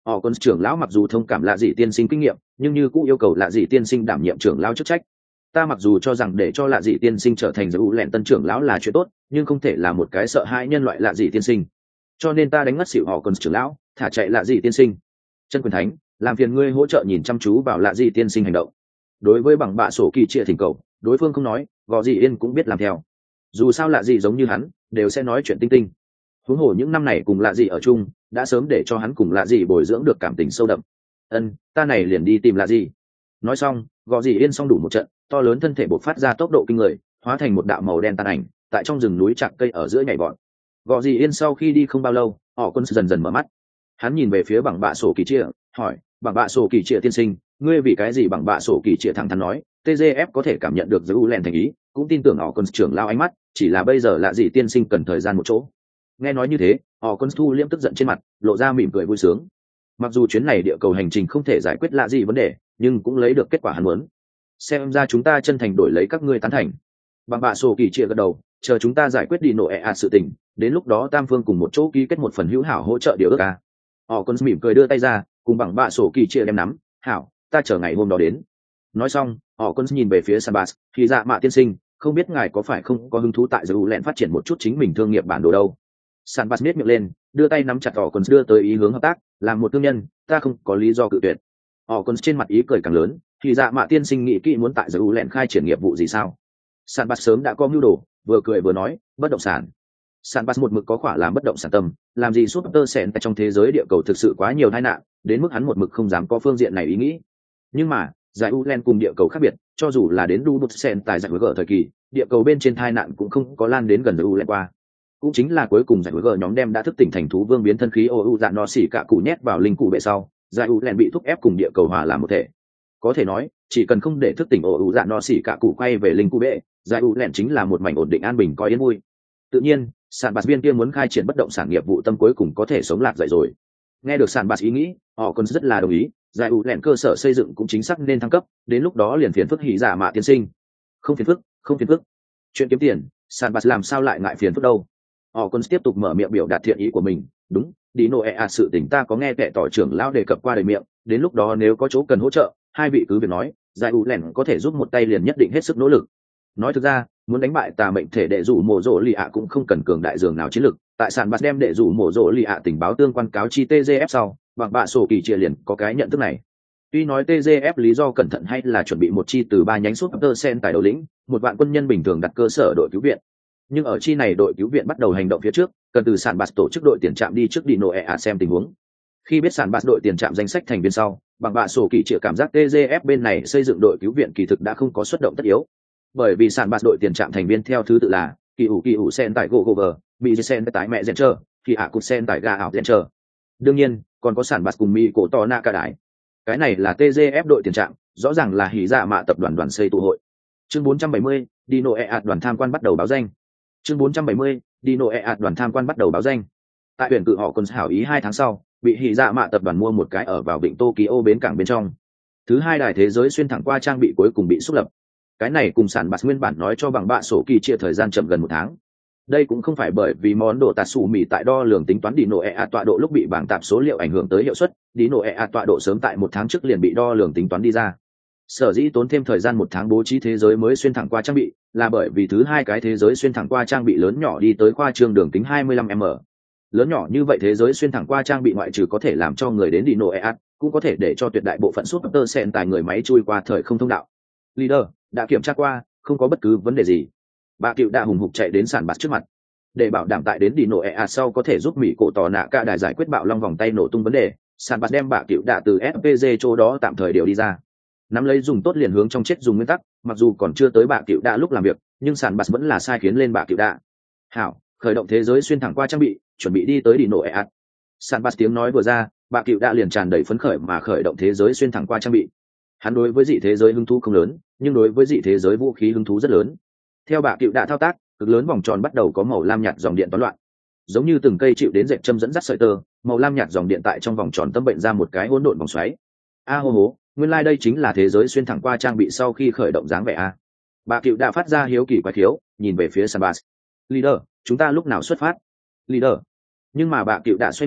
họ còn trưởng lão mặc dù thông cảm lạ dị tiên sinh kinh nghiệm nhưng như cũng yêu cầu lạ dị tiên sinh đảm nhiệm trưởng lão chức trách. Ta mặc dù cho rằng để cho lạ dị tiên sinh trở thành giới u lẹn tân trưởng lão là chuyện tốt, nhưng không thể là một cái sợ hãi nhân loại lạ dị tiên sinh, cho nên ta đánh ngất xỉu họ còn trưởng lão, thả chạy lạ dị tiên sinh. Chân quyền thánh, làm phiền ngươi hỗ trợ nhìn chăm chú vào lạ dị tiên sinh hành động. Đối với bằng bạ sổ kỳ trịa thỉnh cầu, đối phương không nói, gò dị yên cũng biết làm theo. Dù sao lạ dị giống như hắn đều sẽ nói chuyện tinh tinh, huống hồ những năm này cùng lạ dị ở chung đã sớm để cho hắn cùng lạ dị bồi dưỡng được cảm tình sâu đậm. Ân, ta này liền đi tìm lạ dị. Nói xong, gò dị yên xong đủ một trận, to lớn thân thể bộc phát ra tốc độ kinh người, hóa thành một đạo màu đen tàn ảnh tại trong rừng núi chạc cây ở giữa nhảy vọt. Gò dị yên sau khi đi không bao lâu, họ quân dần dần mở mắt. Hắn nhìn về phía bằng bạ sổ kỳ trịa, hỏi, bằng bạ sổ kỳ trịa tiên sinh, ngươi vì cái gì bằng bạ sổ kỳ trịa thẳng thắn nói, tê giê ép có thể cảm nhận được giới u lẹn thành ý, cũng tin tưởng họ quân trưởng lao ánh mắt, chỉ là bây giờ lạ dị tiên sinh cần thời gian một chỗ. Nghe nói như thế, họ quân thu liễm tức giận trên mặt, lộ ra mỉm cười vui sướng. Mặc dù chuyến này địa cầu hành trình không thể giải quyết lạ dị vấn đề, nhưng cũng lấy được kết quả hắn muốn. Xem ra chúng ta chân thành đổi lấy các ngươi tán thành. Bằng bạ sổ kỳ trịa gật đầu, chờ chúng ta giải quyết đi nổ ẹ ạt sự tình, đến lúc đó tam phương cùng một chỗ ký kết một phần hữu hảo hỗ trợ điều ước ca. Họ còn mỉm cười đưa tay ra, cùng bằng bạ sổ kỳ trịa đem nắm, hảo, ta chờ ngày hôm đó đến. Nói xong, họ còn nhìn về phía Sanbas, thì dạ mạ tiên sinh, không biết ngài có phải không có hứng thú tại giới u lẹn phát triển một chút chính mình thương nghiệp bản đồ đâu. Sanbas miết miệng lên, đưa tay nắm chặt họ còn đưa tới ý hướng hợp tác, làm một thương nhân, ta không có lý do cự tuyệt. Họ còn trên mặt ý cười càng lớn, thì dạ mạ tiên sinh nghĩ kỹ muốn tại giới u lẹn khai triển nghiệp vụ gì sao? Sanbas sớm đã có mưu đồ, vừa cười vừa nói, bất động sản. Sanbas một mực có khỏa làm bất động sản tâm, làm gì suốt tơ sẹn tại trong thế giới địa cầu thực sự quá nhiều tai nạn, đến mức hắn một mực không dám có phương diện này ý nghĩ. Nhưng mà, giải u len cùng địa cầu khác biệt, cho dù là đến đu bút sen tại giải gờ thời kỳ, địa cầu bên trên tai nạn cũng không có lan đến gần giải u len qua. Cũng chính là cuối cùng giải gờ nhóm đem đã thức tỉnh thành thú vương biến thân khí ô u dạ no xỉ cả cụ nhét vào linh cụ bệ sau, giải u len bị thúc ép cùng địa cầu hòa làm một thể. Có thể nói, chỉ cần không để thức tỉnh ô u dạ no xỉ cả cụ quay về linh cụ bệ, giải u len chính là một mảnh ổn định an bình coi yên vui. Tự nhiên, sản bạt viên kia muốn khai triển bất động sản nghiệp vụ tâm cuối cùng có thể sống lạc dậy rồi. Nghe được sản bạt ý nghĩ, họ còn rất là đồng ý, giải u lẹn cơ sở xây dựng cũng chính xác nên thăng cấp, đến lúc đó liền phiền phức hỉ giả mạ tiên sinh. Không phiền phức, không phiền phức. Chuyện kiếm tiền, sản bạt làm sao lại ngại phiền phức đâu. Họ còn tiếp tục mở miệng biểu đạt thiện ý của mình, đúng, đi nô ẹ ạt sự tình ta có nghe kẻ tỏ trưởng lão đề cập qua đời miệng, đến lúc đó nếu có chỗ cần hỗ trợ, hai vị cứ việc nói, giải u lẹn có thể giúp một tay liền nhất định hết sức nỗ lực. Nói thực ra, muốn đánh bại tà mệnh thể đệ rủ mổ rỗ lì ạ cũng không cần cường đại dường nào chiến lực, tại sản bạt đem đệ rủ mổ rỗ lì ạ tình báo tương quan cáo chi tê giê ép sau, bằng bạ sổ kỳ chia liền có cái nhận thức này. Tuy nói tê giê ép lý do cẩn thận hay là chuẩn bị một chi từ ba nhánh Super Sen tại đầu lĩnh, một vạn quân nhân bình thường đặt cơ sở đội cứu viện, nhưng ở chi này đội cứu viện bắt đầu hành động phía trước, cần từ sản bạt tổ chức đội tiền trạm đi trước đi nổ ẹ ạ xem tình huống. Khi biết sản bạt đội tiền trạm danh sách thành viên sau, bằng bạ sổ kỳ chia cảm giác tê giê ép bên này xây dựng đội cứu viện kỳ thực đã không có xuất động tất yếu, bởi vì sản bạt đội tiền trạm thành viên theo thứ tự là kỳ ủ kỳ ủ sen tại gỗ gỗ vờ, mỹ sen tại mẹ rèn trơ, kỳ hạ cụt sen tại gà ảo rèn trơ. Đương nhiên còn có sản bạt cùng mỹ cổ to na cả đái. Cái này là tê giê ép đội tiền trạm, rõ ràng là hỉ dạ mạ tập đoàn đoàn xây tụ hội. Chương bốn trăm bảy mươi, Dino e ạt đoàn tham quan bắt đầu báo danh. Chương bốn trăm bảy mươi, Dino e ạt đoàn tham quan bắt đầu báo danh. Tại huyện cự họ còn hảo ý hai tháng sau, bị hỉ dạ mạ tập đoàn mua một cái ở vào vịnh Tokyo bến cảng bên trong. Thứ hai đài thế giới xuyên thẳng qua trang bị cuối cùng bị xúc lập. Cái này cùng sản bạt nguyên bản nói cho bằng bạ sổ kỳ chia thời gian chậm gần một tháng. Đây cũng không phải bởi vì món đồ tạt xù mì tại đo lường tính toán đi nổ ẹ tọa độ lúc bị bảng tạp số liệu ảnh hưởng tới hiệu suất, đi nổ ẹ tọa độ sớm tại một tháng trước liền bị đo lường tính toán đi ra. Sở dĩ tốn thêm thời gian một tháng bố trí thế giới mới xuyên thẳng qua trang bị, là bởi vì thứ hai cái thế giới xuyên thẳng qua trang bị lớn nhỏ đi tới khoa trương đường tính hai mươi lăm mi li mét. Lớn nhỏ như vậy thế giới xuyên thẳng qua trang bị ngoại trừ có thể làm cho người đến đi nổ ẹ cũng có thể để cho tuyệt đại bộ phận Super Sen tài người máy chui qua thời không thông đạo. Leader đã kiểm tra qua, không có bất cứ vấn đề gì. Bà cựu đã hùng hục chạy đến sản bạt trước mặt, để bảo đảm tại đến đi nổ ẹ sau có thể giúp mỹ cổ tỏ nạ cả đài giải quyết bạo long vòng tay nổ tung vấn đề. Sản bạt đem bà cựu đã từ ép pê giê chỗ đó tạm thời điều đi ra, nắm lấy dùng tốt liền hướng trong chết dùng nguyên tắc. Mặc dù còn chưa tới bà cựu đã lúc làm việc, nhưng sản bạt vẫn là sai khiến lên bà cựu đã. Hảo, khởi động thế giới xuyên thẳng qua trang bị, chuẩn bị đi tới đi nổ ẹ. Sản bạt tiếng nói vừa ra, bà cựu đã liền tràn đầy phấn khởi mà khởi động thế giới xuyên thẳng qua trang bị. Hắn đối với dị thế giới hứng thú không lớn, nhưng đối với dị thế giới vũ khí hứng thú rất lớn. Theo bà cựu đã thao tác, cực lớn vòng tròn bắt đầu có màu lam nhạt dòng điện toán loạn, giống như từng cây chịu đến dệt châm dẫn dắt sợi tơ, màu lam nhạt dòng điện tại trong vòng tròn tâm bệnh ra một cái hỗn độn vòng xoáy. A hô hố, nguyên lai like đây chính là thế giới xuyên thẳng qua trang bị sau khi khởi động dáng vẻ a. Bà cựu đã phát ra hiếu kỳ quái khiếu, nhìn về phía Sanbas. Leader, chúng ta lúc nào xuất phát? Leader. Nhưng mà bà cựu đã xoay người,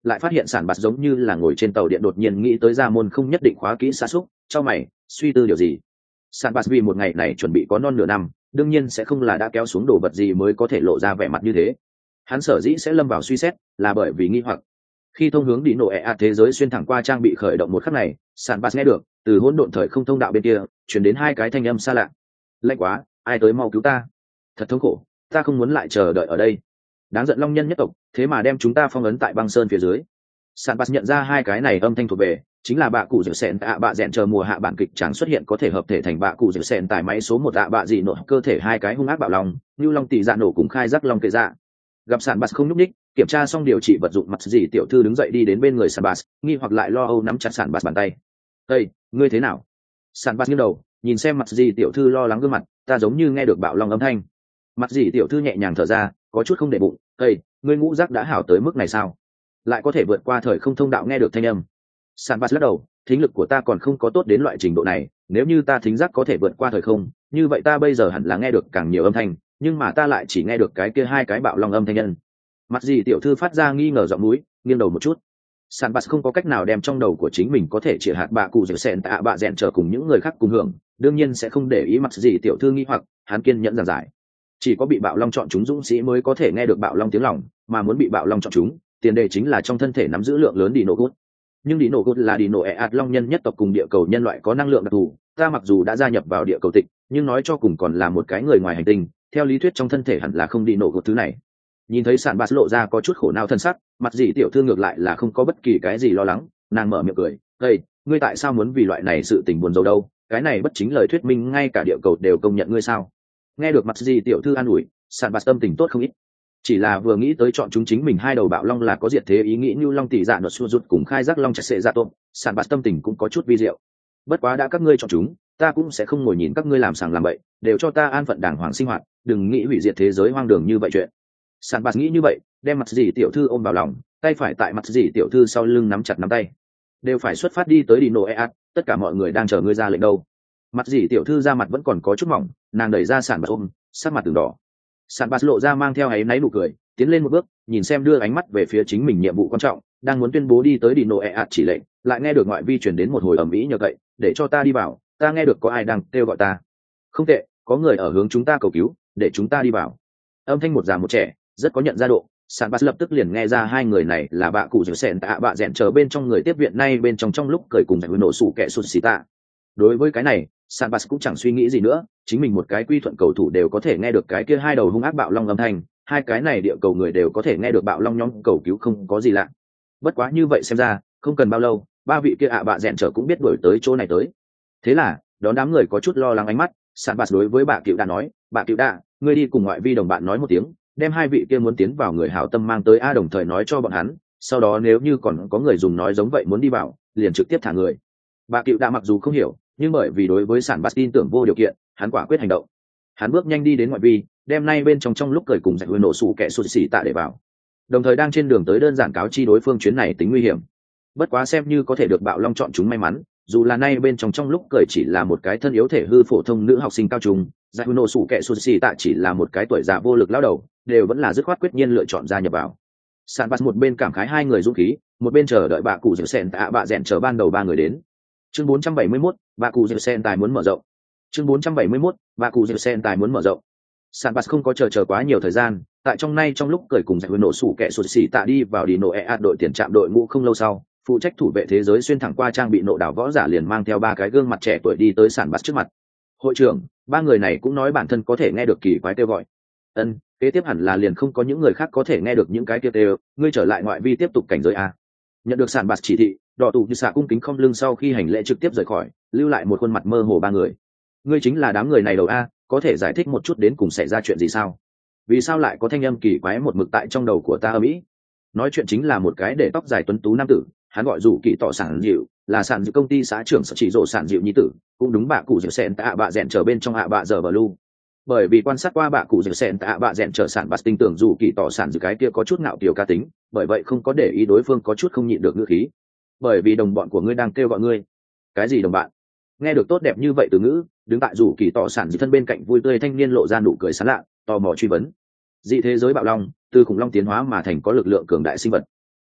lại phát hiện sản bạt giống như là ngồi trên tàu điện đột nhiên nghĩ tới ra môn không nhất định khóa kỹ xa xúc cho mày suy tư điều gì. Sản bạt vì một ngày này chuẩn bị có non nửa năm, đương nhiên sẽ không là đã kéo xuống đồ vật gì mới có thể lộ ra vẻ mặt như thế. Hắn sở dĩ sẽ lâm vào suy xét là bởi vì nghi hoặc. Khi thông hướng đi nổ ẹ ạt thế giới xuyên thẳng qua trang bị khởi động một khắc này, sản bạt nghe được từ hỗn độn thời không thông đạo bên kia chuyển đến hai cái thanh âm xa lạ. Lạnh quá, ai tới mau cứu ta, thật thống khổ, ta không muốn lại chờ đợi ở đây. Đáng giận long nhân nhất tộc, thế mà đem chúng ta phong ấn tại băng sơn phía dưới. Sản bạt nhận ra hai cái này âm thanh thuộc về chính là bạ cụ dẻo sẹn tạ bạ rẽn chờ mùa hạ bản kịch chẳng xuất hiện có thể hợp thể thành bạ cụ dẻo sẹn tại máy số một tạ bạ dị nổ cơ thể hai cái hung ác bạo long như long tỷ dạ nổ cùng khai rắc long kệ dạ. Gặp sản bạt không nhúc ních, kiểm tra xong điều trị vật dụng mặt dị tiểu thư đứng dậy đi đến bên người sản bạt, nghi hoặc lại lo âu nắm chặt sản bạt bàn tay. Ê, ngươi thế nào? Sản bạt nghiêng đầu nhìn xem mặt dị tiểu thư lo lắng gương mặt, ta giống như nghe được bạo long âm thanh. Mặt dị tiểu thư nhẹ nhàng thở ra, có chút không để bụng. Ê, ngươi ngũ giác đã hảo tới mức này sao? Lại có thể vượt qua thời không thông đạo nghe được thanh âm. Sản bạt lắc đầu, thính lực của ta còn không có tốt đến loại trình độ này, nếu như ta thính giác có thể vượt qua thời không, như vậy ta bây giờ hẳn là nghe được càng nhiều âm thanh, nhưng mà ta lại chỉ nghe được cái kia hai cái bạo long âm thanh nhân. Mặt gì tiểu thư phát ra nghi ngờ giọng núi, nghiêng đầu một chút. Sản bạt không có cách nào đem trong đầu của chính mình có thể chỉ hạt bạ cụ dẻo sẹn tạ bạ rẽn chờ cùng những người khác cùng hưởng, đương nhiên sẽ không để ý mặt gì tiểu thư nghi hoặc, hắn kiên nhẫn giảng giải. Chỉ có bị bạo long chọn chúng dũng sĩ mới có thể nghe được bạo long tiếng lòng, mà muốn bị bạo long chọn chúng, tiền đề chính là trong thân thể nắm giữ lượng lớn đi nổ gút. Nhưng đi nổ gút là đi nổ ẹ ạt long nhân nhất tộc cùng địa cầu nhân loại có năng lượng đặc thù, ta mặc dù đã gia nhập vào địa cầu tịch, nhưng nói cho cùng còn là một cái người ngoài hành tinh, theo lý thuyết trong thân thể hẳn là không đi nổ gút thứ này. Nhìn thấy sản bạt lộ ra có chút khổ não thân sắc, mặt dị tiểu thư ngược lại là không có bất kỳ cái gì lo lắng, nàng mở miệng cười, hey, ngươi tại sao muốn vì loại này sự tình buồn rầu đâu, cái này bất chính lời thuyết minh ngay cả địa cầu đều công nhận ngươi sao. Nghe được mặt dị tiểu thư an ủi, sản bạt tâm tình tốt không ít, chỉ là vừa nghĩ tới chọn chúng chính mình hai đầu bạo long là có diệt thế ý nghĩ như long tỷ dạ nốt xua rút cùng khai giác long chặt sệ dạ tôm, sản bạt tâm tình cũng có chút vi diệu. Bất quá đã các ngươi chọn chúng, ta cũng sẽ không ngồi nhìn các ngươi làm sàng làm bậy, đều cho ta an phận đàng hoàng sinh hoạt, đừng nghĩ hủy diệt thế giới hoang đường như vậy chuyện. Sản bạt nghĩ như vậy, đem mặt dì tiểu thư ôm vào lòng, tay phải tại mặt dì tiểu thư sau lưng nắm chặt nắm tay, đều phải xuất phát đi tới đi nổ ẹ, tất cả mọi người đang chờ ngươi ra lệnh đâu. Mặt dì tiểu thư ra mặt vẫn còn có chút mỏng, nàng đẩy ra sản bạt ôm, sắc mặt từng đỏ. Sản bạt lộ ra mang theo áy náy nụ cười, tiến lên một bước, nhìn xem đưa ánh mắt về phía chính mình nhiệm vụ quan trọng, đang muốn tuyên bố đi tới đi nổ ẹ chỉ lệnh, lại nghe được ngoại vi truyền đến một hồi ầm ĩ nhờ cậy, để cho ta đi vào, ta nghe được có ai đang kêu gọi ta. Không tệ, có người ở hướng chúng ta cầu cứu, để chúng ta đi vào. Âm thanh một già một trẻ, rất có nhận ra độ. Sản bạt lập tức liền nghe ra hai người này là bạ cụ dẻo sẹn tạ bạ rẽn chờ bên trong người tiếp viện nay bên trong trong lúc cười cùng giải nổ sủ kẻ sụt xì tạ. Đối với cái này, Sản bạt cũng chẳng suy nghĩ gì nữa, chính mình một cái quy thuận cầu thủ đều có thể nghe được cái kia hai đầu hung ác bạo long âm thanh, hai cái này địa cầu người đều có thể nghe được bạo long nhóm cầu cứu không có gì lạ. Bất quá như vậy xem ra, không cần bao lâu, ba vị kia ạ bạ rẽn trở cũng biết đuổi tới chỗ này tới. Thế là, đón đám người có chút lo lắng ánh mắt, Sản bạt đối với bà cựu đã nói, bà cựu đã, ngươi đi cùng ngoại vi đồng bạn nói một tiếng, đem hai vị kia muốn tiến vào người hảo tâm mang tới a, đồng thời nói cho bọn hắn, sau đó nếu như còn có người dùng nói giống vậy muốn đi vào, liền trực tiếp thả người. Bà cựu đã mặc dù không hiểu, nhưng bởi vì đối với Sản bạt tin tưởng vô điều kiện, hắn quả quyết hành động. Hắn bước nhanh đi đến ngoại vi, đem nay bên trong trong lúc cười cùng giải nổ sủ kẻ sụt xỉ tạ để vào, đồng thời đang trên đường tới đơn giản cáo chi đối phương chuyến này tính nguy hiểm. Bất quá xem như có thể được bạo long chọn chúng may mắn, dù là nay bên trong trong lúc cười chỉ là một cái thân yếu thể hư phổ thông nữ học sinh cao trung, giải nổ sủ kẻ sụt xỉ tạ chỉ là một cái tuổi già vô lực lão đầu, đều vẫn là dứt khoát quyết nhiên lựa chọn gia nhập vào. Sản bạt một bên cảm khái hai người dũng khí, một bên chờ đợi bà cụ dẻo sen tạ bạ rẽn chờ ban đầu ba người đến. Chương bốn trăm bảy mươi mốt, bà cụ dẻo sen tài muốn mở rộng. Chương bốn trăm bảy mươi mốt, bà cụ dẻo sen tài muốn mở rộng. Sản bạt không có chờ chờ quá nhiều thời gian, tại trong nay trong lúc cười cùng giải nổ sủ kẻ sụt xỉ tạ đi vào đi nổ ẹ đội tiền trạm đội ngũ không lâu sau, phụ trách thủ vệ thế giới xuyên thẳng qua trang bị nộ đảo võ giả liền mang theo ba cái gương mặt trẻ tuổi đi tới Sản bạt trước mặt. Hội trưởng, ba người này cũng nói bản thân có thể nghe được kỳ quái kêu gọi. Ân, kế tiếp hẳn là liền không có những người khác có thể nghe được những cái kia kêu, ngươi trở lại ngoại vi tiếp tục cảnh giới a. Nhận được Sản bạt chỉ thị, đỏ tù như xạ cung kính không lưng sau khi hành lễ trực tiếp rời khỏi, lưu lại một khuôn mặt mơ hồ ba người. Ngươi chính là đám người này đầu a, có thể giải thích một chút đến cùng xảy ra chuyện gì sao? Vì sao lại có thanh âm kỳ quái một mực tại trong đầu của ta ở Mỹ? Nói chuyện chính là một cái để tóc dài tuấn tú nam tử, hắn gọi rủ kỳ tỏ sản dịu, là sản dịu công ty xã trưởng sở chỉ rộ sản dịu nhi tử, cũng đúng bà cụ dịu sen tạ bạ rẽn trở bên trong ạ bạ giờ blue. Bởi vì quan sát qua bà cụ dịu sen tạ bạ rẽn trở sản bạt tinh tưởng rủ kỳ tỏ sản dịu cái kia có chút ngạo kiều cá tính, bởi vậy không có để ý đối phương có chút không nhịn được ngữ khí. Bởi vì đồng bọn của ngươi đang kêu gọi ngươi. Cái gì đồng bạn? Nghe được tốt đẹp như vậy từ ngữ, đứng tại rủ kỳ tỏ sản dịu thân bên cạnh vui tươi thanh niên lộ ra nụ cười sán lạ, tò mò truy vấn. Dị thế giới bạo long, từ khủng long tiến hóa mà thành có lực lượng cường đại sinh vật.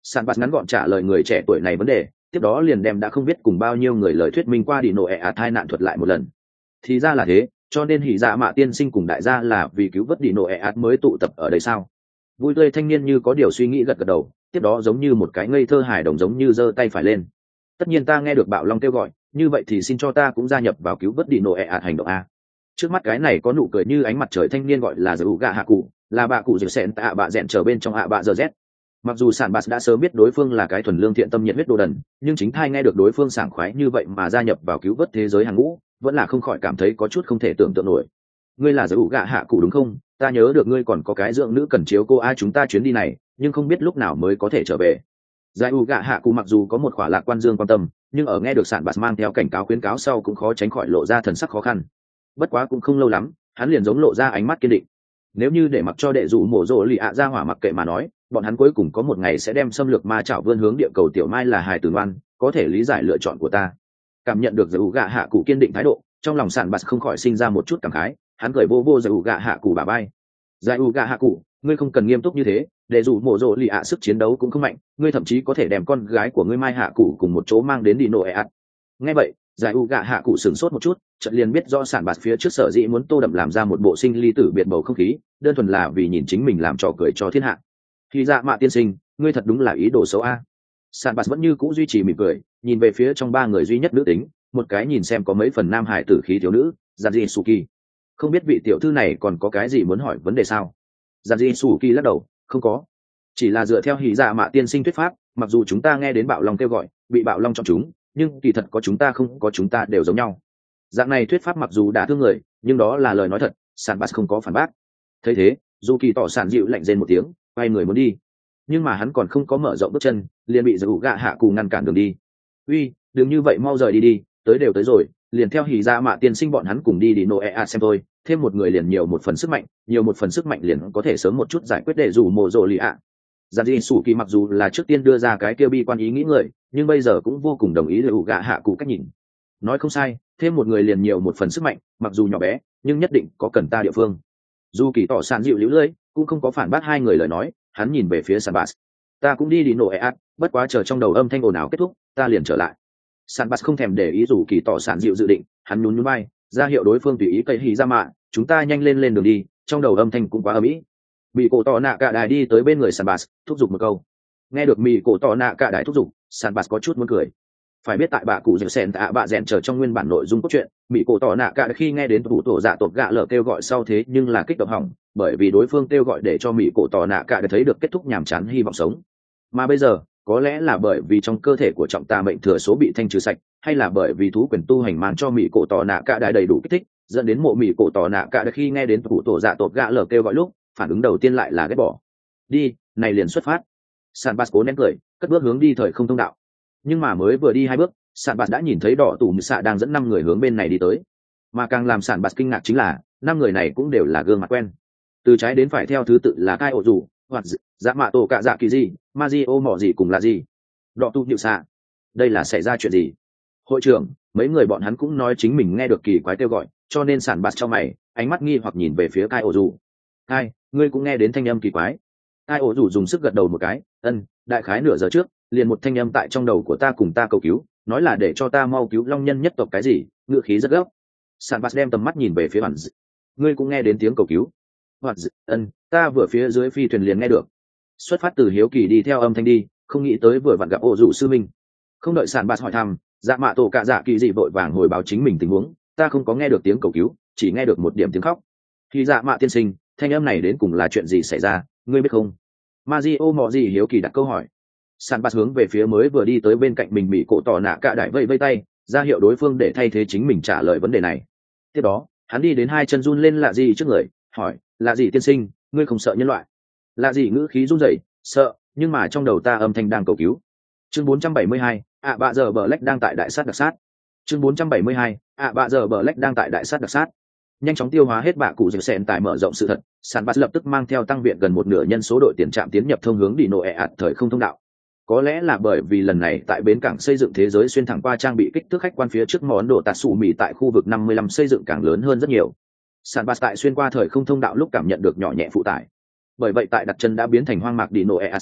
Sản bạt ngắn gọn trả lời người trẻ tuổi này vấn đề, tiếp đó liền đem đã không biết cùng bao nhiêu người lời thuyết minh qua đi nổ ẹ ạt hai nạn thuật lại một lần. Thì ra là thế, cho nên hỉ dạ mạ tiên sinh cùng đại gia là vì cứu vớt đi nổ ẹ ạt mới tụ tập ở đây sao? Vui tươi thanh niên như có điều suy nghĩ gật gật đầu, tiếp đó giống như một cái ngây thơ hài đồng giống như giơ tay phải lên. Tất nhiên ta nghe được bạo long kêu gọi, như vậy thì xin cho ta cũng gia nhập vào cứu vớt đi nổ ẹ ạt hành động a. Trước mắt cái này có nụ cười như ánh mặt trời thanh niên gọi là Dụ Gạ Hạ Cụ, là bà cụ dịu sẹn tạ bạ rẽn trở bên trong ạ bạ giờ z. Mặc dù sản bạt đã sớm biết đối phương là cái thuần lương thiện tâm nhiệt huyết đồ đần, nhưng chính thai nghe được đối phương sảng khoái như vậy mà gia nhập vào cứu vớt thế giới hàng ngũ, vẫn là không khỏi cảm thấy có chút không thể tưởng tượng nổi. Ngươi là Dụ Gạ Hạ Cụ đúng không? Ta nhớ được ngươi còn có cái dưỡng nữ cần chiếu cô ai chúng ta chuyến đi này, nhưng không biết lúc nào mới có thể trở về. Giải u gạ hạ cụ mặc dù có một khỏa lạc quan dương quan tâm, nhưng ở nghe được sản bạt mang theo cảnh cáo khuyến cáo sau cũng khó tránh khỏi lộ ra thần sắc khó khăn. Bất quá cũng không lâu lắm, hắn liền giống lộ ra ánh mắt kiên định. Nếu như để mặc cho đệ dụ mổ rộ lì ạ ra hỏa mặc kệ mà nói, bọn hắn cuối cùng có một ngày sẽ đem xâm lược ma chảo vươn hướng địa cầu tiểu mai là hài tử ngoan, có thể lý giải lựa chọn của ta. Cảm nhận được giải u gạ hạ cụ kiên định thái độ, trong lòng sản bạt không khỏi sinh ra một chút cảm khái, hắn cười vô vô giải u gạ hạ cụ bả vai. Giải u gạ hạ cụ, ngươi không cần nghiêm túc như thế, để dù mổ rộ lì ạ sức chiến đấu cũng không mạnh, ngươi thậm chí có thể đem con gái của ngươi mai hạ cụ cùng một chỗ mang đến đi nổ ẹ ạt. Nghe vậy, giải u gạ hạ cụ sửng sốt một chút, chợt liền biết do sản bạt phía trước sở dĩ muốn tô đậm làm ra một bộ sinh ly tử biệt bầu không khí, đơn thuần là vì nhìn chính mình làm trò cười cho thiên hạ. Khi dạ mạ tiên sinh, ngươi thật đúng là ý đồ xấu a. Sản bạt vẫn như cũ duy trì mỉm cười, nhìn về phía trong ba người duy nhất nữ tính, một cái nhìn xem có mấy phần nam hải tử khí thiếu nữ, Giản Suki. Không biết vị tiểu thư này còn có cái gì muốn hỏi vấn đề sao? Giản Suki lắc đầu, không có, chỉ là dựa theo hỉ dạ mạ tiên sinh thuyết pháp, mặc dù chúng ta nghe đến bạo long kêu gọi, bị bạo long chọn chúng, nhưng kỳ thật có chúng ta không có chúng ta đều giống nhau. Dạng này thuyết pháp mặc dù đã thương người, nhưng đó là lời nói thật, sản bạt không có phản bác. Thấy thế, dù kỳ tỏ sản dịu lạnh rên một tiếng, quay người muốn đi, nhưng mà hắn còn không có mở rộng bước chân, liền bị Dụ Gạ Hạ Cụ ngăn cản đường đi. Uy, đừng như vậy, mau rời đi đi, tới đều tới rồi, liền theo hỉ dạ mạ tiên sinh bọn hắn cùng đi đi nô ea xem thôi, thêm một người liền nhiều một phần sức mạnh, nhiều một phần sức mạnh liền có thể sớm một chút giải quyết để dù mồ rộ lì ạ. Giản dị sủ kỳ mặc dù là trước tiên đưa ra cái kia bi quan ý nghĩ người, nhưng bây giờ cũng vô cùng đồng ý Dụ Gạ Hạ Cụ cách nhìn. Nói không sai, thêm một người liền nhiều một phần sức mạnh, mặc dù nhỏ bé, nhưng nhất định có cần ta địa phương. Dù kỳ tỏ sản dịu liễu lưỡi, cũng không có phản bác hai người lời nói, hắn nhìn về phía Sản Bạt. Ta cũng đi đi nổ ạt, bất quá chờ trong đầu âm thanh ồn ào kết thúc, ta liền trở lại. Sản Bạt không thèm để ý dù kỳ tỏ sản dịu dự định, hắn nhún nhún vai, ra hiệu đối phương tùy ý cây hì ra mạ, chúng ta nhanh lên lên đường đi, trong đầu âm thanh cũng quá ầm ĩ. Mị cổ tỏ nạ cả đài đi tới bên người Sản Bạt, thúc giục một câu. Nghe được mị cổ tỏ nạ cả đài thúc giục, Sản Bạt có chút muốn cười. Phải biết tại bà cụ dịu sèn tạ bạ rèn chờ trong nguyên bản nội dung cốt truyện, mỹ cổ tỏ nạ cả khi nghe đến thủ tổ dạ tộc gạ lở kêu gọi sau thế nhưng là kích động hỏng, bởi vì đối phương kêu gọi để cho mỹ cổ tỏ nạ cả thấy được kết thúc nhàm chán hy vọng sống. Mà bây giờ, có lẽ là bởi vì trong cơ thể của trọng tà mệnh thừa số bị thanh trừ sạch, hay là bởi vì thú quyền tu hành mang cho mỹ cổ tỏ nạ cả đại đầy đủ kích thích, dẫn đến mộ mỹ cổ tỏ nạ cả khi nghe đến thủ tổ dạ tộc gạ lở kêu gọi lúc, phản ứng đầu tiên lại là ghét bỏ. Đi, này liền xuất phát. San Bas cố nén cười, cất bước hướng đi thời không thông đạo. Nhưng mà mới vừa đi hai bước, Sản Bạt đã nhìn thấy đỏ tù mự xạ đang dẫn năm người hướng bên này đi tới, mà càng làm Sản Bạt kinh ngạc chính là năm người này cũng đều là gương mặt quen, từ trái đến phải theo thứ tự là Kai Ổ Dù, hoặc Dạ Mạ Tổ Cạ Dạ Kỳ Gì, Mazio Mỏ Gì cùng là gì. Đỏ tù mự xạ, đây là xảy ra chuyện gì? Hội trưởng, mấy người bọn hắn cũng nói chính mình nghe được kỳ quái kêu gọi, cho nên Sản Bạt trong mày, ánh mắt nghi hoặc nhìn về phía Kai Ổ Dù. Kai, ngươi cũng nghe đến thanh âm kỳ quái? Kai Ổ Dù dùng sức gật đầu một cái, ân, đại khái nửa giờ trước, liền một thanh âm tại trong đầu của ta cùng ta cầu cứu, nói là để cho ta mau cứu long nhân nhất tộc cái gì, ngựa khí rất gấp. Sản Bạt đem tầm mắt nhìn về phía Hoàn Dị. Ngươi cũng nghe đến tiếng cầu cứu? Hoàn Dị, ân, ta vừa phía dưới phi thuyền liền nghe được. Xuất phát từ hiếu kỳ đi theo âm thanh đi, không nghĩ tới vừa vặn gặp Ổ Dụ sư minh. Không đợi Sản Bạt hỏi thăm, Dạ Mạ Tổ Cạ Dạ Kỳ Dị vội vàng hồi báo chính mình tình huống, ta không có nghe được tiếng cầu cứu, chỉ nghe được một điểm tiếng khóc. Khi Dạ Mạ tiên sinh, thanh âm này đến cùng là chuyện gì xảy ra, ngươi biết không? Mazio Mọ Gì hiếu kỳ đặt câu hỏi. Sản Bạt hướng về phía mới vừa đi tới bên cạnh mình bị cổ tỏ nạ cả đại vây vây tay, ra hiệu đối phương để thay thế chính mình trả lời vấn đề này. Tiếp đó, hắn đi đến hai chân run lên lạ gì trước người, hỏi, lạ gì tiên sinh, ngươi không sợ nhân loại? Lạ gì ngữ khí run rẩy, sợ, nhưng mà trong đầu ta âm thanh đang cầu cứu. Chương bốn trăm bảy mươi hai, ạ bạ giờ bờ lách đang tại đại sát đặc sát. Chương bốn trăm bảy mươi hai, ạ bạ giờ bờ lách đang tại đại sát đặc sát. Nhanh chóng tiêu hóa hết bạ cụ dịu sẹn tại mở rộng sự thật, Sản Bạt lập tức mang theo tăng viện gần một nửa nhân số đội tiền trạm tiến nhập thông hướng đi nổ ẹ ạt thời không thông đạo. Có lẽ là bởi vì lần này tại bến cảng xây dựng thế giới xuyên thẳng qua trang bị kích thước khách quan phía trước món đồ tạt sủ mì tại khu vực năm mươi lăm xây dựng càng lớn hơn rất nhiều. Sản Bạt tại xuyên qua thời không thông đạo lúc cảm nhận được nhỏ nhẹ phụ tải. Bởi vậy tại đặt chân đã biến thành hoang mạc đi nổ ẹ sau,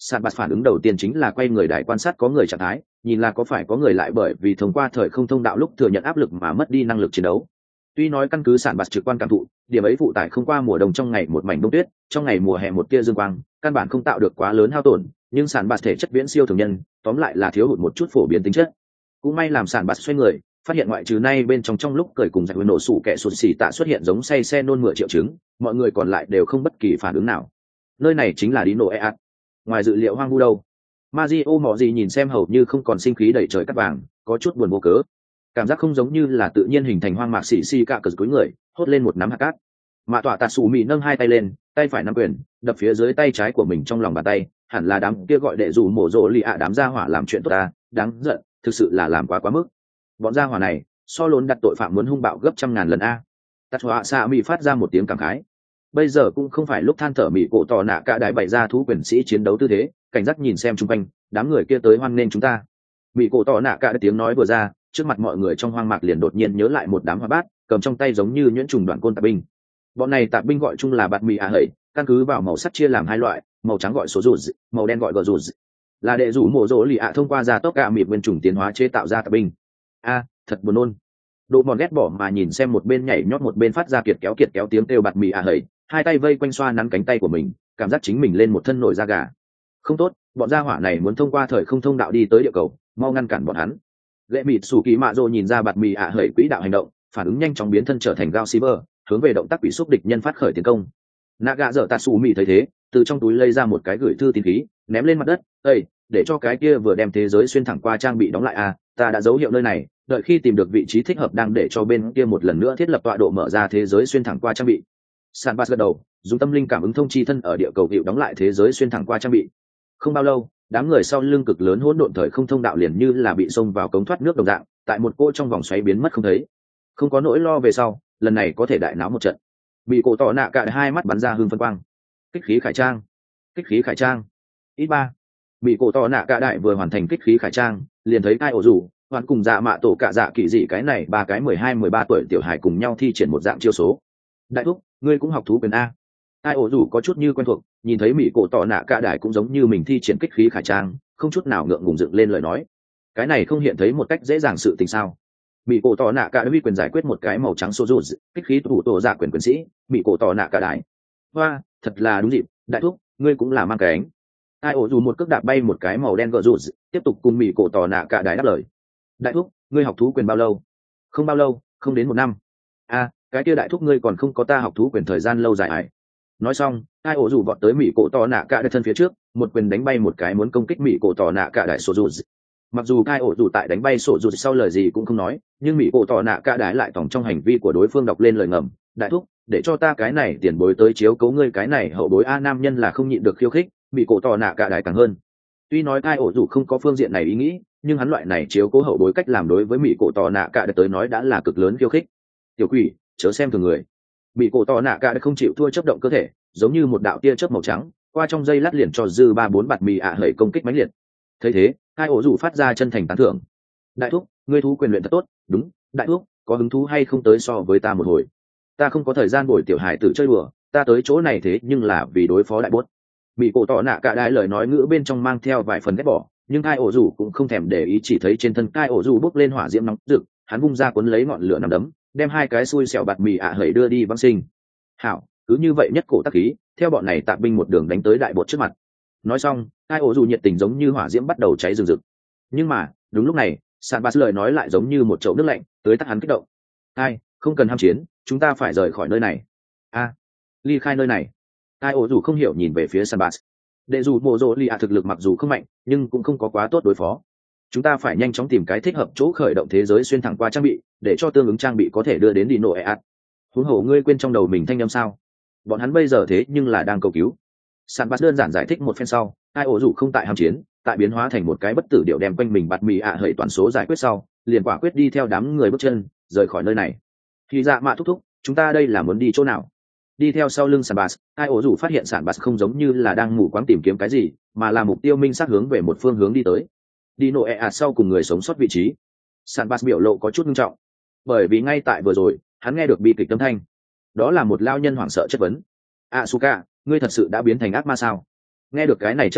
Sàn bạt phản ứng đầu tiên chính là quay người đài quan sát có người trạng thái, nhìn là có phải có người lại bởi vì thông qua thời không thông đạo lúc thừa nhận áp lực mà mất đi năng lực chiến đấu. Tuy nói căn cứ sàn bạt trực quan cảm thụ, điểm ấy phụ tải không qua mùa đông trong ngày một mảnh đông tuyết, trong ngày mùa hè một tia dương quang, căn bản không tạo được quá lớn hao tổn, nhưng sàn bạt thể chất viễn siêu thường nhân, tóm lại là thiếu hụt một chút phổ biến tính chất. Cũng may làm sàn bạt xoay người, phát hiện ngoại trừ nay bên trong trong lúc cười cùng giặc nổ sủ kẻ sụt xì tạ xuất hiện giống say xe nôn mửa triệu chứng, mọi người còn lại đều không bất kỳ phản ứng nào. Nơi này chính là Dino Eat. Ngoài dự liệu hoang vu đâu. Mario mọ gì nhìn xem hầu như không còn sinh khí đẩy trời cắt vàng, có chút buồn vô cớ. Cảm giác không giống như là tự nhiên hình thành hoang mạc xì xì cả cờ cuối người, hốt lên một nắm hạt cát. Mạ tọa tạt sủ mị nâng hai tay lên, tay phải nắm quyền, đập phía dưới tay trái của mình trong lòng bàn tay, hẳn là đám kia gọi đệ dù mổ rộ lì ạ đám gia hỏa làm chuyện tốt ta, đáng giận, thực sự là làm quá quá mức. Bọn gia hỏa này, so lốn đặt tội phạm muốn hung bạo gấp trăm ngàn lần a. Tạt họa xạ mị phát ra một tiếng cảm khái. Bây giờ cũng không phải lúc than thở mị cổ tỏ nạ cả đại bày ra thú quyền sĩ chiến đấu tư thế, cảnh giác nhìn xem chung quanh, đám người kia tới hoan nghênh chúng ta. Mị cổ tỏ nạ cả tiếng nói vừa ra, trước mặt mọi người trong hoang mạc liền đột nhiên nhớ lại một đám hoa bát, cầm trong tay giống như nhuyễn trùng đoạn côn tạp binh. Bọn này tạp binh gọi chung là bạt mì à hẩy, căn cứ vào màu sắc chia làm hai loại, màu trắng gọi số rụt, màu đen gọi gờ rụt. Là đệ rủ mổ rỗ lì ạ thông qua gia tốc cả mịp nguyên trùng tiến hóa chế tạo ra tạp binh. A, thật buồn nôn. Độ mòn ghét bỏ mà nhìn xem một bên nhảy nhót một bên phát ra kiệt kéo kiệt kéo tiếng kêu bạt mì à hẩy, hai tay vây quanh xoa nắn cánh tay của mình, cảm giác chính mình lên một thân nổi da gà. Không tốt, bọn gia hỏa này muốn thông qua thời không thông đạo đi tới địa cầu, mau ngăn cản bọn hắn. Lệ mịt sủ kỳ mạ rồ nhìn ra bạt mì ạ hẩy quỹ đạo hành động, phản ứng nhanh chóng biến thân trở thành gao Silver, hướng về động tác quỷ xúc địch nhân phát khởi tiến công. Naga dở Tatsu mì thấy thế, từ trong túi lấy ra một cái gửi thư tín khí, ném lên mặt đất. Ê, để cho cái kia vừa đem thế giới xuyên thẳng qua trang bị đóng lại à? Ta đã dấu hiệu nơi này, đợi khi tìm được vị trí thích hợp đang để cho bên kia một lần nữa thiết lập tọa độ mở ra thế giới xuyên thẳng qua trang bị. San Bass gật đầu, dùng tâm linh cảm ứng thông chi thân ở địa cầu hiệu đóng lại thế giới xuyên thẳng qua trang bị. Không bao lâu, đám người sau lưng cực lớn hỗn độn thời không thông đạo liền như là bị xông vào cống thoát nước đồng dạng, tại một cô trong vòng xoáy biến mất không thấy. Không có nỗi lo về sau, lần này có thể đại náo một trận. Bị cổ tỏ nạ cả hai mắt bắn ra hương phân quang. Kích khí khải trang, kích khí khải trang. Ít ba. Bị cổ tỏ nạ cả đại vừa hoàn thành kích khí khải trang, liền thấy Kai ổ rủ, hoàn cùng dạ mạ tổ cả dạ kỳ dị cái này ba cái mười hai mười ba tuổi tiểu hài cùng nhau thi triển một dạng chiêu số. Đại thúc, ngươi cũng học thú quyền a? Kai ổ rủ có chút như quen thuộc, nhìn thấy mỹ cổ tỏ nạ cả đại cũng giống như mình thi triển kích khí khải trang, không chút nào ngượng ngùng dựng lên lời nói. Cái này không hiện thấy một cách dễ dàng sự tình sao? Mỹ cổ tỏ nạ cả huy quyền giải quyết một cái màu trắng số rụt, kích khí thủ tổ dạ quyền quyền sĩ, mỹ cổ tỏ nạ cả đại. Hoa, thật là đúng dịp, đại thúc, ngươi cũng là mang cái ánh. Ai ổ dù một cước đạp bay một cái màu đen gờ rụt, tiếp tục cùng mỹ cổ tỏ nạ cả đại đáp lời. Đại thúc, ngươi học thú quyền bao lâu? Không bao lâu, không đến một năm. A, cái kia đại thúc ngươi còn không có ta học thú quyền thời gian lâu dài ải. Nói xong, ai ổ dù vọt tới mỹ cổ tỏ nạ cả đại thân phía trước, một quyền đánh bay một cái muốn công kích mỹ cổ tỏ nạ cả đại số rụt. Mặc dù Kai ổ dù tại đánh bay sổ rụt sau lời gì cũng không nói, nhưng mỹ cổ tỏ nạ cả đái lại tổng trong hành vi của đối phương đọc lên lời ngầm. Đại thúc, để cho ta cái này tiền bối tới chiếu cấu ngươi cái này hậu bối a nam nhân là không nhịn được khiêu khích, mỹ cổ tỏ nạ cả đái càng hơn. Tuy nói Kai ổ dù không có phương diện này ý nghĩ, nhưng hắn loại này chiếu cố hậu bối cách làm đối với mỹ cổ tỏ nạ cả đái tới nói đã là cực lớn khiêu khích. Tiểu quỷ, chớ xem thường người. Mỹ cổ tỏ nạ cả đái không chịu thua chấp động cơ thể, giống như một đạo tia chớp màu trắng, qua trong dây lát liền cho dư ba bốn bạt mì ạ hẩy công kích mãnh liệt. Thấy thế, hai ổ rủ phát ra chân thành tán thưởng. Đại thúc, ngươi thú quyền luyện thật tốt. Đúng, đại thúc, có hứng thú hay không tới so với ta một hồi? Ta không có thời gian bồi tiểu hải tử chơi đùa, ta tới chỗ này thế nhưng là vì đối phó đại bốt. Bị cổ tỏ nạ cả đái lời nói ngữ bên trong mang theo vài phần ghét bỏ, nhưng hai ổ rủ cũng không thèm để ý, chỉ thấy trên thân hai ổ rủ bốc lên hỏa diễm nóng rực, hắn vung ra cuốn lấy ngọn lửa nằm đấm, đem hai cái xui xẻo bạt mì ạ hẩy đưa đi văng sinh. Hảo, cứ như vậy nhất cổ tác khí, theo bọn này tạp binh một đường đánh tới đại bột trước mặt. Nói xong, hai ổ dù nhiệt tình giống như hỏa diễm bắt đầu cháy rừng rực. Nhưng mà đúng lúc này, San Bass lời nói lại giống như một chậu nước lạnh tới tắt hắn kích động. Hai, không cần ham chiến, chúng ta phải rời khỏi nơi này. A, ly khai nơi này. Hai ổ dù không hiểu nhìn về phía San Bass. Đệ dù mộ rộ ly ạ thực lực mặc dù không mạnh, nhưng cũng không có quá tốt đối phó. Chúng ta phải nhanh chóng tìm cái thích hợp chỗ khởi động thế giới xuyên thẳng qua trang bị, để cho tương ứng trang bị có thể đưa đến Dino Eat. Huống hồ ngươi quên trong đầu mình thanh âm sao? Bọn hắn bây giờ thế nhưng là đang cầu cứu. San Bass đơn giản giải thích một phen sau, hai ổ rủ không tại ham chiến, tại biến hóa thành một cái bất tử điệu đem quanh mình bạt mì ạ hẩy toàn số giải quyết sau, liền quả quyết đi theo đám người bước chân rời khỏi nơi này. Thì dạ mạ thúc thúc, chúng ta đây là muốn đi chỗ nào? Đi theo sau lưng San Bass, hai ổ rủ phát hiện San Bass không giống như là đang mù quáng tìm kiếm cái gì, mà là mục tiêu minh xác hướng về một phương hướng đi tới. Dino Eat sau cùng người sống sót vị trí. San Bass biểu lộ có chút nghiêm trọng, bởi vì ngay tại vừa rồi, hắn nghe được bi kịch âm thanh. Đó là một lao nhân hoảng sợ chất vấn. Asuka, ngươi thật sự đã biến thành ác ma sao? Nghe được cái này chất vấn,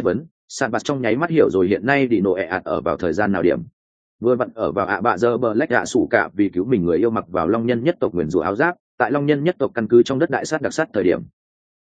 Sàn bạt trong nháy mắt hiểu rồi hiện nay đi nổ ẹ ạt ở vào thời gian nào điểm. Vừa vặn ở vào ạ bạ dơ bờ lách ạ sủ cả vì cứu mình người yêu mặc vào long nhân nhất tộc nguyền rủa áo giáp, tại long nhân nhất tộc căn cứ trong đất đại sát đặc sát thời điểm,